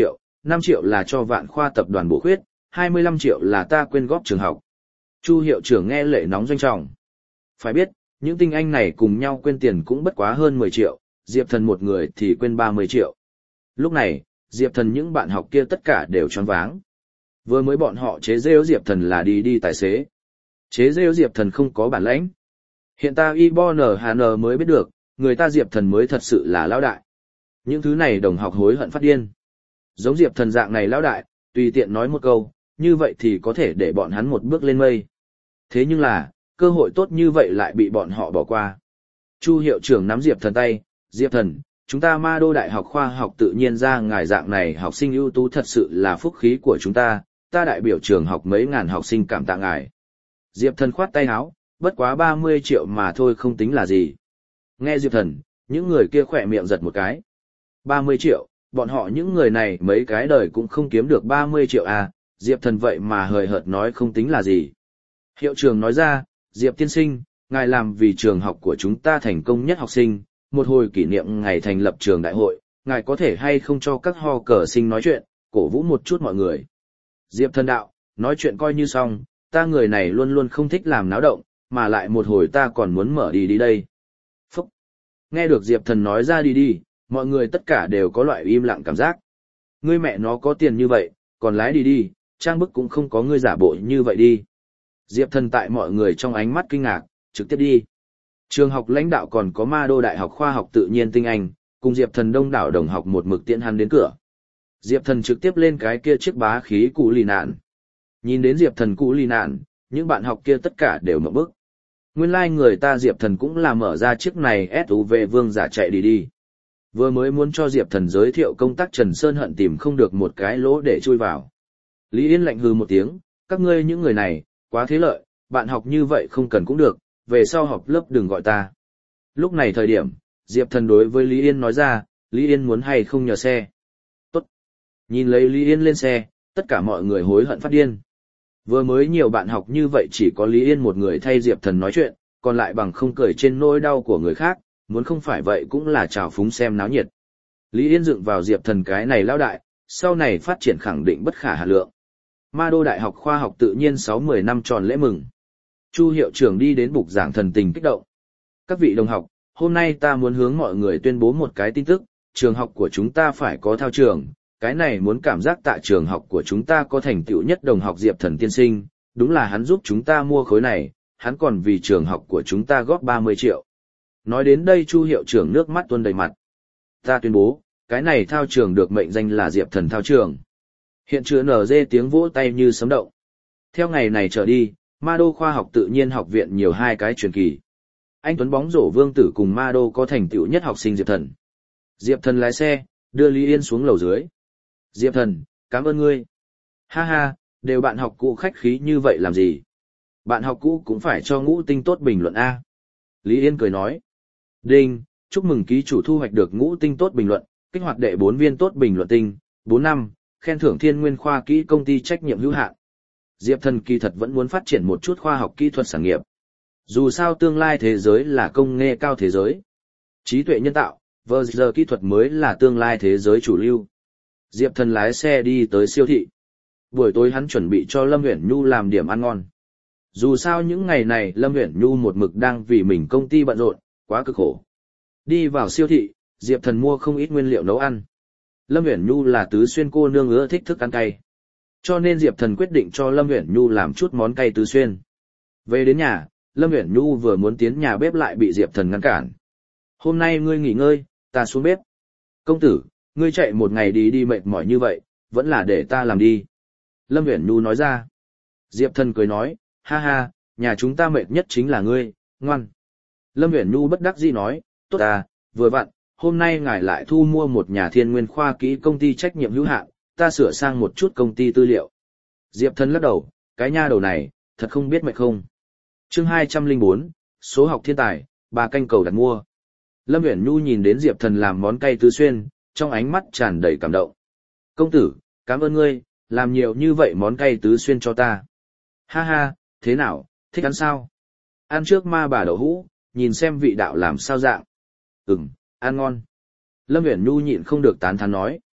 5 triệu là cho Vạn Khoa tập đoàn bổ khuyết, 25 triệu là ta quyên góp trường học. Chu hiệu trưởng nghe lệ nóng doanh trọng. Phải biết, những tinh anh này cùng nhau quyên tiền cũng bất quá hơn 10 triệu, Diệp Thần một người thì quyên 30 triệu. Lúc này, Diệp Thần những bạn học kia tất cả đều choáng váng. Vừa mới bọn họ chế giễu Diệp Thần là đi tài xế. Chế giễu Diệp Thần không có bản lãnh. Hiện ta IBONHN mới biết được, người ta Diệp Thần mới thật sự là lão đại. Những thứ này đồng học hối hận phát điên. Giống Diệp Thần dạng này lão đại, tùy tiện nói một câu, như vậy thì có thể để bọn hắn một bước lên mây. Thế nhưng là, cơ hội tốt như vậy lại bị bọn họ bỏ qua. Chu hiệu trưởng nắm Diệp Thần tay, Diệp Thần, chúng ta Ma Đô Đại học Khoa học Tự nhiên ra ngài dạng này học sinh ưu tú thật sự là phúc khí của chúng ta đại biểu trường học mấy ngàn học sinh cảm tạ ngài. Diệp Thần khoát tay áo, bất quá 30 triệu mà thôi không tính là gì. Nghe Diệp Thần, những người kia khỏe miệng giật một cái. 30 triệu, bọn họ những người này mấy cái đời cũng không kiếm được 30 triệu à, Diệp Thần vậy mà hời hợt nói không tính là gì. Hiệu trưởng nói ra, Diệp tiên sinh, ngài làm vì trường học của chúng ta thành công nhất học sinh, một hồi kỷ niệm ngày thành lập trường đại hội, ngài có thể hay không cho các ho cờ sinh nói chuyện, cổ vũ một chút mọi người. Diệp Thần đạo, nói chuyện coi như xong, ta người này luôn luôn không thích làm náo động, mà lại một hồi ta còn muốn mở đi đây. Phúc! Nghe được Diệp Thần nói ra đi, mọi người tất cả đều có loại im lặng cảm giác. Ngươi mẹ nó có tiền như vậy, còn lái đi, trang bức cũng không có ngươi giả bộ như vậy đi. Diệp Thần tại mọi người trong ánh mắt kinh ngạc, trực tiếp đi. Trường học lãnh đạo còn có Ma Đô Đại học Khoa học Tự nhiên tinh anh, cùng Diệp Thần đông đảo đồng học một mực tiễn hắn đến cửa. Diệp Thần trực tiếp lên cái kia chiếc bá khí cụ lì nạn. Nhìn đến Diệp Thần cụ lì nạn, những bạn học kia tất cả đều ngậm bức. Nguyên lai người ta Diệp Thần cũng là mở ra chiếc này SUV vương giả chạy đi. Vừa mới muốn cho Diệp Thần giới thiệu công tác Trần Sơn Hận tìm không được một cái lỗ để chui vào. Lý Yên lạnh hừ một tiếng, các ngươi những người này, quá thế lợi, bạn học như vậy không cần cũng được, về sau học lớp đừng gọi ta. Lúc này thời điểm, Diệp Thần đối với Lý Yên nói ra, Lý Yên muốn hay không nhờ xe. Tốt. Nhìn lấy Lý Yên lên xe, tất cả mọi người hối hận phát điên. Vừa mới nhiều bạn học như vậy chỉ có Lý Yên một người thay Diệp Thần nói chuyện, còn lại bằng không cười trên nỗi đau của người khác, muốn không phải vậy cũng là trào phúng xem náo nhiệt. Lý Yên dựng vào Diệp Thần cái này lão đại, sau này phát triển khẳng định bất khả hà lượng. Ma Đô Đại học Khoa học Tự nhiên 60 năm tròn lễ mừng. Chu hiệu trưởng đi đến bục giảng thần tình kích động. Các vị đồng học, hôm nay ta muốn hướng mọi người tuyên bố một cái tin tức, trường học của chúng ta phải có thao trường, cái này muốn cảm giác tại trường học của chúng ta có thành tựu nhất đồng học Diệp Thần tiên sinh, đúng là hắn giúp chúng ta mua khối này, hắn còn vì trường học của chúng ta góp 30 triệu. Nói đến đây Chu hiệu trưởng nước mắt tuôn đầy mặt. Ta tuyên bố, cái này thao trường được mệnh danh là Diệp Thần thao trường. Hiện trường nở dê tiếng vỗ tay như sấm động. Theo ngày này trở đi, Ma Đô Khoa học Tự nhiên học viện nhiều hai cái truyền kỳ. Anh Tuấn bóng rổ Vương Tử cùng Ma Đô có thành tựu nhất học sinh Diệp Thần. Diệp Thần lái xe, đưa Lý Yên xuống lầu dưới. Diệp Thần, cảm ơn ngươi. Ha ha, đều bạn học cũ khách khí như vậy làm gì? Bạn học cũ cũng phải cho ngũ tinh tốt bình luận A. Lý Yên cười nói. Đinh, chúc mừng ký chủ thu hoạch được ngũ tinh tốt bình luận, kích hoạt đệ 4 viên tốt bình luận tinh, 4 năm, khen thưởng Thiên Nguyên Khoa Kỹ công ty trách nhiệm hữu hạn. Diệp Thần kỳ thật vẫn muốn phát triển một chút khoa học kỹ thuật sản nghiệp. Dù sao tương lai thế giới là công nghệ cao thế giới. Trí tuệ nhân tạo, giờ kỹ thuật mới là tương lai thế giới chủ lưu. Diệp Thần lái xe đi tới siêu thị. Buổi tối hắn chuẩn bị cho Lâm Uyển Nhu làm điểm ăn ngon. Dù sao những ngày này Lâm Uyển Nhu một mực đang vì mình công ty bận rộn, quá cực khổ. Đi vào siêu thị, Diệp Thần mua không ít nguyên liệu nấu ăn. Lâm Uyển Nhu là tứ xuyên cô nương ưa thích thức ăn cay. Cho nên Diệp Thần quyết định cho Lâm Uyển Nhu làm chút món cay tứ xuyên. Về đến nhà, Lâm Uyển Nhu vừa muốn tiến nhà bếp lại bị Diệp Thần ngăn cản. Hôm nay ngươi nghỉ ngơi, ta xuống bếp. Công tử, ngươi chạy một ngày đi mệt mỏi như vậy, vẫn là để ta làm đi. Lâm Uyển Nhu nói ra. Diệp Thần cười nói, ha ha, nhà chúng ta mệt nhất chính là ngươi, ngoan. Lâm Uyển Nhu bất đắc dĩ nói, tốt à, vừa vặn, hôm nay ngài lại thu mua một nhà Thiên Nguyên Khoa Kỹ công ty trách nhiệm hữu hạn, ta sửa sang một chút công ty tư liệu. Diệp Thần lắc đầu, cái nha đầu này, thật không biết mệt không. Chương 204, số học thiên tài, 3 canh cầu đặt mua. Lâm Uyển Nhu nhìn đến Diệp Thần làm món cay tứ xuyên, trong ánh mắt tràn đầy cảm động. Công tử, cảm ơn ngươi, làm nhiều như vậy món cay tứ xuyên cho ta. Ha ha, thế nào, thích ăn sao? Ăn trước ma bà đậu hũ, nhìn xem vị đạo làm sao dạng. Ăn ngon. Lâm Uyển Nhu nhịn không được tán thán nói.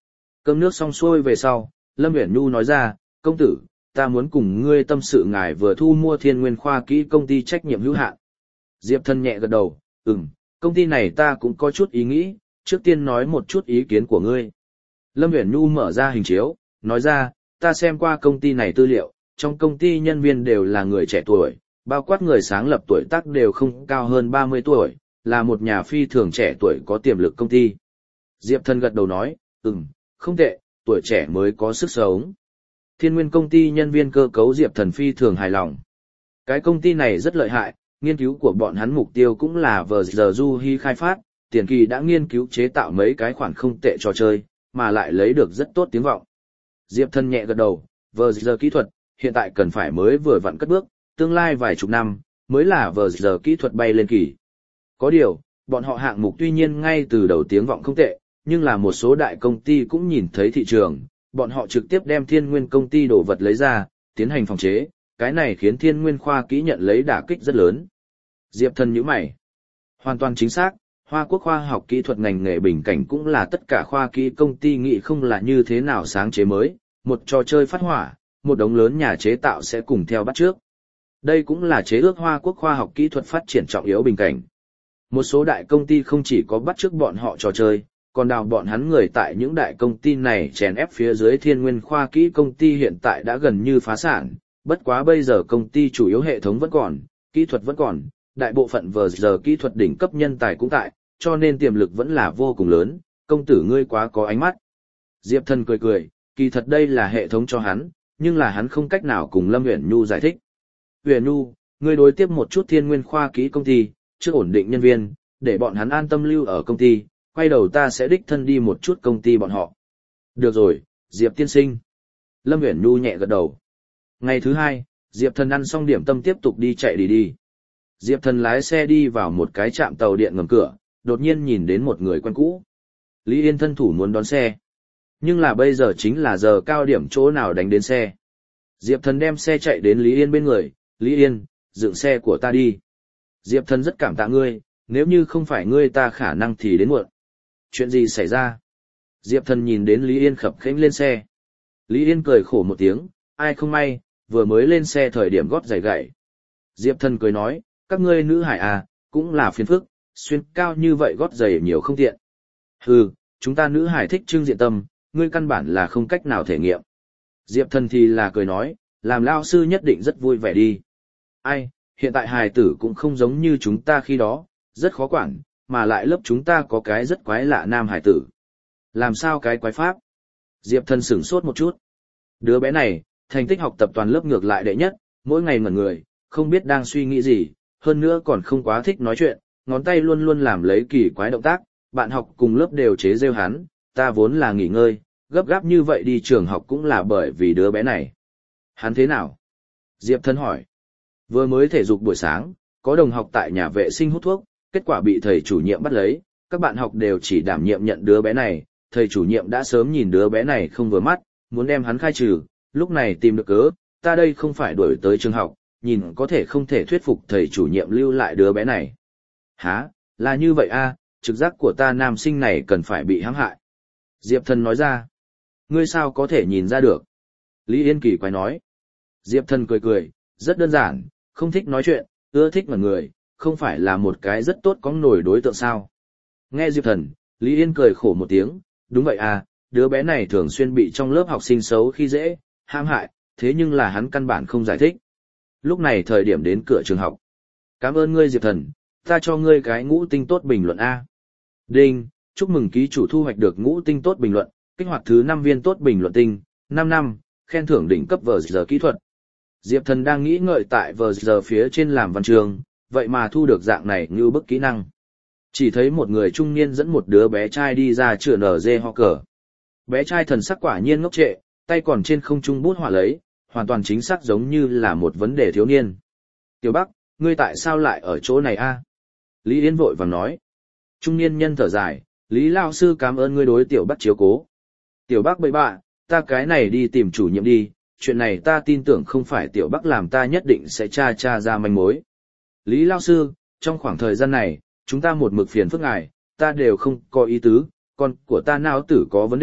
Cơm nước xong xuôi về sau, Lâm Uyển Nhu nói ra, công tử, ta muốn cùng ngươi tâm sự ngài vừa thu mua Thiên Nguyên Khoa Kỹ công ty trách nhiệm hữu hạn. Diệp Thần nhẹ gật đầu, công ty này ta cũng có chút ý nghĩ, trước tiên nói một chút ý kiến của ngươi. Lâm Uyển Nhu mở ra hình chiếu, nói ra, ta xem qua công ty này tư liệu, trong công ty nhân viên đều là người trẻ tuổi, bao quát người sáng lập tuổi tác đều không cao hơn 30 tuổi, là một nhà phi thường trẻ tuổi có tiềm lực công ty. Diệp Thần gật đầu nói, không tệ, tuổi trẻ mới có sức sống. Thiên Nguyên công ty nhân viên cơ cấu Diệp Thần phi thường hài lòng. Cái công ty này rất lợi hại, nghiên cứu của bọn hắn mục tiêu cũng là vờ giờ du hy khai phát, tiền kỳ đã nghiên cứu chế tạo mấy cái khoản không tệ trò chơi, mà lại lấy được rất tốt tiếng vọng. Diệp Thần nhẹ gật đầu, vờ giờ kỹ thuật, hiện tại cần phải mới vừa vặn cất bước, tương lai vài chục năm, mới là vờ giờ kỹ thuật bay lên kỳ. Có điều, bọn họ hạng mục tuy nhiên ngay từ đầu tiếng vọng không tệ, nhưng là một số đại công ty cũng nhìn thấy thị trường, bọn họ trực tiếp đem Thiên Nguyên công ty đồ vật lấy ra, tiến hành phòng chế, cái này khiến Thiên Nguyên khoa kỹ nhận lấy đả kích rất lớn. Diệp Thần nhíu mày. Hoàn toàn chính xác, Hoa Quốc khoa học kỹ thuật ngành nghề bình cảnh cũng là tất cả khoa kỹ công ty nghĩ không là như thế nào sáng chế mới, một trò chơi phát hỏa, một đống lớn nhà chế tạo sẽ cùng theo bắt trước. Đây cũng là chế ước Hoa Quốc khoa học kỹ thuật phát triển trọng yếu bình cảnh. Một số đại công ty không chỉ có bắt chước bọn họ trò chơi, còn đào bọn hắn người tại những đại công ty này chèn ép phía dưới Thiên Nguyên khoa kỹ công ty hiện tại đã gần như phá sản, bất quá bây giờ công ty chủ yếu hệ thống vẫn còn, kỹ thuật vẫn còn, đại bộ phận vờ giờ kỹ thuật đỉnh cấp nhân tài cũng tại, cho nên tiềm lực vẫn là vô cùng lớn, công tử ngươi quá có ánh mắt. Diệp Thần cười cười, kỳ thật đây là hệ thống cho hắn, nhưng là hắn không cách nào cùng Lâm Uyển Nhu giải thích. Uyển Nhu, ngươi đối tiếp một chút Thiên Nguyên khoa kỹ công ty, trước ổn định nhân viên, để bọn hắn an tâm lưu ở công ty, quay đầu ta sẽ đích thân đi một chút công ty bọn họ. Được rồi, Diệp tiên sinh. Lâm Uyển Nhu nhẹ gật đầu. Ngày thứ hai, Diệp Thần ăn xong điểm tâm tiếp tục đi chạy đi. Diệp Thần lái xe đi vào một cái trạm tàu điện ngầm cửa, đột nhiên nhìn đến một người quen cũ. Lý Yên thân thủ muốn đón xe. Nhưng là bây giờ chính là giờ cao điểm, chỗ nào đánh đến xe. Diệp Thần đem xe chạy đến Lý Yên bên người, Lý Yên, dựng xe của ta đi. Diệp Thần rất cảm tạ ngươi, nếu như không phải ngươi ta khả năng thì đến muộn. Chuyện gì xảy ra? Diệp Thần nhìn đến Lý Yên khập khênh lên xe. Lý Yên cười khổ một tiếng, ai không may, vừa mới lên xe thời điểm gót giày gãy. Diệp Thần cười nói, các ngươi nữ hải à, cũng là phiền phức, xuyên cao như vậy gót giày nhiều không tiện. Hừ, chúng ta nữ hải thích trưng diện tâm, ngươi căn bản là không cách nào thể nghiệm. Diệp Thần thì là cười nói, làm lao sư nhất định rất vui vẻ đi. Ai, hiện tại hài tử cũng không giống như chúng ta khi đó, rất khó quản, mà lại lớp chúng ta có cái rất quái lạ nam hài tử. Làm sao cái quái pháp? Diệp Thần sửng sốt một chút. Đứa bé này, thành tích học tập toàn lớp ngược lại đệ nhất, mỗi ngày ngẩn người, không biết đang suy nghĩ gì, hơn nữa còn không quá thích nói chuyện, ngón tay luôn luôn làm lấy kỳ quái động tác, bạn học cùng lớp đều chế rêu hắn, ta vốn là nghỉ ngơi, gấp gáp như vậy đi trường học cũng là bởi vì đứa bé này. Hắn thế nào? Diệp Thần hỏi. Vừa mới thể dục buổi sáng, có đồng học tại nhà vệ sinh hút thuốc, kết quả bị thầy chủ nhiệm bắt lấy, các bạn học đều chỉ đảm nhiệm nhận đứa bé này, thầy chủ nhiệm đã sớm nhìn đứa bé này không vừa mắt, muốn đem hắn khai trừ, lúc này tìm được cớ, ta đây không phải đuổi tới trường học, nhìn có thể không thể thuyết phục thầy chủ nhiệm lưu lại đứa bé này. Hả, là như vậy a, trực giác của ta nam sinh này cần phải bị hãm hại. Diệp Thần nói ra. Ngươi sao có thể nhìn ra được? Lý Yên kỳ quái nói. Diệp Thần cười cười, rất đơn giản, không thích nói chuyện, ưa thích mà người, không phải là một cái rất tốt có nổi đối tượng sao. Nghe Diệp Thần, Lý Yên cười khổ một tiếng, đúng vậy à, đứa bé này thường xuyên bị trong lớp học sinh xấu khi dễ, hãm hại, thế nhưng là hắn căn bản không giải thích. Lúc này thời điểm đến cửa trường học. Cảm ơn ngươi Diệp Thần, ta cho ngươi cái ngũ tinh tốt bình luận A. Đinh, chúc mừng ký chủ thu hoạch được ngũ tinh tốt bình luận, kích hoạt thứ 5 viên tốt bình luận tinh, 5 năm, khen thưởng đỉnh cấp vờ giờ kỹ thuật. Diệp Thần đang nghĩ ngợi tại vờ giờ phía trên làm văn trường, vậy mà thu được dạng này như bức kỹ năng. Chỉ thấy một người trung niên dẫn một đứa bé trai đi ra chữa nở dê ho cờ. Bé trai thần sắc quả nhiên ngốc trệ, tay còn trên không trung bút họa lấy, hoàn toàn chính xác giống như là một vấn đề thiếu niên. Tiểu Bắc, ngươi tại sao lại ở chỗ này a? Lý Yên vội vàng nói. Trung niên nhân thở dài, Lý Lao sư cảm ơn ngươi đối Tiểu Bắc chiếu cố. Tiểu Bắc bậy bạ, ta cái này đi tìm chủ nhiệm đi, chuyện này ta tin tưởng không phải Tiểu Bắc làm, ta nhất định sẽ tra ra manh mối. Lý Lao sư, trong khoảng thời gian này, chúng ta một mực phiền phức ngài, ta đều không có ý tứ, con của ta não tử có vấn đề,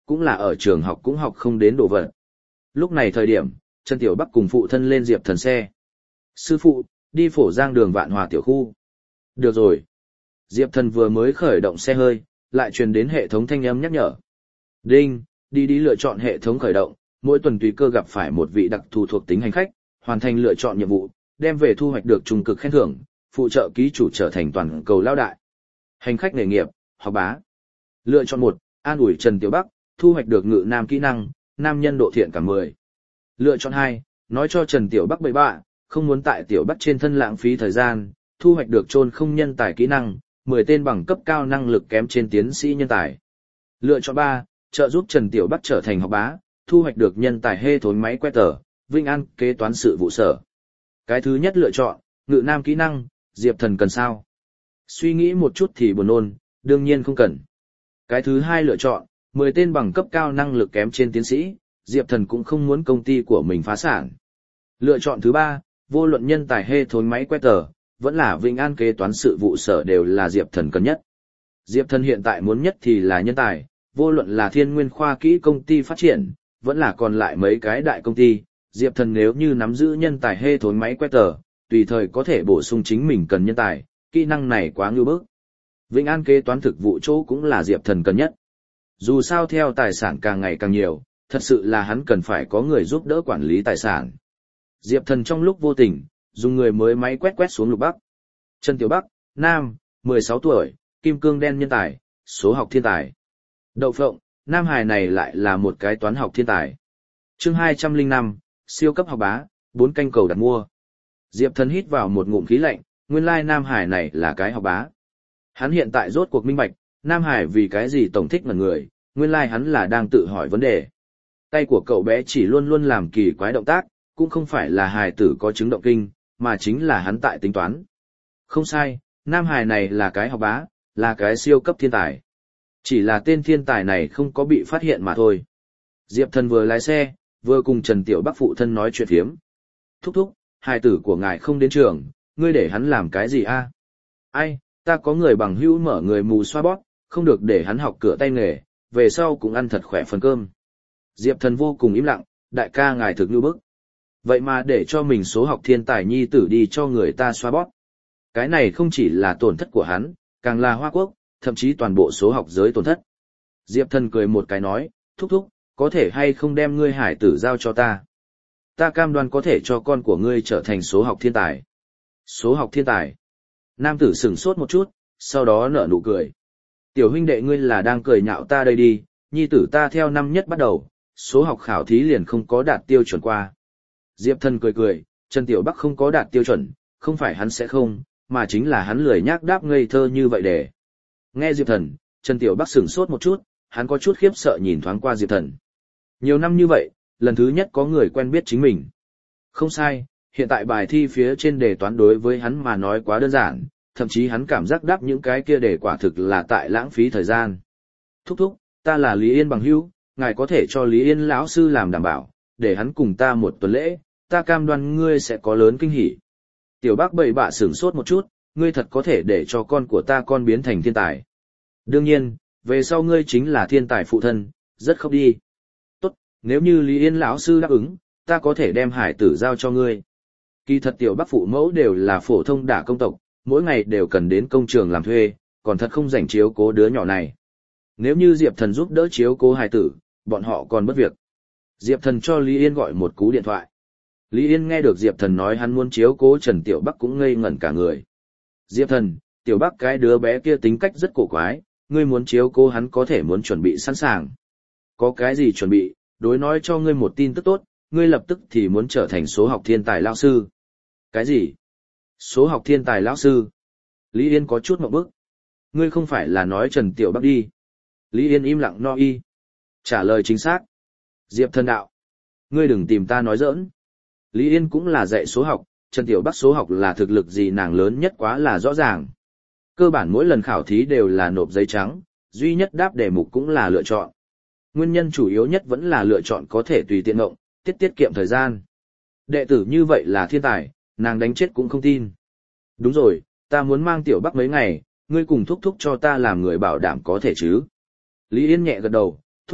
cũng là ở trường học cũng học không đến đồ vật. Lúc này thời điểm, Trần Tiểu Bắc cùng phụ thân lên Diệp Thần xe. Sư phụ, đi Phổ Giang đường Vạn Hòa tiểu khu. Được rồi. Diệp Thần vừa mới khởi động xe hơi, lại truyền đến hệ thống thanh âm nhắc nhở. Đinh, đi lựa chọn hệ thống khởi động, mỗi tuần tùy cơ gặp phải một vị đặc thù thuộc tính hành khách, hoàn thành lựa chọn nhiệm vụ, đem về thu hoạch được trung cực khen thưởng, phụ trợ ký chủ trở thành toàn cầu lao đại. Hành khách nghề nghiệp, học bá. Lựa chọn 1, an ủi Trần Tiểu Bắc, thu hoạch được ngự nam kỹ năng, nam nhân độ thiện cảm 10. Lựa chọn 2, nói cho Trần Tiểu Bắc bậy bạ, không muốn tại Tiểu Bắc trên thân lãng phí thời gian, thu hoạch được chôn không nhân tài kỹ năng, 10 tên bằng cấp cao năng lực kém trên tiến sĩ nhân tài. Lựa chọn 3, trợ giúp Trần Tiểu Bắc trở thành học bá, thu hoạch được nhân tài hê thốn máy quét tờ, Vinh An kế toán sự vụ sở. Cái thứ nhất lựa chọn, ngự nam kỹ năng, Diệp Thần cần sao? Suy nghĩ một chút thì buồn nôn, đương nhiên không cần. Cái thứ hai lựa chọn, 10 tên bằng cấp cao năng lực kém trên tiến sĩ, Diệp Thần cũng không muốn công ty của mình phá sản. Lựa chọn thứ ba, vô luận nhân tài hê thốn máy quét tờ, vẫn là Vinh An kế toán sự vụ sở đều là Diệp Thần cần nhất. Diệp Thần hiện tại muốn nhất thì là nhân tài, vô luận là Thiên Nguyên khoa kỹ công ty phát triển, vẫn là còn lại mấy cái đại công ty, Diệp Thần nếu như nắm giữ nhân tài hê thốn máy quét tờ, tùy thời có thể bổ sung chính mình cần nhân tài, kỹ năng này quá ngưu bức. Vĩnh An kế toán thực vụ chỗ cũng là Diệp Thần cần nhất. Dù sao theo tài sản càng ngày càng nhiều, thật sự là hắn cần phải có người giúp đỡ quản lý tài sản. Diệp Thần trong lúc vô tình, dùng người mới máy quét xuống Lục Bắc. Trần Tiểu Bắc, nam, 16 tuổi, kim cương đen nhân tài, số học thiên tài. Đậu phộng, nam hài này lại là một cái toán học thiên tài. Chương 205, siêu cấp học bá, 4 canh cầu đặt mua. Diệp Thần hít vào một ngụm khí lạnh, nguyên lai nam hải này là cái học bá. Hắn hiện tại rốt cuộc minh bạch, nam hải vì cái gì tổng thích ngẩn người, nguyên lai hắn là đang tự hỏi vấn đề. Tay của cậu bé chỉ luôn luôn làm kỳ quái động tác, cũng không phải là hài tử có chứng động kinh, mà chính là hắn tại tính toán. Không sai, nam hải này là cái học bá, là cái siêu cấp thiên tài. Chỉ là tên thiên tài này không có bị phát hiện mà thôi. Diệp Thần vừa lái xe, vừa cùng Trần Tiểu Bắc phụ thân nói chuyện phiếm. Thúc thúc, hài tử của ngài không đến trường, ngươi để hắn làm cái gì a? Ai, ta có người bằng hữu mở người mù xoa bóp, không được để hắn học cửa tay nghề, về sau cũng ăn thật khỏe phần cơm. Diệp Thần vô cùng im lặng, đại ca ngài thực như bức. Vậy mà để cho mình số học thiên tài nhi tử đi cho người ta xoa bóp. Cái này không chỉ là tổn thất của hắn, càng là Hoa Quốc, thậm chí toàn bộ số học giới tổn thất. Diệp Thần cười một cái nói, thúc thúc, có thể hay không đem ngươi hải tử giao cho ta. Ta cam đoan có thể cho con của ngươi trở thành số học thiên tài. Số học thiên tài. Nam tử sửng sốt một chút, sau đó nở nụ cười. Tiểu huynh đệ ngươi là đang cười nhạo ta đây đi, nhi tử ta theo năm nhất bắt đầu, số học khảo thí liền không có đạt tiêu chuẩn qua. Diệp Thần cười, Trần Tiểu Bắc không có đạt tiêu chuẩn, không phải hắn sẽ không, mà chính là hắn lười nhác đáp ngây thơ như vậy để. Nghe Diệp Thần, Trần Tiểu Bắc sửng sốt một chút, hắn có chút khiếp sợ nhìn thoáng qua Diệp Thần. Nhiều năm như vậy, lần thứ nhất có người quen biết chính mình. Không sai, hiện tại bài thi phía trên đề toán đối với hắn mà nói quá đơn giản, thậm chí hắn cảm giác đáp những cái kia đề quả thực là tại lãng phí thời gian. Thúc thúc, ta là Lý Yên bằng hữu, ngài có thể cho Lý Yên lão sư làm đảm bảo, để hắn cùng ta một tuần lễ, ta cam đoan ngươi sẽ có lớn kinh hỉ. Tiểu Bác bậy bạ sửng sốt một chút, ngươi thật có thể để cho con của ta con biến thành thiên tài. Đương nhiên, về sau ngươi chính là thiên tài phụ thân, rất khóc đi. Tốt, nếu như Lý Yên lão sư đáp ứng, ta có thể đem hải tử giao cho ngươi. Kỳ thật Tiểu Bác phụ mẫu đều là phổ thông đả công tộc, mỗi ngày đều cần đến công trường làm thuê, còn thật không rảnh chiếu cố đứa nhỏ này. Nếu như Diệp Thần giúp đỡ chiếu cố hải tử, bọn họ còn bất việc. Diệp Thần cho Lý Yên gọi một cú điện thoại. Lý Yên nghe được Diệp Thần nói hắn muốn chiếu cố Trần Tiểu Bắc cũng ngây ngẩn cả người. Diệp Thần, Tiểu Bắc cái đứa bé kia tính cách rất cổ quái, ngươi muốn chiếu cố hắn có thể muốn chuẩn bị sẵn sàng. Có cái gì chuẩn bị, đối nói cho ngươi một tin tức tốt, ngươi lập tức thì muốn trở thành số học thiên tài lão sư. Cái gì? Số học thiên tài lão sư? Lý Yên có chút ngượng bức. Ngươi không phải là nói Trần Tiểu Bắc đi. Lý Yên im lặng no y. Trả lời chính xác. Diệp Thần đạo. Ngươi đừng tìm ta nói giỡn. Lý Yên cũng là dạy số học, Trần Tiểu Bắc số học là thực lực gì nàng lớn nhất quá là rõ ràng. Cơ bản mỗi lần khảo thí đều là nộp giấy trắng, duy nhất đáp đề mục cũng là lựa chọn. Nguyên nhân chủ yếu nhất vẫn là lựa chọn có thể tùy tiện ngộng, tiết kiệm thời gian. Đệ tử như vậy là thiên tài, nàng đánh chết cũng không tin. Đúng rồi, ta muốn mang Tiểu Bắc mấy ngày, ngươi cùng thúc thúc cho ta làm người bảo đảm có thể chứ. Lý Yên nhẹ gật đầu, thúc thúc,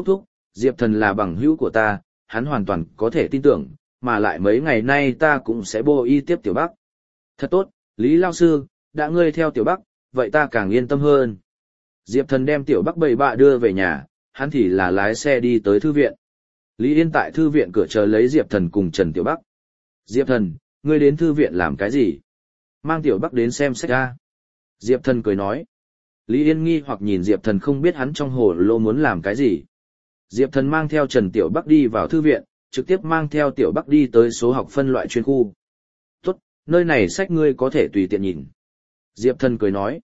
Diệp Thần là bằng hữu của ta, hắn hoàn toàn có thể tin tưởng, mà lại mấy ngày nay ta cũng sẽ bô y tiếp Tiểu Bắc. Thật tốt, Lý Lao Sư, đã ngươi theo Tiểu Bắc, vậy ta càng yên tâm hơn. Diệp Thần đem Tiểu Bắc bầy bạ đưa về nhà, hắn thì là lái xe đi tới thư viện. Lý Yên tại thư viện cửa chờ lấy Diệp Thần cùng Trần Tiểu Bắc. Diệp Thần, ngươi đến thư viện làm cái gì? Mang Tiểu Bắc đến xem sách ra. Diệp Thần cười nói. Lý Yên nghi hoặc nhìn Diệp Thần không biết hắn trong hồ lô muốn làm cái gì. Diệp Thần mang theo Trần Tiểu Bắc đi vào thư viện, trực tiếp mang theo Tiểu Bắc đi tới số học phân loại chuyên khu. Tốt, nơi này sách ngươi có thể tùy tiện nhìn. Diệp Thần cười nói.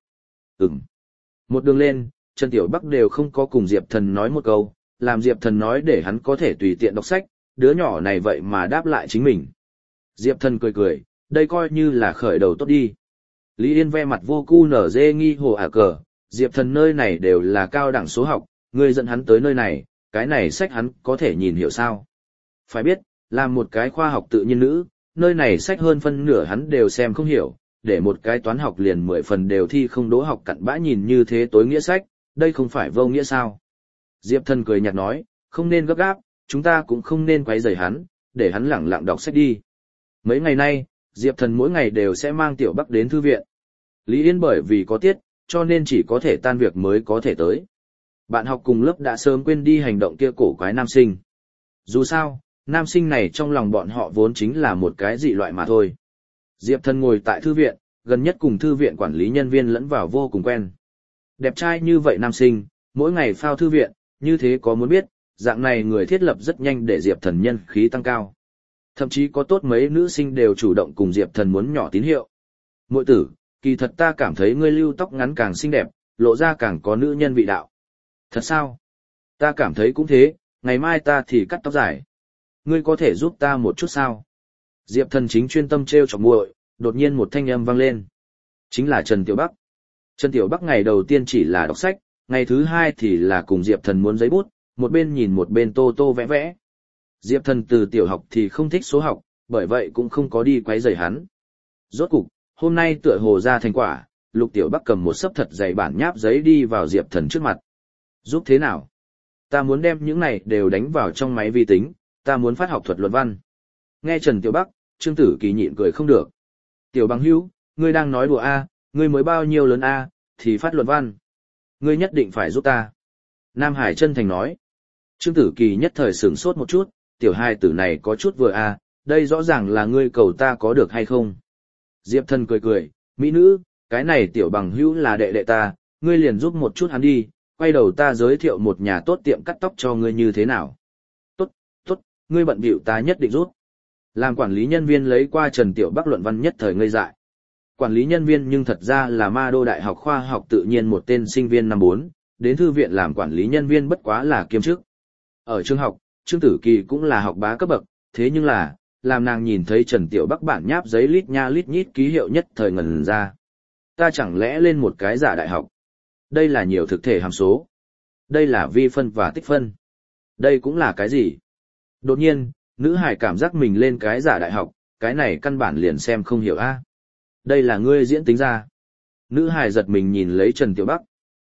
Một đường lên, Trần Tiểu Bắc đều không có cùng Diệp Thần nói một câu, làm Diệp Thần nói để hắn có thể tùy tiện đọc sách, đứa nhỏ này vậy mà đáp lại chính mình. Diệp Thần cười cười, đây coi như là khởi đầu tốt đi. Lý Yên ve mặt vô cu nở dê nghi hồ cờ, Diệp Thần nơi này đều là cao đẳng số học, ngươi dẫn hắn tới nơi này, cái này sách hắn có thể nhìn hiểu sao. Phải biết, làm một cái khoa học tự nhiên nữ, nơi này sách hơn phân nửa hắn đều xem không hiểu, để một cái toán học liền 10 phần đều thi không đỗ học cặn bã nhìn như thế tối nghĩa sách, đây không phải vô nghĩa sao. Diệp Thần cười nhạt nói, không nên gấp gáp, chúng ta cũng không nên quấy rầy hắn, để hắn lẳng lặng đọc sách đi. Mấy ngày nay, Diệp Thần mỗi ngày đều sẽ mang Tiểu Bắc đến thư viện. Lý Yên bởi vì có tiết, cho nên chỉ có thể tan việc mới có thể tới. Bạn học cùng lớp đã sớm quên đi hành động kia cổ quái nam sinh. Dù sao, nam sinh này trong lòng bọn họ vốn chính là một cái dị loại mà thôi. Diệp Thần ngồi tại thư viện, gần nhất cùng thư viện quản lý nhân viên lẫn vào vô cùng quen. Đẹp trai như vậy nam sinh, mỗi ngày phao thư viện, như thế có muốn biết, dạng này người thiết lập rất nhanh để Diệp Thần nhân khí tăng cao. Thậm chí có tốt mấy nữ sinh đều chủ động cùng Diệp Thần muốn nhỏ tín hiệu. Muội tử, kỳ thật ta cảm thấy ngươi lưu tóc ngắn càng xinh đẹp, lộ ra càng có nữ nhân vị đạo. Thật sao? Ta cảm thấy cũng thế, ngày mai ta thì cắt tóc dài. Ngươi có thể giúp ta một chút sao? Diệp Thần chính chuyên tâm trêu chọc muội, đột nhiên một thanh âm vang lên. Chính là Trần Tiểu Bắc. Trần Tiểu Bắc ngày đầu tiên chỉ là đọc sách, ngày thứ hai thì là cùng Diệp Thần muốn giấy bút, một bên nhìn một bên tô tô vẽ vẽ. Diệp Thần từ tiểu học thì không thích số học, bởi vậy cũng không có đi quấy rầy hắn. Rốt cục, hôm nay tựa hồ ra thành quả, Lục Tiểu Bắc cầm một xấp thật dày bản nháp giấy đi vào Diệp Thần trước mặt. Giúp thế nào? Ta muốn đem những này đều đánh vào trong máy vi tính, ta muốn phát học thuật luận văn. Nghe Trần Tiểu Bắc, Trương Tử Kỳ nhịn cười không được. Tiểu bằng hữu, ngươi đang nói đùa a, ngươi mới bao nhiêu lớn a, thì phát luận văn. Ngươi nhất định phải giúp ta. Nam Hải chân thành nói. Trương Tử Kỳ nhất thời sửng sốt một chút, tiểu hai tử này có chút vừa a, đây rõ ràng là ngươi cầu ta có được hay không. Diệp Thần cười cười, mỹ nữ, cái này tiểu bằng hữu là đệ đệ ta, ngươi liền giúp một chút hắn đi, quay đầu ta giới thiệu một nhà tốt tiệm cắt tóc cho ngươi như thế nào. Tốt, tốt, ngươi bận bịu ta nhất định giúp. Làm quản lý nhân viên lấy qua Trần Tiểu Bắc luận văn nhất thời ngây dại. Quản lý nhân viên nhưng thật ra là Ma Đô Đại học Khoa học Tự nhiên một tên sinh viên năm 4, đến thư viện làm quản lý nhân viên bất quá là kiêm chức. Ở trường học, Trương Tử Kỳ cũng là học bá cấp bậc, thế nhưng là, làm nàng nhìn thấy Trần Tiểu Bắc bản nháp giấy lít nha lít nhít ký hiệu nhất thời ngần ra. Ta chẳng lẽ lên một cái giả đại học? Đây là nhiều thực thể hàm số. Đây là vi phân và tích phân. Đây cũng là cái gì? Đột nhiên, nữ hải cảm giác mình lên cái giả đại học, cái này căn bản liền xem không hiểu a. Đây là ngươi diễn tính ra. Nữ hải giật mình nhìn lấy Trần Tiểu Bắc.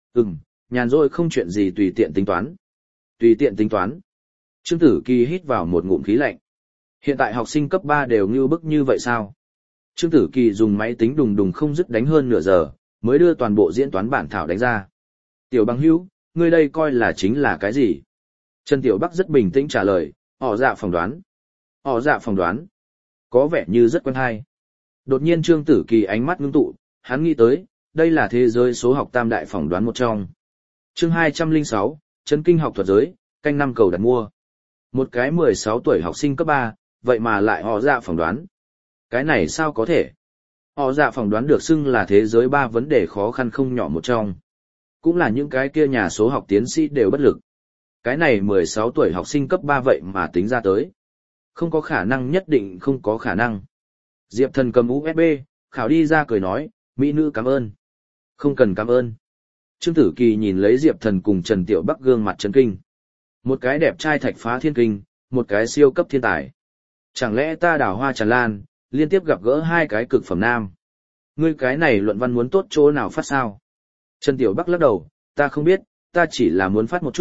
Nhàn rỗi không chuyện gì tùy tiện tính toán. Tùy tiện tính toán. Trương Tử Kỳ hít vào một ngụm khí lạnh. Hiện tại học sinh cấp 3 đều ngưu bức như vậy sao? Trương Tử Kỳ dùng máy tính đùng đùng không dứt đánh hơn nửa giờ, mới đưa toàn bộ diễn toán bản thảo đánh ra. Tiểu bằng hữu, ngươi đây coi là chính là cái gì? Trần Tiểu Bắc rất bình tĩnh trả lời, họ dạ phỏng đoán. Họ dạ phỏng đoán. Có vẻ như rất quen hay. Đột nhiên Trương Tử Kỳ ánh mắt ngưng tụ, hắn nghĩ tới, đây là thế giới số học tam đại phỏng đoán một trong. Chương 206, Chấn kinh học thuật giới, canh năm cầu đặt mua. Một cái 16 tuổi học sinh cấp 3, vậy mà lại họ dạ phỏng đoán. Cái này sao có thể? Họ dạ phỏng đoán được xưng là thế giới 3 vấn đề khó khăn không nhỏ một trong. Cũng là những cái kia nhà số học tiến sĩ đều bất lực. Cái này 16 tuổi học sinh cấp 3 vậy mà tính ra tới. Không có khả năng, nhất định không có khả năng. Diệp Thần cầm USB, khảo đi ra cười nói, mỹ nữ cảm ơn. Không cần cảm ơn. Trương Tử Kỳ nhìn lấy Diệp Thần cùng Trần Tiểu Bắc gương mặt chấn kinh. Một cái đẹp trai thạch phá thiên kinh, một cái siêu cấp thiên tài. Chẳng lẽ ta đào hoa tràn lan, liên tiếp gặp gỡ hai cái cực phẩm nam. Ngươi cái này luận văn muốn tốt chỗ nào phát sao? Trần Tiểu Bắc lắc đầu, ta không biết, ta chỉ là muốn phát một chút,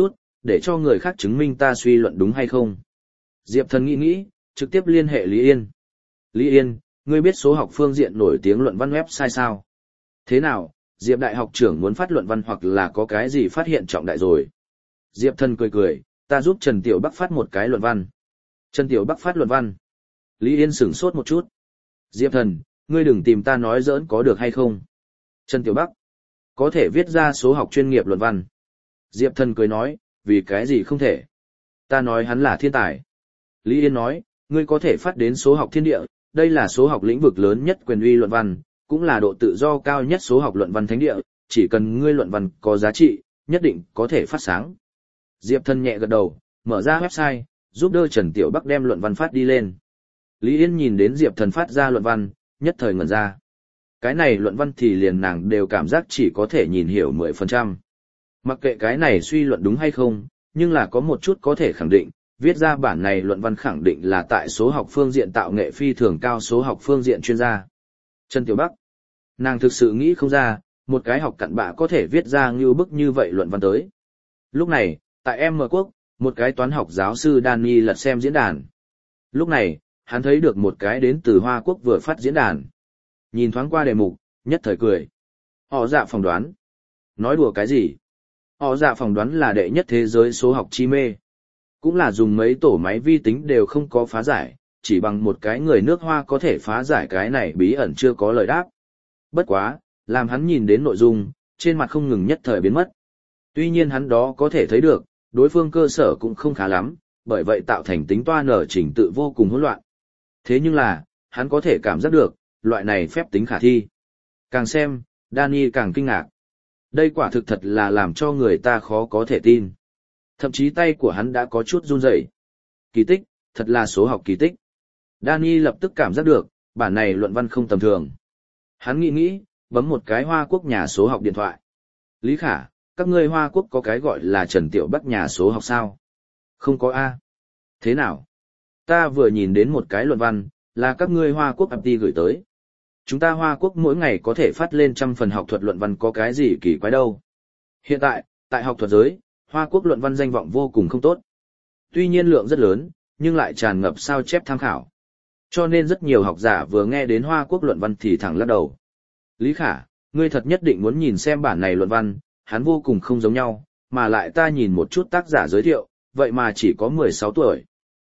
để cho người khác chứng minh ta suy luận đúng hay không. Diệp Thần nghĩ nghĩ, trực tiếp liên hệ Lý Yên. Lý Yên, ngươi biết số học phương diện nổi tiếng luận văn website sao? Thế nào, Diệp đại học trưởng muốn phát luận văn hoặc là có cái gì phát hiện trọng đại rồi? Diệp Thần cười cười, ta giúp Trần Tiểu Bắc phát một cái luận văn. Trần Tiểu Bắc phát luận văn. Lý Yên sửng sốt một chút. Diệp Thần, ngươi đừng tìm ta nói giỡn có được hay không? Trần Tiểu Bắc, có thể viết ra số học chuyên nghiệp luận văn. Diệp Thần cười nói, vì cái gì không thể? Ta nói hắn là thiên tài. Lý Yên nói, ngươi có thể phát đến số học thiên địa, đây là số học lĩnh vực lớn nhất quyền uy luận văn, cũng là độ tự do cao nhất số học luận văn thánh địa, chỉ cần ngươi luận văn có giá trị, nhất định có thể phát sáng. Diệp Thần nhẹ gật đầu, mở ra website, giúp đỡ Trần Tiểu Bắc đem luận văn phát đi lên. Lý Yên nhìn đến Diệp Thần phát ra luận văn, nhất thời ngẩn ra. Cái này luận văn thì liền nàng đều cảm giác chỉ có thể nhìn hiểu 10%. Mặc kệ cái này suy luận đúng hay không, nhưng là có một chút có thể khẳng định, viết ra bản này luận văn khẳng định là tại số học phương diện tạo nghệ phi thường cao số học phương diện chuyên gia. Trần Tiểu Bắc, nàng thực sự nghĩ không ra, một cái học cặn bã có thể viết ra như bức như vậy luận văn tới. Lúc này, tại M Quốc, một cái toán học giáo sư Danny lật xem diễn đàn. Lúc này, hắn thấy được một cái đến từ Hoa Quốc vừa phát diễn đàn. Nhìn thoáng qua đề mục, nhất thời cười. Họ dạ phỏng đoán. Nói đùa cái gì? Họ dạ phỏng đoán là đệ nhất thế giới số học chi mê. Cũng là dùng mấy tổ máy vi tính đều không có phá giải, chỉ bằng một cái người nước Hoa có thể phá giải cái này bí ẩn chưa có lời đáp. Bất quá, làm hắn nhìn đến nội dung, trên mặt không ngừng nhất thời biến mất. Tuy nhiên hắn đó có thể thấy được, đối phương cơ sở cũng không khá lắm, bởi vậy tạo thành tính toán ở trình tự vô cùng hỗn loạn. Thế nhưng là, hắn có thể cảm giác được, loại này phép tính khả thi. Càng xem, Danny càng kinh ngạc. Đây quả thực thật là làm cho người ta khó có thể tin. Thậm chí tay của hắn đã có chút run rẩy. Kỳ tích, thật là số học kỳ tích. Danny lập tức cảm giác được, bản này luận văn không tầm thường. Hắn nghĩ nghĩ, bấm một cái Hoa Quốc nhà số học điện thoại. Lý Khả, các ngươi Hoa Quốc có cái gọi là Trần Tiểu Bắc nhà số học sao? Không có A. Thế nào? Ta vừa nhìn đến một cái luận văn, là các ngươi Hoa Quốc FT gửi tới. Chúng ta Hoa Quốc mỗi ngày có thể phát lên 100 phần học thuật luận văn có cái gì kỳ quái đâu. Hiện tại học thuật giới, Hoa Quốc luận văn danh vọng vô cùng không tốt. Tuy nhiên lượng rất lớn, nhưng lại tràn ngập sao chép tham khảo. Cho nên rất nhiều học giả vừa nghe đến Hoa Quốc luận văn thì thẳng lắc đầu. Lý Khả, ngươi thật nhất định muốn nhìn xem bản này luận văn, hắn vô cùng không giống nhau, mà lại ta nhìn một chút tác giả giới thiệu, vậy mà chỉ có 16 tuổi.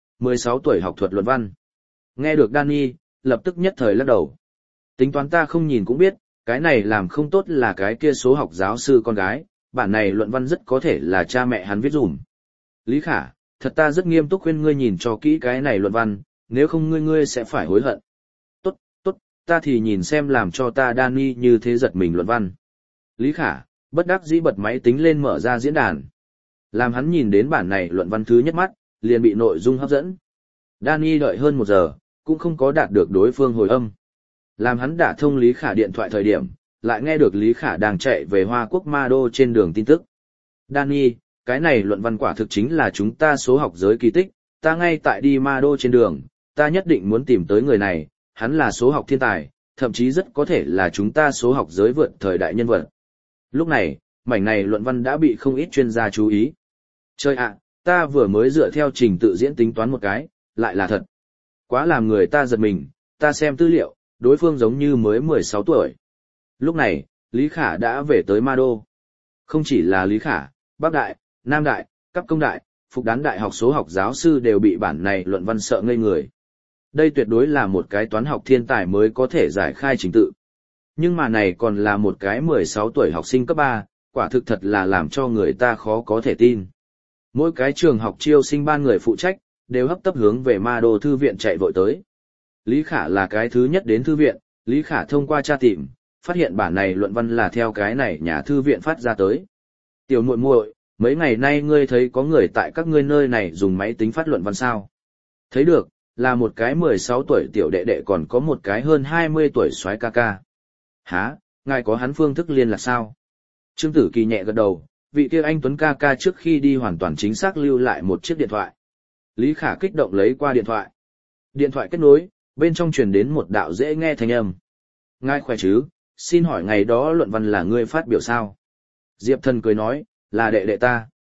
16 tuổi học thuật luận văn. Nghe được Danny, lập tức nhất thời lắc đầu. Tính toán ta không nhìn cũng biết, cái này làm không tốt là cái kia số học giáo sư con gái, bản này luận văn rất có thể là cha mẹ hắn viết dùm. Lý Khả, thật ta rất nghiêm túc khuyên ngươi nhìn cho kỹ cái này luận văn, nếu không ngươi sẽ phải hối hận. Tốt, ta thì nhìn xem làm cho ta Danny như thế giật mình luận văn. Lý Khả, bất đắc dĩ bật máy tính lên mở ra diễn đàn. Làm hắn nhìn đến bản này luận văn thứ nhất mắt, liền bị nội dung hấp dẫn. Danny đợi hơn 1 giờ, cũng không có đạt được đối phương hồi âm. Làm hắn đả thông Lý Khả điện thoại thời điểm, lại nghe được Lý Khả đang chạy về Hoa Quốc Ma Đô trên đường tin tức. Danny, cái này luận văn quả thực chính là chúng ta số học giới kỳ tích, ta ngay tại đi Ma Đô trên đường, ta nhất định muốn tìm tới người này, hắn là số học thiên tài, thậm chí rất có thể là chúng ta số học giới vượt thời đại nhân vật. Lúc này, mảnh này luận văn đã bị không ít chuyên gia chú ý. Chơi ạ, ta vừa mới dựa theo trình tự diễn tính toán một cái, lại là thật. Quá làm người ta giật mình, ta xem tư liệu, đối phương giống như mới 16 tuổi. Lúc này, Lý Khả đã về tới Ma Đô. Không chỉ là Lý Khả, Bắc Đại, Nam Đại, Cấp Công Đại, Phục Đán Đại học số học giáo sư đều bị bản này luận văn sợ ngây người. Đây tuyệt đối là một cái toán học thiên tài mới có thể giải khai trình tự. Nhưng mà này còn là một cái 16 tuổi học sinh cấp 3, quả thực thật là làm cho người ta khó có thể tin. Mỗi cái trường học chiêu sinh ban người phụ trách, đều hấp tấp hướng về Ma Đô thư viện chạy vội tới. Lý Khả là cái thứ nhất đến thư viện, Lý Khả thông qua tra tìm, phát hiện bản này luận văn là theo cái này nhà thư viện phát ra tới. Tiểu muội muội, mấy ngày nay ngươi thấy có người tại các ngươi nơi này dùng máy tính phát luận văn sao? Thấy được, là một cái 16 tuổi tiểu đệ đệ còn có một cái hơn 20 tuổi soái ca ca. Hả, ngài có hắn phương thức liên lạc sao? Trương Tử Kỳ nhẹ gật đầu, vị kia anh Tuấn ca ca trước khi đi hoàn toàn chính xác lưu lại một chiếc điện thoại. Lý Khả kích động lấy qua điện thoại. Điện thoại kết nối, bên trong truyền đến một đạo dễ nghe thanh âm. Ngài khỏe chứ, xin hỏi ngày đó luận văn là ngươi phát biểu sao? Diệp Thần cười nói, là đệ đệ ta.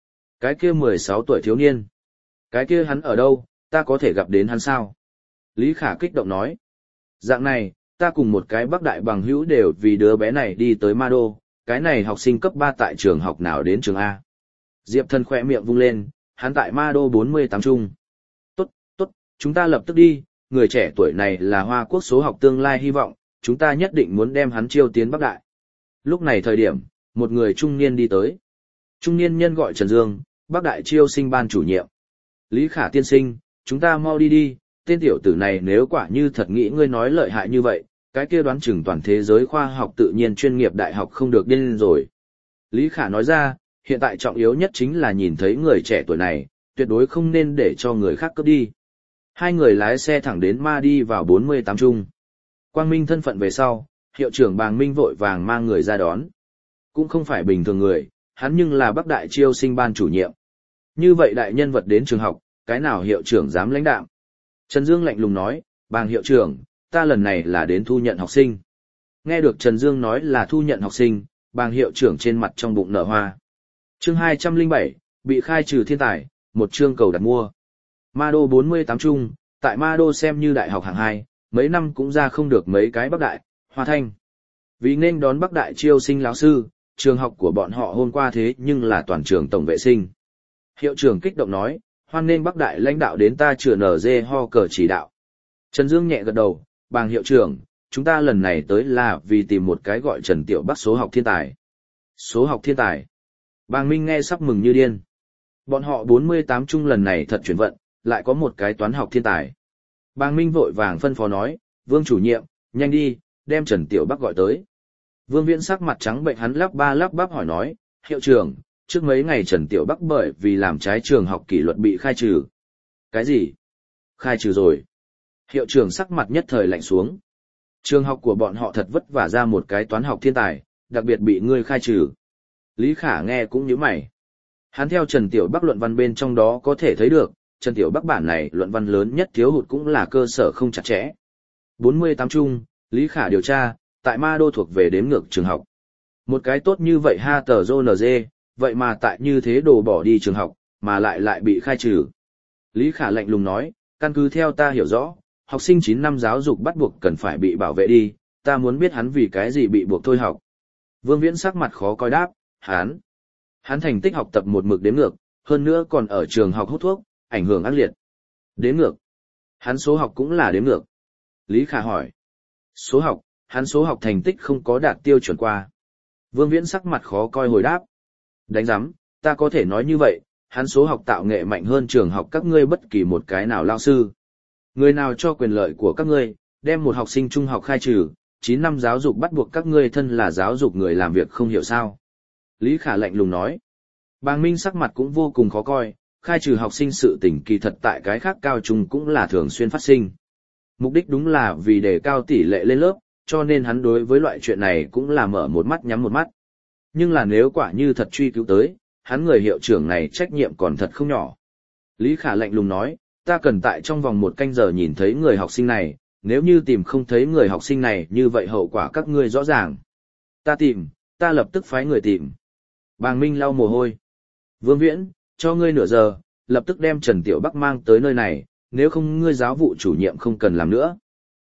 Cái kia 16 tuổi thiếu niên. Cái kia hắn ở đâu, ta có thể gặp đến hắn sao? Lý Khả kích động nói. Dạng này, ta cùng một cái Bắc Đại bằng hữu đều vì đứa bé này đi tới Ma Đô, cái này học sinh cấp 3 tại trường học nào đến trường A. Diệp Thần khỏe miệng vung lên, hắn tại Ma Đô 48 trung. Tốt, tốt, chúng ta lập tức đi, người trẻ tuổi này là Hoa Quốc số học tương lai hy vọng, chúng ta nhất định muốn đem hắn chiêu tiến Bắc Đại. Lúc này thời điểm, một người trung niên đi tới. Trung niên nhân gọi Trần Dương, Bắc Đại chiêu sinh ban chủ nhiệm. Lý Khả tiên sinh, chúng ta mau đi đi, tên tiểu tử này nếu quả như thật nghĩ ngươi nói lợi hại như vậy, cái kia đoán chừng toàn thế giới khoa học tự nhiên chuyên nghiệp đại học không được điên rồi. Lý Khả nói ra, hiện tại trọng yếu nhất chính là nhìn thấy người trẻ tuổi này, tuyệt đối không nên để cho người khác cướp đi. Hai người lái xe thẳng đến Ma đi vào 48 trung. Quang Minh thân phận về sau, hiệu trưởng Bàng Minh vội vàng mang người ra đón. Cũng không phải bình thường người, hắn nhưng là Bắc Đại chiêu sinh ban chủ nhiệm. Như vậy đại nhân vật đến trường học, cái nào hiệu trưởng dám lãnh đạm? Trần Dương lạnh lùng nói, Bàng hiệu trưởng, ta lần này là đến thu nhận học sinh. Nghe được Trần Dương nói là thu nhận học sinh, Bàng hiệu trưởng trên mặt trong bụng nở hoa. Chương 207, bị khai trừ thiên tài, một chương cầu đặt mua. Ma Đô 48 trung, tại Ma Đô xem như đại học hạng 2, mấy năm cũng ra không được mấy cái Bắc Đại, Hoa Thanh. Vì nên đón Bắc Đại chiêu sinh lão sư, trường học của bọn họ hôm qua thế nhưng là toàn trường tổng vệ sinh. Hiệu trưởng kích động nói, hoan nên Bắc Đại lãnh đạo đến ta chữa nở dê ho cờ chỉ đạo. Trần Dương nhẹ gật đầu, Bàng hiệu trưởng, chúng ta lần này tới là vì tìm một cái gọi Trần Tiểu Bắc số học thiên tài. Số học thiên tài. Bàng Minh nghe sắp mừng như điên. Bọn họ 48 trung lần này thật chuyển vận, lại có một cái toán học thiên tài. Bàng Minh vội vàng phân phó nói, Vương chủ nhiệm, nhanh đi, đem Trần Tiểu Bắc gọi tới. Vương Viễn sắc mặt trắng bệnh hắn lắp ba lắp bắp hỏi nói, hiệu trưởng, trước mấy ngày Trần Tiểu Bắc bởi vì làm trái trường học kỷ luật bị khai trừ. Cái gì? Khai trừ rồi. Hiệu trưởng sắc mặt nhất thời lạnh xuống. Trường học của bọn họ thật vất vả ra một cái toán học thiên tài, đặc biệt bị ngươi khai trừ. Lý Khả nghe cũng nhíu mày. Hắn theo Trần Tiểu Bắc luận văn bên trong đó có thể thấy được, Trần Tiểu Bắc bản này luận văn lớn nhất thiếu hụt cũng là cơ sở không chặt chẽ. 48 trung, Lý Khả điều tra, tại Ma Đô thuộc về đếm ngược trường học. Một cái tốt như vậy HTRNG, vậy mà tại như thế đồ bỏ đi trường học, mà lại bị khai trừ. Lý Khả lạnh lùng nói, căn cứ theo ta hiểu rõ, học sinh 9 năm giáo dục bắt buộc cần phải bị bảo vệ đi, ta muốn biết hắn vì cái gì bị buộc thôi học. Vương Viễn sắc mặt khó coi đáp, hắn thành tích học tập một mực đếm ngược, hơn nữa còn ở trường học hút thuốc, ảnh hưởng ác liệt. Đếm ngược. Hắn số học cũng là đếm ngược. Lý Khả hỏi. Số học, hắn số học thành tích không có đạt tiêu chuẩn qua. Vương Viễn sắc mặt khó coi hồi đáp. Đánh giám, ta có thể nói như vậy, hắn số học tạo nghệ mạnh hơn trường học các ngươi bất kỳ một cái nào lao sư. Người nào cho quyền lợi của các ngươi, đem một học sinh trung học khai trừ, 9 năm giáo dục bắt buộc các ngươi thân là giáo dục người làm việc không hiểu sao. Lý Khả lạnh lùng nói. Bàng Minh sắc mặt cũng vô cùng khó coi, khai trừ học sinh sự tình kỳ thật tại cái khác cao trung cũng là thường xuyên phát sinh. Mục đích đúng là vì đề cao tỷ lệ lên lớp, cho nên hắn đối với loại chuyện này cũng là mở một mắt nhắm một mắt. Nhưng là nếu quả như thật truy cứu tới, hắn người hiệu trưởng này trách nhiệm còn thật không nhỏ. Lý Khả lạnh lùng nói, ta cần tại trong vòng 1 canh giờ nhìn thấy người học sinh này, nếu như tìm không thấy người học sinh này như vậy hậu quả các ngươi rõ ràng. Ta lập tức phái người tìm. Bàng Minh lau mồ hôi. Vương Viễn, cho ngươi nửa giờ, lập tức đem Trần Tiểu Bắc mang tới nơi này, nếu không ngươi giáo vụ chủ nhiệm không cần làm nữa.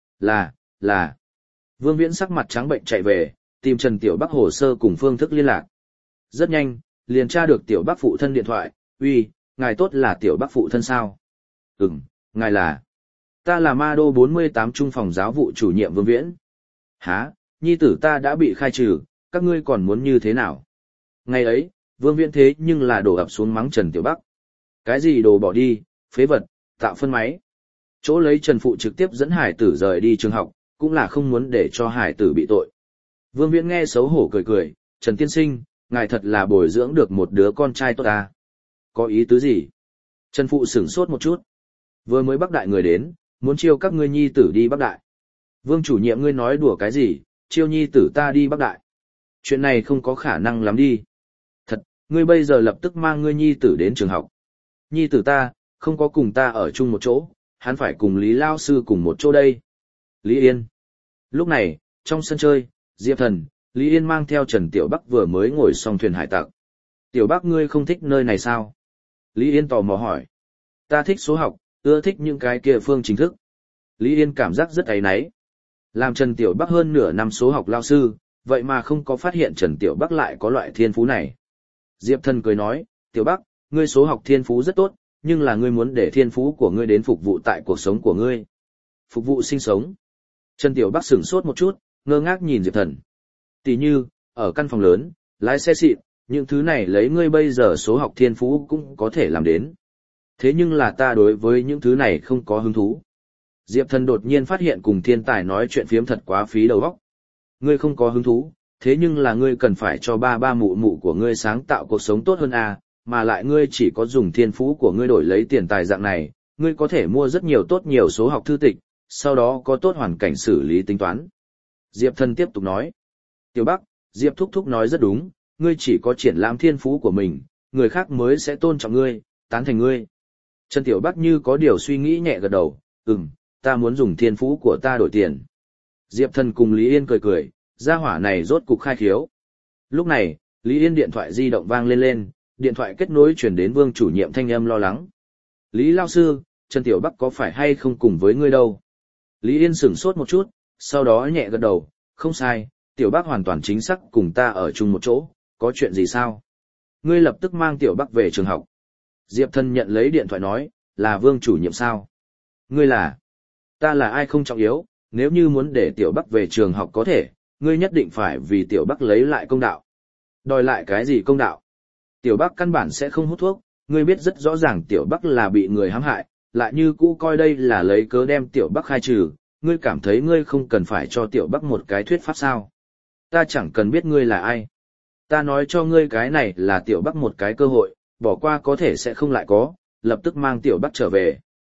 Là. Vương Viễn sắc mặt trắng bệnh chạy về, tìm Trần Tiểu Bắc hồ sơ cùng phương thức liên lạc. Rất nhanh, liền tra được Tiểu Bắc phụ thân điện thoại, uy, ngài tốt là Tiểu Bắc phụ thân sao? Ngài là. Ta là Ma Đô 48 trung phòng giáo vụ chủ nhiệm Vương Viễn. Hả, nhi tử ta đã bị khai trừ, các ngươi còn muốn như thế nào? Ngày ấy, Vương Viễn thế nhưng là đổ ập xuống mắng Trần Tiểu Bắc. Cái gì đồ bỏ đi, phế vật, tạo phân máy. Chỗ lấy Trần Phụ trực tiếp dẫn hải tử rời đi trường học, cũng là không muốn để cho hải tử bị tội. Vương Viễn nghe xấu hổ cười, Trần tiên sinh, ngài thật là bồi dưỡng được một đứa con trai tốt ta. Có ý tứ gì? Trần Phụ sửng sốt một chút. Vừa mới Bắc Đại người đến, muốn chiêu các ngươi nhi tử đi Bắc Đại. Vương chủ nhiệm ngươi nói đùa cái gì, chiêu nhi tử ta đi Bắc Đại. Chuyện này không có khả năng lắm đi. Thật, ngươi bây giờ lập tức mang ngươi nhi tử đến trường học. Nhi tử ta, không có cùng ta ở chung một chỗ, hắn phải cùng Lý Lao Sư cùng một chỗ đây. Lý Yên. Lúc này, trong sân chơi, Diệp Thần, Lý Yên mang theo Trần Tiểu Bắc vừa mới ngồi xong thuyền hải tặc. Tiểu Bắc ngươi không thích nơi này sao? Lý Yên tò mò hỏi. Ta thích số học, ưa thích những cái kia phương chính thức. Lý Yên cảm giác rất áy náy. Làm Trần Tiểu Bắc hơn nửa năm số học lao sư, vậy mà không có phát hiện Trần Tiểu Bắc lại có loại thiên phú này. Diệp Thần cười nói, Tiểu Bắc, ngươi số học thiên phú rất tốt, nhưng là ngươi muốn để thiên phú của ngươi đến phục vụ tại cuộc sống của ngươi. Phục vụ sinh sống. Trần Tiểu Bắc sửng sốt một chút, ngơ ngác nhìn Diệp Thần. Tỷ như, ở căn phòng lớn, lái xe xịn, những thứ này lấy ngươi bây giờ số học thiên phú cũng có thể làm đến. Thế nhưng là ta đối với những thứ này không có hứng thú. Diệp Thần đột nhiên phát hiện cùng thiên tài nói chuyện phiếm thật quá phí đầu óc. Ngươi không có hứng thú, thế nhưng là ngươi cần phải cho ba ba mụ mụ của ngươi sáng tạo cuộc sống tốt hơn à, mà lại ngươi chỉ có dùng thiên phú của ngươi đổi lấy tiền tài dạng này, ngươi có thể mua rất nhiều tốt nhiều số học thư tịch, sau đó có tốt hoàn cảnh xử lý tính toán. Diệp Thần tiếp tục nói. Tiểu Bắc, Diệp Thúc Thúc nói rất đúng, ngươi chỉ có triển lãm thiên phú của mình, người khác mới sẽ tôn trọng ngươi, tán thành ngươi. Trần Tiểu Bắc như có điều suy nghĩ nhẹ gật đầu, ta muốn dùng thiên phú của ta đổi tiền. Diệp Thần cùng Lý Yên cười cười, gia hỏa này rốt cục khai khiếu. Lúc này, Lý Yên điện thoại di động vang lên, điện thoại kết nối chuyển đến Vương chủ nhiệm thanh âm lo lắng. Lý lao sư, Trần Tiểu Bắc có phải hay không cùng với ngươi đâu? Lý Yên sửng sốt một chút, sau đó nhẹ gật đầu, không sai, Tiểu Bắc hoàn toàn chính xác cùng ta ở chung một chỗ, có chuyện gì sao? Ngươi lập tức mang Tiểu Bắc về trường học. Diệp Thần nhận lấy điện thoại nói, là Vương chủ nhiệm sao? Ngươi là? Ta là ai không trọng yếu, nếu như muốn để Tiểu Bắc về trường học có thể, ngươi nhất định phải vì Tiểu Bắc lấy lại công đạo. Đòi lại cái gì công đạo? Tiểu Bắc căn bản sẽ không hút thuốc, ngươi biết rất rõ ràng Tiểu Bắc là bị người hãm hại, lại như cũ coi đây là lấy cớ đem Tiểu Bắc khai trừ, ngươi cảm thấy ngươi không cần phải cho Tiểu Bắc một cái thuyết pháp sao? Ta chẳng cần biết ngươi là ai. Ta nói cho ngươi cái này là Tiểu Bắc một cái cơ hội, bỏ qua có thể sẽ không lại có, lập tức mang Tiểu Bắc trở về.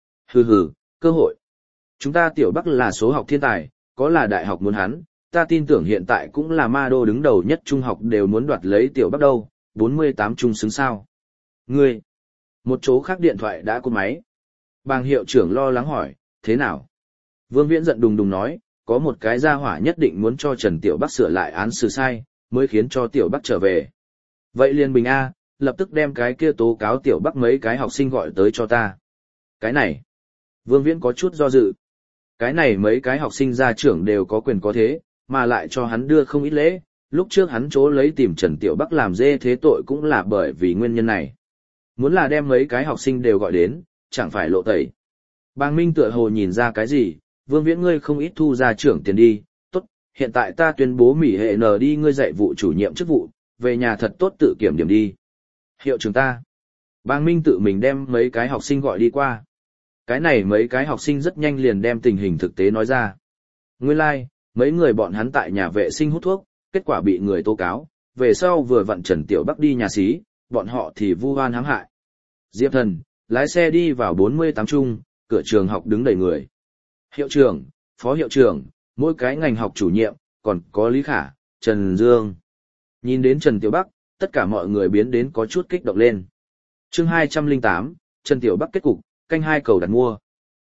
Hừ, cơ hội. Chúng ta Tiểu Bắc là số học thiên tài, có là đại học muốn hắn, ta tin tưởng hiện tại cũng là ma đô đứng đầu nhất trung học đều muốn đoạt lấy Tiểu Bắc đâu, 48 trung xứng sao. Ngươi, một chỗ khác điện thoại đã cúp máy. Bàng hiệu trưởng lo lắng hỏi, thế nào? Vương Viễn giận đùng đùng nói, có một cái gia hỏa nhất định muốn cho Trần Tiểu Bắc sửa lại án xử sai, mới khiến cho Tiểu Bắc trở về. Vậy liền bình A, lập tức đem cái kia tố cáo Tiểu Bắc mấy cái học sinh gọi tới cho ta. Cái này, Vương Viễn có chút do dự. Cái này mấy cái học sinh gia trưởng đều có quyền có thế, mà lại cho hắn đưa không ít lễ, lúc trước hắn chỗ lấy tìm Trần Tiểu Bắc làm dê thế tội cũng là bởi vì nguyên nhân này. Muốn là đem mấy cái học sinh đều gọi đến, chẳng phải lộ tẩy. Bàng Minh tựa hồ nhìn ra cái gì, Vương Viễn ngươi không ít thu gia trưởng tiền đi, tốt, hiện tại ta tuyên bố Mỹ hệ N đi ngươi dạy vụ chủ nhiệm chức vụ, về nhà thật tốt tự kiểm điểm đi. Hiệu trưởng ta. Bàng Minh tự mình đem mấy cái học sinh gọi đi qua. Cái này mấy cái học sinh rất nhanh liền đem tình hình thực tế nói ra. Nguyên lai, mấy người bọn hắn tại nhà vệ sinh hút thuốc, kết quả bị người tố cáo, về sau vừa vặn Trần Tiểu Bắc đi nhà xí, bọn họ thì vu oan hãm hại. Diệp Thần, lái xe đi vào 48 trung, cửa trường học đứng đầy người. Hiệu trưởng, phó hiệu trưởng, mỗi cái ngành học chủ nhiệm, còn có Lý Khả, Trần Dương. Nhìn đến Trần Tiểu Bắc, tất cả mọi người biến đến có chút kích động lên. Chương 208, Trần Tiểu Bắc kết cục, canh 2 cầu đặt mua.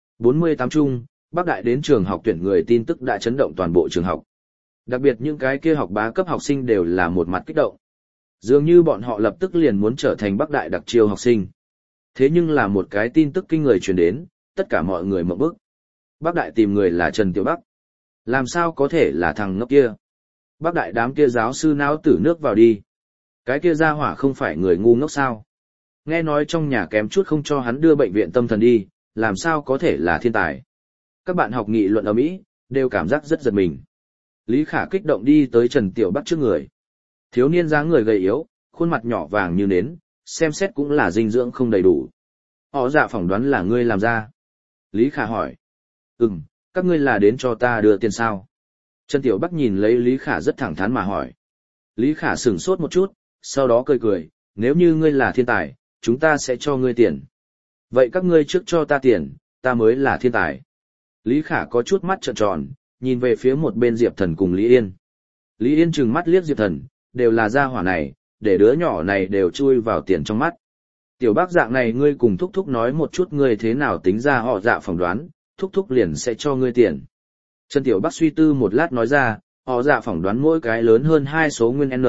48 trung, Bắc Đại đến trường học tuyển người tin tức đã chấn động toàn bộ trường học. Đặc biệt những cái kia học bá cấp học sinh đều là một mặt kích động. Dường như bọn họ lập tức liền muốn trở thành Bắc Đại đặc chiêu học sinh. Thế nhưng là một cái tin tức kinh người truyền đến, tất cả mọi người ngộp bức. Bắc Đại tìm người là Trần Tiểu Bắc. Làm sao có thể là thằng ngốc kia? Bắc Đại đám kia giáo sư não tử nước vào đi. Cái kia gia hỏa không phải người ngu ngốc sao? Nghe nói trong nhà kém chút không cho hắn đưa bệnh viện tâm thần đi, làm sao có thể là thiên tài? Các bạn học nghị luận ở Mỹ, đều cảm giác rất giật mình. Lý Khả kích động đi tới Trần Tiểu Bắc trước người. Thiếu niên dáng người gầy yếu, khuôn mặt nhỏ vàng như nến, xem xét cũng là dinh dưỡng không đầy đủ. Họ dạ phỏng đoán là ngươi làm ra. Lý Khả hỏi. Các ngươi là đến cho ta đưa tiền sao? Trần Tiểu Bắc nhìn lấy Lý Khả rất thẳng thắn mà hỏi. Lý Khả sửng sốt một chút, sau đó cười cười, nếu như ngươi là thiên tài, chúng ta sẽ cho ngươi tiền. Vậy các ngươi trước cho ta tiền, ta mới là thiên tài. Lý Khả có chút mắt trợn tròn, nhìn về phía một bên Diệp Thần cùng Lý Yên. Lý Yên trừng mắt liếc Diệp Thần, đều là gia hỏa này, để đứa nhỏ này đều chui vào tiền trong mắt. Tiểu Bác dạng này ngươi cùng Thúc Thúc nói một chút ngươi thế nào tính ra họ dạ phỏng đoán, Thúc Thúc liền sẽ cho ngươi tiền. Trần Tiểu Bác suy tư một lát nói ra, họ dạ phỏng đoán mỗi cái lớn hơn 2 số nguyên N,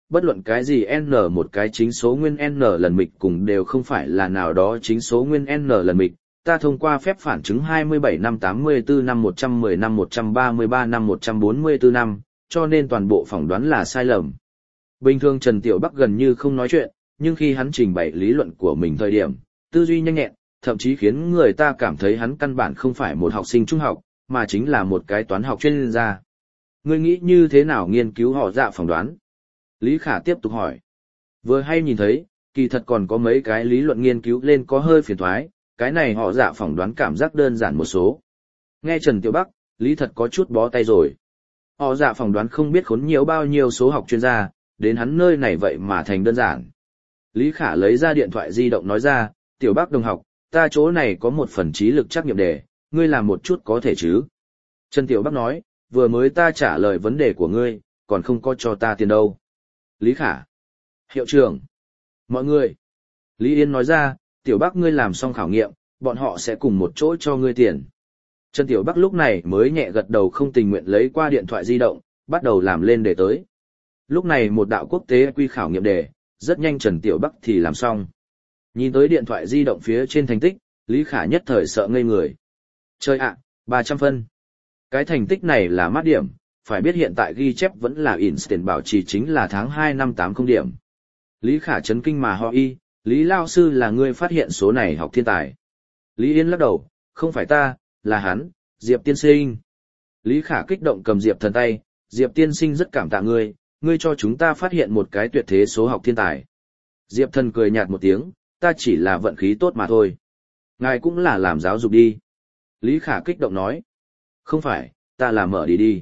bất luận cái gì n một cái chính số nguyên n lần mịch cùng đều không phải là nào đó chính số nguyên n lần mịch. Ta thông qua phép phản chứng 27 năm 84 năm 110 năm 133 năm 144 năm, cho nên toàn bộ phỏng đoán là sai lầm. Bình thường Trần Tiểu Bắc gần như không nói chuyện, nhưng khi hắn trình bày lý luận của mình thời điểm, tư duy nhanh nhẹn, thậm chí khiến người ta cảm thấy hắn căn bản không phải một học sinh trung học, mà chính là một cái toán học chuyên gia. Ngươi nghĩ như thế nào nghiên cứu họ dạ phỏng đoán? Lý Khả tiếp tục hỏi. Vừa hay nhìn thấy, kỳ thật còn có mấy cái lý luận nghiên cứu lên có hơi phiền thoái, cái này họ dạ phỏng đoán cảm giác đơn giản một số. Nghe Trần Tiểu Bắc, Lý thật có chút bó tay rồi. Họ dạ phỏng đoán không biết khốn nhiều bao nhiêu số học chuyên gia, đến hắn nơi này vậy mà thành đơn giản. Lý Khả lấy ra điện thoại di động nói ra, Tiểu Bắc đồng học, ta chỗ này có một phần trí lực trắc nghiệm đề, ngươi làm một chút có thể chứ? Trần Tiểu Bắc nói, vừa mới ta trả lời vấn đề của ngươi, còn không có cho ta tiền đâu. Lý Khả. Hiệu trưởng. Mọi người. Lý Yên nói ra, Tiểu Bắc ngươi làm xong khảo nghiệm, bọn họ sẽ cùng một chỗ cho ngươi tiền. Trần Tiểu Bắc lúc này mới nhẹ gật đầu không tình nguyện lấy qua điện thoại di động, bắt đầu làm lên đề tới. Lúc này một đạo quốc tế quy khảo nghiệm đề, rất nhanh Trần Tiểu Bắc thì làm xong. Nhìn tới điện thoại di động phía trên thành tích, Lý Khả nhất thời sợ ngây người. Chơi ạ, 300 phân. Cái thành tích này là mát điểm, phải biết hiện tại ghi chép vẫn là Einstein bảo trì chính là tháng 2 năm 80 điểm. Lý Khả chấn kinh mà ho y, Lý Lao Sư là người phát hiện số này học thiên tài. Lý Yên lắc đầu, không phải ta, là hắn, Diệp Tiên Sinh. Lý Khả kích động cầm Diệp Thần tay, Diệp Tiên Sinh rất cảm tạ ngươi cho chúng ta phát hiện một cái tuyệt thế số học thiên tài. Diệp Thần cười nhạt một tiếng, ta chỉ là vận khí tốt mà thôi. Ngài cũng là làm giáo dục đi. Lý Khả kích động nói. Không phải, ta là mở đi.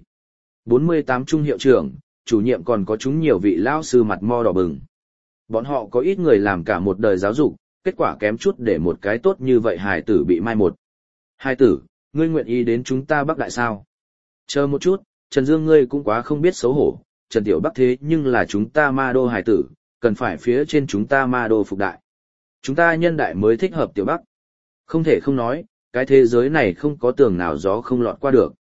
48 trung hiệu trưởng, chủ nhiệm còn có chúng nhiều vị lao sư mặt mo đỏ bừng. Bọn họ có ít người làm cả một đời giáo dục, kết quả kém chút để một cái tốt như vậy hài tử bị mai một. Hài tử, ngươi nguyện ý đến chúng ta Bắc Đại sao? Chờ một chút, Trần Dương ngươi cũng quá không biết xấu hổ, Trần Tiểu Bắc thế nhưng là chúng ta ma đô hài tử, cần phải phía trên chúng ta ma đô phục đại. Chúng ta nhân đại mới thích hợp Tiểu Bắc. Không thể không nói, cái thế giới này không có tường nào gió không lọt qua được.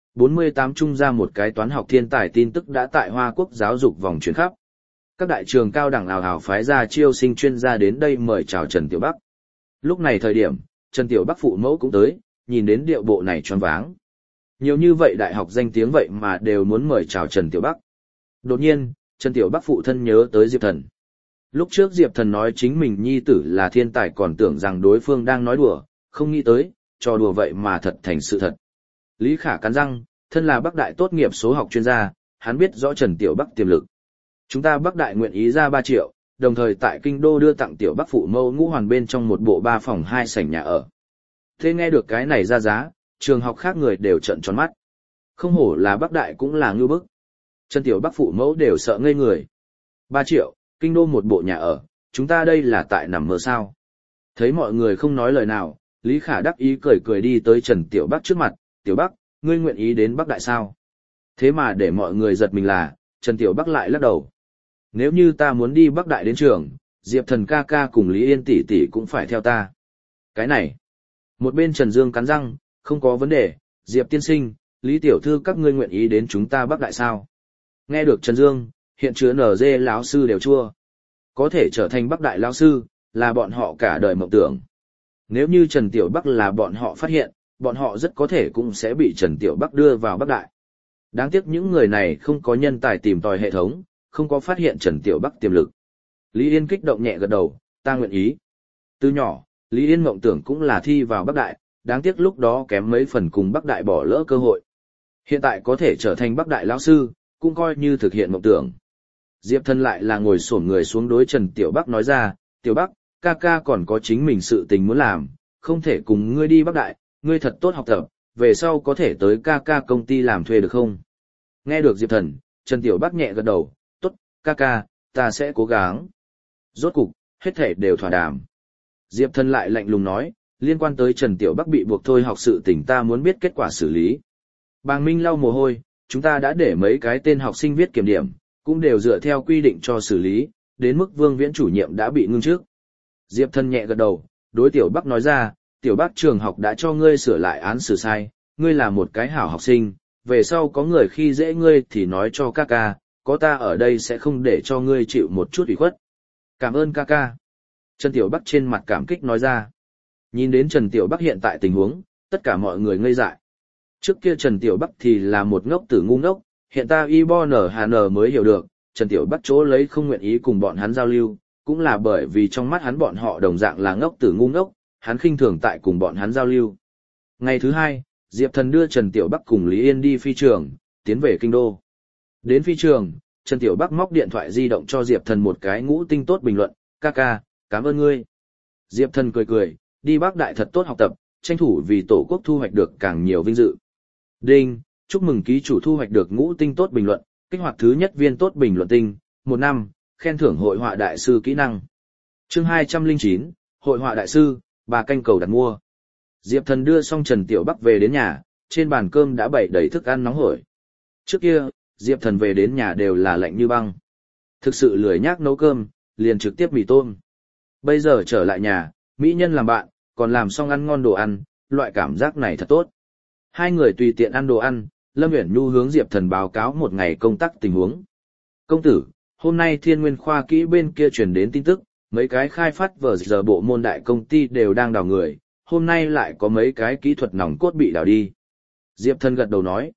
48 trung ra một cái toán học thiên tài tin tức đã tại Hoa Quốc giáo dục vòng chuyển khắp. Các đại trường cao đẳng ào ào phái ra chiêu sinh chuyên gia đến đây mời chào Trần Tiểu Bắc. Lúc này thời điểm, Trần Tiểu Bắc phụ mẫu cũng tới, nhìn đến điệu bộ này choáng váng. Nhiều như vậy đại học danh tiếng vậy mà đều muốn mời chào Trần Tiểu Bắc. Đột nhiên, Trần Tiểu Bắc phụ thân nhớ tới Diệp Thần. Lúc trước Diệp Thần nói chính mình nhi tử là thiên tài còn tưởng rằng đối phương đang nói đùa, không nghĩ tới, trò đùa vậy mà thật thành sự thật. Lý Khả cắn răng, thân là Bắc Đại tốt nghiệp số học chuyên gia, hắn biết rõ Trần Tiểu Bắc tiềm lực. Chúng ta Bắc Đại nguyện ý ra 3 triệu, đồng thời tại kinh đô đưa tặng Tiểu Bắc phụ mẫu ngũ hoàn bên trong một bộ 3 phòng 2 sảnh nhà ở. Thế nghe được cái này ra giá, trường học khác người đều trợn tròn mắt. Không hổ là Bắc Đại cũng là ngưu bức. Trần Tiểu Bắc phụ mẫu đều sợ ngây người. 3 triệu, kinh đô một bộ nhà ở, chúng ta đây là tại nằm mơ sao? Thấy mọi người không nói lời nào, Lý Khả đắc ý cười cười đi tới Trần Tiểu Bắc trước mặt, Tiểu Bắc, ngươi nguyện ý đến Bắc Đại sao? Thế mà để mọi người giật mình là, Trần Tiểu Bắc lại lắc đầu. Nếu như ta muốn đi Bắc Đại đến trường, Diệp Thần ca ca cùng Lý Yên tỷ tỷ cũng phải theo ta. Cái này. Một bên Trần Dương cắn răng, không có vấn đề, Diệp tiên sinh, Lý tiểu thư các ngươi nguyện ý đến chúng ta Bắc Đại sao? Nghe được Trần Dương, hiện chứa NG lão sư đều chua. Có thể trở thành Bắc Đại lão sư, là bọn họ cả đời mộng tưởng. Nếu như Trần Tiểu Bắc là bọn họ phát hiện, bọn họ rất có thể cũng sẽ bị Trần Tiểu Bắc đưa vào Bắc Đại. Đáng tiếc những người này không có nhân tài tìm tòi hệ thống, không có phát hiện Trần Tiểu Bắc tiềm lực. Lý Yên kích động nhẹ gật đầu, ta nguyện ý. Từ nhỏ, Lý Yên mộng tưởng cũng là thi vào Bắc Đại, đáng tiếc lúc đó kém mấy phần cùng Bắc Đại bỏ lỡ cơ hội. Hiện tại có thể trở thành Bắc Đại lão sư, cũng coi như thực hiện mộng tưởng. Diệp Thần lại là ngồi xổm người xuống đối Trần Tiểu Bắc nói ra, Tiểu Bắc, ca ca còn có chính mình sự tình muốn làm, không thể cùng ngươi đi Bắc Đại, ngươi thật tốt học tập, về sau có thể tới ca ca công ty làm thuê được không? Nghe được Diệp Thần, Trần Tiểu Bắc nhẹ gật đầu, tốt, ca ca, ta sẽ cố gắng. Rốt cục, hết thể đều thỏa đàm. Diệp Thần lại lạnh lùng nói, liên quan tới Trần Tiểu Bắc bị buộc thôi học sự tình ta muốn biết kết quả xử lý. Bàng Minh lau mồ hôi, chúng ta đã để mấy cái tên học sinh viết kiểm điểm, cũng đều dựa theo quy định cho xử lý, đến mức Vương Viễn chủ nhiệm đã bị ngưng trước. Diệp Thần nhẹ gật đầu, đối Tiểu Bắc nói ra, Tiểu Bắc trường học đã cho ngươi sửa lại án xử sai, ngươi là một cái hảo học sinh, về sau có người khi dễ ngươi thì nói cho ca ca, có ta ở đây sẽ không để cho ngươi chịu một chút ủy khuất. Cảm ơn ca ca. Trần Tiểu Bắc trên mặt cảm kích nói ra. Nhìn đến Trần Tiểu Bắc hiện tại tình huống, tất cả mọi người ngây dại. Trước kia Trần Tiểu Bắc thì là một ngốc tử ngu ngốc, hiện ta IBONHN mới hiểu được, Trần Tiểu Bắc chỗ lấy không nguyện ý cùng bọn hắn giao lưu, cũng là bởi vì trong mắt hắn bọn họ đồng dạng là ngốc tử ngu ngốc, hắn khinh thường tại cùng bọn hắn giao lưu. Ngày thứ hai, Diệp Thần đưa Trần Tiểu Bắc cùng Lý Yên đi phi trường, tiến về kinh đô. Đến phi trường, Trần Tiểu Bắc móc điện thoại di động cho Diệp Thần một cái ngũ tinh tốt bình luận, ca ca, cảm ơn ngươi. Diệp Thần cười cười, đi Bắc Đại thật tốt học tập, tranh thủ vì Tổ quốc thu hoạch được càng nhiều vinh dự. Đinh, chúc mừng ký chủ thu hoạch được ngũ tinh tốt bình luận, kích hoạt thứ nhất viên tốt bình luận tinh, 1 năm, khen thưởng hội họa đại sư kỹ năng. Chương 209, hội họa đại sư, 3 canh cầu đặt mua. Diệp Thần đưa xong Trần Tiểu Bắc về đến nhà, trên bàn cơm đã bày đầy thức ăn nóng hổi. Trước kia, Diệp Thần về đến nhà đều là lạnh như băng. Thực sự lười nhác nấu cơm, liền trực tiếp mì tôm. Bây giờ trở lại nhà, mỹ nhân làm bạn, còn làm xong ăn ngon đồ ăn, loại cảm giác này thật tốt. Hai người tùy tiện ăn đồ ăn, Lâm Uyển Nhu hướng Diệp Thần báo cáo một ngày công tác tình huống. Công tử, hôm nay Thiên Nguyên khoa kỹ bên kia truyền đến tin tức, mấy cái khai phát vở giờ bộ môn đại công ty đều đang đào người, hôm nay lại có mấy cái kỹ thuật nòng cốt bị đào đi. Diệp Thần gật đầu nói,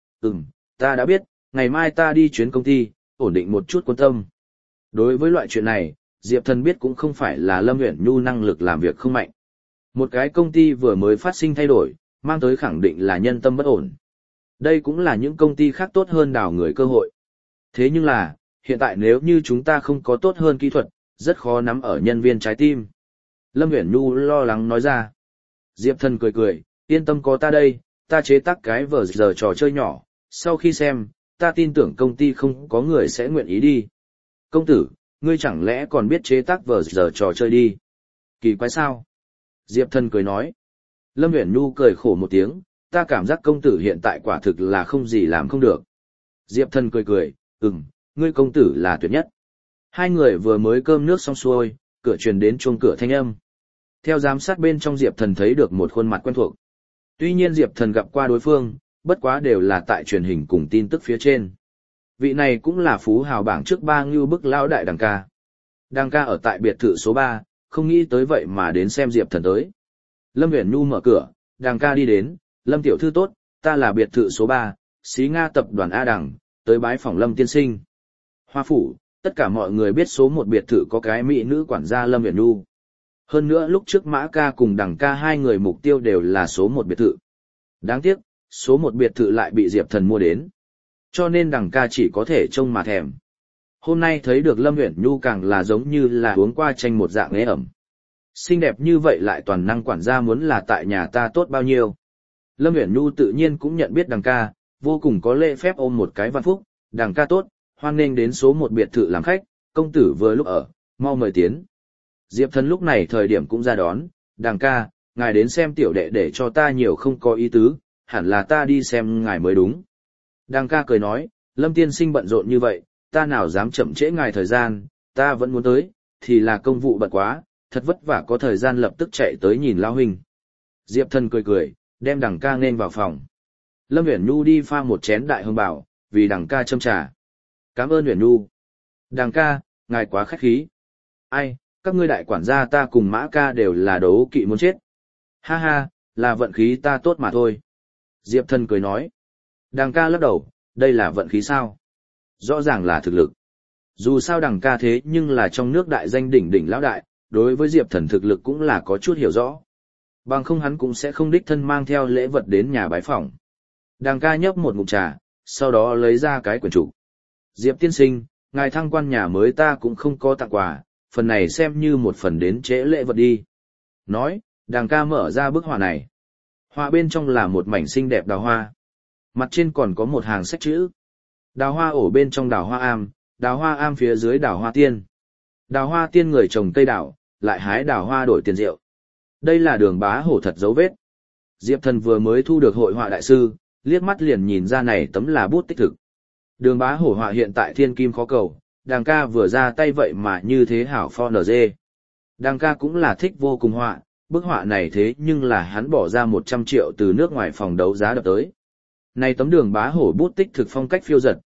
ta đã biết, ngày mai ta đi chuyến công ty, ổn định một chút quan tâm. Đối với loại chuyện này, Diệp Thần biết cũng không phải là Lâm Uyển Nhu năng lực làm việc không mạnh. Một cái công ty vừa mới phát sinh thay đổi, mang tới khẳng định là nhân tâm bất ổn. Đây cũng là những công ty khác tốt hơn đào người cơ hội. Thế nhưng là, hiện tại nếu như chúng ta không có tốt hơn kỹ thuật, rất khó nắm ở nhân viên trái tim. Lâm Uyển Nhu lo lắng nói ra. Diệp Thần cười cười, yên tâm có ta đây, ta chế tác cái vở giờ trò chơi nhỏ, sau khi xem, ta tin tưởng công ty không có người sẽ nguyện ý đi. Công tử, ngươi chẳng lẽ còn biết chế tác vở giờ trò chơi đi? Kỳ quái sao? Diệp Thần cười nói. Lâm Uyển Nhu cười khổ một tiếng, ta cảm giác công tử hiện tại quả thực là không gì làm không được. Diệp Thần cười cười, ngươi công tử là tuyệt nhất. Hai người vừa mới cơm nước xong xuôi, cửa truyền đến chuông cửa thanh âm. Theo giám sát bên trong Diệp Thần thấy được một khuôn mặt quen thuộc. Tuy nhiên Diệp Thần gặp qua đối phương, bất quá đều là tại truyền hình cùng tin tức phía trên. Vị này cũng là phú hào bảng trước 3 ngưu bức lão đại Đằng ca. Đằng ca ở tại biệt thự số 3, không nghĩ tới vậy mà đến xem Diệp Thần tới. Lâm Uyển Nhu mở cửa, Đằng ca đi đến, Lâm tiểu thư tốt, ta là biệt thự số 3, Xí Nga tập đoàn A Đằng, tới bái phỏng Lâm tiên sinh. Hoa phủ, tất cả mọi người biết số 1 biệt thự có cái mỹ nữ quản gia Lâm Uyển Nhu. Hơn nữa lúc trước Mã ca cùng Đằng ca hai người mục tiêu đều là số 1 biệt thự. Đáng tiếc, số 1 biệt thự lại bị Diệp Thần mua đến. Cho nên Đằng ca chỉ có thể trông mà thèm. Hôm nay thấy được Lâm Uyển Nhu càng là giống như là uống qua chanh một dạng ế ẩm. Xinh đẹp như vậy lại toàn năng quản gia muốn là tại nhà ta tốt bao nhiêu. Lâm Uyển Nhu tự nhiên cũng nhận biết Đằng ca, vô cùng có lễ phép ôm một cái văn phúc, Đằng ca tốt, hoan nghênh đến số 1 biệt thự làm khách, công tử vừa lúc ở, mau mời tiến. Diệp Thần lúc này thời điểm cũng ra đón, Đằng ca, ngài đến xem tiểu đệ để cho ta nhiều không có ý tứ, hẳn là ta đi xem ngài mới đúng. Đằng ca cười nói, Lâm tiên sinh bận rộn như vậy, ta nào dám chậm trễ ngài thời gian, ta vẫn muốn tới, thì là công vụ bận quá, thật vất vả có thời gian lập tức chạy tới nhìn lão huynh. Diệp Thần cười cười, đem Đằng ca nên vào phòng. Lâm Uyển Nhu đi pha một chén đại hương bảo, vì Đằng ca châm trà. Cảm ơn Uyển Nhu. Đằng ca, ngài quá khách khí. Ai, các ngươi đại quản gia ta cùng Mã ca đều là đấu kỵ muốn chết. Ha ha, là vận khí ta tốt mà thôi. Diệp Thần cười nói. Đằng ca lắc đầu, đây là vận khí sao? Rõ ràng là thực lực. Dù sao Đằng ca thế nhưng là trong nước đại danh đỉnh đỉnh lão đại, đối với Diệp Thần thực lực cũng là có chút hiểu rõ. Bằng không hắn cũng sẽ không đích thân mang theo lễ vật đến nhà bái phỏng. Đằng ca nhấp một ngụm trà, sau đó lấy ra cái quyển trục. Diệp tiên sinh, ngài thăng quan nhà mới ta cũng không có tặng quà, phần này xem như một phần đến trễ lễ vật đi. Nói, Đằng ca mở ra bức họa này. Họa bên trong là một mảnh xinh đẹp đào hoa. Mặt trên còn có một hàng sách chữ. Đào hoa ổ bên trong đào hoa am phía dưới đào hoa tiên. Đào hoa tiên người trồng cây đào, lại hái đào hoa đổi tiền rượu. Đây là Đường Bá Hổ thật dấu vết. Diệp Thần vừa mới thu được hội họa đại sư, liếc mắt liền nhìn ra này tấm là bút tích thực. Đường Bá Hổ họa hiện tại thiên kim khó cầu, Đằng ca vừa ra tay vậy mà như thế hảo pho nở dê. Đằng ca cũng là thích vô cùng họa, bức họa này thế nhưng là hắn bỏ ra 100 triệu từ nước ngoài phòng đấu giá đập tới. Này tấm Đường Bá Hổ bút tích thực phong cách phiêu dật,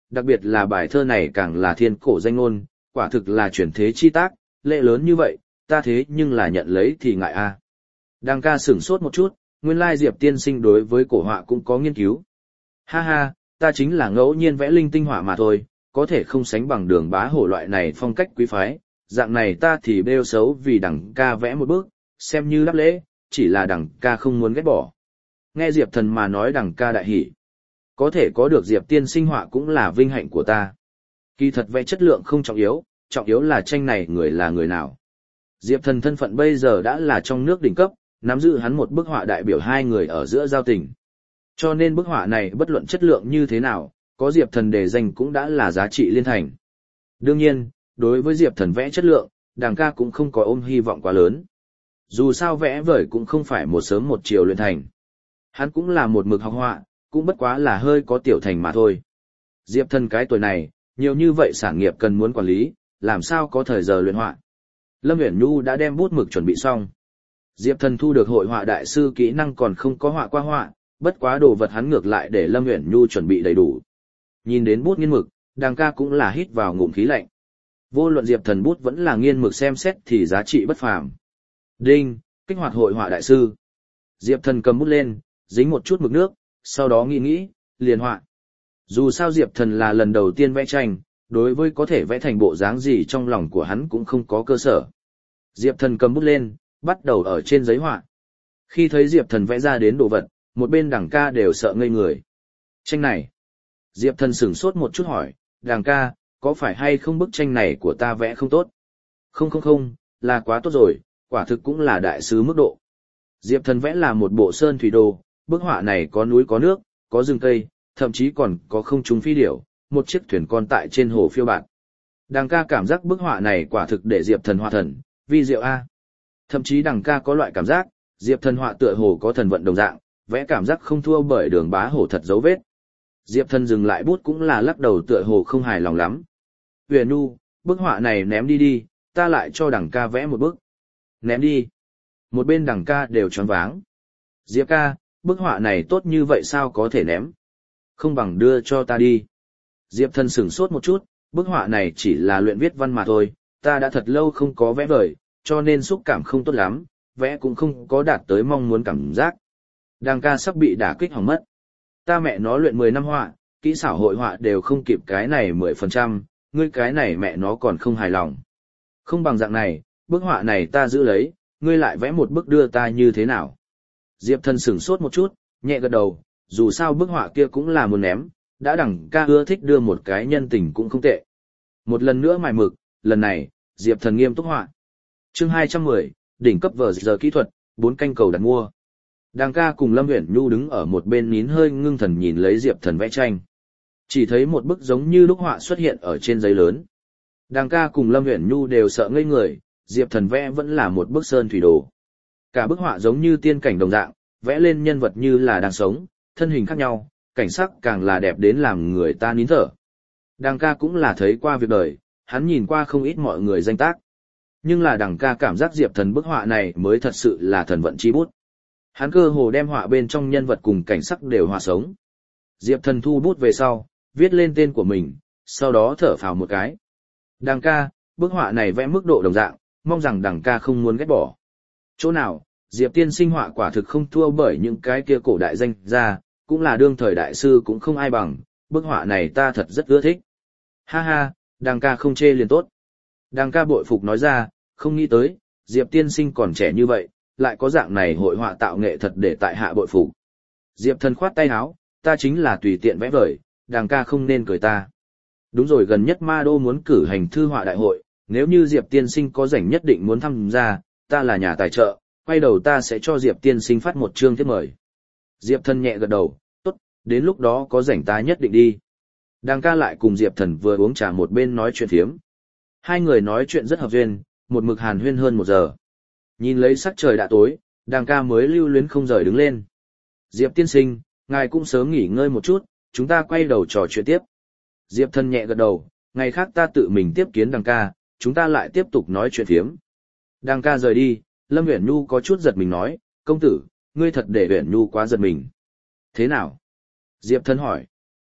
đặc biệt là bài thơ này càng là thiên cổ danh ngôn, quả thực là chuyển thế chi tác, lệ lớn như vậy, ta thế nhưng là nhận lấy thì ngại a. Đằng ca sửng sốt một chút, nguyên lai Diệp tiên sinh đối với cổ họa cũng có nghiên cứu. Ha ha, ta chính là ngẫu nhiên vẽ linh tinh họa mà thôi, có thể không sánh bằng Đường Bá Hổ loại này phong cách quý phái, dạng này ta thì bêu xấu vì đằng ca vẽ một bước, xem như đáp lễ, chỉ là đằng ca không muốn ghét bỏ. Nghe Diệp Thần mà nói đằng ca đại hỉ. Có thể có được Diệp tiên sinh họa cũng là vinh hạnh của ta. Kỳ thật vẽ chất lượng không trọng yếu là tranh này người là người nào. Diệp Thần thân phận bây giờ đã là trong nước đỉnh cấp, nắm giữ hắn một bức họa đại biểu hai người ở giữa giao tình. Cho nên bức họa này bất luận chất lượng như thế nào, có Diệp Thần đề danh cũng đã là giá trị liên thành. Đương nhiên, đối với Diệp Thần vẽ chất lượng, đằng ca cũng không có ôm hy vọng quá lớn. Dù sao vẽ vời cũng không phải một sớm một chiều luyện thành. Hắn cũng là một mực học họa, cũng bất quá là hơi có tiểu thành mà thôi. Diệp Thần cái tuổi này, nhiều như vậy sản nghiệp cần muốn quản lý, làm sao có thời giờ luyện họa. Lâm Uyển Nhu đã đem bút mực chuẩn bị xong. Diệp Thần thu được hội họa đại sư kỹ năng còn không có họa qua họa, bất quá đồ vật hắn ngược lại để Lâm Uyển Nhu chuẩn bị đầy đủ. Nhìn đến bút nghiên mực, đằng ca cũng là hít vào ngụm khí lạnh. Vô luận Diệp Thần bút vẫn là nghiên mực xem xét thì giá trị bất phàm. Đinh, kích hoạt hội họa đại sư. Diệp Thần cầm bút lên, dính một chút mực nước, sau đó nghĩ, liền họa. Dù sao Diệp Thần là lần đầu tiên vẽ tranh, đối với có thể vẽ thành bộ dáng gì trong lòng của hắn cũng không có cơ sở. Diệp Thần cầm bút lên, bắt đầu ở trên giấy họa. Khi thấy Diệp Thần vẽ ra đến đồ vật, một bên đằng ca đều sợ ngây người. Tranh này. Diệp Thần sửng sốt một chút hỏi, đằng ca, có phải hay không bức tranh này của ta vẽ không tốt? Không, là quá tốt rồi, quả thực cũng là đại sứ mức độ. Diệp Thần vẽ là một bộ sơn thủy đồ, bức họa này có núi có nước, có rừng cây, thậm chí còn có không trung phi điểu, một chiếc thuyền con tại trên hồ phiêu bạt. Đằng ca cảm giác bức họa này quả thực để Diệp Thần họa thần, vi diệu a. Thậm chí đằng ca có loại cảm giác, Diệp Thần họa tựa hồ có thần vận đồng dạng, vẽ cảm giác không thua bởi Đường Bá Hổ thật dấu vết. Diệp Thần dừng lại bút cũng là lắc đầu tựa hồ không hài lòng lắm. Huyền Nu, bức họa này ném đi, ta lại cho đằng ca vẽ một bức. Ném đi. Một bên đằng ca đều choáng váng. Diệp ca, bức họa này tốt như vậy sao có thể ném? Không bằng đưa cho ta đi. Diệp Thần sửng sốt một chút, bức họa này chỉ là luyện viết văn mà thôi, ta đã thật lâu không có vẽ vời, cho nên xúc cảm không tốt lắm, vẽ cũng không có đạt tới mong muốn cảm giác. Đằng ca sắp bị đả kích hỏng mất. Ta mẹ nó luyện 10 năm họa, kỹ xảo hội họa đều không kịp cái này 10%, ngươi cái này mẹ nó còn không hài lòng. Không bằng dạng này, bức họa này ta giữ lấy, ngươi lại vẽ một bức đưa ta như thế nào? Diệp Thần sửng sốt một chút, nhẹ gật đầu, dù sao bức họa kia cũng là muốn ném, đã đằng ca ưa thích đưa một cái nhân tình cũng không tệ. Một lần nữa mài mực, lần này, Diệp Thần nghiêm túc họa. Chương 210, đỉnh cấp vở giờ kỹ thuật, 4 canh cầu đặt mua. Đằng ca cùng Lâm Uyển Nhu đứng ở một bên nín hơi ngưng thần nhìn lấy Diệp Thần vẽ tranh. Chỉ thấy một bức giống như lúc họa xuất hiện ở trên giấy lớn. Đằng ca cùng Lâm Uyển Nhu đều sợ ngây người, Diệp Thần vẽ vẫn là một bức sơn thủy đồ. Cả bức họa giống như tiên cảnh đồng dạng, vẽ lên nhân vật như là đang sống, thân hình khác nhau, cảnh sắc càng là đẹp đến làm người ta nín thở. Đằng ca cũng là thấy qua việc đời, hắn nhìn qua không ít mọi người danh tác. Nhưng là đằng ca cảm giác Diệp Thần bức họa này mới thật sự là thần vận chi bút. Hắn cơ hồ đem họa bên trong nhân vật cùng cảnh sắc đều họa sống. Diệp Thần thu bút về sau, viết lên tên của mình, sau đó thở phào một cái. Đằng ca, bức họa này vẽ mức độ đồng dạng, mong rằng đằng ca không muốn ghét bỏ. Chỗ nào, Diệp tiên sinh họa quả thực không thua bởi những cái kia cổ đại danh gia, cũng là đương thời đại sư cũng không ai bằng, bức họa này ta thật rất ưa thích. Ha ha, đằng ca không chê liền tốt. Đằng ca bội phục nói ra, không nghĩ tới, Diệp tiên sinh còn trẻ như vậy, lại có dạng này hội họa tạo nghệ thật để tại hạ bội phục. Diệp Thần khoát tay áo, ta chính là tùy tiện vẽ vời, đằng ca không nên cười ta. Đúng rồi, gần nhất Ma Đô muốn cử hành thư họa đại hội, nếu như Diệp tiên sinh có rảnh nhất định muốn tham gia, ta là nhà tài trợ, quay đầu ta sẽ cho Diệp tiên sinh phát một chương thiếp mời. Diệp Thần nhẹ gật đầu, tốt, đến lúc đó có rảnh ta nhất định đi. Đằng ca lại cùng Diệp Thần vừa uống trà một bên nói chuyện phiếm. Hai người nói chuyện rất hợp duyên, một mực hàn huyên hơn 1 giờ. Nhìn lấy sắc trời đã tối, đằng ca mới lưu luyến không rời đứng lên. Diệp tiên sinh, ngài cũng sớm nghỉ ngơi một chút, chúng ta quay đầu trò chuyện tiếp. Diệp Thần nhẹ gật đầu, ngày khác ta tự mình tiếp kiến đằng ca, chúng ta lại tiếp tục nói chuyện phiếm. Đằng ca rời đi, Lâm Uyển Nhu có chút giật mình nói, công tử, ngươi thật để Uyển Nhu quá giật mình. Thế nào? Diệp Thần hỏi.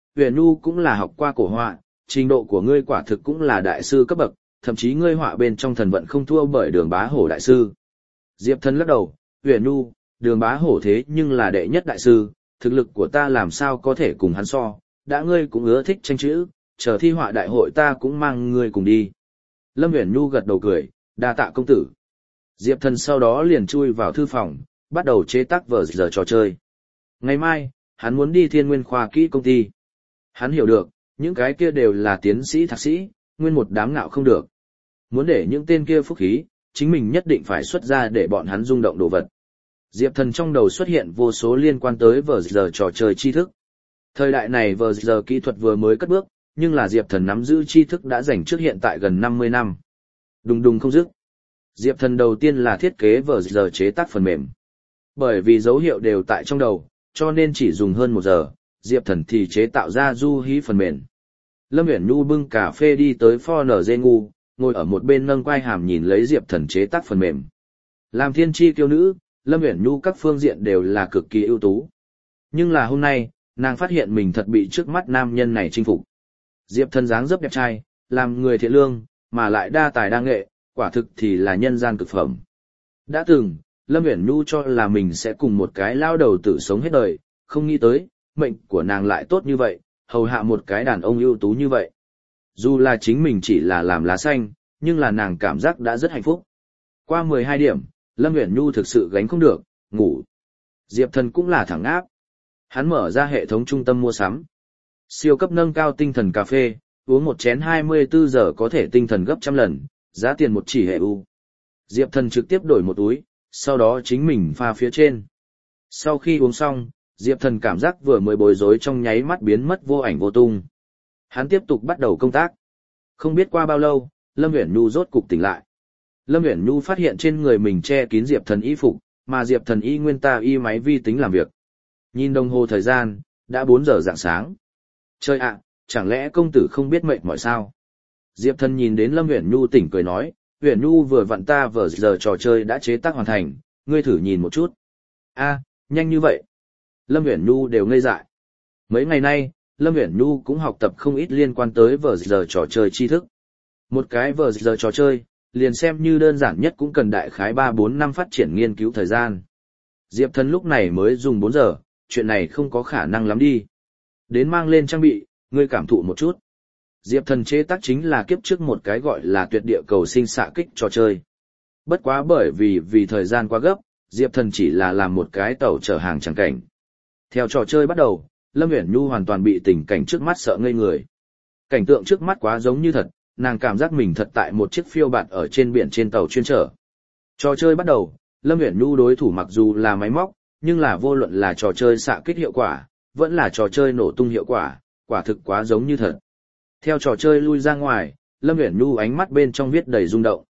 Huyền Nhu cũng là học qua cổ họa, trình độ của ngươi quả thực cũng là đại sư cấp bậc, thậm chí ngươi họa bên trong thần vận không thua bởi Đường Bá Hổ đại sư. Diệp Thần lắc đầu, Huyền Nhu, Đường Bá Hổ thế nhưng là đệ nhất đại sư, thực lực của ta làm sao có thể cùng hắn so, đã ngươi cũng ưa thích tranh chữ, chờ thi họa đại hội ta cũng mang ngươi cùng đi. Lâm Huyền Nhu gật đầu cười, đa tạ công tử. Diệp Thần sau đó liền chui vào thư phòng, bắt đầu chế tác vở giờ trò chơi. Ngày mai, hắn muốn đi Thiên Nguyên Khoa Kỹ công ty. Hắn hiểu được, những cái kia đều là tiến sĩ thạc sĩ, nguyên một đám ngạo không được. Muốn để những tên kia phúc khí, chính mình nhất định phải xuất ra để bọn hắn rung động đồ vật. Diệp Thần trong đầu xuất hiện vô số liên quan tới vở giờ trò chơi tri thức. Thời đại này vở giờ kỹ thuật vừa mới cất bước, nhưng là Diệp Thần nắm giữ tri thức đã dành trước hiện tại gần 50 năm. Đùng đùng không dứt. Diệp Thần đầu tiên là thiết kế vở giờ chế tác phần mềm. Bởi vì dấu hiệu đều tại trong đầu, cho nên chỉ dùng hơn 1 giờ, Diệp Thần thì chế tạo ra du hí phần mềm. Lâm Uyển Nhu bưng cà phê đi tới Forn Ngu, ngồi ở một bên nâng quai hàm nhìn lấy Diệp Thần chế tác phần mềm. Làm thiên chi kiêu nữ, Lâm Uyển Nhu các phương diện đều là cực kỳ ưu tú. Nhưng là hôm nay, nàng phát hiện mình thật bị trước mắt nam nhân này chinh phục. Diệp Thần dáng dấp đẹp trai, làm người thiện lương, mà lại đa tài đa nghệ, quả thực thì là nhân gian cực phẩm. Đã từng, Lâm Uyển Nhu cho là mình sẽ cùng một cái lao đầu tử sống hết đời, không nghĩ tới, mệnh của nàng lại tốt như vậy, hầu hạ một cái đàn ông ưu tú như vậy. Dù là chính mình chỉ là làm lá xanh, nhưng là nàng cảm giác đã rất hạnh phúc. Qua 12 điểm, Lâm Uyển Nhu thực sự gánh không được, ngủ. Diệp Thần cũng là thẳng áp. Hắn mở ra hệ thống trung tâm mua sắm. Siêu cấp nâng cao tinh thần cà phê, uống một chén 24 giờ có thể tinh thần gấp trăm lần, giá tiền 1 chỉ hệ u. Diệp Thần trực tiếp đổi một túi, sau đó chính mình pha phía trên. Sau khi uống xong, Diệp Thần cảm giác vừa mới bối rối trong nháy mắt biến mất vô ảnh vô tung. Hắn tiếp tục bắt đầu công tác. Không biết qua bao lâu, Lâm Uyển Nhu rốt cục tỉnh lại. Lâm Uyển Nhu phát hiện trên người mình che kín Diệp Thần y phục, mà Diệp Thần y nguyên ta y máy vi tính làm việc. Nhìn đồng hồ thời gian, đã 4 giờ rạng sáng. Trời ạ, chẳng lẽ công tử không biết mệt mỏi sao? Diệp Thần nhìn đến Lâm Uyển Nhu tỉnh cười nói, Uyển Nhu vừa vặn ta vở giờ trò chơi đã chế tác hoàn thành, ngươi thử nhìn một chút. A, nhanh như vậy. Lâm Uyển Nhu đều ngây dại. Mấy ngày nay, Lâm Uyển Nhu cũng học tập không ít liên quan tới vở giờ trò chơi tri thức. Một cái vở giờ trò chơi, liền xem như đơn giản nhất cũng cần đại khái 3-4 năm phát triển nghiên cứu thời gian. Diệp Thần lúc này mới dùng 4 giờ, chuyện này không có khả năng lắm đi. Đến mang lên trang bị, ngươi cảm thụ một chút. Diệp Thần chế tác chính là kiếp trước một cái gọi là tuyệt địa cầu sinh xạ kích trò chơi. Bất quá bởi vì thời gian quá gấp, Diệp Thần chỉ là làm một cái tàu chở hàng chẳng cảnh. Theo trò chơi bắt đầu, Lâm Uyển Nhu hoàn toàn bị tình cảnh trước mắt sợ ngây người. Cảnh tượng trước mắt quá giống như thật, nàng cảm giác mình thật tại một chiếc phiêu bạt ở trên biển trên tàu chuyên chở. Trò chơi bắt đầu, Lâm Uyển Nhu đối thủ mặc dù là máy móc, nhưng là vô luận là trò chơi xạ kích hiệu quả, vẫn là trò chơi nổ tung hiệu quả, quả thực quá giống như thật. Theo trò chơi lui ra ngoài, Lâm Uyển Nhu ánh mắt bên trong viết đầy rung động.